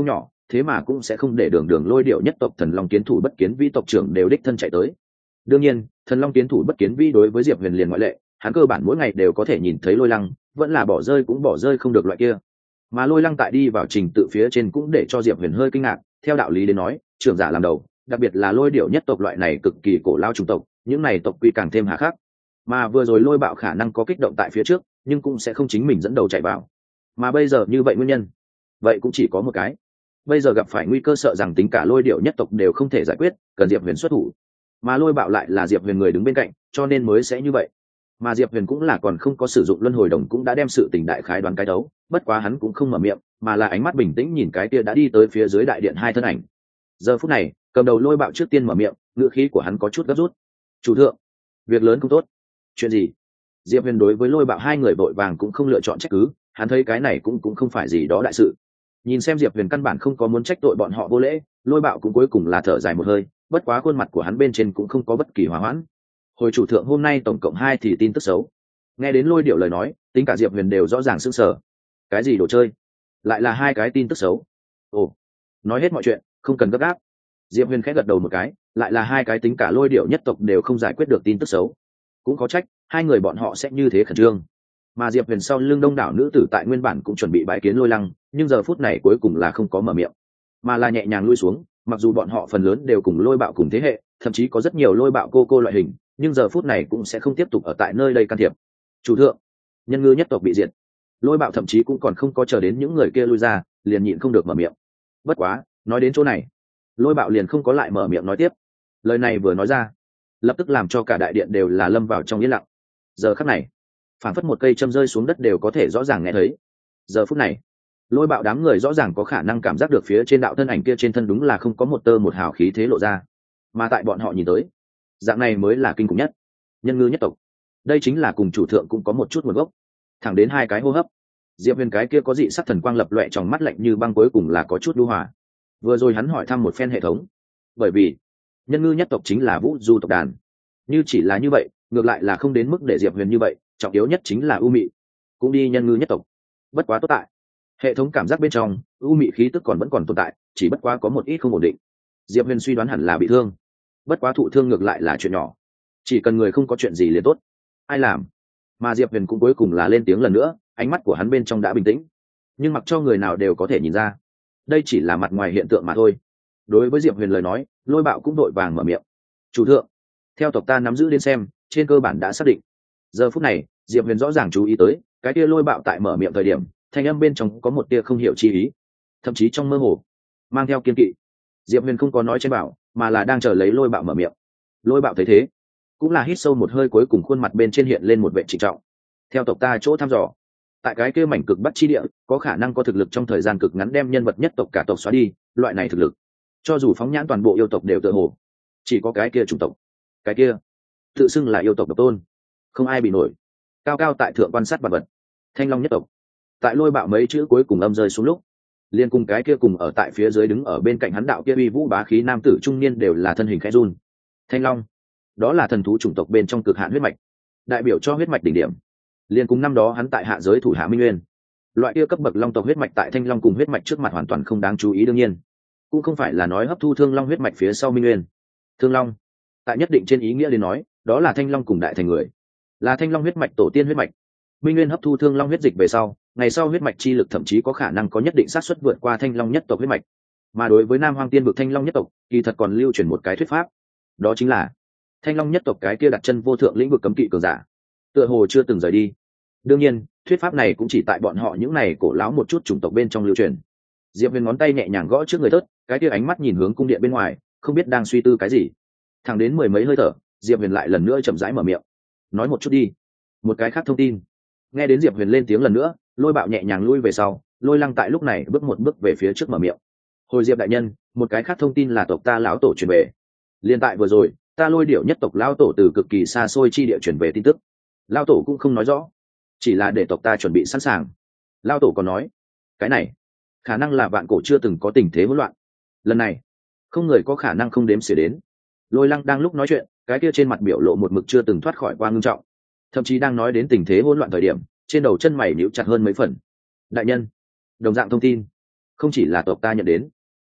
thế mà cũng sẽ không để đường đường lôi điệu nhất tộc thần long kiến thủ bất kiến vi tộc trưởng đều đích thân chạy tới. Đương nhiên thần long kiến thủ bất kiến vi đối với Diệp Huyền liền ngoại lệ, hắn cơ bản mỗi ngày đều có thể nhìn thấy lôi lăng, vẫn là bỏ rơi cũng bỏ rơi không được loại kia. Mà lôi lăng tại đi vào trình tự phía trên cũng để cho Diệp Huyền hơi kinh ngạc. Theo đạo lý đến nói, trưởng giả làm đầu, đặc biệt là lôi điệu nhất tộc loại này cực kỳ cổ lao chủng tộc, những này tộc quy càng thêm hà khắc. Mà vừa rồi lôi bạo khả năng có kích động tại phía trước, nhưng cũng sẽ không chính mình dẫn đầu chạy vào. Mà bây giờ như vậy nguyên nhân, vậy cũng chỉ có một cái. Bây giờ gặp phải nguy cơ sợ rằng tính cả lôi điệu nhất tộc đều không thể giải quyết, cần Diệp Huyền xuất thủ. Mà lôi bạo lại là Diệp Huyền người đứng bên cạnh, cho nên mới sẽ như vậy. Mà Diệp Huyền cũng là còn không có sử dụng luân hồi đồng cũng đã đem sự tình đại khái đoán cái đấu, bất quá hắn cũng không mở miệng, mà là ánh mắt bình tĩnh nhìn cái kia đã đi tới phía dưới đại điện hai thân ảnh. Giờ phút này, cầm đầu lôi bạo trước tiên mở miệng, ngữ khí của hắn có chút gấp rút. "Chủ thượng, việc lớn không tốt." "Chuyện gì?" Diệp Huyền đối với lôi bạo hai người vội vàng cũng không lựa chọn trách cứ, hắn thấy cái này cũng không phải gì đó đại sự. Nhìn xem Diệp Huyền căn bản không có muốn trách tội bọn họ vô lễ, lôi bạo cũng cuối cùng là thở dài một hơi, bất quá khuôn mặt của hắn bên trên cũng không có bất kỳ hòa hoãn. "Hồi chủ thượng, hôm nay tổng cộng 2 thì tin tức xấu." Nghe đến lôi điệu lời nói, tính cả Diệp Huyền đều rõ ràng sững sờ. Cái gì đồ chơi? Lại là 2 cái tin tức xấu? Ồ, nói hết mọi chuyện, không cần gấp gáp. Diệp Huyền khẽ gật đầu một cái, lại là 2 cái tính cả lôi điệu nhất tộc đều không giải quyết được tin tức xấu. Cũng có trách, hai người bọn họ sẽ như thế khẩn trương. Mà Diệp Huyền sau lưng đông đảo nữ tử tại nguyên bản cũng chuẩn bị bái kiến lôi lăng, nhưng giờ phút này cuối cùng là không có mở miệng, mà là nhẹ nhàng lui xuống. Mặc dù bọn họ phần lớn đều cùng lôi bạo cùng thế hệ, thậm chí có rất nhiều lôi bạo cô loại hình, nhưng giờ phút này cũng sẽ không tiếp tục ở tại nơi đây can thiệp. "Chủ thượng, nhân ngư nhất tộc bị diệt." Lôi bạo thậm chí cũng còn không có chờ đến những người kia lui ra, liền nhịn không được mở miệng. Bất quá, nói đến chỗ này, lôi bạo liền không có lại mở miệng nói tiếp. Lời này vừa nói ra, lập tức làm cho cả đại điện đều là lâm vào trong yên lặng. Giờ khắc này, phản phất một cây châm rơi xuống đất đều có thể rõ ràng nghe thấy. Giờ phút này, lôi bạo đám người rõ ràng có khả năng cảm giác được phía trên đạo thân ảnh kia trên thân đúng là không có một tơ một hào khí thế lộ ra, mà tại bọn họ nhìn tới, dạng này mới là kinh khủng nhất. Nhân ngư nhất tộc, đây chính là cùng chủ thượng cũng có một chút nguồn gốc. Thẳng đến 2 cái hô hấp, Diệp Huyền cái kia có dị sắc thần quang lập loè trong mắt lạnh như băng cuối cùng là có chút lưu hòa. Vừa rồi hắn hỏi thăm một phen hệ thống, bởi vì nhân ngư nhất tộc chính là vũ du tộc đàn, như chỉ là như vậy ngược lại là không đến mức để Diệp Huyền như vậy, trọng yếu nhất chính là ưu mị cũng đi nhân ngư nhất tộc. Bất quá tốt tại hệ thống cảm giác bên trong ưu mị khí tức vẫn còn tồn tại, chỉ bất quá có một ít không ổn định. Diệp Huyền suy đoán hẳn là bị thương, bất quá thụ thương ngược lại là chuyện nhỏ, chỉ cần người không có chuyện gì liền tốt. Ai làm? Mà Diệp Huyền cũng cuối cùng là lên tiếng lần nữa, ánh mắt của hắn bên trong đã bình tĩnh, nhưng mặc cho người nào đều có thể nhìn ra đây chỉ là mặt ngoài hiện tượng mà thôi. Đối với Diệp Huyền lời nói, lôi bạo cũng đội vàng mở miệng. "Chủ thượng, theo tộc ta nắm giữ đến xem, trên cơ bản đã xác định." Giờ phút này Diệp Huyền rõ ràng chú ý tới cái tia lôi bạo tại mở miệng thời điểm, thanh âm bên trong có một tia không hiểu chi ý, thậm chí trong mơ hồ mang theo kiên kỵ. Diệp Huyền không có nói trên bảo, mà là đang chờ lấy lôi bạo mở miệng. Lôi bạo thấy thế, cũng là hít sâu một hơi, cuối cùng khuôn mặt bên trên hiện lên một vẻ trịnh trọng. "Theo tộc ta chỗ thăm dò, tại cái kia mảnh cực bắc chi địa có khả năng có thực lực trong thời gian cực ngắn đem nhân vật nhất tộc cả tộc xóa đi. Loại này thực lực, cho dù phóng nhãn toàn bộ yêu tộc đều tựa hồ chỉ có cái kia chủng tộc, cái kia tự xưng là yêu tộc độc tôn, không ai bị nổi, cao cao tại thượng quan sát vật vật, Thanh Long nhất tộc." Tại lôi bạo mấy chữ cuối cùng âm rơi xuống lúc, liên cùng cái kia cùng ở tại phía dưới đứng ở bên cạnh hắn đạo kia uy vũ bá khí nam tử trung niên đều là thân hình khẽ run. Thanh Long, đó là thần thú chủng tộc bên trong cực hạn huyết mạch, đại biểu cho huyết mạch đỉnh điểm. Liên cùng năm đó hắn tại hạ giới thủ hạ Minh Nguyên, loại kia cấp bậc long tộc huyết mạch tại Thanh Long cùng huyết mạch trước mặt hoàn toàn không đáng chú ý. đương nhiên cũng không phải là nói hấp thu Thương Long huyết mạch phía sau Minh Nguyên. Thương Long tại nhất định trên ý nghĩa đến nói, đó là Thanh Long cùng đại thành người, là Thanh Long huyết mạch tổ tiên huyết mạch. Minh Nguyên hấp thu Thương Long huyết dịch về sau, ngày sau huyết mạch chi lực thậm chí có khả năng có nhất định xác suất vượt qua Thanh Long nhất tộc huyết mạch. Mà đối với Nam Hoang Tiên vực Thanh Long nhất tộc, kỳ thật còn lưu truyền một cái thuyết pháp, đó chính là Thanh Long nhất tộc cái kia đặt chân vô thượng lĩnh vực cấm kỵ cường giả, tựa hồ chưa từng rời đi. Đương nhiên, thuyết pháp này cũng chỉ tại bọn họ những này cổ lão một chút chủng tộc bên trong lưu truyền. Diệp Huyền ngón tay nhẹ nhàng gõ trước người thớt, cái kia ánh mắt nhìn hướng cung điện bên ngoài, không biết đang suy tư cái gì. Thẳng đến 10 mấy hơi thở, Diệp Huyền lại lần nữa chậm rãi mở miệng. "Nói một chút đi." Một cái khác thông tin. Nghe đến Diệp Huyền lên tiếng lần nữa, lôi bạo nhẹ nhàng lui về sau, lôi lăng tại lúc này bước một bước về phía trước mở miệng. "Hồi Diệp đại nhân, một cái khác thông tin là tộc ta lão tổ truyền về. Liên tại vừa rồi, ta lôi điểu nhất tộc lão tổ từ cực kỳ xa xôi chi địa truyền về tin tức. Lão tổ cũng không nói rõ, chỉ là để tộc ta chuẩn bị sẵn sàng. Lão tổ còn nói, cái này khả năng là vạn cổ chưa từng có tình thế hỗn loạn. Lần này, không người có khả năng không đếm xỉa đến." Lôi lăng đang lúc nói chuyện, cái kia trên mặt biểu lộ một mực chưa từng thoát khỏi qua ngưng trọng, thậm chí đang nói đến tình thế hỗn loạn thời điểm, trên đầu chân mày nhíu chặt hơn mấy phần. "Đại nhân, đồng dạng thông tin không chỉ là tộc ta nhận đến,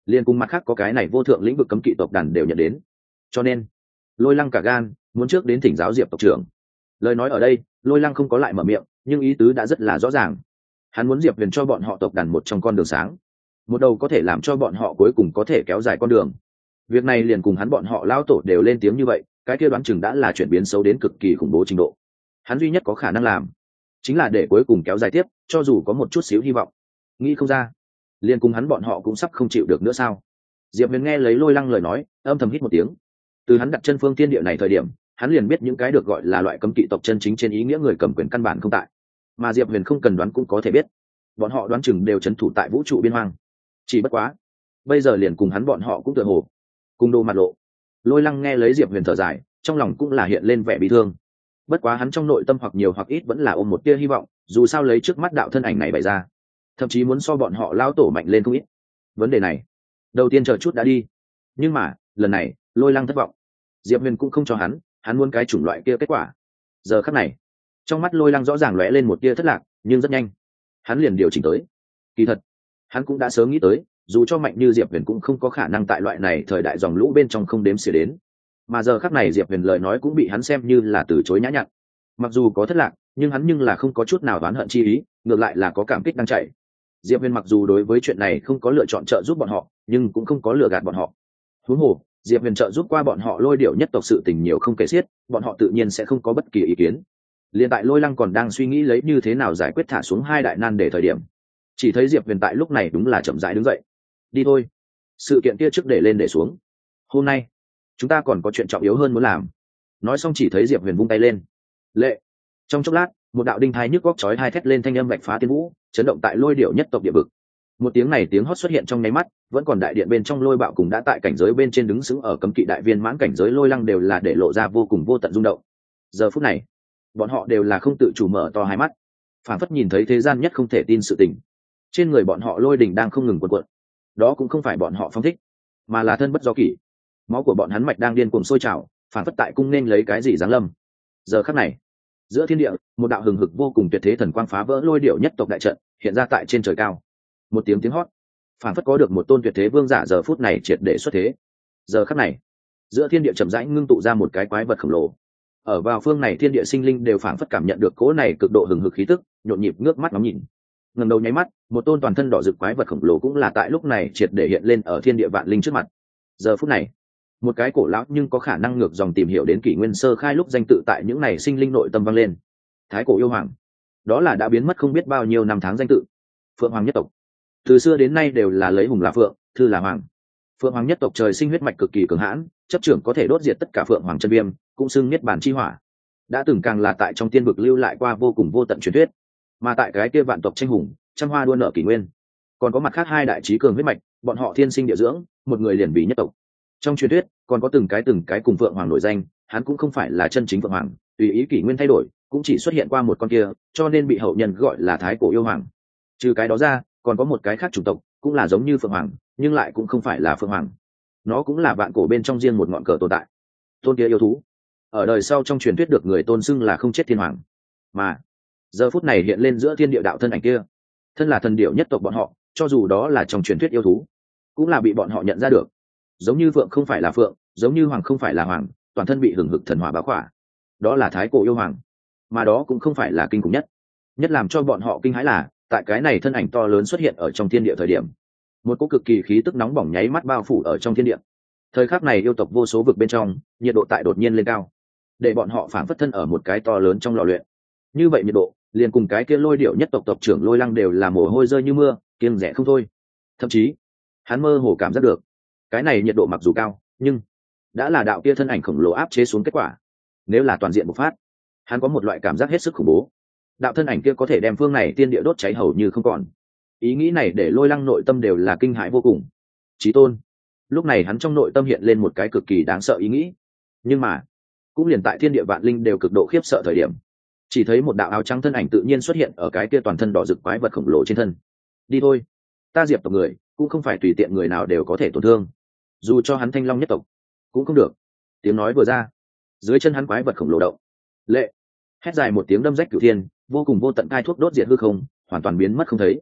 liền cùng mặt khác có cái này vô thượng lĩnh vực cấm kỵ tộc đàn đều nhận đến. Cho nên Lôi Lăng cả gan muốn trước đến thỉnh giáo Diệp tộc trưởng. Lời nói ở đây, Lôi Lăng không có lại mở miệng, nhưng ý tứ đã rất là rõ ràng. Hắn muốn Diệp Huyền cho bọn họ tộc đàn một trong con đường sáng, một đầu có thể làm cho bọn họ cuối cùng có thể kéo dài con đường. Việc này liền cùng hắn bọn họ lão tổ đều lên tiếng như vậy, cái kia đoán chừng đã là chuyển biến xấu đến cực kỳ khủng bố trình độ. Hắn duy nhất có khả năng làm chính là để cuối cùng kéo dài tiếp, cho dù có một chút xíu hy vọng. Nghĩ không ra, liền cùng hắn bọn họ cũng sắp không chịu được nữa sao? Diệp Huyền nghe lấy Lôi Lăng lời nói, âm thầm hít một tiếng. Từ hắn đặt chân phương thiên địa này thời điểm, hắn liền biết những cái được gọi là loại cấm kỵ tộc chân chính trên ý nghĩa người cầm quyền căn bản không tại. Mà Diệp Huyền không cần đoán cũng có thể biết, bọn họ đoán chừng đều trấn thủ tại vũ trụ biên hoang. Chỉ bất quá, bây giờ liền cùng hắn bọn họ cũng tựa hồ cùng đồ mặt lộ. Lôi Lăng nghe lấy Diệp Huyền thở dài, trong lòng cũng là hiện lên vẻ bi thương. Bất quá hắn trong nội tâm hoặc nhiều hoặc ít vẫn là ôm một tia hy vọng, dù sao lấy trước mắt đạo thân ảnh này bày ra, thậm chí muốn so bọn họ lao tổ mạnh lên không ít. Vấn đề này đầu tiên chờ chút đã đi, nhưng mà lần này Lôi Lăng thất vọng. Diệp Huyền cũng không cho hắn muốn cái chủng loại kia kết quả. Giờ khắc này trong mắt Lôi Lăng rõ ràng lóe lên một tia thất lạc, nhưng rất nhanh hắn liền điều chỉnh tới. Kỳ thật hắn cũng đã sớm nghĩ tới, dù cho mạnh như Diệp Huyền cũng không có khả năng tại loại này thời đại dòng lũ bên trong không đếm xỉa đến. Mà giờ khắc này Diệp Huyền lời nói cũng bị hắn xem như là từ chối nhã nhặn. Mặc dù có thất lạc, nhưng hắn nhưng là không có chút nào oán hận chi ý, ngược lại là có cảm kích đang chạy. Diệp Huyền mặc dù đối với chuyện này không có lựa chọn trợ giúp bọn họ, nhưng cũng không có lừa gạt bọn họ. Huống hồ Diệp Huyền trợ giúp qua bọn họ Lôi Điểu nhất tộc sự tình nhiều không kể xiết, bọn họ tự nhiên sẽ không có bất kỳ ý kiến. Liên tại Lôi Lăng còn đang suy nghĩ lấy như thế nào giải quyết thả xuống hai đại nan để thời điểm, chỉ thấy Diệp Huyền tại lúc này đúng là chậm rãi đứng dậy. Đi thôi, sự kiện kia trước để lên để xuống. Hôm nay chúng ta còn có chuyện trọng yếu hơn muốn làm. Nói xong chỉ thấy Diệp Huyền vung tay lên. Lệ. Trong chốc lát, một đạo đinh thai nhức góc chói hai thét lên thanh âm vạch phá tiên vũ, chấn động tại Lôi Điểu nhất tộc địa vực. Một tiếng này tiếng hót xuất hiện trong nháy mắt, vẫn còn đại điện bên trong Lôi Bạo cùng đã tại cảnh giới bên trên đứng sững ở cấm kỵ đại viên mãn cảnh giới Lôi Lăng đều là để lộ ra vô cùng vô tận rung động. Giờ phút này, bọn họ đều là không tự chủ mở to hai mắt, phảng phất nhìn thấy thế gian nhất không thể tin sự tình. Trên người bọn họ lôi đình đang không ngừng cuộn cuộn. Đó cũng không phải bọn họ phong thích, mà là thân bất do kỷ. Máu của bọn hắn mạch đang điên cuồng sôi trào, phảng phất tại cung nên lấy cái gì giáng lâm. Giờ khắc này, giữa thiên địa, một đạo hừng hực vô cùng tuyệt thế thần quang phá vỡ Lôi Điểu nhất tộc đại trận, hiện ra tại trên trời cao. Một tiếng hót, phảng phất có được một tôn tuyệt thế vương giả giờ phút này triệt để xuất thế. Giờ khắc này, giữa thiên địa chậm rãi ngưng tụ ra một cái quái vật khổng lồ. Ở vào phương này thiên địa sinh linh đều phảng phất cảm nhận được cỗ này cực độ hừng hực khí tức, nhộn nhịp ngước mắt ngắm nhìn. Ngẩng đầu nháy mắt, một tôn toàn thân đỏ rực quái vật khổng lồ cũng là tại lúc này triệt để hiện lên ở thiên địa vạn linh trước mặt. Giờ phút này, một cái cổ lão nhưng có khả năng ngược dòng tìm hiểu đến kỷ nguyên sơ khai lúc danh tự tại những này sinh linh nội tâm vang lên. Thái cổ yêu hoàng, đó là đã biến mất không biết bao nhiêu năm tháng danh tự. Phượng hoàng nhất tộc, từ xưa đến nay đều là lấy hùng là phượng, thư là hoàng. Phượng hoàng nhất tộc trời sinh huyết mạch cực kỳ cường hãn, chấp trưởng có thể đốt diệt tất cả phượng hoàng chân viêm, cũng xưng niết bàn chi hỏa. Đã từng càng là tại trong tiên vực lưu lại qua vô cùng vô tận truyền thuyết. Mà tại cái kia vạn tộc tranh hùng, trăm hoa đua nở kỷ nguyên, còn có mặt khác hai đại trí cường huyết mạch, bọn họ thiên sinh địa dưỡng, một người liền vì nhất tộc. Trong truyền thuyết còn có từng cái cùng phượng hoàng nổi danh, hắn cũng không phải là chân chính phượng hoàng, tùy ý kỷ nguyên thay đổi, cũng chỉ xuất hiện qua một con kia, cho nên bị hậu nhân gọi là thái cổ yêu hoàng. Trừ cái đó ra, còn có một cái khác chủng tộc, cũng là giống như phượng hoàng, nhưng lại cũng không phải là phượng hoàng. Nó cũng là vạn cổ bên trong riêng một ngọn cờ tồn tại. Tôn kia yêu thú, ở đời sau trong truyền thuyết được người tôn xưng là không chết thiên hoàng. Mà giờ phút này hiện lên giữa thiên địa đạo thân ảnh kia, thân là thần điểu nhất tộc bọn họ, cho dù đó là trong truyền thuyết yêu thú, cũng là bị bọn họ nhận ra được. Giống như phượng không phải là phượng, giống như hoàng không phải là hoàng, toàn thân bị hừng hực thần hỏa bao khỏa. Đó là thái cổ yêu hoàng, mà đó cũng không phải là kinh khủng nhất. Nhất làm cho bọn họ kinh hãi là, tại cái này thân ảnh to lớn xuất hiện ở trong thiên địa thời điểm, một cỗ cực kỳ khí tức nóng bỏng nháy mắt bao phủ ở trong thiên địa. Thời khắc này yêu tộc vô số vực bên trong, nhiệt độ tại đột nhiên lên cao, để bọn họ phảng phất thân ở một cái to lớn trong lò luyện. Như vậy nhiệt độ, liền cùng cái kia Lôi Điểu nhất tộc tộc trưởng Lôi Lăng đều là mồ hôi rơi như mưa, kiêng dè không thôi. Thậm chí, hắn mơ hồ cảm giác được, cái này nhiệt độ mặc dù cao, nhưng đã là đạo kia thân ảnh khổng lồ áp chế xuống kết quả. Nếu là toàn diện bộc phát, hắn có một loại cảm giác hết sức khủng bố. Đạo thân ảnh kia có thể đem phương này tiên địa đốt cháy hầu như không còn. Ý nghĩ này để Lôi Lăng nội tâm đều là kinh hãi vô cùng. Chí tôn. Lúc này hắn trong nội tâm hiện lên một cái cực kỳ đáng sợ ý nghĩ. Nhưng mà, cũng liền tại thiên địa vạn linh đều cực độ khiếp sợ thời điểm, chỉ thấy một đạo áo trắng thân ảnh tự nhiên xuất hiện ở cái kia toàn thân đỏ rực quái vật khổng lồ trên thân. Đi thôi, ta Diệp tộc người cũng không phải tùy tiện người nào đều có thể tổn thương, dù cho hắn Thanh Long nhất tộc cũng không được. Tiếng nói vừa ra, dưới chân hắn quái vật khổng lồ động. Lệ. Hét dài một tiếng đâm rách cửu thiên, vô cùng vô tận cai thuốc đốt diệt hư không, hoàn toàn biến mất không thấy.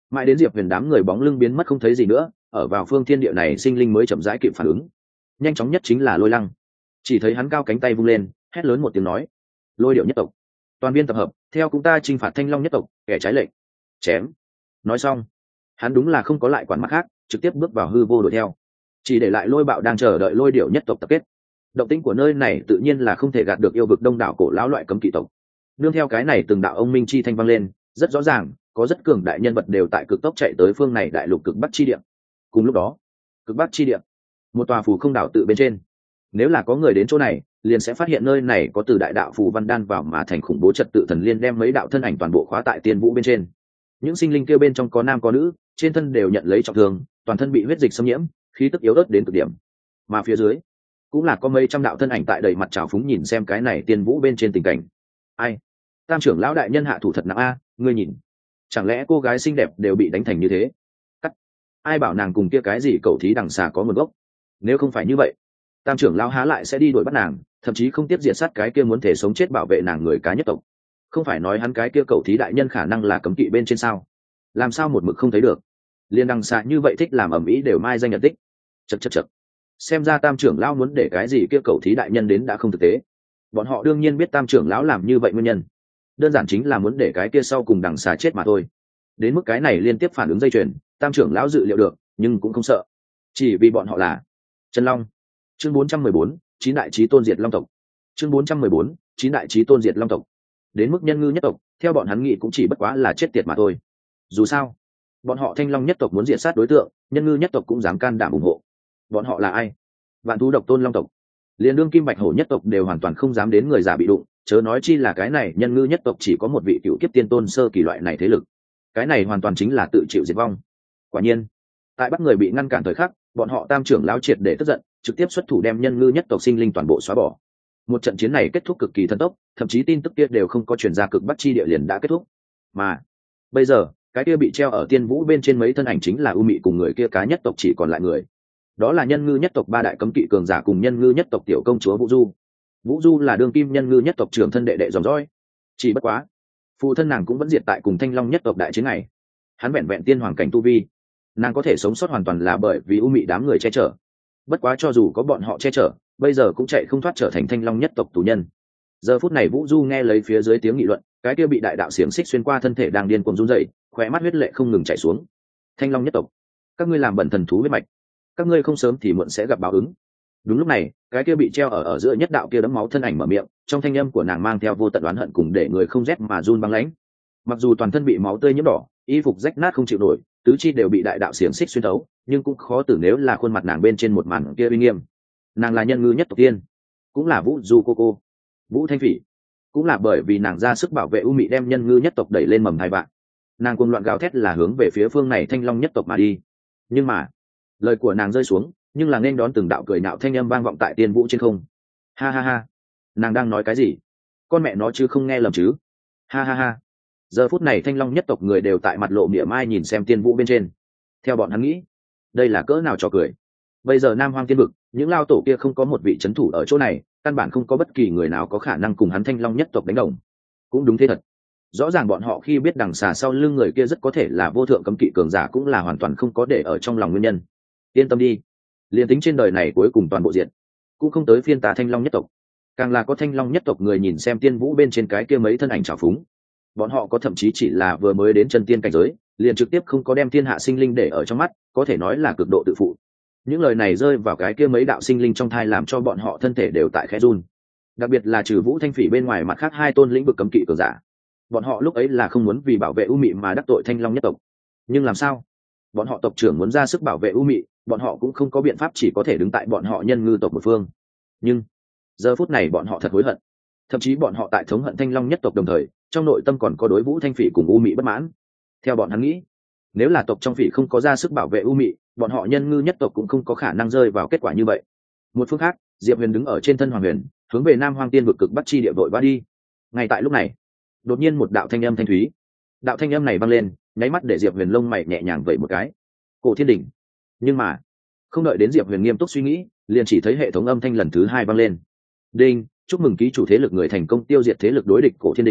mãi đến Diệp Huyền đám người bóng lưng biến mất không thấy gì nữa, ở vào phương thiên địa này sinh linh mới chậm rãi kịp phản ứng. Nhanh chóng nhất chính là Lôi Lăng, chỉ thấy hắn cao cánh tay vung lên, hét lớn một tiếng nói: Lôi Điệu nhất tộc, toàn viên tập hợp, theo chúng ta chinh phạt Thanh Long nhất tộc, kẻ trái lệnh chém. Nói xong, hắn đúng là không có lại quản mắt khác, trực tiếp bước vào hư vô đuổi theo, chỉ để lại Lôi Bạo đang chờ đợi Lôi Điệu nhất tộc tập kết. Động tĩnh của nơi này tự nhiên là không thể gạt được yêu vực đông đảo cổ lão loại cấm kỵ tộc. Nương theo cái này từng đạo ông minh chi thanh vang lên, rất rõ ràng có rất cường đại nhân vật đều tại cực tốc chạy tới phương này đại lục cực bắc chi địa. Cùng lúc đó, cực bắc chi địa, một tòa phù không đảo tự bên trên, nếu là có người đến chỗ này liền sẽ phát hiện nơi này có từ đại đạo phù văn đan vào mà thành khủng bố trật tự thần liên, đem mấy đạo thân ảnh toàn bộ khóa tại tiên vũ bên trên. Những sinh linh kia bên trong có nam có nữ, trên thân đều nhận lấy trọng thương, toàn thân bị huyết dịch xâm nhiễm, khí tức yếu ớt đến cực điểm. Mà phía dưới cũng là có mấy trăm đạo thân ảnh tại đầy mặt trào phúng nhìn xem cái này tiên vũ bên trên tình cảnh. Ai? Tam trưởng lão đại nhân hạ thủ thật nặng a, ngươi nhìn, chẳng lẽ cô gái xinh đẹp đều bị đánh thành như thế? Cắt. Ai bảo nàng cùng kia cái gì cẩu thí đằng xà có nguồn gốc? Nếu không phải như vậy, tam trưởng lão há lại sẽ đi đuổi bắt nàng, thậm chí không tiếp diệt sát cái kia muốn thể sống chết bảo vệ nàng người cá nhất tộc. Không phải nói hắn cái kia cẩu thí đại nhân khả năng là cấm kỵ bên trên sao? Làm sao một mực không thấy được? Liên đằng xà như vậy thích làm ầm ĩ đều mai danh nhận tích. Chậc. Xem ra tam trưởng lão muốn để cái gì kia cẩu thí đại nhân đến đã không thực tế. Bọn họ đương nhiên biết tam trưởng lão làm như vậy nguyên nhân, đơn giản chính là muốn để cái kia sau cùng đằng xà chết mà thôi. Đến mức cái này liên tiếp phản ứng dây chuyền, tam trưởng lão dự liệu được nhưng cũng không sợ, chỉ vì bọn họ là Chân Long. Chương 414, chín đại chí tôn diệt long tộc. Chương 414, chín đại chí tôn diệt long tộc. Đến mức nhân ngư nhất tộc, theo bọn hắn nghĩ cũng chỉ bất quá là chết tiệt mà thôi. Dù sao, bọn họ Thanh Long nhất tộc muốn diệt sát đối tượng, nhân ngư nhất tộc cũng dám can đảm ủng hộ. Bọn họ là ai? Vạn thú độc tôn long tộc. Liên đương kim bạch hổ nhất tộc đều hoàn toàn không dám đến người già bị đụng, chớ nói chi là cái này nhân ngư nhất tộc chỉ có một vị cựu kiếp tiên tôn sơ kỳ loại này thế lực. Cái này hoàn toàn chính là tự chịu diệt vong. Quả nhiên, tại bắt người bị ngăn cản thời khắc, bọn họ tam trưởng lão triệt để tức giận, trực tiếp xuất thủ đem nhân ngư nhất tộc sinh linh toàn bộ xóa bỏ. Một trận chiến này kết thúc cực kỳ thần tốc, thậm chí tin tức kia đều không có truyền ra cực bắc chi địa liền đã kết thúc. Mà bây giờ, cái kia bị treo ở tiên vũ bên trên mấy thân ảnh chính là U Mị cùng người kia cá nhất tộc chỉ còn lại người. Đó là nhân ngư nhất tộc ba đại cấm kỵ cường giả cùng nhân ngư nhất tộc tiểu công chúa Vũ Du. Vũ Du là đương kim nhân ngư nhất tộc trưởng thân đệ đệ dòng dõi. Chỉ bất quá, phụ thân nàng cũng vẫn diệt tại cùng Thanh Long nhất tộc đại chiến này. Hắn vẹn vẹn tiên hoàng cảnh tu vi, nàng có thể sống sót hoàn toàn là bởi vì U Mị đám người che chở. Bất quá cho dù có bọn họ che chở, bây giờ cũng chạy không thoát trở thành Thanh Long nhất tộc tù nhân. Giờ phút này Vũ Du nghe lấy phía dưới tiếng nghị luận, cái kia bị đại đạo xiềng xích xuyên qua thân thể đang điên cuồng run rẩy, khóe mắt huyết lệ không ngừng chảy xuống. Thanh Long nhất tộc, các ngươi làm bẩn thần thú huyết mạch, các ngươi không sớm thì muộn sẽ gặp báo ứng. Đúng lúc này, cái kia bị treo ở giữa nhất đạo kia đẫm máu thân ảnh mở miệng, trong thanh âm của nàng mang theo vô tận oán hận cùng để người không rét mà run băng lãnh. Mặc dù toàn thân bị máu tươi nhiễm đỏ, y phục rách nát không chịu nổi, tứ chi đều bị đại đạo xiềng xích xuyên thấu, nhưng cũng khó tưởng nếu là khuôn mặt nàng bên trên một màn kia uy nghiêm. Nàng là nhân ngư nhất tộc tiên, cũng là Vũ Du cô, Vũ Thanh Phỉ, cũng là bởi vì nàng ra sức bảo vệ U Mị đem nhân ngư nhất tộc đẩy lên mầm thai vạn. Nàng cuồng loạn gào thét là hướng về phía phương này Thanh Long nhất tộc mà đi. Nhưng mà, lời của nàng rơi xuống, nhưng là nên đón từng đạo cười nạo thanh âm vang vọng tại tiên vũ trên không. Ha ha ha, nàng đang nói cái gì? Con mẹ nó chứ không nghe lầm chứ? Ha ha ha. Giờ phút này Thanh Long nhất tộc người đều tại mặt lộ mỉa mai nhìn xem tiên vũ bên trên. Theo bọn hắn nghĩ, đây là cỡ nào trò cười. Bây giờ Nam Hoang Tiên Vực, những lao tổ kia không có một vị trấn thủ ở chỗ này, căn bản không có bất kỳ người nào có khả năng cùng hắn Thanh Long nhất tộc đánh đồng. Cũng đúng thế thật. Rõ ràng bọn họ khi biết đằng xà sau lưng người kia rất có thể là vô thượng cấm kỵ cường giả cũng là hoàn toàn không có để ở trong lòng nguyên nhân. Yên tâm đi, liền tính trên đời này cuối cùng toàn bộ diện, cũng không tới phiên ta Thanh Long nhất tộc. Càng là có Thanh Long nhất tộc người nhìn xem tiên vũ bên trên cái kia mấy thân ảnh trào phúng, bọn họ có thậm chí chỉ là vừa mới đến chân tiên cảnh giới, liền trực tiếp không có đem thiên hạ sinh linh để ở trong mắt, có thể nói là cực độ tự phụ. Những lời này rơi vào cái kia mấy đạo sinh linh trong thai làm cho bọn họ thân thể đều tại khẽ run. Đặc biệt là trừ Vũ Thanh Phỉ bên ngoài mặt khác hai tôn lĩnh vực cấm kỵ cường giả, bọn họ lúc ấy là không muốn vì bảo vệ U Mị mà đắc tội Thanh Long nhất tộc. Nhưng làm sao? Bọn họ tộc trưởng muốn ra sức bảo vệ U Mị, bọn họ cũng không có biện pháp, chỉ có thể đứng tại bọn họ nhân ngư tộc một phương. Nhưng giờ phút này bọn họ thật hối hận, thậm chí bọn họ tại thống hận Thanh Long nhất tộc đồng thời, trong nội tâm còn có đối Vũ Thanh Phỉ cùng U Mị bất mãn. Theo bọn hắn nghĩ, nếu là tộc trong Phỉ không có ra sức bảo vệ U Mị, bọn họ nhân ngư nhất tộc cũng không có khả năng rơi vào kết quả như vậy. Một phương khác, Diệp Huyền đứng ở trên thân Hoàng Huyền, hướng về Nam Hoang Tiên vực cực bắc chi địa vội vã đi. Ngay tại lúc này, đột nhiên một đạo thanh âm thanh thúy, đạo thanh âm này vang lên, nháy mắt để Diệp Huyền lông mày nhẹ nhàng vẩy một cái. Cổ Thiên Đỉnh. Nhưng mà không đợi đến Diệp Huyền nghiêm túc suy nghĩ, liền chỉ thấy hệ thống âm thanh lần thứ hai vang lên. Đinh, chúc mừng ký chủ thế lực người thành công tiêu diệt thế lực đối địch Cổ Thiên Đỉnh,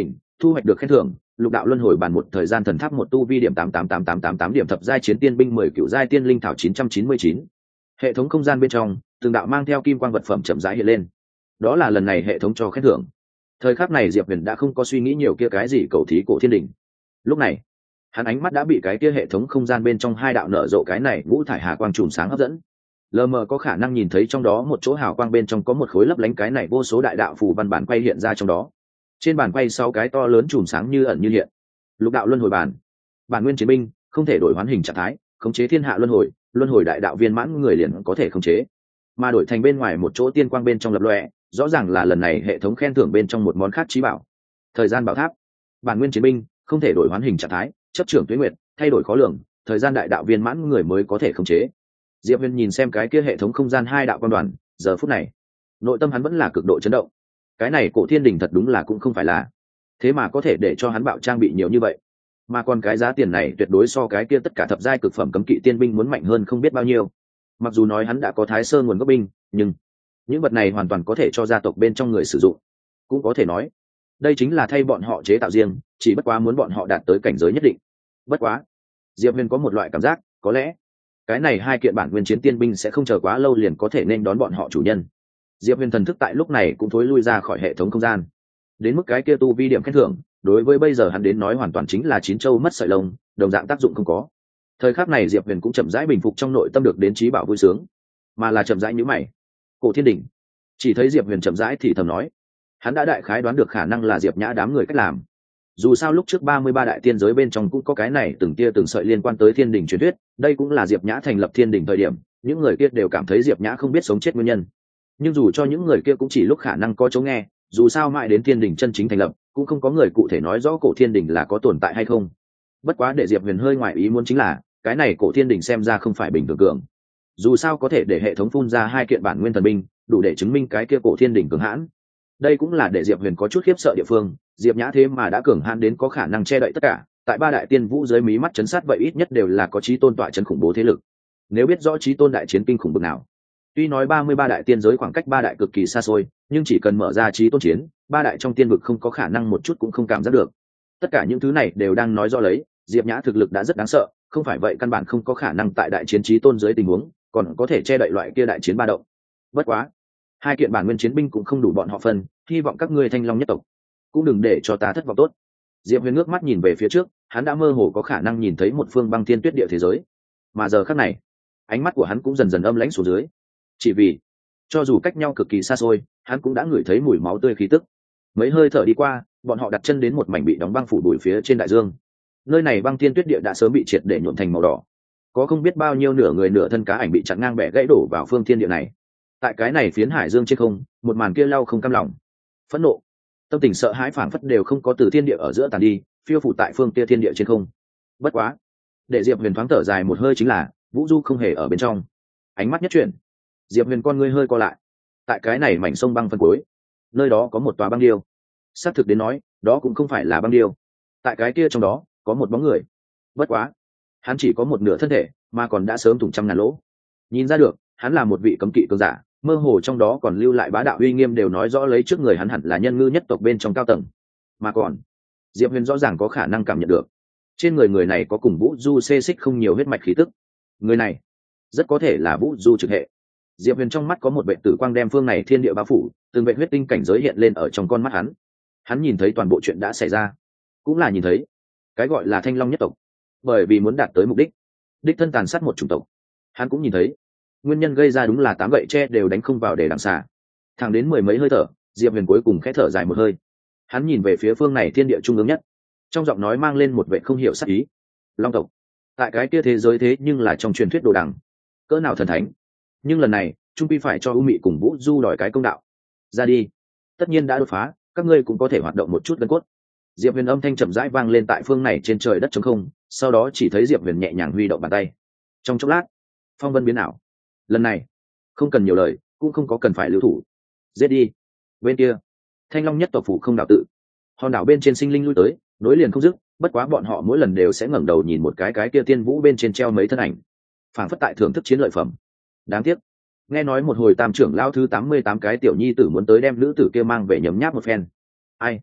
thu hoạch được khen thưởng: lục đạo luân hồi bàn một thời gian thần tháp một tu vi điểm 888888 điểm thập giai chiến tiên binh 10 cựu giai tiên linh thảo 999. Hệ thống không gian bên trong từng đạo mang theo kim quang vật phẩm chậm rãi hiện lên, đó là lần này hệ thống cho khen thưởng. Thời khắc này Diệp Huyền đã không có suy nghĩ nhiều kia cái gì cầu thí cổ thiên đình. Lúc này hắn ánh mắt đã bị cái kia hệ thống không gian bên trong hai đạo nở rộ cái này ngũ thải hà quang chùm sáng hấp dẫn. Lờ mờ có khả năng nhìn thấy trong đó một chỗ hào quang bên trong có một khối lấp lánh cái này vô số đại đạo phù văn bản quay hiện ra trong đó. Trên bản quay 6 cái to lớn chùm sáng như ẩn như hiện. Lục đạo luân hồi bản, bản nguyên chiến binh, không thể đổi hoán hình trạng thái, khống chế thiên hạ luân hồi đại đạo viên mãn người liền có thể khống chế. Mà đổi thành bên ngoài một chỗ tiên quang bên trong lập lòe, rõ ràng là lần này hệ thống khen thưởng bên trong một món khác trí bảo. Thời gian bảo tháp, bản nguyên chiến binh, không thể đổi hoán hình trạng thái, chấp trưởng tuế nguyệt, thay đổi khó lường, thời gian đại đạo viên mãn người mới có thể khống chế. Diệp Huyền nhìn xem cái kia hệ thống không gian hai đạo quan đoàn, giờ phút này nội tâm hắn vẫn là cực độ chấn động. Cái này cổ thiên đình thật đúng là cũng không phải là thế mà có thể để cho hắn bạo trang bị nhiều như vậy, mà còn cái giá tiền này tuyệt đối so cái kia tất cả thập giai cực phẩm cấm kỵ tiên binh muốn mạnh hơn không biết bao nhiêu. Mặc dù nói hắn đã có Thái Sơn nguồn gốc binh, nhưng những vật này hoàn toàn có thể cho gia tộc bên trong người sử dụng, cũng có thể nói đây chính là thay bọn họ chế tạo riêng, chỉ bất quá muốn bọn họ đạt tới cảnh giới nhất định. Bất quá Diệp Huyền có một loại cảm giác, có lẽ cái này hai kiện bản nguyên chiến tiên binh sẽ không chờ quá lâu liền có thể nên đón bọn họ chủ nhân. Diệp Huyền thần thức tại lúc này cũng thối lui ra khỏi hệ thống không gian. Đến mức cái kia tu vi điểm khen thưởng, đối với bây giờ hắn đến nói hoàn toàn chính là chín châu mất sợi lông, đồng dạng tác dụng không có. Thời khắc này Diệp Huyền cũng chậm rãi bình phục trong nội tâm được đến trí bảo vui sướng, mà là chậm rãi nhíu mày. Cổ thiên đỉnh. Chỉ thấy Diệp Huyền chậm rãi thì thầm nói, hắn đã đại khái đoán được khả năng là Diệp Nhã đám người cách làm. Dù sao lúc trước 33 đại tiên giới bên trong cũng có cái này từng tia từng sợi liên quan tới thiên đình truyền thuyết, đây cũng là Diệp Nhã thành lập thiên đình thời điểm, những người kia đều cảm thấy Diệp Nhã không biết sống chết nguyên nhân. Nhưng dù cho những người kia cũng chỉ lúc khả năng có chỗ nghe, dù sao mãi đến thiên đình chân chính thành lập, cũng không có người cụ thể nói rõ cổ thiên đình là có tồn tại hay không. Bất quá để Diệp Huyền hơi ngoài ý muốn chính là, cái này cổ thiên đình xem ra không phải bình thường cường. Dù sao có thể để hệ thống phun ra hai kiện bản nguyên thần binh, đủ để chứng minh cái kia cổ thiên đình cường hãn. Đây cũng là để Diệp Huyền có chút khiếp sợ địa phương, Diệp Nhã thế mà đã cường hãn đến có khả năng che đậy tất cả, tại ba đại tiên vũ dưới mí mắt chấn sát vậy ít nhất đều là có chí tôn tọa chấn khủng bố thế lực. Nếu biết rõ chí tôn đại chiến kinh khủng bực nào, tuy nói 33 đại tiên giới khoảng cách ba đại cực kỳ xa xôi, nhưng chỉ cần mở ra chí tôn chiến, ba đại trong tiên vực không có khả năng một chút cũng không cảm giác được. Tất cả những thứ này đều đang nói rõ lấy, Diệp Nhã thực lực đã rất đáng sợ, không phải vậy căn bản không có khả năng tại đại chiến chí tôn dưới tình huống, còn có thể che đậy loại kia đại chiến ba động. Bất quá, hai kiện bản nguyên chiến binh cũng không đủ bọn họ phân, hy vọng các ngươi Thanh Long nhất tộc cũng đừng để cho ta thất vọng tốt. Diệp Huyền ngước mắt nhìn về phía trước, hắn đã mơ hồ có khả năng nhìn thấy một phương băng thiên tuyết địa thế giới, mà giờ khắc này ánh mắt của hắn cũng dần dần âm lãnh xuống dưới, chỉ vì cho dù cách nhau cực kỳ xa xôi, hắn cũng đã ngửi thấy mùi máu tươi khí tức. Mấy hơi thở đi qua, bọn họ đặt chân đến một mảnh bị đóng băng phủ bụi phía trên đại dương. Nơi này băng thiên tuyết địa đã sớm bị triệt để nhuộm thành màu đỏ, có không biết bao nhiêu nửa người nửa thân cá ảnh bị chặn ngang bẻ gãy đổ vào phương thiên địa này. Tại cái này phiến hải dương trên không, một màn kia lau không cam lòng, phẫn nộ, tâm tình sợ hãi phảng phất đều không có từ thiên địa ở giữa tàn đi, phiêu phủ tại phương kia thiên địa trên không. Bất quá, để Diệp Huyền thoáng thở dài một hơi chính là Vũ Du không hề ở bên trong. Ánh mắt nhất chuyển, Diệp Huyền con ngươi hơi co lại. Tại cái này mảnh sông băng phân cuối, nơi đó có một tòa băng điêu. Xác thực đến nói, đó cũng không phải là băng điêu. Tại cái kia trong đó có một bóng người. Bất quá, hắn chỉ có một nửa thân thể, mà còn đã sớm thủng trăm ngàn lỗ. Nhìn ra được, hắn là một vị cấm kỵ cường giả, mơ hồ trong đó còn lưu lại bá đạo uy nghiêm đều nói rõ lấy trước người hắn hẳn là nhân ngư nhất tộc bên trong cao tầng. Mà còn, Diệp Huyền rõ ràng có khả năng cảm nhận được, trên người người này có cùng Vũ Du xê xích không nhiều huyết mạch khí tức. Người này rất có thể là Vũ Du trực hệ. Diệp Huyền trong mắt có một vệ tử quang đem phương này thiên địa bao phủ, từng vệ huyết tinh cảnh giới hiện lên ở trong con mắt hắn. Hắn nhìn thấy toàn bộ chuyện đã xảy ra, cũng là nhìn thấy cái gọi là Thanh Long nhất tộc, bởi vì muốn đạt tới mục đích, đích thân tàn sát một chủng tộc. Hắn cũng nhìn thấy nguyên nhân gây ra đúng là 8 gậy tre đều đánh không vào để đằng xà. Thẳng đến mười mấy hơi thở, Diệp Huyền cuối cùng khẽ thở dài một hơi. Hắn nhìn về phía phương này thiên địa trung ương nhất, trong giọng nói mang lên một vẻ không hiểu sắc ý. Long tộc, tại cái kia thế giới thế nhưng là trong truyền thuyết đồ đằng, cỡ nào thần thánh, nhưng lần này trung quy phải cho U Mị cùng Vũ Du đòi cái công đạo. Ra đi, tất nhiên đã đột phá, các ngươi cũng có thể hoạt động một chút gân cốt. Diệp Huyền âm thanh chậm rãi vang lên tại phương này trên trời đất trống không, sau đó chỉ thấy Diệp Huyền nhẹ nhàng huy động bàn tay. Trong chốc lát, phong vân biến ảo. Lần này không cần nhiều lời, cũng không có cần phải lưu thủ. Giết đi. Bên kia, Thanh Long nhất tộc phủ không đảo tự, hòn đảo bên trên sinh linh lui tới, nối liền không dứt. Bất quá bọn họ mỗi lần đều sẽ ngẩng đầu nhìn một cái kia tiên vũ bên trên treo mấy thân ảnh, phảng phất tại thưởng thức chiến lợi phẩm. Đáng tiếc, nghe nói một hồi tam trưởng lao thứ 88 cái tiểu nhi tử muốn tới đem nữ tử kia mang về nhấm nháp một phen. Ai?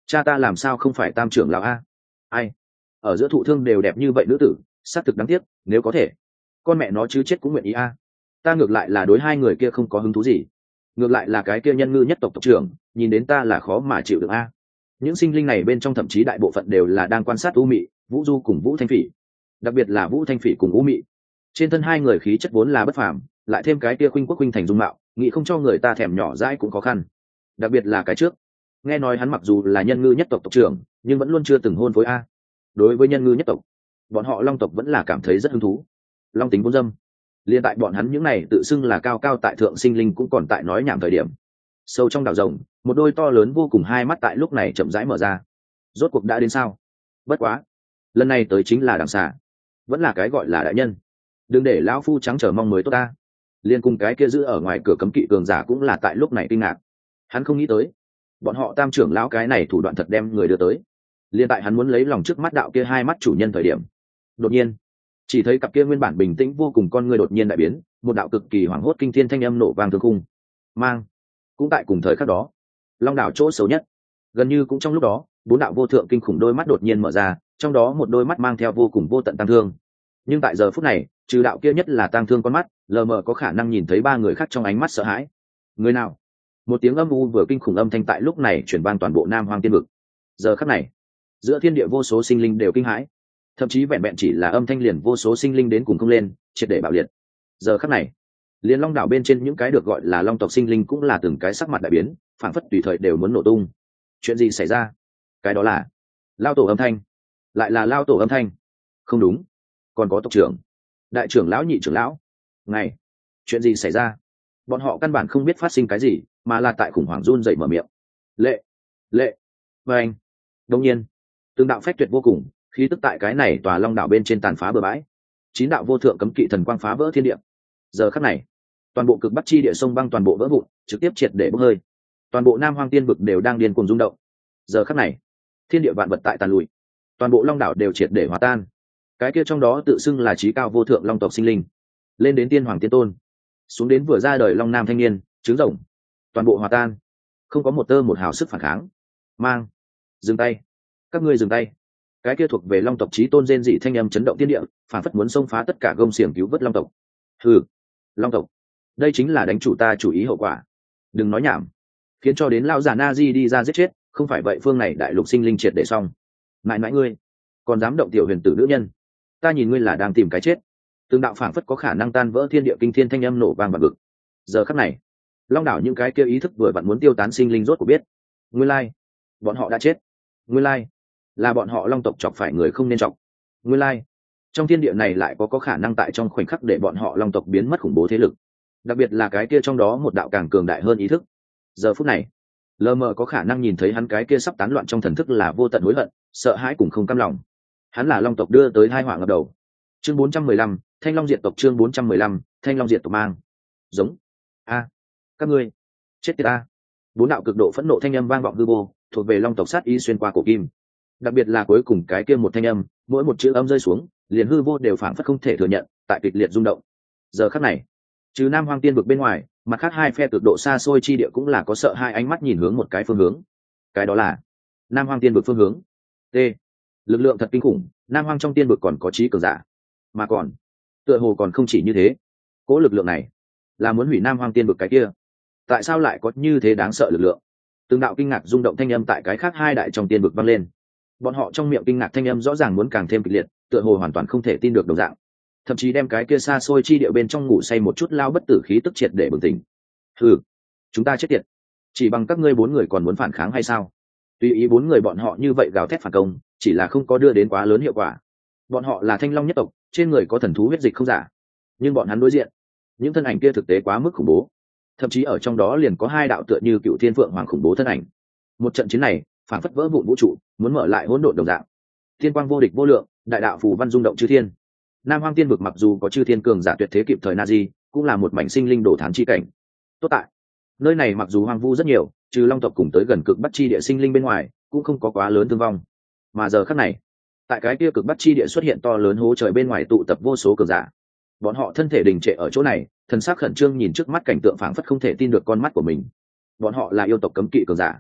cha ta làm sao không phải tam trưởng lão a? Ai? Ở giữa thụ thương đều đẹp như vậy nữ tử, xác thực đáng tiếc, nếu có thể con mẹ nó chứ chết cũng nguyện ý a. Ta ngược lại là đối hai người kia không có hứng thú gì, ngược lại là cái kia nhân ngư nhất tộc tộc trưởng, nhìn đến ta là khó mà chịu được a. Những sinh linh này bên trong thậm chí đại bộ phận đều là đang quan sát u mị, vũ du cùng vũ thanh phỉ, đặc biệt là vũ thanh phỉ cùng u mị. Trên thân hai người khí chất vốn là bất phàm, lại thêm cái kia khuynh quốc khuynh thành dung mạo, nghĩ không cho người ta thèm nhỏ dãi cũng khó khăn. Đặc biệt là cái trước, nghe nói hắn mặc dù là nhân ngư nhất tộc tộc trưởng, nhưng vẫn luôn chưa từng hôn với a. Đối với nhân ngư nhất tộc, bọn họ long tộc vẫn là cảm thấy rất hứng thú. Long tính vốn dâm, liên tại bọn hắn những này tự xưng là cao cao tại thượng sinh linh cũng còn tại nói nhảm thời điểm. Sâu trong đảo rồng, một đôi to lớn vô cùng hai mắt tại lúc này chậm rãi mở ra. Rốt cuộc đã đến sao? Bất quá, lần này tới chính là đằng xà, vẫn là cái gọi là đại nhân. Đừng để lão phu trắng chờ mong mới tốt ta. Liên cùng cái kia giữ ở ngoài cửa cấm kỵ cường giả cũng là tại lúc này kinh ngạc. Hắn không nghĩ tới, bọn họ tam trưởng lão cái này thủ đoạn thật đem người đưa tới. Liên tại hắn muốn lấy lòng trước mắt đạo kia hai mắt chủ nhân thời điểm, đột nhiên chỉ thấy cặp kia nguyên bản bình tĩnh vô cùng con người đột nhiên đại biến, một đạo cực kỳ hoảng hốt kinh thiên thanh âm nổ vang thương khung. Mang cũng tại cùng thời khắc đó, long đảo chỗ xấu nhất, gần như cũng trong lúc đó, bốn đạo vô thượng kinh khủng đôi mắt đột nhiên mở ra, trong đó một đôi mắt mang theo vô cùng vô tận tang thương. Nhưng tại giờ phút này, trừ đạo kia nhất là tang thương con mắt, lờ mờ có khả năng nhìn thấy ba người khác trong ánh mắt sợ hãi. Người nào? Một tiếng âm u vừa kinh khủng âm thanh tại lúc này truyền vang toàn bộ Nam Hoang Tiên vực. Giờ khắc này, giữa thiên địa vô số sinh linh đều kinh hãi, thậm chí vẹn vẹn chỉ là âm thanh liền vô số sinh linh đến cùng không lên, triệt để bạo liệt. Giờ khắc này, liền long đảo bên trên những cái được gọi là long tộc sinh linh cũng là từng cái sắc mặt đại biến, phảng phất tùy thời đều muốn nổ tung. Chuyện gì xảy ra? Cái đó là lao tổ âm thanh, lại là lao tổ âm thanh. Không đúng, còn có tộc trưởng, đại trưởng lão, nhị trưởng lão. Này, chuyện gì xảy ra? Bọn họ căn bản không biết phát sinh cái gì, mà là tại khủng hoảng run rẩy mở miệng. Lệ, lệ, và anh. Đương nhiên, từng đạo phách tuyệt vô cùng, khí tức tại cái này tòa long đảo bên trên tàn phá bừa bãi. 9 đạo vô thượng cấm kỵ thần quang phá vỡ thiên địa. Giờ khắc này, toàn bộ cực bắc chi địa sông băng toàn bộ vỡ vụn, trực tiếp triệt để bốc hơi. Toàn bộ Nam Hoang Tiên vực đều đang điên cuồng rung động. Giờ khắc này, thiên địa vạn vật tại tàn lùi, toàn bộ long đảo đều triệt để hòa tan. Cái kia trong đó tự xưng là chí cao vô thượng long tộc sinh linh, lên đến tiên hoàng tiên tôn, xuống đến vừa ra đời long nam thanh niên, trứng rồng, toàn bộ hòa tan, không có một tơ một hào sức phản kháng. Mang, dừng tay, các ngươi dừng tay. Cái kia thuộc về long tộc chí tôn rên dị thanh âm chấn động thiên địa, phản phất muốn xông phá tất cả gông xiềng cứu vớt long tộc. Hừ, long tộc, đây chính là đánh chủ ta chủ ý hậu quả. Đừng nói nhảm, khiến cho đến lão già na di đi ra giết chết, không phải vậy phương này đại lục sinh linh triệt để xong. Mãi mãi ngươi còn dám động tiểu huyền tử nữ nhân, ta nhìn ngươi là đang tìm cái chết. Từng đạo phảng phất có khả năng tan vỡ thiên địa kinh thiên thanh âm nổ vang bạc bực. Giờ khắc này, long đảo những cái kia ý thức vừa vặn muốn tiêu tán sinh linh rốt cuộc biết, nguyên lai bọn họ đã chết. Nguyên lai là bọn họ long tộc chọc phải người không nên chọc. Nguyên lai trong thiên địa này lại có khả năng tại trong khoảnh khắc để bọn họ long tộc biến mất khủng bố thế lực, đặc biệt là cái kia trong đó một đạo càng cường đại hơn ý thức. Giờ phút này, lờ mờ có khả năng nhìn thấy hắn cái kia sắp tán loạn trong thần thức là vô tận hối hận, sợ hãi cùng không cam lòng. Hắn là long tộc đưa tới tai họa ngập đầu. Chương 415, Thanh Long diệt tộc. Chương 415, Thanh Long diệt tộc. Mang giống a các ngươi chết tiệt a. Bốn đạo cực độ phẫn nộ thanh âm vang vọng hư vô, thuộc về long tộc sát ý xuyên qua cổ kim. Đặc biệt là cuối cùng cái kia một thanh âm, mỗi một chữ âm rơi xuống, liền hư vô đều phảng phất không thể thừa nhận, tại kịch liệt rung động. Giờ khắc này, trừ Nam Hoang Tiên vực bên ngoài, mặt khác hai phe cực độ xa xôi chi địa cũng là có sợ hai ánh mắt nhìn hướng một cái phương hướng. Cái đó là Nam Hoang Tiên vực phương hướng. T. Lực lượng thật kinh khủng, Nam Hoang trong tiên vực còn có trí cường giả, mà còn tựa hồ còn không chỉ như thế. Cố lực lượng này là muốn hủy Nam Hoang Tiên vực cái kia. Tại sao lại có như thế đáng sợ lực lượng? Từng đạo kinh ngạc rung động thanh âm tại cái khác hai đại trong tiên vực vang lên. Bọn họ trong miệng kinh ngạc thanh âm rõ ràng muốn càng thêm kịch liệt, tựa hồ hoàn toàn không thể tin được đồng dạng, thậm chí đem cái kia xa xôi chi địa bên trong ngủ say một chút lao bất tử khí tức triệt để bừng tỉnh. Hừ, chúng ta chết tiệt, chỉ bằng các ngươi 4 người còn muốn phản kháng hay sao? Tùy ý 4 người bọn họ như vậy gào thét phản công, chỉ là không có đưa đến quá lớn hiệu quả. Bọn họ là Thanh Long nhất tộc, trên người có thần thú huyết dịch không giả, nhưng bọn hắn đối diện những thân ảnh kia thực tế quá mức khủng bố, thậm chí ở trong đó liền có 2 đạo tựa như Cựu Thiên Phượng Hoàng khủng bố thân ảnh. Một trận chiến này phản phất vỡ vụn vũ trụ, muốn mở lại hỗn độn đồng dạng. Thiên quang vô địch vô lượng, đại đạo phù văn rung động chư thiên. Nam Hoang Tiên vực mặc dù có chư thiên cường giả tuyệt thế kịp thời Nazi, cũng là một mảnh sinh linh đổ thán chi cảnh. Tốt tại, nơi này mặc dù hoang vu rất nhiều, trừ long tộc cùng tới gần cực bắc chi địa sinh linh bên ngoài, cũng không có quá lớn thương vong. Mà giờ khắc này, tại cái kia cực bắc chi địa xuất hiện to lớn hố trời bên ngoài tụ tập vô số cường giả. Bọn họ thân thể đình trệ ở chỗ này, thần sắc khẩn trương nhìn trước mắt cảnh tượng phảng phất không thể tin được con mắt của mình. Bọn họ là yêu tộc cấm kỵ cường giả.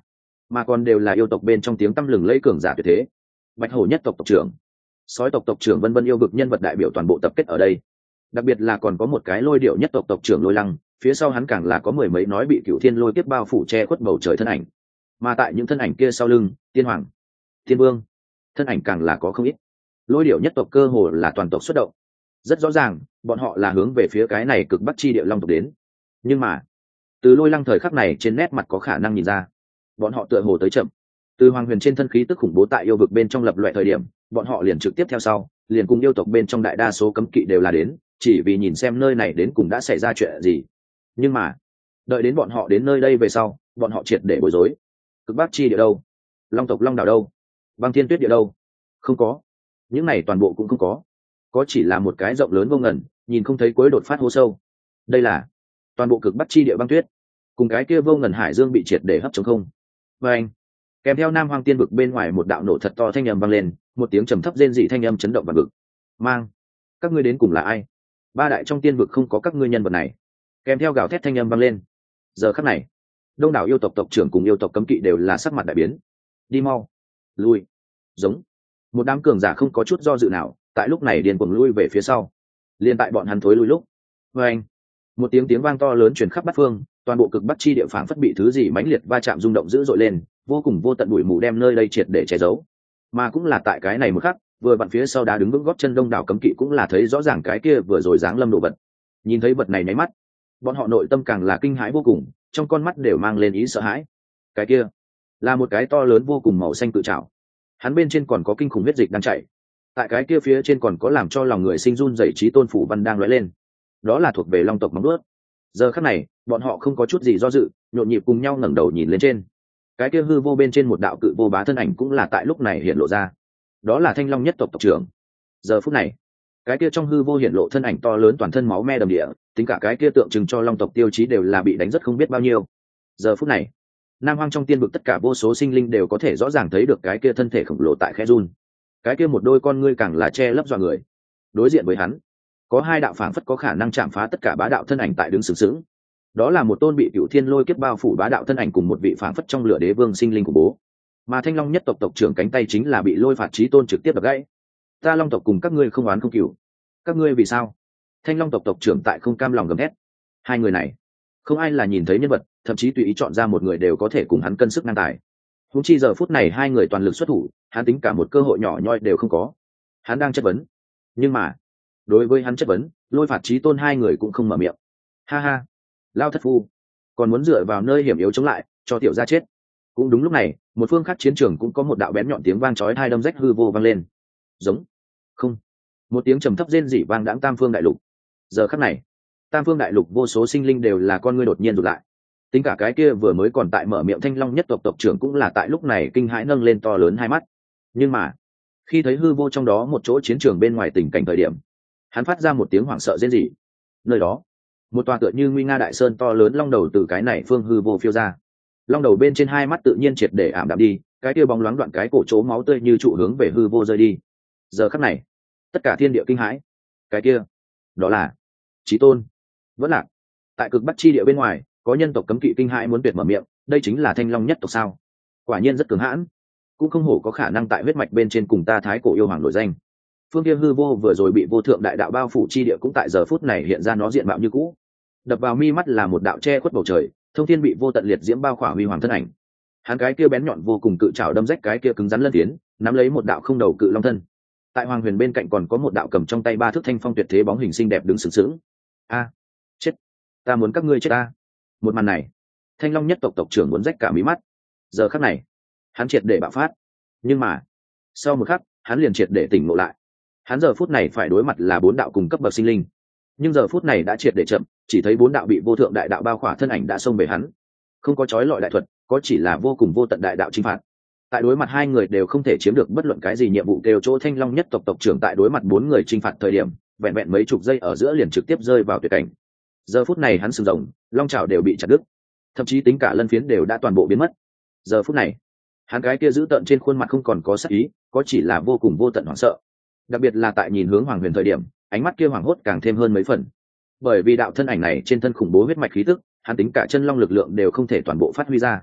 mà còn đều là yêu tộc bên trong tiếng tăm lừng lẫy cường giả tuyệt thế. Bạch hổ nhất tộc tộc trưởng, sói tộc tộc trưởng, vân vân yêu vực nhân vật đại biểu toàn bộ tập kết ở đây. Đặc biệt là còn có một cái lôi điệu nhất tộc tộc trưởng Lôi Lăng, phía sau hắn càng là có mười mấy nói bị cựu thiên lôi kiếp bao phủ che khuất bầu trời thân ảnh. Mà tại những thân ảnh kia sau lưng, tiên hoàng, thiên vương, thân ảnh càng là có không ít. Lôi điệu nhất tộc cơ hồ là toàn tộc xuất động. Rất rõ ràng, bọn họ là hướng về phía cái này cực bắc chi địa long tộc đến. Nhưng mà, từ Lôi Lăng thời khắc này trên nét mặt có khả năng nhìn ra, bọn họ tựa hồ tới chậm. Từ Hoàng Huyền trên thân khí tức khủng bố tại yêu vực bên trong lập loại thời điểm, bọn họ liền trực tiếp theo sau, liền cùng yêu tộc bên trong đại đa số cấm kỵ đều là đến, chỉ vì nhìn xem nơi này đến cùng đã xảy ra chuyện gì. Nhưng mà, đợi đến bọn họ đến nơi đây về sau, bọn họ triệt để bối rối. Cực bắc chi địa đâu? Long tộc Long đảo đâu? Băng Thiên Tuyết địa đâu? Không có. Những này toàn bộ cũng không có. Có chỉ là một cái rộng lớn vô ngần, nhìn không thấy cuối đột phát hố sâu. Đây là toàn bộ cực bắc chi địa băng tuyết, cùng cái kia vô ngần hải dương bị triệt để hấp trống không. Và anh, kèm theo Nam Hoang Tiên vực bên ngoài một đạo nổ thật to thanh âm vang lên, một tiếng trầm thấp rên rỉ thanh âm chấn động vạn vực. Mang, các ngươi đến cùng là ai? Ba đại trong tiên vực không có các ngươi nhân vật này. Kèm theo gào thét thanh âm vang lên. Giờ khắc này, đông đảo yêu tộc tộc trưởng cùng yêu tộc cấm kỵ đều là sắc mặt đại biến. Đi mau, lui, giống. Một đám cường giả không có chút do dự nào, tại lúc này điên cuồng lui về phía sau. Liên tại bọn hắn thối lui lúc, và anh, một tiếng vang to lớn truyền khắp bát phương, toàn bộ cực bắc chi địa phảng phất bị thứ gì mãnh liệt va chạm rung động dữ dội lên, vô cùng vô tận bụi mù đem nơi đây triệt để che giấu. Mà cũng là tại cái này một khắc, vừa vặn phía sau đá đứng vững gót chân đông đảo cấm kỵ cũng là thấy rõ ràng cái kia vừa rồi giáng lâm đồ vật. Nhìn thấy vật này nháy mắt, bọn họ nội tâm càng là kinh hãi vô cùng, trong con mắt đều mang lên ý sợ hãi. Cái kia là một cái to lớn vô cùng màu xanh cự trảo, hắn bên trên còn có kinh khủng huyết dịch đang chảy, tại cái kia phía trên còn có làm cho lòng người sinh run rẩy chí tôn phủ văn đang lóe lên. Đó là thuộc về long tộc móng vuốt. Giờ khắc này, bọn họ không có chút gì do dự, nhộn nhịp cùng nhau ngẩng đầu nhìn lên trên. Cái kia hư vô bên trên một đạo cự vô bá thân ảnh cũng là tại lúc này hiện lộ ra. Đó là Thanh Long nhất tộc tộc trưởng. Giờ phút này, cái kia trong hư vô hiện lộ thân ảnh to lớn toàn thân máu me đầm địa, tính cả cái kia tượng trưng cho long tộc tiêu chí đều là bị đánh rất không biết bao nhiêu. Giờ phút này, Nam Hoang trong tiên vực tất cả vô số sinh linh đều có thể rõ ràng thấy được cái kia thân thể khổng lồ tại khẽ run. Cái kia một đôi con ngươi càng là che lấp dọa người. Đối diện với hắn, có hai đạo phảng phất có khả năng chạm phá tất cả bá đạo thân ảnh tại đứng sừng sững. Đó là một tôn bị cựu thiên lôi kiếp bao phủ bá đạo thân ảnh cùng một vị phảng phất trong lửa đế vương sinh linh của bố. Mà Thanh Long nhất tộc tộc trưởng cánh tay chính là bị lôi phạt chí tôn trực tiếp đập gãy. Ta Long tộc cùng các ngươi không oán không cừu, các ngươi vì sao? Thanh Long tộc tộc trưởng tại không cam lòng gầm thét. Hai người này, không ai là nhìn thấy nhân vật, thậm chí tùy ý chọn ra một người đều có thể cùng hắn cân sức ngang tài. Húng chi giờ phút này hai người toàn lực xuất thủ, hắn tính cả một cơ hội nhỏ nhoi đều không có. Hắn đang chất vấn, nhưng mà đối với hắn chất vấn, lôi phạt chí tôn hai người cũng không mở miệng. Ha ha, lao thất phu, còn muốn dựa vào nơi hiểm yếu chống lại, cho tiểu gia chết. Cũng đúng lúc này, một phương khác chiến trường cũng có một đạo bén nhọn tiếng vang chói tai đâm rách hư vô vang lên. Giống, không, một tiếng trầm thấp rên rỉ vang đãng tam phương đại lục. Giờ khắc này, tam phương đại lục vô số sinh linh đều là con ngươi đột nhiên rụt lại. Tính cả cái kia vừa mới còn tại mở miệng Thanh Long nhất tộc tộc trưởng cũng là tại lúc này kinh hãi nâng lên to lớn hai mắt. Nhưng mà khi thấy hư vô trong đó một chỗ chiến trường bên ngoài tình cảnh thời điểm, hắn phát ra một tiếng hoảng sợ rên rỉ. Nơi đó, một tòa tựa như nguy nga đại sơn to lớn long đầu từ cái này phương hư vô phiêu ra. Long đầu bên trên hai mắt tự nhiên triệt để ảm đạm đi, cái kia bóng loáng đoạn cái cổ chỗ máu tươi như trụ hướng về hư vô rơi đi. Giờ khắc này, tất cả thiên địa kinh hãi. Cái kia, đó là Chí Tôn. Vẫn lạc. Tại cực bắc chi địa bên ngoài, có nhân tộc cấm kỵ kinh hãi muốn tuyệt mở miệng, đây chính là Thanh Long nhất tộc sao? Quả nhiên rất cứng hãn, cũng không hổ có khả năng tại huyết mạch bên trên cùng ta thái cổ yêu hoàng nổi danh. Phương kia hư vô vừa rồi bị vô thượng đại đạo bao phủ chi địa cũng tại giờ phút này hiện ra nó diện mạo như cũ. Đập vào mi mắt là một đạo che khuất bầu trời, thông thiên bị vô tận liệt diễm bao khỏa huy hoàng thân ảnh. Hắn cái kia bén nhọn vô cùng cự trảo đâm rách cái kia cứng rắn lân tiến, nắm lấy một đạo không đầu cự long thân. Tại hoàng huyền bên cạnh còn có một đạo cầm trong tay ba thước thanh phong tuyệt thế bóng hình xinh đẹp đứng sừng sững. A, chết, ta muốn các ngươi chết ta. Một màn này, Thanh Long nhất tộc tộc trưởng muốn rách cả mí mắt. Giờ khắc này, hắn triệt để bạo phát. Nhưng mà sau một khắc, hắn liền triệt để tỉnh ngộ lại. Hắn giờ phút này phải đối mặt là bốn đạo cùng cấp bậc sinh linh, nhưng giờ phút này đã triệt để chậm, chỉ thấy bốn đạo bị vô thượng đại đạo bao khỏa thân ảnh đã xông về hắn. Không có chói lọi đại thuật, có chỉ là vô cùng vô tận đại đạo chinh phạt. Tại đối mặt hai người đều không thể chiếm được bất luận cái gì nhiệm vụ đều chỗ Thanh Long nhất tộc tộc trưởng tại đối mặt bốn người chinh phạt thời điểm, vẹn vẹn mấy chục giây ở giữa liền trực tiếp rơi vào tuyệt cảnh. Giờ phút này hắn sừng rồng, long trảo đều bị chặt đứt, thậm chí tính cả lân phiến đều đã toàn bộ biến mất. Giờ phút này, hắn cái kia giữ tợn trên khuôn mặt không còn có sắc ý, có chỉ là vô cùng vô tận hoảng sợ. Đặc biệt là tại nhìn hướng Hoàng Huyền thời điểm, ánh mắt kia hoảng hốt càng thêm hơn mấy phần. Bởi vì đạo thân ảnh này trên thân khủng bố huyết mạch khí tức, hắn tính cả chân long lực lượng đều không thể toàn bộ phát huy ra.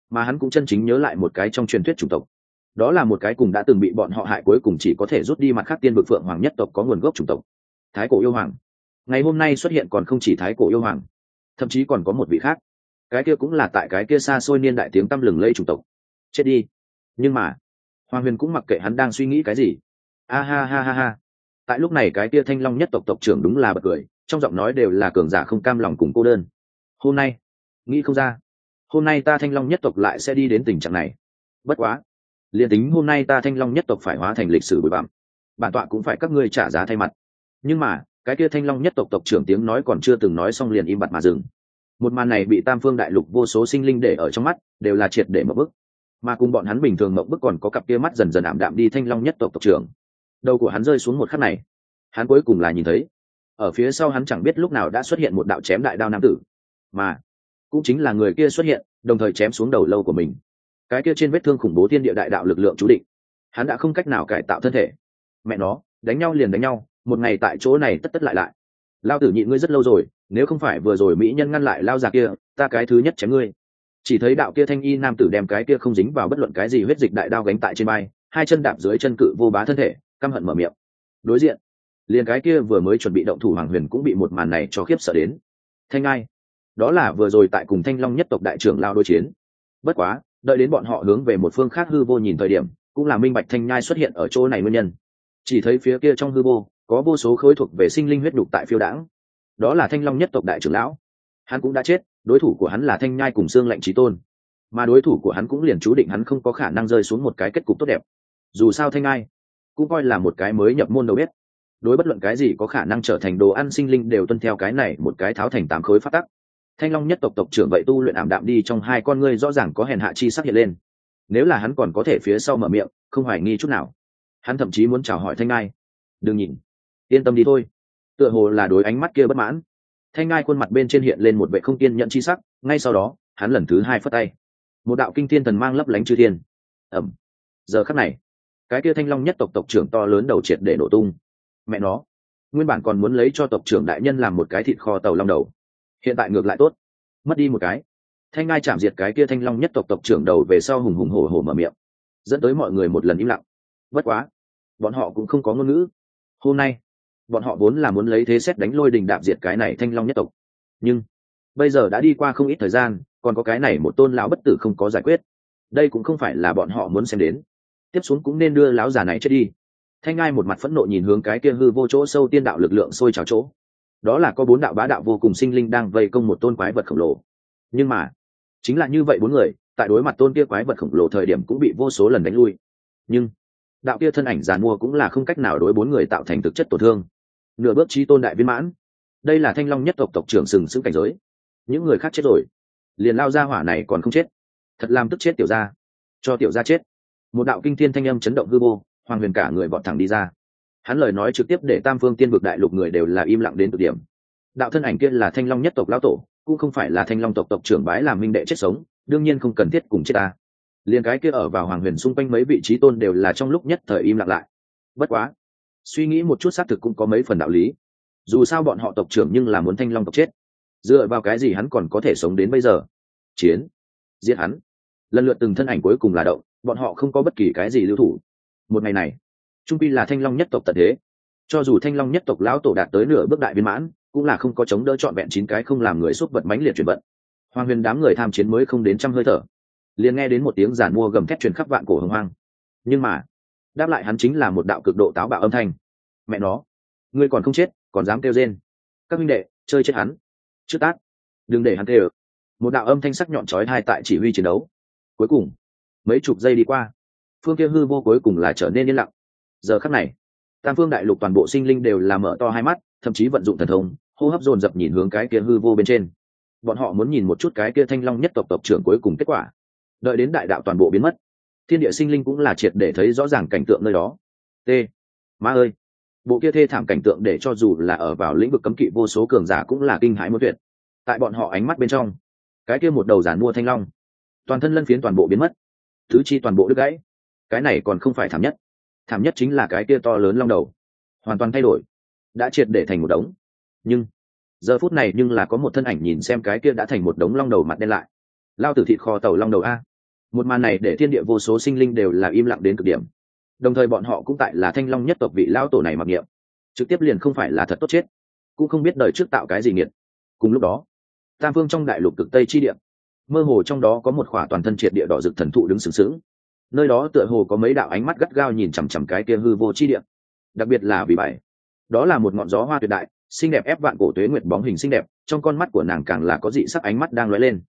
mà hắn cũng chân chính nhớ lại một cái trong truyền thuyết chủng tộc. Đó là một cái cùng đã từng bị bọn họ hại cuối cùng chỉ có thể rút đi mặt khác tiên vực phượng hoàng nhất tộc có nguồn gốc chủng tộc, Thái Cổ yêu hoàng. Ngày hôm nay xuất hiện còn không chỉ Thái Cổ yêu hoàng, thậm chí còn có một vị khác, cái kia cũng là tại cái kia xa xôi niên đại tiếng tăm lừng lẫy chủng tộc. Chết đi. Nhưng mà Hoàng Huyền cũng mặc kệ hắn đang suy nghĩ cái gì. A ha ha ha ha. Tại lúc này cái kia Thanh Long nhất tộc tộc trưởng đúng là bật cười, trong giọng nói đều là cường giả không cam lòng cùng cô đơn. Hôm nay, nghĩ không ra, hôm nay ta Thanh Long nhất tộc lại sẽ đi đến tình trạng này. Bất quá, liền tính hôm nay ta Thanh Long nhất tộc phải hóa thành lịch sử bụi bặm, bản tọa cũng phải các ngươi trả giá thay mặt. Nhưng mà cái kia Thanh Long nhất tộc tộc trưởng tiếng nói còn chưa từng nói xong liền im bặt mà dừng. Một màn này bị Tam Phương Đại Lục vô số sinh linh để ở trong mắt, đều là triệt để mộng bức. Mà cùng bọn hắn bình thường mộng bức còn có cặp kia mắt dần dần ảm đạm đi Thanh Long nhất tộc tộc trưởng. Đầu của hắn rơi xuống một khắc này, hắn cuối cùng là nhìn thấy, ở phía sau hắn chẳng biết lúc nào đã xuất hiện một đạo chém đại đao nam tử, mà cũng chính là người kia xuất hiện, đồng thời chém xuống đầu lâu của mình. Cái kia trên vết thương khủng bố thiên địa đại đạo lực lượng chú định, hắn đã không cách nào cải tạo thân thể. Mẹ nó, đánh nhau liền đánh nhau, một ngày tại chỗ này tất tất lại lại. Lao tử nhịn ngươi rất lâu rồi, nếu không phải vừa rồi mỹ nhân ngăn lại lao già kia, ta cái thứ nhất chém ngươi. Chỉ thấy đạo kia thanh y nam tử đem cái kia không dính vào bất luận cái gì huyết dịch đại đao gánh tại trên vai, hai chân đạp dưới chân cự vô bá thân thể, căm hận mở miệng. Đối diện, liền cái kia vừa mới chuẩn bị động thủ Hoàng Huyền cũng bị một màn này cho khiếp sợ đến. Thanh ai? Đó là vừa rồi tại cùng Thanh Long nhất tộc đại trưởng lao đối chiến. Bất quá, đợi đến bọn họ hướng về một phương khác hư vô nhìn thời điểm, cũng là minh bạch Thanh Nhai xuất hiện ở chỗ này nguyên nhân. Chỉ thấy phía kia trong hư vô có vô số khối thuộc về sinh linh huyết đục tại phiêu đãng. Đó là Thanh Long nhất tộc đại trưởng lão. Hắn cũng đã chết, đối thủ của hắn là Thanh Nhai cùng Xương Lạnh Chí Tôn, mà đối thủ của hắn cũng liền chú định hắn không có khả năng rơi xuống một cái kết cục tốt đẹp. Dù sao Thanh Nhai cũng coi là một cái mới nhập môn đâu biết, đối bất luận cái gì có khả năng trở thành đồ ăn sinh linh đều tuân theo cái này một cái tháo thành 8 khối pháp tắc. Thanh Long nhất tộc tộc trưởng vậy tu luyện ảm đạm đi, trong hai con ngươi rõ ràng có hèn hạ chi sắc hiện lên. Nếu là hắn còn có thể phía sau mở miệng, không hoài nghi chút nào, hắn thậm chí muốn chào hỏi Thanh Nhai. Đừng nhìn, yên tâm đi thôi. Tựa hồ là đối ánh mắt kia bất mãn, Thanh Nhai khuôn mặt bên trên hiện lên một vẻ không kiên nhẫn chi sắc, ngay sau đó hắn lần thứ hai phất tay, một đạo kinh thiên thần mang lấp lánh chư thiên. Ẩm. Giờ khắc này, cái kia Thanh Long nhất tộc tộc trưởng to lớn đầu triệt để nổ tung. Mẹ nó, nguyên bản còn muốn lấy cho tộc trưởng đại nhân làm một cái thịt kho tàu long đầu, hiện tại ngược lại tốt, mất đi một cái. Thanh Nhai chạm diệt cái kia Thanh Long nhất tộc tộc trưởng đầu về sau hùng hùng hổ hổ mở miệng, dẫn tới mọi người một lần im lặng. Bất quá, bọn họ cũng không có ngôn ngữ. Hôm nay, bọn họ vốn là muốn lấy thế xét đánh lôi đình đạp diệt cái này Thanh Long nhất tộc, nhưng bây giờ đã đi qua không ít thời gian, còn có cái này một tôn lão bất tử không có giải quyết. Đây cũng không phải là bọn họ muốn xem đến. Tiếp xuống cũng nên đưa lão già này chết đi. Thanh Ngai một mặt phẫn nộ nhìn hướng cái kia hư vô chỗ sâu tiên đạo lực lượng sôi trào chỗ. Đó là có 4 đạo bá đạo vô cùng sinh linh đang vây công một tôn quái vật khổng lồ. Nhưng mà, chính là như vậy 4 người, tại đối mặt tôn kia quái vật khổng lồ thời điểm cũng bị vô số lần đánh lui. Nhưng đạo kia thân ảnh giàn mua cũng là không cách nào đối 4 người tạo thành thực chất tổn thương. Nửa bước chí tôn đại viên mãn. Đây là Thanh Long nhất tộc tộc trưởng sừng sững cảnh giới. Những người khác chết rồi, liền lao ra hỏa này còn không chết, thật làm tức chết tiểu gia. Cho tiểu gia chết. Một đạo kinh thiên thanh âm chấn động hư vô, Hoàng Huyền cả người vọt thẳng đi ra. Hắn lời nói trực tiếp để Tam Phương Tiên vực đại lục người đều là im lặng đến cực điểm. Đạo thân ảnh kia là Thanh Long nhất tộc lão tổ, cũng không phải là Thanh Long tộc tộc trưởng bái làm minh đệ chết sống, đương nhiên không cần thiết cùng chết ta. Liền cái kia ở vào Hoàng Huyền xung quanh mấy vị trí tôn đều là trong lúc nhất thời im lặng lại. Bất quá, suy nghĩ một chút xác thực cũng có mấy phần đạo lý. Dù sao bọn họ tộc trưởng nhưng là muốn Thanh Long tộc chết, dựa vào cái gì hắn còn có thể sống đến bây giờ? Chiến, giết hắn. Lần lượt từng thân ảnh cuối cùng là động, bọn họ không có bất kỳ cái gì lưu thủ. Một ngày này, trung pi là Thanh Long nhất tộc tận thế. Cho dù Thanh Long nhất tộc lão tổ đạt tới nửa bước đại viên mãn, cũng là không có chống đỡ trọn vẹn 9 cái không làm người xúc vật mãnh liệt chuyển vận. Hoàng Huyền đám người tham chiến mới không đến trăm hơi thở, liền nghe đến một tiếng giản mua gầm thét truyền khắp vạn cổ hồng hoang. Nhưng mà, đáp lại hắn chính là một đạo cực độ táo bạo âm thanh. Mẹ nó, ngươi còn không chết, còn dám kêu rên. Các huynh đệ, chơi chết hắn. Trước tát, đừng để hắn kêu. Một đạo âm thanh sắc nhọn chói tai tại chỉ huy chiến đấu. Cuối cùng, mấy chục giây đi qua, phương kia hư vô cuối cùng là trở nên yên lặng. Giờ khắc này, Tam Phương đại lục toàn bộ sinh linh đều là mở to hai mắt, thậm chí vận dụng thần thông, hô hấp dồn dập nhìn hướng cái kia hư vô bên trên. Bọn họ muốn nhìn một chút cái kia Thanh Long nhất tộc tộc trưởng cuối cùng kết quả. Đợi đến đại đạo toàn bộ biến mất, thiên địa sinh linh cũng là triệt để thấy rõ ràng cảnh tượng nơi đó. T. Má ơi, bộ kia thê thảm cảnh tượng để cho dù là ở vào lĩnh vực cấm kỵ vô số cường giả cũng là kinh hãi muốn tuyệt. Tại bọn họ ánh mắt bên trong, cái kia một đầu giản mua thanh long, toàn thân lân phiến toàn bộ biến mất, tứ chi toàn bộ đứt gãy. Cái này còn không phải thảm nhất, thảm nhất chính là cái kia to lớn long đầu hoàn toàn thay đổi, đã triệt để thành một đống. Nhưng giờ phút này nhưng là có một thân ảnh nhìn xem cái kia đã thành một đống long đầu mặt đen lại. Lao tử thịt kho tàu long đầu a. Một màn này để thiên địa vô số sinh linh đều là im lặng đến cực điểm, đồng thời bọn họ cũng tại là Thanh Long nhất tộc vị lão tổ này mặc niệm, trực tiếp liền không phải là thật tốt chết, cũng không biết đời trước tạo cái gì nghiệt. Cùng lúc đó, tam phương trong đại lục cực tây chi địa, mơ hồ trong đó có một khỏa toàn thân triệt địa đỏ rực thần thụ đứng sừng sững, nơi đó tựa hồ có mấy đạo ánh mắt gắt gao nhìn chằm chằm cái kia hư vô chi địa. Đặc biệt là vì bảy, đó là một ngọn gió hoa tuyệt đại, xinh đẹp ép vạn cổ tuế nguyệt bóng hình xinh đẹp, trong con mắt của nàng càng là có dị sắc ánh mắt đang lóe lên.